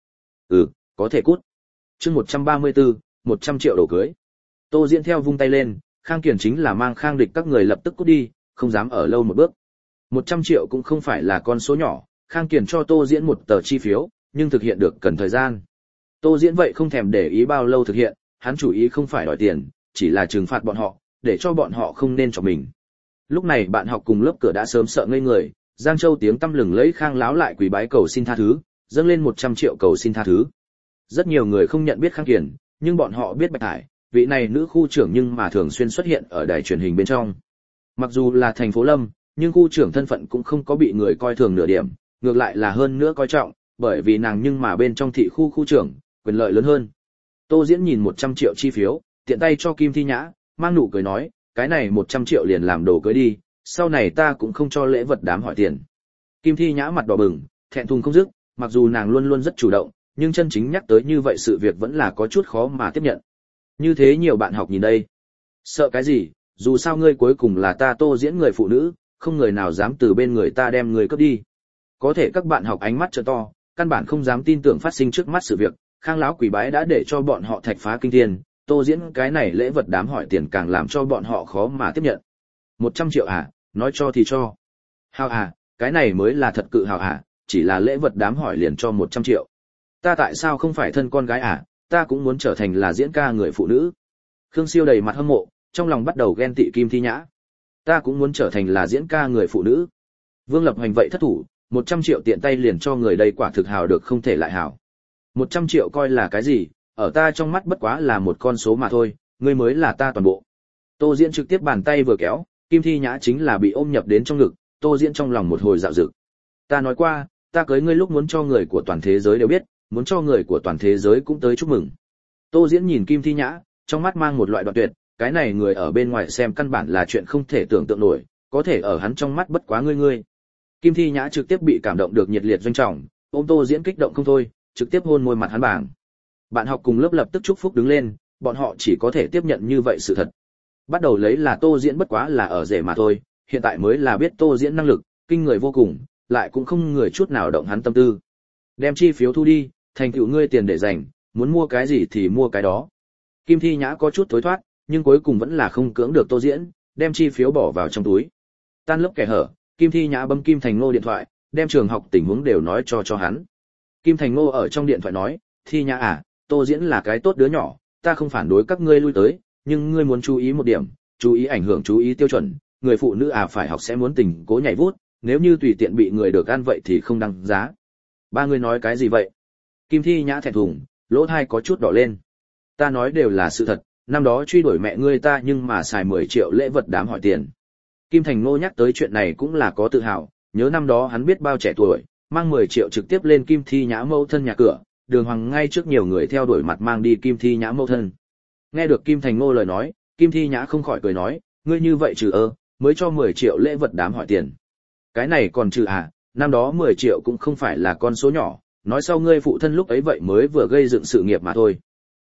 Có thể cút. Chương 134, 100 triệu đồ cưới. Tô Diễn theo vung tay lên, Khang Kiền chính là mang Khang Địch các người lập tức cút đi, không dám ở lâu một bước. 100 triệu cũng không phải là con số nhỏ, Khang Kiền cho Tô Diễn một tờ chi phiếu, nhưng thực hiện được cần thời gian. Tô Diễn vậy không thèm để ý bao lâu thực hiện, hắn chủ ý không phải đòi tiền, chỉ là trừng phạt bọn họ, để cho bọn họ không nên cho mình. Lúc này bạn học cùng lớp cửa đã sớm sợ ngây người, Giang Châu tiếng tăm lừng lẫy Khang láo lại quỳ bái cầu xin tha thứ, dâng lên 100 triệu cầu xin tha thứ. Rất nhiều người không nhận biết Khang Kiền, nhưng bọn họ biết Bạch Thải, vị này nữ khu trưởng nhưng mà thường xuyên xuất hiện ở đài truyền hình bên trong. Mặc dù là thành phố Lâm, nhưng khu trưởng thân phận cũng không có bị người coi thường nửa điểm, ngược lại là hơn nữa coi trọng, bởi vì nàng nhưng mà bên trong thị khu trưởng, quyền lợi lớn hơn. Tô Diễn nhìn 100 triệu chi phiếu, tiện tay cho Kim Thi Nhã, mang nụ cười nói, cái này 100 triệu liền làm đồ cưới đi, sau này ta cũng không cho lễ vật đám hỏi tiền. Kim Thi Nhã mặt đỏ bừng, thẹn thùng không dứt, mặc dù nàng luôn luôn rất chủ động, nhưng chân chính nhắc tới như vậy sự việc vẫn là có chút khó mà tiếp nhận. Như thế nhiều bạn học nhìn đây. Sợ cái gì, dù sao ngươi cuối cùng là ta Tô Diễn người phụ nữ, không người nào dám từ bên người ta đem người cướp đi. Có thể các bạn học ánh mắt trợ to, căn bản không dám tin tưởng phát sinh trước mắt sự việc, Khang lão quỷ bái đã để cho bọn họ thạch phá kinh thiên, Tô Diễn cái này lễ vật đám hỏi tiền càng làm cho bọn họ khó mà tiếp nhận. 100 triệu à, nói cho thì cho. Hào à, cái này mới là thật cự hào à, chỉ là lễ vật đám hỏi liền cho 100 triệu. Ta tại sao không phải thân con gái à, ta cũng muốn trở thành là diễn ca người phụ nữ. Khương Siêu đầy mặt hâm mộ, trong lòng bắt đầu ghen tị Kim Thi Nhã. Ta cũng muốn trở thành là diễn ca người phụ nữ. Vương Lập Hoành vậy thất thủ, 100 triệu tiện tay liền cho người đây quả thực hào được không thể lại hào. 100 triệu coi là cái gì, ở ta trong mắt bất quá là một con số mà thôi, ngươi mới là ta toàn bộ. Tô Diễn trực tiếp bàn tay vừa kéo, Kim Thi Nhã chính là bị ôm nhập đến trong ngực, Tô Diễn trong lòng một hồi dạo dực. Ta nói qua, ta cưới ngươi lúc muốn cho người của toàn thế giới đều biết, muốn cho người của toàn thế giới cũng tới chúc mừng. Tô Diễn nhìn Kim Thi Nhã, trong mắt mang một loại đoạn tuyệt, cái này người ở bên ngoài xem căn bản là chuyện không thể tưởng tượng nổi, có thể ở hắn trong mắt bất quá ngươi. Kim Thi Nhã trực tiếp bị cảm động được nhiệt liệt doanh trọng, ôm Tô Diễn kích động không thôi, trực tiếp hôn môi mặt hắn bảng. Bạn học cùng lớp lập tức chúc phúc đứng lên, bọn họ chỉ có thể tiếp nhận như vậy sự thật. Bắt đầu lấy là Tô Diễn bất quá là ở rể mà thôi, hiện tại mới là biết Tô Diễn năng lực, kinh người vô cùng, lại cũng không người chút nào động hắn tâm tư. Đem chi phiếu thu đi, thành tựu ngươi tiền để dành, muốn mua cái gì thì mua cái đó. Kim Thi Nhã có chút thối thoát, nhưng cuối cùng vẫn là không cưỡng được Tô Diễn, đem chi phiếu bỏ vào trong túi. Tan lớp kẻ hở, Kim Thi Nhã bấm Kim Thành Ngô điện thoại, đem trường học tình huống đều nói cho hắn. Kim Thành Ngô ở trong điện thoại nói, Thi Nhã à, Tô Diễn là cái tốt đứa nhỏ, ta không phản đối các ngươi lui tới, nhưng ngươi muốn chú ý một điểm, chú ý ảnh hưởng chú ý tiêu chuẩn, người phụ nữ à phải học sẽ muốn tình cố nhảy vút, nếu như tùy tiện bị người được ăn vậy thì không đăng giá. Ba người nói cái gì vậy? Kim Thi Nhã thẹn thùng, lỗ tai có chút đỏ lên. Ta nói đều là sự thật, năm đó truy đuổi mẹ ngươi ta nhưng mà xài 10 triệu lễ vật đám hỏi tiền. Kim Thành Ngô nhắc tới chuyện này cũng là có tự hào, nhớ năm đó hắn biết bao trẻ tuổi, mang 10 triệu trực tiếp lên Kim Thi Nhã mẫu thân nhà cửa, Đường Hoàng ngay trước nhiều người theo đuổi mặt mang đi Kim Thi Nhã mẫu thân. Nghe được Kim Thành Ngô lời nói, Kim Thi Nhã không khỏi cười nói, ngươi như vậy trừ mới cho 10 triệu lễ vật đám hỏi tiền. Cái này còn trừ à, năm đó 10 triệu cũng không phải là con số nhỏ, nói sau ngươi phụ thân lúc ấy vậy mới vừa gây dựng sự nghiệp mà thôi.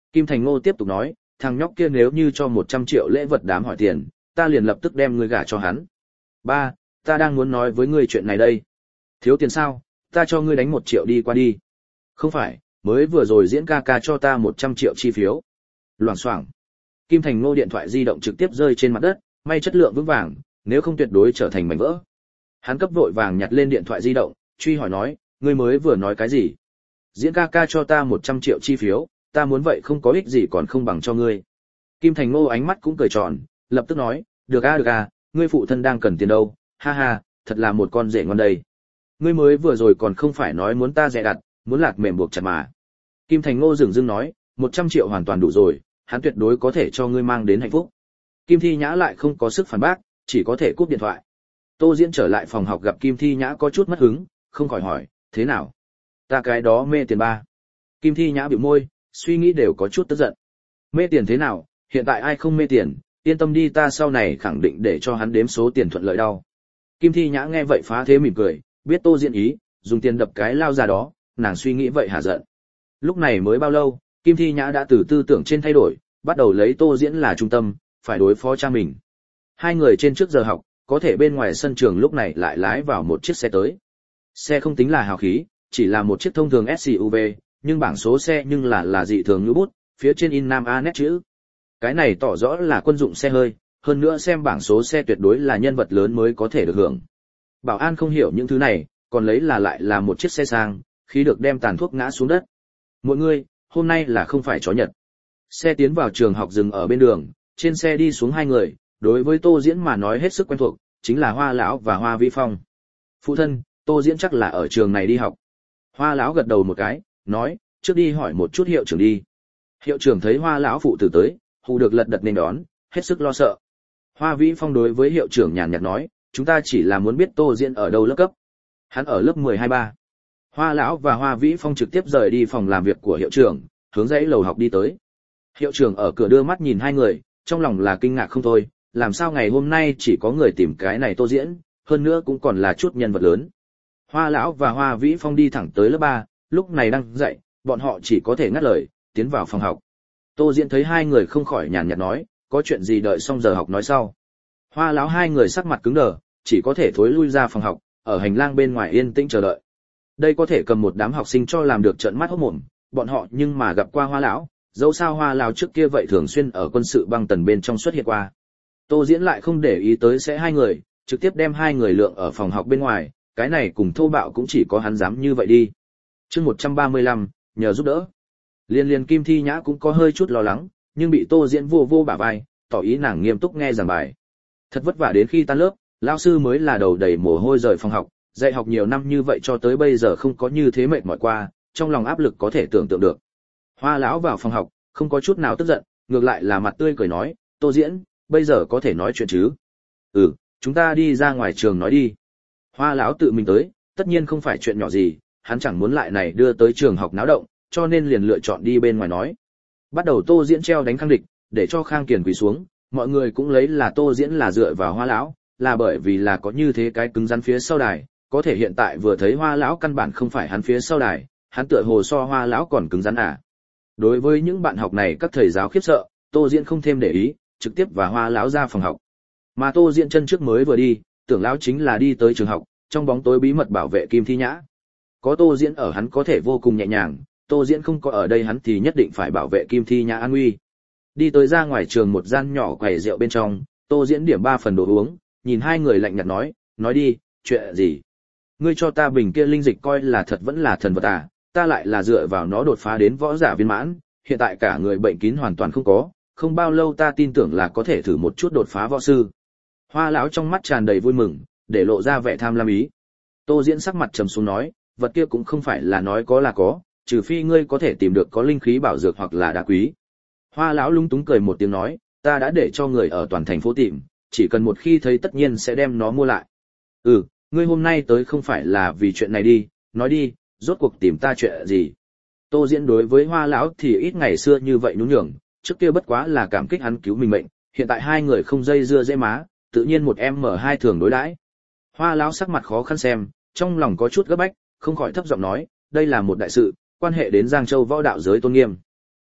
Kim Thành Ngô tiếp tục nói, thằng nhóc kia nếu như cho 100 triệu lễ vật đám hỏi tiền, ta liền lập tức đem ngươi gả cho hắn. Ba, ta đang muốn nói với ngươi chuyện này đây. Thiếu tiền sao, ta cho ngươi đánh 1 triệu đi qua đi. Không phải, mới vừa rồi diễn ca ca cho ta 100 triệu chi phiếu. Loảng xoảng. Kim Thành Ngô điện thoại di động trực tiếp rơi trên mặt đất, may chất lượng vững vàng, nếu không tuyệt đối trở thành mảnh vỡ. Hắn cấp vội vàng nhặt lên điện thoại di động, truy hỏi nói, ngươi mới vừa nói cái gì? Diễn ca ca cho ta 100 triệu chi phiếu, ta muốn vậy không có ích gì còn không bằng cho ngươi. Kim Thành Ngô ánh mắt cũng cười tròn, lập tức nói, được a, ngươi phụ thân đang cần tiền đâu, ha ha, thật là một con rể ngon đây. Ngươi mới vừa rồi còn không phải nói muốn ta dè đặt, muốn lạc mềm buộc chặt mà. Kim Thành Ngô dửng dưng nói, 100 triệu hoàn toàn đủ rồi, hắn tuyệt đối có thể cho ngươi mang đến hạnh phúc. Kim Thi Nhã lại không có sức phản bác, chỉ có thể cúp điện thoại. Tô Diễn trở lại phòng học gặp Kim Thi Nhã có chút mất hứng, không khỏi hỏi, thế nào? Ta cái đó mê tiền ba. Kim Thi Nhã bĩu môi, suy nghĩ đều có chút tức giận. Mê tiền thế nào, hiện tại ai không mê tiền, yên tâm đi, ta sau này khẳng định để cho hắn đếm số tiền thuận lợi đau. Kim Thi Nhã nghe vậy phá thế mỉm cười, biết Tô Diễn ý, dùng tiền đập cái lao ra đó, nàng suy nghĩ vậy hả giận. Lúc này mới bao lâu, Kim Thi Nhã đã từ tư tưởng trên thay đổi, bắt đầu lấy Tô Diễn là trung tâm, phải đối phó cha mình. Hai người trên trước giờ học, có thể bên ngoài sân trường lúc này lại lái vào một chiếc xe tới. Xe không tính là hào khí, chỉ là một chiếc thông thường SUV, nhưng bảng số xe nhưng là dị thường như bút, phía trên in Nam A nét chữ. Cái này tỏ rõ là quân dụng xe hơi, hơn nữa xem bảng số xe tuyệt đối là nhân vật lớn mới có thể được hưởng. Bảo an không hiểu những thứ này, còn lấy là lại là một chiếc xe sang, khi được đem tàn thuốc ngã xuống đất. Mọi người, hôm nay là không phải chó Nhật. Xe tiến vào trường học dừng ở bên đường, trên xe đi xuống hai người, đối với Tô Diễn mà nói hết sức quen thuộc, chính là Hoa lão và Hoa Vĩ Phong. Phụ thân, Tô Diễn chắc là ở trường này đi học. Hoa lão gật đầu một cái, nói, trước đi hỏi một chút hiệu trưởng đi. Hiệu trưởng thấy Hoa lão phụ tử tới, hù được lật đật nên đón, hết sức lo sợ. Hoa Vĩ Phong đối với hiệu trưởng nhàn nhạt nói, chúng ta chỉ là muốn biết Tô Diễn ở đâu lớp cấp. Hắn ở lớp 12-3. Hoa lão và Hoa Vĩ Phong trực tiếp rời đi phòng làm việc của hiệu trưởng, hướng dãy lầu học đi tới. Hiệu trưởng ở cửa đưa mắt nhìn hai người, trong lòng là kinh ngạc không thôi, làm sao ngày hôm nay chỉ có người tìm cái này Tô Diễn, hơn nữa cũng còn là chút nhân vật lớn. Hoa lão và Hoa Vĩ Phong đi thẳng tới lớp 3, lúc này đang dạy, bọn họ chỉ có thể ngắt lời, tiến vào phòng học. Tô Diễn thấy hai người không khỏi nhàn nhạt nói, có chuyện gì đợi xong giờ học nói sau. Hoa lão hai người sắc mặt cứng đờ, chỉ có thể thối lui ra phòng học, ở hành lang bên ngoài yên tĩnh chờ đợi. Đây có thể cầm một đám học sinh cho làm được trợn mắt hốt mồm, bọn họ nhưng mà gặp qua Hoa lão, dẫu sao Hoa lão trước kia vậy thường xuyên ở quân sự băng tần bên trong xuất hiện qua. Tô Diễn lại không để ý tới sẽ hai người, trực tiếp đem hai người lượng ở phòng học bên ngoài, cái này cùng thô bạo cũng chỉ có hắn dám như vậy đi. Chương 135, nhờ giúp đỡ. Liên Kim Thi Nhã cũng có hơi chút lo lắng, nhưng bị Tô Diễn vô bả vai, tỏ ý nàng nghiêm túc nghe giảng bài. Thật vất vả đến khi tan lớp, lão sư mới là đầu đầy mồ hôi rời phòng học, dạy học nhiều năm như vậy cho tới bây giờ không có như thế mệt mỏi qua, trong lòng áp lực có thể tưởng tượng được. Hoa lão vào phòng học, không có chút nào tức giận, ngược lại là mặt tươi cười nói, Tô Diễn, bây giờ có thể nói chuyện chứ? Ừ, chúng ta đi ra ngoài trường nói đi. Hoa lão tự mình tới, tất nhiên không phải chuyện nhỏ gì, hắn chẳng muốn lại này đưa tới trường học náo động, cho nên liền lựa chọn đi bên ngoài nói. Bắt đầu Tô Diễn treo đánh Khang Địch, để cho Khang Kiền quỳ xuống, mọi người cũng lấy là Tô Diễn là dựa vào Hoa lão, là bởi vì là có như thế cái cứng rắn phía sau đài, có thể hiện tại vừa thấy Hoa lão căn bản không phải hắn phía sau đài, hắn tựa hồ so Hoa lão còn cứng rắn à. Đối với những bạn học này các thầy giáo khiếp sợ, Tô Diễn không thêm để ý, trực tiếp và Hoa lão ra phòng học. Mà Tô Diễn chân trước mới vừa đi, tưởng lão chính là đi tới trường học, trong bóng tối bí mật bảo vệ Kim Thi Nhã. Có Tô Diễn ở hắn có thể vô cùng nhẹ nhàng, Tô Diễn không có ở đây hắn thì nhất định phải bảo vệ Kim Thi Nhã an nguy. Đi tới ra ngoài trường một gian nhỏ quầy rượu bên trong, Tô Diễn điểm 3 phần đồ uống, nhìn hai người lạnh nhạt nói đi, chuyện gì? Ngươi cho ta bình kia linh dịch coi là thật vẫn là thần vật à, ta lại là dựa vào nó đột phá đến võ giả viên mãn, hiện tại cả người bệnh kín hoàn toàn không có, không bao lâu ta tin tưởng là có thể thử một chút đột phá võ sư. Hoa lão trong mắt tràn đầy vui mừng, để lộ ra vẻ tham lam ý. Tô Diễn sắc mặt trầm xuống nói, vật kia cũng không phải là nói có là có, trừ phi ngươi có thể tìm được có linh khí bảo dược hoặc là đá quý. Hoa lão lung túng cười một tiếng nói, ta đã để cho người ở toàn thành phố tìm, chỉ cần một khi thấy tất nhiên sẽ đem nó mua lại. Ừ, ngươi hôm nay tới không phải là vì chuyện này đi, nói đi, rốt cuộc tìm ta chuyện gì? Tô Diễn đối với Hoa lão thì ít ngày xưa như vậy nhún nhường, trước kia bất quá là cảm kích hắn cứu mình mệnh, hiện tại hai người không dây dưa dễ má, tự nhiên một em mở hai thường đối đãi. Hoa lão sắc mặt khó khăn xem, trong lòng có chút gấp bách, không khỏi thấp giọng nói, đây là một đại sự, quan hệ đến Giang Châu võ đạo giới tôn nghiêm.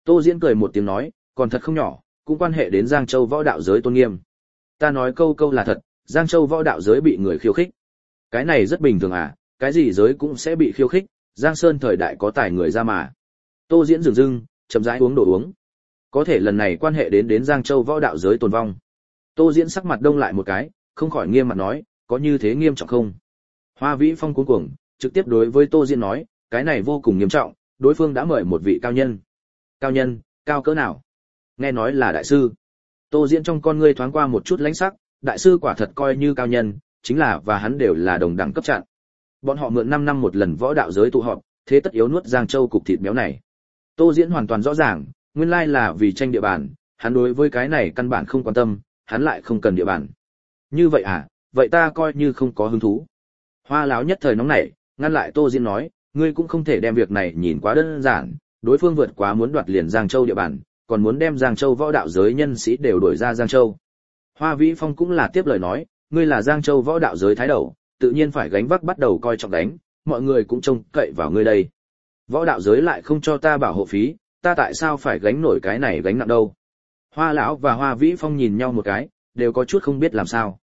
Tô Diễn cười một tiếng nói, còn thật không nhỏ, cũng quan hệ đến Giang Châu võ đạo giới tôn nghiêm. Ta nói câu câu là thật, Giang Châu võ đạo giới bị người khiêu khích. Cái này rất bình thường à, cái gì giới cũng sẽ bị khiêu khích, Giang Sơn thời đại có tài người ra mà. Tô Diễn dừng dưng, chậm rãi uống đồ uống. Có thể lần này quan hệ đến Giang Châu võ đạo giới tồn vong. Tô Diễn sắc mặt đông lại một cái, không khỏi nghiêm mặt nói, có như thế nghiêm trọng không? Hoa Vĩ Phong cuống cuồng, trực tiếp đối với Tô Diễn nói, cái này vô cùng nghiêm trọng, đối phương đã mời một vị cao nhân. Cao nhân, cao cỡ nào? Nghe nói là đại sư. Tô Diễn trong con ngươi thoáng qua một chút lãnh sắc, đại sư quả thật coi như cao nhân, chính là và hắn đều là đồng đẳng cấp trạng. Bọn họ mượn 5 năm một lần võ đạo giới tụ họp, thế tất yếu nuốt Giang Châu cục thịt béo này. Tô Diễn hoàn toàn rõ ràng, nguyên lai là vì tranh địa bàn, hắn đối với cái này căn bản không quan tâm, hắn lại không cần địa bàn. Như vậy à, vậy ta coi như không có hứng thú. Hoa Láo nhất thời nóng nảy, ngăn lại Tô Diễn nói, ngươi cũng không thể đem việc này nhìn quá đơn giản, đối phương vượt quá muốn đoạt liền Giang Châu địa bàn, còn muốn đem Giang Châu võ đạo giới nhân sĩ đều đuổi ra Giang Châu. Hoa Vĩ Phong cũng là tiếp lời nói, ngươi là Giang Châu võ đạo giới thái đầu, tự nhiên phải gánh vác bắt đầu coi trọng đánh, mọi người cũng trông cậy vào ngươi đây. Võ đạo giới lại không cho ta bảo hộ phí, ta tại sao phải gánh nổi cái này gánh nặng đâu? Hoa Lão và Hoa Vĩ Phong nhìn nhau một cái, đều có chút không biết làm sao.